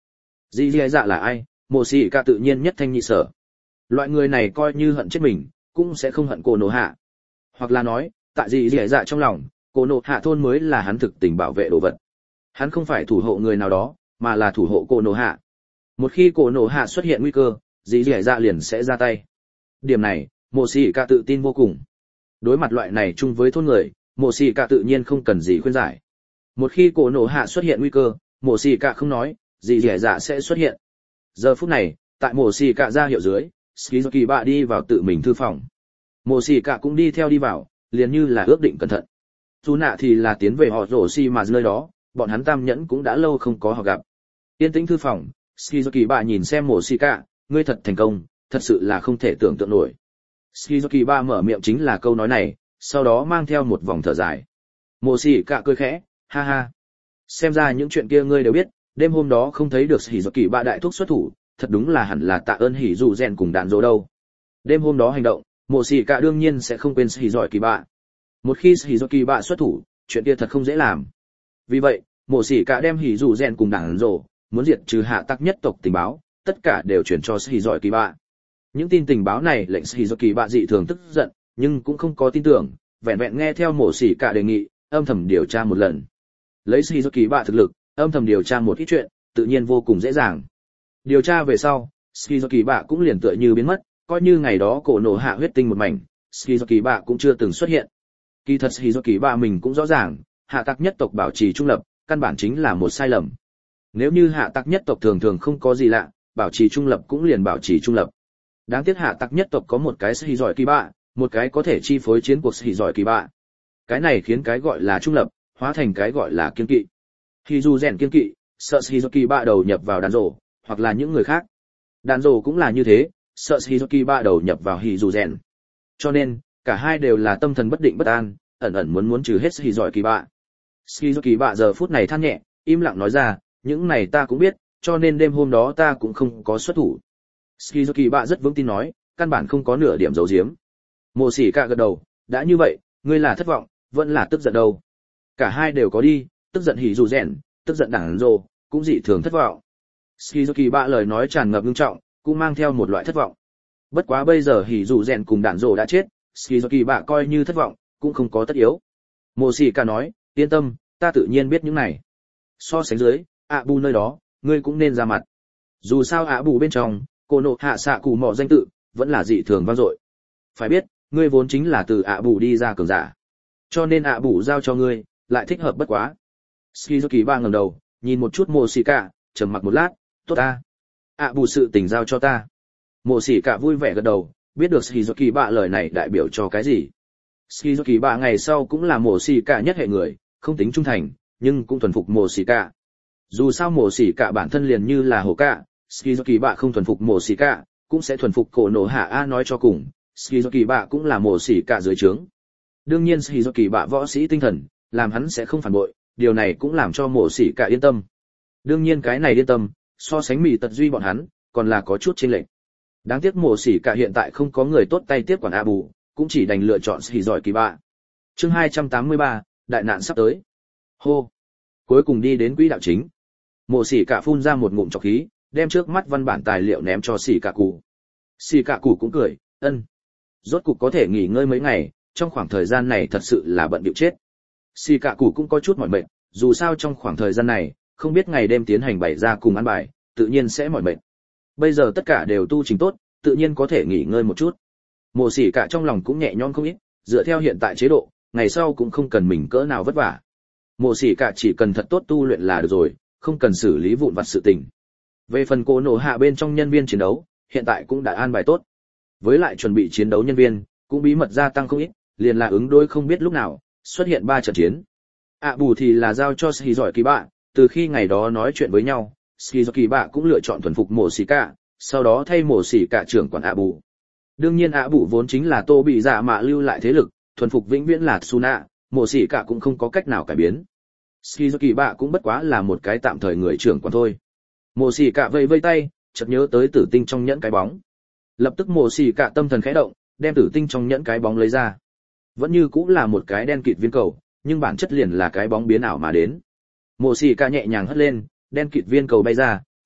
Dì dì dạ là ai? Mộ xỉ cả tự nhiên nhất thanh nhị sở. Loại người này coi như hận chết mình, cũng sẽ không hận cô nổ hạ. Hoặc là nói, tại dì dì dạ trong lòng, cô nổ hạ thôn mới là hắn thực tình bảo vệ đồ vật. Hắn không phải thủ hộ người nào đó, mà là thủ hộ cô nổ hạ. Một khi cô nổ hạ xuất hiện nguy cơ, dì dì dạ liền sẽ ra tay. Điểm này, mộ xỉ cả tự tin vô cùng. Đối mặt loại này chung với thôn người, mộ xỉ cả tự nhiên không cần gì khuyên giải. Một khi cô nổ hạ xuất hiện nguy cơ, mộ xỉ cả không nói, dì dì dạ sẽ xuất hiện. Giờ phút này, tại mộ xỉ cả ra hiệu dưới, Skizuki bạ đi vào tự mình thư phòng. Mộ xỉ cả cũng đi theo đi vào, liền như là ước định cẩn thận. Dù nạ thì là tiến về họ rổ xi mà nơi đó, bọn hắn tam nhẫn cũng đã lâu không có họ gặp. Yên tĩnh thư phòng, Skizuki bạ nhìn xem mộ xỉ cả, ngươi thật thành công, thật sự là không thể tưởng tượng nổi. Skizuki bạ mở miệng chính là câu nói này, sau đó mang theo một vòng thở dài. Mộ xỉ cả cười khẽ, ha ha. Xem ra những chuyện kia ngươi đều biết, đêm hôm đó không thấy được Skizuki bạ đại thúc xuất thủ, thật đúng là hẳn là tạ ơn hỉ dù rèn cùng đạn dỗ đâu. Đêm hôm đó hành động, mộ xỉ cả đương nhiên sẽ không quên Skizuki bạ. Một khi Skizuki bạ xuất thủ, chuyện kia thật không dễ làm. Vì vậy, mộ xỉ cả đem hỉ dù rèn cùng đạn dỗ, muốn diệt trừ hạ tắc nhất tộc tình báo, tất cả đều chuyển cho Skizuki bạ. Những tin tình báo này lệnh Skizuki bạ dị thường tức giận, nhưng cũng không có tin tưởng, vẹn vẹn nghe theo mộ xỉ cả đề nghị, âm thầm điều tra một lần. Lấy Skizuki bạ thực lực, âm thầm điều tra một ít chuyện, tự nhiên vô cùng dễ dàng. Điều tra về sau, Skizuki bạ cũng liền tựa như biến mất, coi như ngày đó cổ nổ hạ huyết tinh một mảnh, Skizuki bạ cũng chưa từng xuất hiện. Kỳ thật Skizuki bạ mình cũng rõ ràng, hạ tắc nhất tộc bảo trì trung lập, căn bản chính là một sai lầm. Nếu như hạ tắc nhất tộc thường thường không có gì lạ, bảo trì trung lập cũng liền bảo trì trung lập. Đáng tiếc hạ tắc nhất tộc có một cái Skizuki bạ, một cái có thể chi phối chiến cuộc Skizuki bạ. Cái này khiến cái gọi là trung lập hóa thành cái gọi là kiên kỵ. Khi dù rèn kiên kỵ, sợ Skizuki bạ đầu nhập vào đàn rổ, hoặc là những người khác. Đàn rổ cũng là như thế, sợ Skizuki bạ đầu nhập vào hỉ dù rèn. Cho nên, cả hai đều là tâm thần bất định bất an, ẩn ẩn muốn muốn trừ hết Skizuki bạ. Skizuki bạ giờ phút này than nhẹ, im lặng nói ra, những này ta cũng biết, cho nên đêm hôm đó ta cũng không có xuất thủ. Skizuki bạ rất vững tin nói, căn bản không có nửa điểm giấu giếm. Mộ xỉ cả gật đầu, đã như vậy, ngươi là thất vọng, vẫn là tức giận đâu. Cả hai đều có đi, tức giận hỉ dù rèn, tức giận đảng rồ, cũng dị thường thất vọng. Skizuki bạ lời nói tràn ngập nghiêm trọng, cũng mang theo một loại thất vọng. Bất quá bây giờ hỉ dù rèn cùng đạn rồ đã chết, Skizuki bạ coi như thất vọng, cũng không có tất yếu. Mộ xỉ cả nói, yên tâm, ta tự nhiên biết những này. So sánh dưới, ạ bù nơi đó, ngươi cũng nên ra mặt. Dù sao ạ bù bên trong, cô nộ hạ xạ cù mỏ danh tự, vẫn là dị thường vang dội. Phải biết, ngươi vốn chính là từ ạ bù đi ra cường giả. Cho nên ạ bù giao cho ngươi, lại thích hợp bất quá. Skizuki bạ ngẩng đầu, nhìn một chút mộ xỉ cả, trầm mặc một lát, tốt ta. ạ bù sự tình giao cho ta. Mộ xỉ cả vui vẻ gật đầu, biết được Skizuki bạ lời này đại biểu cho cái gì. Skizuki bạ ngày sau cũng là mộ xỉ cả nhất hệ người, không tính trung thành, nhưng cũng thuần phục mộ xỉ cả. Dù sao mộ xỉ cả bản thân liền như là hổ cả, Skizuki bạ không thuần phục mộ xỉ cả, cũng sẽ thuần phục cổ nổ hạ A. Nói cho cùng, Skizuki bạ cũng là mộ xỉ cả dưới trướng. Đương nhiên Skizuki bạ võ sĩ tinh thần, làm hắn sẽ không phản bội, điều này cũng làm cho mộ xỉ cả yên tâm. Đương nhiên cái này yên tâm, so sánh mì tật duy bọn hắn, còn là có chút chênh lệch. Đáng tiếc mộ xỉ cả hiện tại không có người tốt tay tiếp quản A bù, cũng chỉ đành lựa chọn Skizuki bạ. Chương hai trăm tám mươi ba, đại nạn sắp tới. Hô. Cuối cùng đi đến quỹ đạo chính. Mộ xỉ cả phun ra một ngụm trọc khí, đem trước mắt văn bản tài liệu ném cho xỉ cả cụ. Xỉ cả cụ cũng cười, ân. Rốt cục có thể nghỉ ngơi mấy ngày, trong khoảng thời gian này thật sự là bận bịu chết. Xỉ cả cụ cũng có chút mỏi mệt, dù sao trong khoảng thời gian này, không biết ngày đêm tiến hành bày ra cùng ăn bài, tự nhiên sẽ mỏi mệt. Bây giờ tất cả đều tu trình tốt, tự nhiên có thể nghỉ ngơi một chút. Mộ xỉ cả trong lòng cũng nhẹ nhõm không ít, dựa theo hiện tại chế độ, ngày sau cũng không cần mình cỡ nào vất vả. Mộ xỉ cả chỉ cần thật tốt tu luyện là được rồi, không cần xử lý vụn vặt sự tình. Về phần cổ nổ hạ bên trong nhân viên chiến đấu, hiện tại cũng đã an bài tốt. Với lại chuẩn bị chiến đấu nhân viên, cũng bí mật gia tăng không ít, liền là ứng đối không biết lúc nào xuất hiện ba trận chiến. ạ bù thì là giao cho Skizuki bạ, từ khi ngày đó nói chuyện với nhau, Skizuki bạ cũng lựa chọn thuần phục mộ xỉ cả, sau đó thay mộ xỉ cả trưởng quản ạ bù. Đương nhiên ạ bù vốn chính là Tô bị dạ mạ lưu lại thế lực, thuần phục vĩnh viễn là Tsuna, mộ xỉ cả cũng không có cách nào cải biến. Skizuki bạ cũng bất quá là một cái tạm thời người trưởng quản thôi. Mộ xỉ cả vây vây tay, chợt nhớ tới tử tinh trong nhẫn cái bóng. Lập tức mộ xỉ cả tâm thần khẽ động, đem tử tinh trong nhẫn cái bóng lấy ra. Vẫn như cũng là một cái đen kịt viên cầu, nhưng bản chất liền là cái bóng biến ảo mà đến. Mộ xỉ cả nhẹ nhàng hất lên, đen kịt viên cầu bay ra,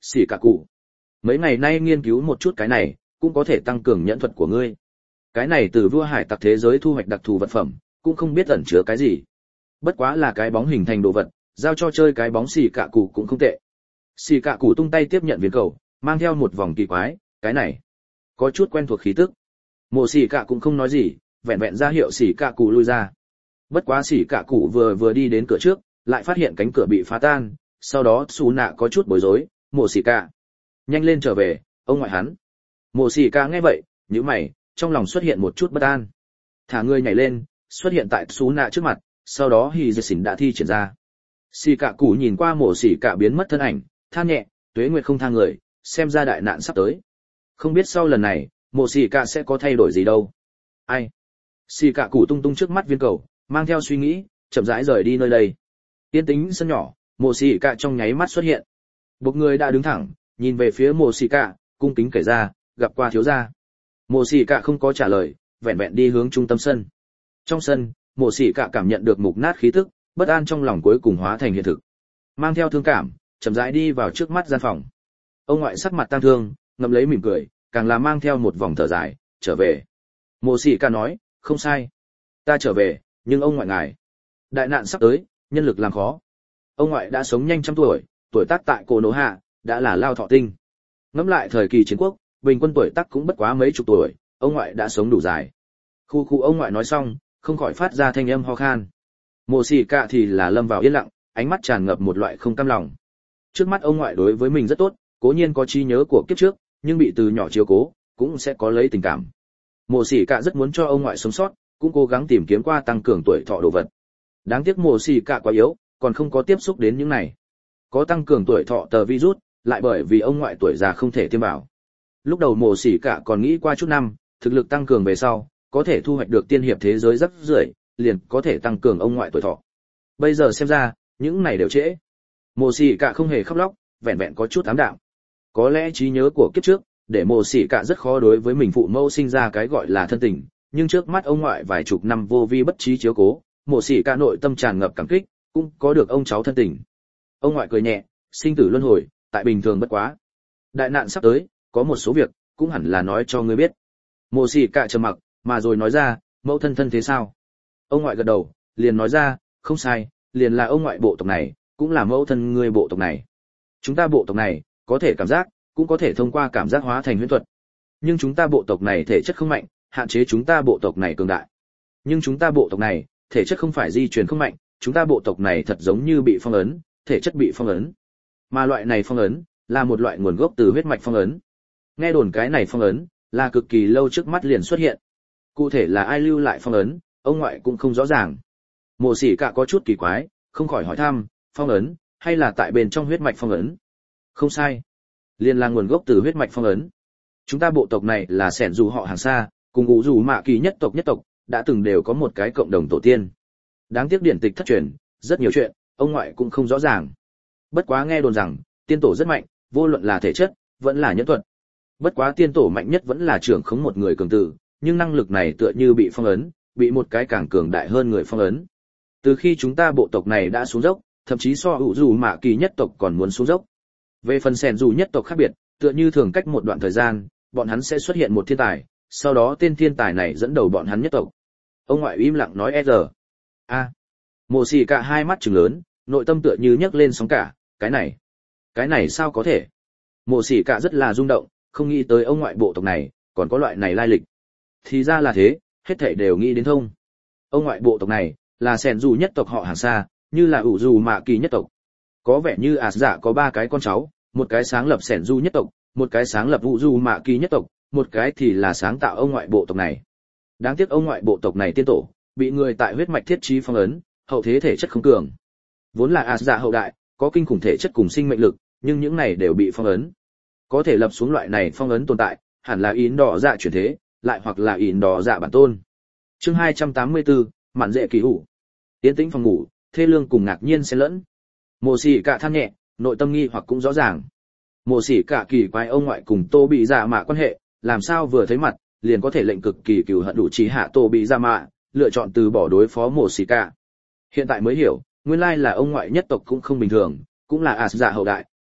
Xỉ cả cụ. Mấy ngày nay nghiên cứu một chút cái này, cũng có thể tăng cường nhẫn thuật của ngươi. Cái này từ vua hải tặc thế giới thu hoạch đặc thù vật phẩm, cũng không biết ẩn chứa cái gì. Bất quá là cái bóng hình thành đồ vật, giao cho chơi cái bóng xỉ cả cụ cũng không tệ. Xỉ cả cụ tung tay tiếp nhận viên cầu, mang theo một vòng kỳ quái, cái này có chút quen thuộc khí tức. Mộ xỉ cả cũng không nói gì, vẹn vẹn ra hiệu xỉ cả cụ lui ra. Bất quá xỉ cả cụ vừa vừa đi đến cửa trước, lại phát hiện cánh cửa bị phá tan, sau đó Sú Nạ có chút bối rối, "Mộ xỉ cả, nhanh lên trở về, ông ngoại hắn." Mộ xỉ cả nghe vậy, nhíu mày, trong lòng xuất hiện một chút bất an. Thả người nhảy lên, xuất hiện tại Sú Nạ trước mặt, sau đó Hỉ Dệ Xỉn đã thi triển ra. Xỉ cả cụ nhìn qua Mộ xỉ cả biến mất thân ảnh, than nhẹ, tuế nguyệt không tha người, xem ra đại nạn sắp tới. Không biết sau lần này, Mộ xỉ cả sẽ có thay đổi gì đâu. Ai? Xỉ cả cụ tung tung trước mắt viên cầu, mang theo suy nghĩ, chậm rãi rời đi nơi đây. Yên tĩnh sân nhỏ, Mộ xỉ cả trong nháy mắt xuất hiện. Một người đã đứng thẳng, nhìn về phía Mộ xỉ cả, cung kính kể ra, gặp qua thiếu gia. Mộ xỉ cả không có trả lời, vẹn vẹn đi hướng trung tâm sân. Trong sân, Mộ xỉ cả cảm nhận được mục nát khí tức, bất an trong lòng cuối cùng hóa thành hiện thực. Mang theo thương cảm, chậm rãi đi vào trước mắt gian phòng. Ông ngoại sắc mặt tang thương, ngậm lấy mỉm cười, càng là mang theo một vòng thở dài, trở về. Mộ xỉ cả nói, không sai, ta trở về, nhưng ông ngoại ngài, đại nạn sắp tới, nhân lực làm khó. Ông ngoại đã sống nhanh trăm tuổi, tuổi tác tại Cổ Nổ Hạ đã là lao thọ tinh. Ngẫm lại thời kỳ chiến quốc, bình quân tuổi tác cũng bất quá mấy chục tuổi, ông ngoại đã sống đủ dài. Khu khu ông ngoại nói xong, không khỏi phát ra thanh âm ho khan. Mộ xỉ cả thì là lâm vào yên lặng, ánh mắt tràn ngập một loại không cam lòng. Trước mắt ông ngoại đối với mình rất tốt, cố nhiên có trí nhớ của kiếp trước, nhưng bị từ nhỏ chiếu cố, cũng sẽ có lấy tình cảm. Mộ xỉ cả rất muốn cho ông ngoại sống sót, cũng cố gắng tìm kiếm qua tăng cường tuổi thọ đồ vật. Đáng tiếc Mộ xỉ cả quá yếu, còn không có tiếp xúc đến những này. Có tăng cường tuổi thọ tờ virus, lại bởi vì ông ngoại tuổi già không thể tiêm vào. Lúc đầu Mộ xỉ cả còn nghĩ qua chút năm, thực lực tăng cường về sau, có thể thu hoạch được tiên hiệp thế giới rất rưởi, liền có thể tăng cường ông ngoại tuổi thọ. Bây giờ xem ra, những này đều trễ. Mộ xỉ cả không hề khóc lóc, vẹn vẹn có chút ám đạm. Có lẽ trí nhớ của kiếp trước, để Mộ xỉ cả rất khó đối với mình phụ mẫu sinh ra cái gọi là thân tình, nhưng trước mắt ông ngoại vài chục năm vô vi bất trí chiếu cố, Mộ xỉ cả nội tâm tràn ngập cảm kích, cũng có được ông cháu thân tình. Ông ngoại cười nhẹ, sinh tử luân hồi, tại bình thường bất quá. Đại nạn sắp tới, có một số việc, cũng hẳn là nói cho ngươi biết. Mộ xỉ cả trầm mặc, mà rồi nói ra, mẫu thân thân thế sao? Ông ngoại gật đầu, liền nói ra, không sai, liền là ông ngoại bộ tộc này, cũng là mẫu thân ngươi bộ tộc này. Chúng ta bộ tộc này, có thể cảm giác, cũng có thể thông qua cảm giác hóa thành huyễn thuật. Nhưng chúng ta bộ tộc này thể chất không mạnh, hạn chế chúng ta bộ tộc này cường đại. Nhưng chúng ta bộ tộc này, thể chất không phải di truyền không mạnh, chúng ta bộ tộc này thật giống như bị phong ấn, thể chất bị phong ấn. Mà loại này phong ấn, là một loại nguồn gốc từ huyết mạch phong ấn. Nghe đồn cái này phong ấn, là cực kỳ lâu trước mắt liền xuất hiện. Cụ thể là ai lưu lại phong ấn, ông ngoại cũng không rõ ràng. Mộ xỉ cả có chút kỳ quái, không khỏi hỏi thăm, phong ấn, hay là tại bên trong huyết mạch phong ấn? Không sai, liền là nguồn gốc từ huyết mạch phong ấn. Chúng ta bộ tộc này là sẻn dù họ hàng xa, cùng ngũ dù mạ kỳ nhất tộc nhất tộc, đã từng đều có một cái cộng đồng tổ tiên. Đáng tiếc điển tịch thất truyền, rất nhiều chuyện, ông ngoại cũng không rõ ràng. Bất quá nghe đồn rằng, tiên tổ rất mạnh, vô luận là thể chất, vẫn là nhẫn thuật. Bất quá tiên tổ mạnh nhất vẫn là trưởng khống một người cường tử, nhưng năng lực này tựa như bị phong ấn, bị một cái càng cường đại hơn người phong ấn. Từ khi chúng ta bộ tộc này đã xuống dốc, thậm chí so hữu dù mạ kỳ nhất tộc còn muốn xuống dốc. Về phần sẻn dù nhất tộc khác biệt, tựa như thường cách một đoạn thời gian, bọn hắn sẽ xuất hiện một thiên tài, sau đó tên thiên tài này dẫn đầu bọn hắn nhất tộc. Ông ngoại im lặng nói e giờ. A. Mộ xỉ cả hai mắt trừng lớn, nội tâm tựa như nhấc lên sóng cả, cái này, cái này sao có thể? Mộ xỉ cả rất là rung động, không nghĩ tới ông ngoại bộ tộc này còn có loại này lai lịch. Thì ra là thế, hết thảy đều nghĩ đến thông. Ông ngoại bộ tộc này là sẻn dù nhất tộc họ hàng xa, như là ủ dù mạ kỳ nhất tộc. Có vẻ như ạt dạ có ba cái con cháu, một cái sáng lập sẻn dù nhất tộc, một cái sáng lập ủ dù mạ kỳ nhất tộc, một cái thì là sáng tạo ông ngoại bộ tộc này. Đáng tiếc ông ngoại bộ tộc này tiên tổ bị người tại huyết mạch thiết trí phong ấn, hậu thế thể chất không cường. Vốn là ạt dạ hậu đại, có kinh khủng thể chất cùng sinh mệnh lực, nhưng những này đều bị phong ấn. Có thể lập xuống loại này phong ấn tồn tại, hẳn là ín đỏ dạ chuyển thế, lại hoặc là ín đỏ dạ bản tôn. Chương hai trăm tám mươi tư, mạn dễ kỳ hủ. Tiến tĩnh phòng ngủ, thê lương cùng ngạc nhiên xen lẫn. Mộ xỉ cả than nhẹ, nội tâm nghi hoặc cũng rõ ràng. Mộ xỉ cả kỳ quái ông ngoại cùng Tô Bị Dạ Mạ quan hệ, làm sao vừa thấy mặt, liền có thể lệnh cực kỳ cừu hận đủ trí hạ Tô Bị Dạ Mạ, lựa chọn từ bỏ đối phó Mộ xỉ cả. Hiện tại mới hiểu, nguyên lai là ông ngoại nhất tộc cũng không bình thường, cũng là ạt dạ hậu đại,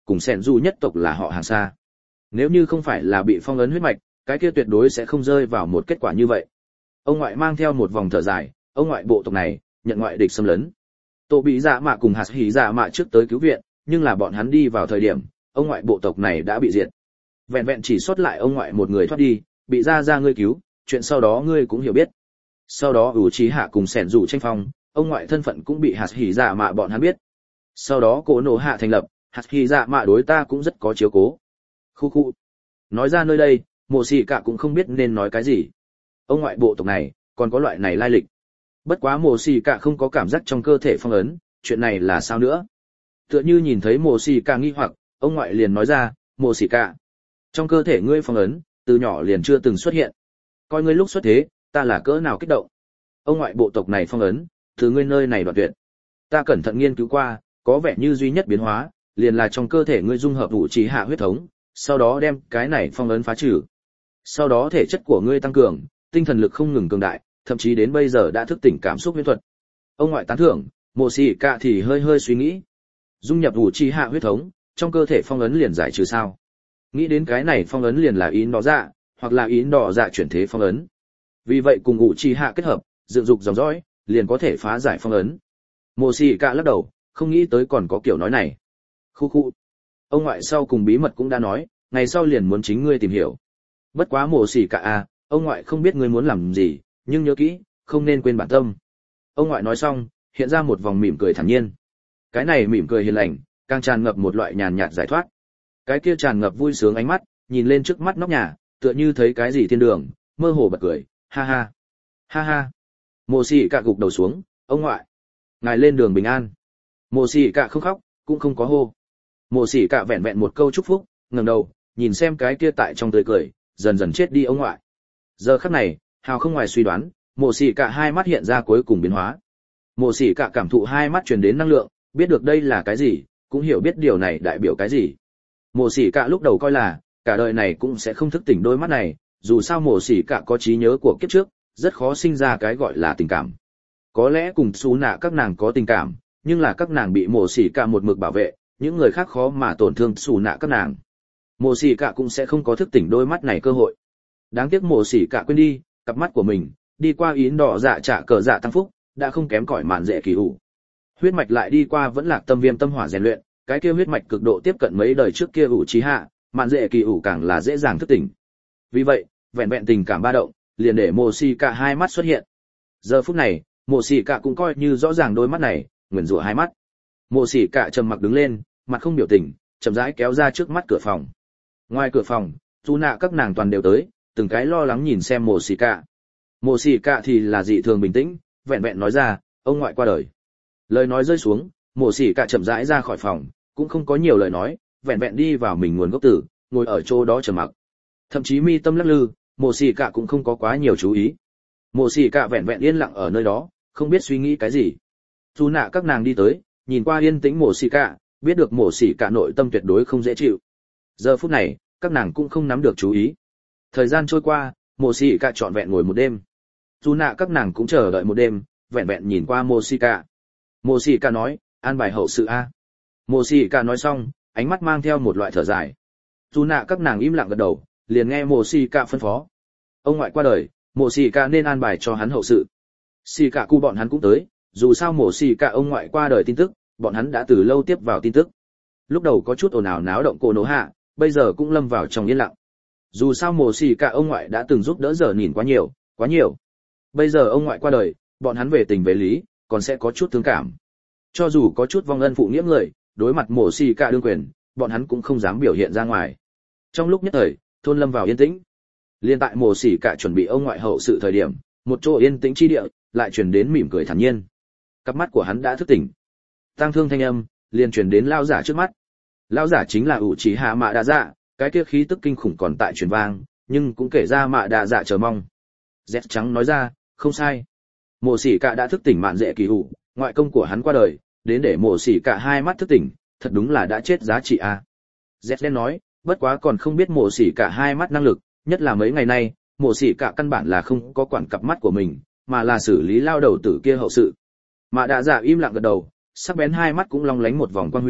cùng sẻn dù nhất tộc là họ hàng xa. Nếu như không phải là bị phong ấn huyết mạch, cái kia tuyệt đối sẽ không rơi vào một kết quả như vậy. Ông ngoại mang theo một vòng thở dài, ông ngoại bộ tộc này nhận ngoại địch xâm lấn. Tổ bị dạ mạ cùng hạt hỉ dạ mạ trước tới cứu viện, nhưng là bọn hắn đi vào thời điểm, ông ngoại bộ tộc này đã bị diệt. Vẹn vẹn chỉ sót lại ông ngoại một người thoát đi, bị ra ra ngươi cứu, chuyện sau đó ngươi cũng hiểu biết. Sau đó ủ trí hạ cùng sẻn rủ tranh phong, ông ngoại thân phận cũng bị hạt hỉ dạ mạ bọn hắn biết. Sau đó cổ nổ hạ thành lập, hạt hỉ dạ mạ đối ta cũng rất có chiếu cố. Khu khu. Nói ra nơi đây, mộ xì cả cũng không biết nên nói cái gì. Ông ngoại bộ tộc này còn có loại này lai lịch. Bất quá mộ xì cả không có cảm giác trong cơ thể phong ấn, chuyện này là sao nữa? Tựa như nhìn thấy mộ xì cả nghi hoặc, ông ngoại liền nói ra, mộ xì cả, trong cơ thể ngươi phong ấn từ nhỏ liền chưa từng xuất hiện. Coi ngươi lúc xuất thế, ta là cỡ nào kích động. Ông ngoại bộ tộc này phong ấn từ ngươi nơi này đoạn tuyệt. Ta cẩn thận nghiên cứu qua, có vẻ như duy nhất biến hóa liền là trong cơ thể ngươi dung hợp vũ trí hạ huyết thống, sau đó đem cái này phong ấn phá trừ. Sau đó thể chất của ngươi tăng cường, tinh thần lực không ngừng cường đại, thậm chí đến bây giờ đã thức tỉnh cảm xúc huyễn thuật. Ông ngoại tán thưởng, mộ xì cả thì hơi hơi suy nghĩ. Dung nhập vũ trí hạ huyết thống, trong cơ thể phong ấn liền giải trừ sao? Nghĩ đến cái này phong ấn liền là ý đỏ dạ, hoặc là ý đỏ dạ chuyển thế phong ấn. Vì vậy cùng vũ trí hạ kết hợp, dựng dục dòng dõi, liền có thể phá giải phong ấn. Mộ xì cả lắc đầu, không nghĩ tới còn có kiểu nói này. Khu khu. Ông ngoại sau cùng bí mật cũng đã nói, ngày sau liền muốn chính ngươi tìm hiểu. Bất quá mộ xì cả à, ông ngoại không biết ngươi muốn làm gì, nhưng nhớ kỹ, không nên quên bản tâm. Ông ngoại nói xong, hiện ra một vòng mỉm cười thản nhiên. Cái này mỉm cười hiền lành, càng tràn ngập một loại nhàn nhạt giải thoát. Cái kia tràn ngập vui sướng ánh mắt, nhìn lên trước mắt nóc nhà, tựa như thấy cái gì thiên đường, mơ hồ bật cười, ha ha, ha ha. Mộ xì cả gục đầu xuống, ông ngoại, ngài lên đường bình an. Mộ xì cả không khóc, cũng không có hô. Mộ xì cả vẹn vẹn một câu chúc phúc, ngẩng đầu, nhìn xem cái kia tại trong tươi cười, dần dần chết đi ông ngoại. Giờ khắc này, hào không ngoài suy đoán, mộ xì cả hai mắt hiện ra cuối cùng biến hóa. Mộ xì cả cảm thụ hai mắt truyền đến năng lượng, biết được đây là cái gì, cũng hiểu biết điều này đại biểu cái gì. Mộ xì cả lúc đầu coi là cả đời này cũng sẽ không thức tỉnh đôi mắt này, dù sao mộ xì cả có trí nhớ của kiếp trước, rất khó sinh ra cái gọi là tình cảm. Có lẽ cùng xú nạ các nàng có tình cảm, nhưng là các nàng bị mộ xì cả một mực bảo vệ, những người khác khó mà tổn thương xú nạ các nàng. Mộ xì cả cũng sẽ không có thức tỉnh đôi mắt này cơ hội. Đáng tiếc mộ xì cả quên đi, cặp mắt của mình đi qua yến đỏ dạ trả cờ dạ tăng phúc, đã không kém cỏi mạn dễ kỳ ủ. Huyết mạch lại đi qua vẫn lạc tâm viêm tâm hỏa rèn luyện, cái kia huyết mạch cực độ tiếp cận mấy đời trước kia ủ trí hạ, mạn dễ kỳ ủ càng là dễ dàng thức tỉnh. Vì vậy, vẹn vẹn tình cảm ba động, liền để mộ xì cả hai mắt xuất hiện. Giờ phút này, mộ xì cả cũng coi như rõ ràng đôi mắt này, nguyền rủa hai mắt. Mộ xì cả trầm mặc đứng lên, mặt không biểu tình, chậm rãi kéo ra trước mắt cửa phòng. Ngoài cửa phòng, dù nạ các nàng toàn đều tới, từng cái lo lắng nhìn xem mộ xì cả. Mộ xì cả thì là dị thường bình tĩnh, vẹn vẹn nói ra, ông ngoại qua đời. Lời nói rơi xuống, mộ xì cả chậm rãi ra khỏi phòng, cũng không có nhiều lời nói, vẹn vẹn đi vào mình nguồn gốc tử, ngồi ở chỗ đó trầm mặc. Thậm chí mi tâm lắc lư, mộ xì cả cũng không có quá nhiều chú ý. Mộ xì cả vẹn vẹn yên lặng ở nơi đó, không biết suy nghĩ cái gì. Dù nạ các nàng đi tới, nhìn qua yên tĩnh mộ xì cả, biết được mộ xì cả nội tâm tuyệt đối không dễ chịu. Giờ phút này, các nàng cũng không nắm được chú ý. Thời gian trôi qua, mộ xì cả trọn vẹn ngồi một đêm. Dù nạ các nàng cũng chờ đợi một đêm, vẹn vẹn nhìn qua mộ xì cả. Mộ xì cả nói, an bài hậu sự a. Mộ xì cả nói xong, ánh mắt mang theo một loại thở dài. Dù nạ các nàng im lặng gật đầu, liền nghe mộ xì cả phân phó. Ông ngoại qua đời, mộ xì cả nên an bài cho hắn hậu sự. Xì cả cu bọn hắn cũng tới, dù sao mộ xì cả ông ngoại qua đời tin tức, bọn hắn đã từ lâu tiếp vào tin tức. Lúc đầu có chút ồn ào náo động cổ nổ hạ, bây giờ cũng lâm vào trong yên lặng. Dù sao mộ xì cả ông ngoại đã từng giúp đỡ giờ nhìn quá nhiều, quá nhiều. Bây giờ ông ngoại qua đời, bọn hắn về tình về lý, còn sẽ có chút thương cảm. Cho dù có chút vong ân phụ nghĩa người, đối mặt mộ xì cả đương quyền, bọn hắn cũng không dám biểu hiện ra ngoài. Trong lúc nhất thời, thôn lâm vào yên tĩnh. Liên tại mộ xì cả chuẩn bị ông ngoại hậu sự thời điểm, một chỗ yên tĩnh chi địa lại truyền đến mỉm cười thản nhiên. Cặp mắt của hắn đã thức tỉnh. Tang thương thanh âm liền truyền đến lão giả trước mắt. Lão giả chính là ủ chỉ hạ mạ đa dạ, cái kia khí tức kinh khủng còn tại truyền vang, nhưng cũng kể ra mạ đa dạ chờ mong. Dẹt trắng nói ra, không sai. Mộ xì cả đã thức tỉnh mạn dễ kỳ ủ, ngoại công của hắn qua đời, đến để mộ xì cả hai mắt thức tỉnh, thật đúng là đã chết giá trị a. À. Dẹt đen nói, bất quá còn không biết mộ xì cả hai mắt năng lực, nhất là mấy ngày nay, mộ xì cả căn bản là không có quản cặp mắt của mình, mà là xử lý lao đầu tử kia hậu sự. Mạ đa dạ im lặng gật đầu, sắc bén hai mắt cũng long lánh một vòng quang huy,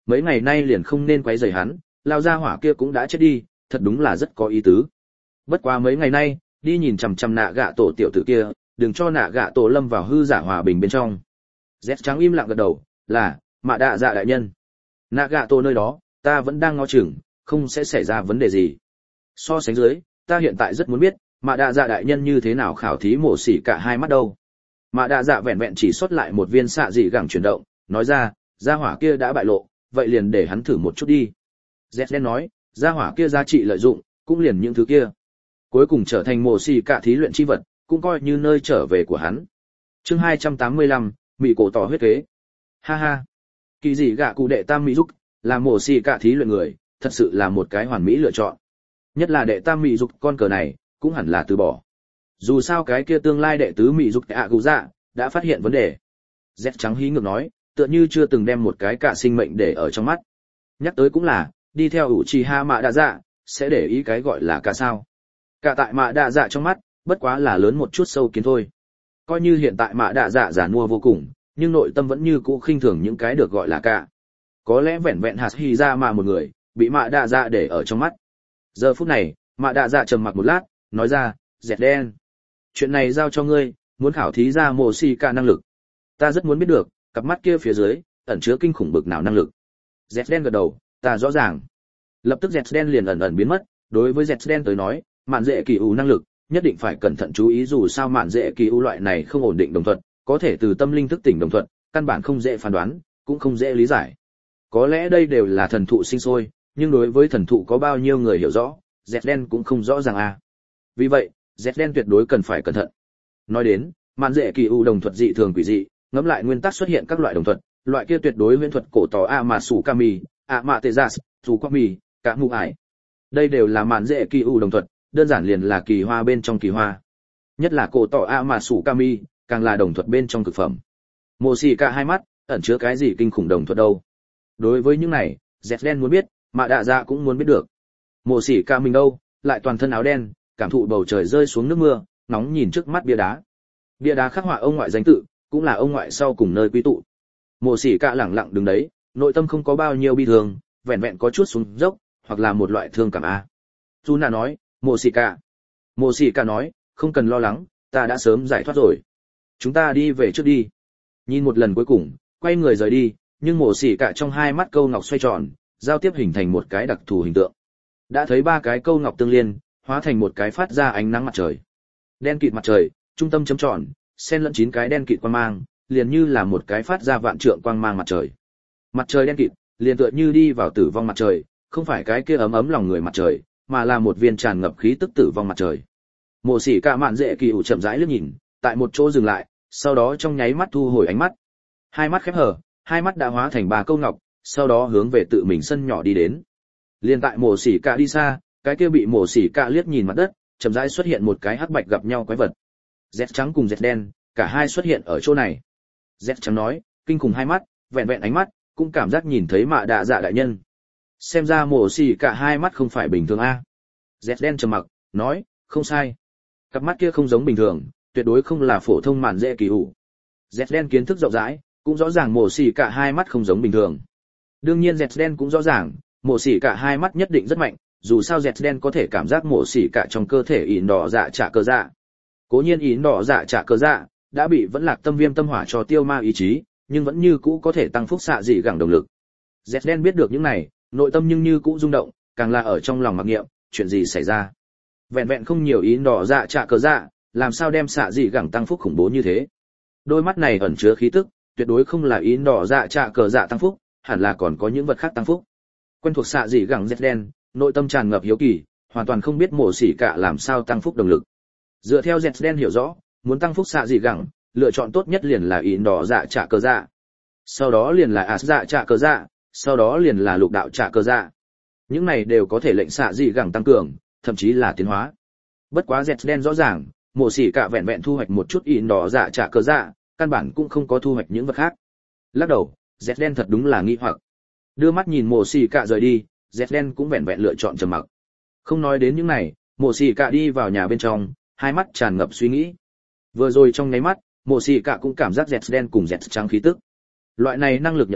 mấy ngày nay liền không nên quấy rầy hắn, lao ra hỏa kia cũng đã chết đi, thật đúng là rất có ý tứ. Bất quá mấy ngày nay, đi nhìn chằm chằm nạ gạ tổ tiểu tử kia, đừng cho nạ gạ tổ lâm vào hư giả hòa bình bên trong. Z trắng im lặng gật đầu, là, mạ đạ dạ đại nhân. Nạ gạ tổ nơi đó, ta vẫn đang ngó chừng, không sẽ xảy ra vấn đề gì. So sánh dưới, ta hiện tại rất muốn biết, mạ đạ dạ đại nhân như thế nào khảo thí mổ xỉ cả hai mắt đâu. Mạ đạ dạ vẹn vẹn chỉ xuất lại một viên xạ dị gẳng chuyển động, nói ra, gia hỏa kia đã bại lộ, vậy liền để hắn thử một chút đi. Z đen nói, gia hỏa kia giá trị lợi dụng, cũng liền những thứ kia. Cuối cùng trở thành mổ xỉ cả thí luyện chi vật, cũng coi như nơi trở về của hắn. Chương hai trăm tám mươi lăm, Mị cổ tỏ huyết kế. Ha ha. Kỳ dị gạ cụ đệ tam Mị dục, là mổ xỉ cả thí luyện người, thật sự là một cái hoàn mỹ lựa chọn. Nhất là đệ tam Mị dục con cờ này, cũng hẳn là từ bỏ. Dù sao cái kia tương lai đệ tứ Mị dục ạ cụ dạ, đã phát hiện vấn đề. Z trắng hí ngược nói, tựa như chưa từng đem một cái cả sinh mệnh để ở trong mắt. Nhắc tới cũng là, đi theo Uchiha Mạ Đạ Dạ, sẽ để ý cái gọi là cả sao. Cả tại Mạ Đạ Dạ trong mắt, bất quá là lớn một chút sâu kiến thôi. Coi như hiện tại Mạ Đạ Dạ giản mua vô cùng, nhưng nội tâm vẫn như cũ khinh thường những cái được gọi là cả. Có lẽ vẹn vẹn hạt hy ra mà một người, bị Mạ Đạ Dạ để ở trong mắt. Giờ phút này, Mạ Đạ Dạ trầm mặc một lát, nói ra, dẹt đen. Chuyện này giao cho ngươi, muốn khảo thí ra mồ xì cả năng lực. Ta rất muốn biết được, cặp mắt kia phía dưới, ẩn chứa kinh khủng bực nào năng lực. Dẹt đen gật đầu, ta rõ ràng. Lập tức dẹt đen liền ẩn ẩn biến mất, đối với dẹt đen tới nói, mạn dễ kỳ ủ năng lực, nhất định phải cẩn thận chú ý dù sao mạn dễ kỳ ủ loại này không ổn định đồng thuận, có thể từ tâm linh thức tỉnh đồng thuận, căn bản không dễ phán đoán, cũng không dễ lý giải. Có lẽ đây đều là thần thụ sinh sôi, nhưng đối với thần thụ có bao nhiêu người hiểu rõ, dẹt đen cũng không rõ ràng à. Vì vậy, dẹt đen tuyệt đối cần phải cẩn thận. Nói đến, mạn dễ kỳ ủ đồng thuật dị thường quỷ dị, ngẫm lại nguyên tắc xuất hiện các loại đồng thuật, loại kia tuyệt đối huyễn thuật cổ tỏ a mà sủ kami, a mạ tê giác, dù quang mì, cả mù ải. Đây đều là mạn dễ kỳ ủ đồng thuật, đơn giản liền là kỳ hoa bên trong kỳ hoa. Nhất là cổ tỏ a mà sủ kami, càng là đồng thuật bên trong cực phẩm. Mộ xì cả hai mắt, ẩn chứa cái gì kinh khủng đồng thuật đâu. Đối với những này, dẹt đen muốn biết, Mạ Đạ Dạ cũng muốn biết được. Mộ xì cả mình đâu, lại toàn thân áo đen, cảm thụ bầu trời rơi xuống nước mưa, nóng nhìn trước mắt bia đá. Bia đá khắc họa ông ngoại danh tự, cũng là ông ngoại sau cùng nơi quy tụ. Mộ xỉ cả lẳng lặng đứng đấy, nội tâm không có bao nhiêu bi thương, vẹn vẹn có chút xuống dốc, hoặc là một loại thương cảm a. Juna nói, Mộ xỉ cả. Mộ xỉ cả nói, không cần lo lắng, ta đã sớm giải thoát rồi. Chúng ta đi về trước đi. Nhìn một lần cuối cùng, quay người rời đi, nhưng Mộ xỉ cả trong hai mắt câu ngọc xoay tròn, giao tiếp hình thành một cái đặc thù hình tượng. Đã thấy ba cái câu ngọc tương liên, hóa thành một cái phát ra ánh nắng mặt trời. Đen kịt mặt trời, trung tâm chấm tròn, xen lẫn chín cái đen kịt quang mang, liền như là một cái phát ra vạn trượng quang mang mặt trời. Mặt trời đen kịt, liền tựa như đi vào tử vong mặt trời, không phải cái kia ấm ấm lòng người mặt trời, mà là một viên tràn ngập khí tức tử vong mặt trời. Mộ xỉ cả mạn dễ kỳ ủ chậm rãi liếc nhìn, tại một chỗ dừng lại, sau đó trong nháy mắt thu hồi ánh mắt. Hai mắt khép hờ, hai mắt đã hóa thành ba câu ngọc, sau đó hướng về tự mình sân nhỏ đi đến. Liên tại mộ xỉ cả đi xa, cái kia bị mộ xỉ cả liếc nhìn mặt đất, chậm rãi xuất hiện một cái hắc bạch gặp nhau quái vật. Dẹt trắng cùng dẹt đen, cả hai xuất hiện ở chỗ này. Dẹt trắng nói, kinh khủng hai mắt, vẹn vẹn ánh mắt, cũng cảm giác nhìn thấy Mạ Đạ Dạ đại nhân. Xem ra mổ xì cả hai mắt không phải bình thường a. Dẹt đen trầm mặc, nói, không sai. Cặp mắt kia không giống bình thường, tuyệt đối không là phổ thông mạn dễ kỳ ủ. Dẹt đen kiến thức rộng rãi, cũng rõ ràng mổ xì cả hai mắt không giống bình thường. Đương nhiên dẹt đen cũng rõ ràng, mổ xì cả hai mắt nhất định rất mạnh, dù sao dẹt đen có thể cảm giác mổ xì cả trong cơ thể ỉn đỏ dạ trả cơ dạ. Cố nhiên ỉn đỏ dạ trả cơ dạ đã bị vẫn lạc tâm viêm tâm hỏa cho tiêu ma ý chí, nhưng vẫn như cũ có thể tăng phúc xạ dị gẳng động lực. Dẹt đen biết được những này, nội tâm nhưng như cũ rung động, càng là ở trong lòng mặc niệm, chuyện gì xảy ra. Vẹn vẹn không nhiều ỉn đỏ dạ trả cơ dạ, làm sao đem xạ dị gẳng tăng phúc khủng bố như thế. Đôi mắt này ẩn chứa khí tức, tuyệt đối không là ỉn đỏ dạ trả cơ dạ tăng phúc, hẳn là còn có những vật khác tăng phúc. Quen thuộc xạ dị gẳng dẹt đen, nội tâm tràn ngập hiếu kỳ, hoàn toàn không biết mổ xỉ cả làm sao tăng phúc động lực. Dựa theo dẹt đen hiểu rõ, muốn tăng phúc xạ dị gẳng, lựa chọn tốt nhất liền là ỉn đỏ dạ trả cơ dạ, sau đó liền là ás dạ trả cơ dạ, sau đó liền là lục đạo trả cơ dạ. Những này đều có thể lệnh xạ dị gẳng tăng cường, thậm chí là tiến hóa. Bất quá dẹt đen rõ ràng, mổ xỉ cả vẹn vẹn thu hoạch một chút ỉn đỏ dạ trả cơ dạ, căn bản cũng không có thu hoạch những vật khác. Lắc đầu, dẹt đen thật đúng là nghi hoặc. Đưa mắt nhìn mổ xỉ cả rời đi, dẹt đen cũng vẹn vẹn lựa chọn trầm mặc. Không nói đến những này, mổ xỉ cả đi vào nhà bên trong, hai mắt tràn ngập suy nghĩ. Vừa rồi trong nháy mắt, mộ xì cả cũng cảm giác dẹt đen cùng dẹt trắng khí tức. Loại này năng lực nhận biết,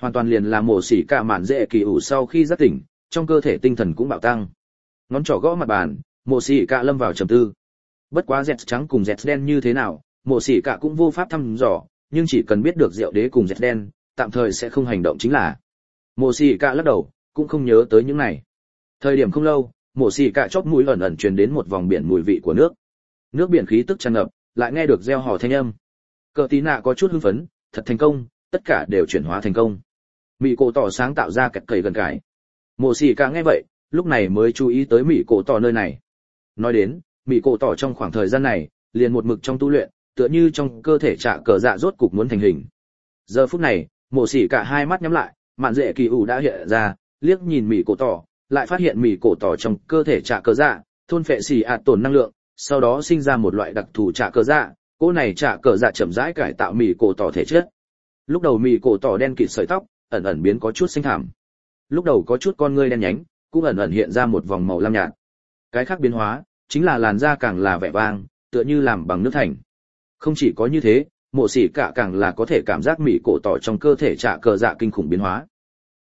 hoàn toàn liền là mổ xỉ cả mạn dễ kỳ ủ sau khi giác tỉnh, trong cơ thể tinh thần cũng bạo tăng. Ngón trỏ gõ mặt bàn, mổ xỉ cả lâm vào trầm tư. Bất quá dẹt trắng cùng dẹt đen như thế nào, mổ xỉ cả cũng vô pháp thăm dò, nhưng chỉ cần biết được rượu đế cùng dẹt đen, tạm thời sẽ không hành động chính là. Mổ xỉ cả lắc đầu, cũng không nhớ tới những này. Thời điểm không lâu, mổ xỉ cả chóp mũi ẩn ẩn truyền đến một vòng biển mùi vị của nước. Nước biển khí tức tràn ngập, lại nghe được reo hò thanh âm. Cờ tí nạ có chút hưng phấn, thật thành công, tất cả đều chuyển hóa thành công. Mị cổ tỏ sáng tạo ra kẹt cầy gần cái. Mộ xỉ cả nghe vậy, lúc này mới chú ý tới mị cổ tỏ nơi này. Nói đến, mị cổ tỏ trong khoảng thời gian này, liền một mực trong tu luyện, tựa như trong cơ thể trạ cờ dạ rốt cục muốn thành hình. Giờ phút này, mộ xỉ cả hai mắt nhắm lại, mạn dễ kỳ ủ đã hiện ra, liếc nhìn mị cổ tỏ, lại phát hiện mị cổ tỏ trong cơ thể trạ cờ dạ, thôn phệ xỉ ạt tổn năng lượng, sau đó sinh ra một loại đặc thù trạ cờ dạ, cỗ này trạ cờ dạ chậm rãi cải tạo mị cổ tỏ thể chất. Lúc đầu mị cổ tỏ đen kịt sợi tóc, ẩn ẩn biến có chút xanh thảm. Lúc đầu có chút con ngươi đen nhánh, cũng ẩn ẩn hiện ra một vòng màu lam nhạt. Cái khác biến hóa, chính là làn da càng là vẻ vang, tựa như làm bằng nước thành. Không chỉ có như thế, mộ xỉ cả càng là có thể cảm giác mị cổ tỏ trong cơ thể trạ cờ dạ kinh khủng biến hóa.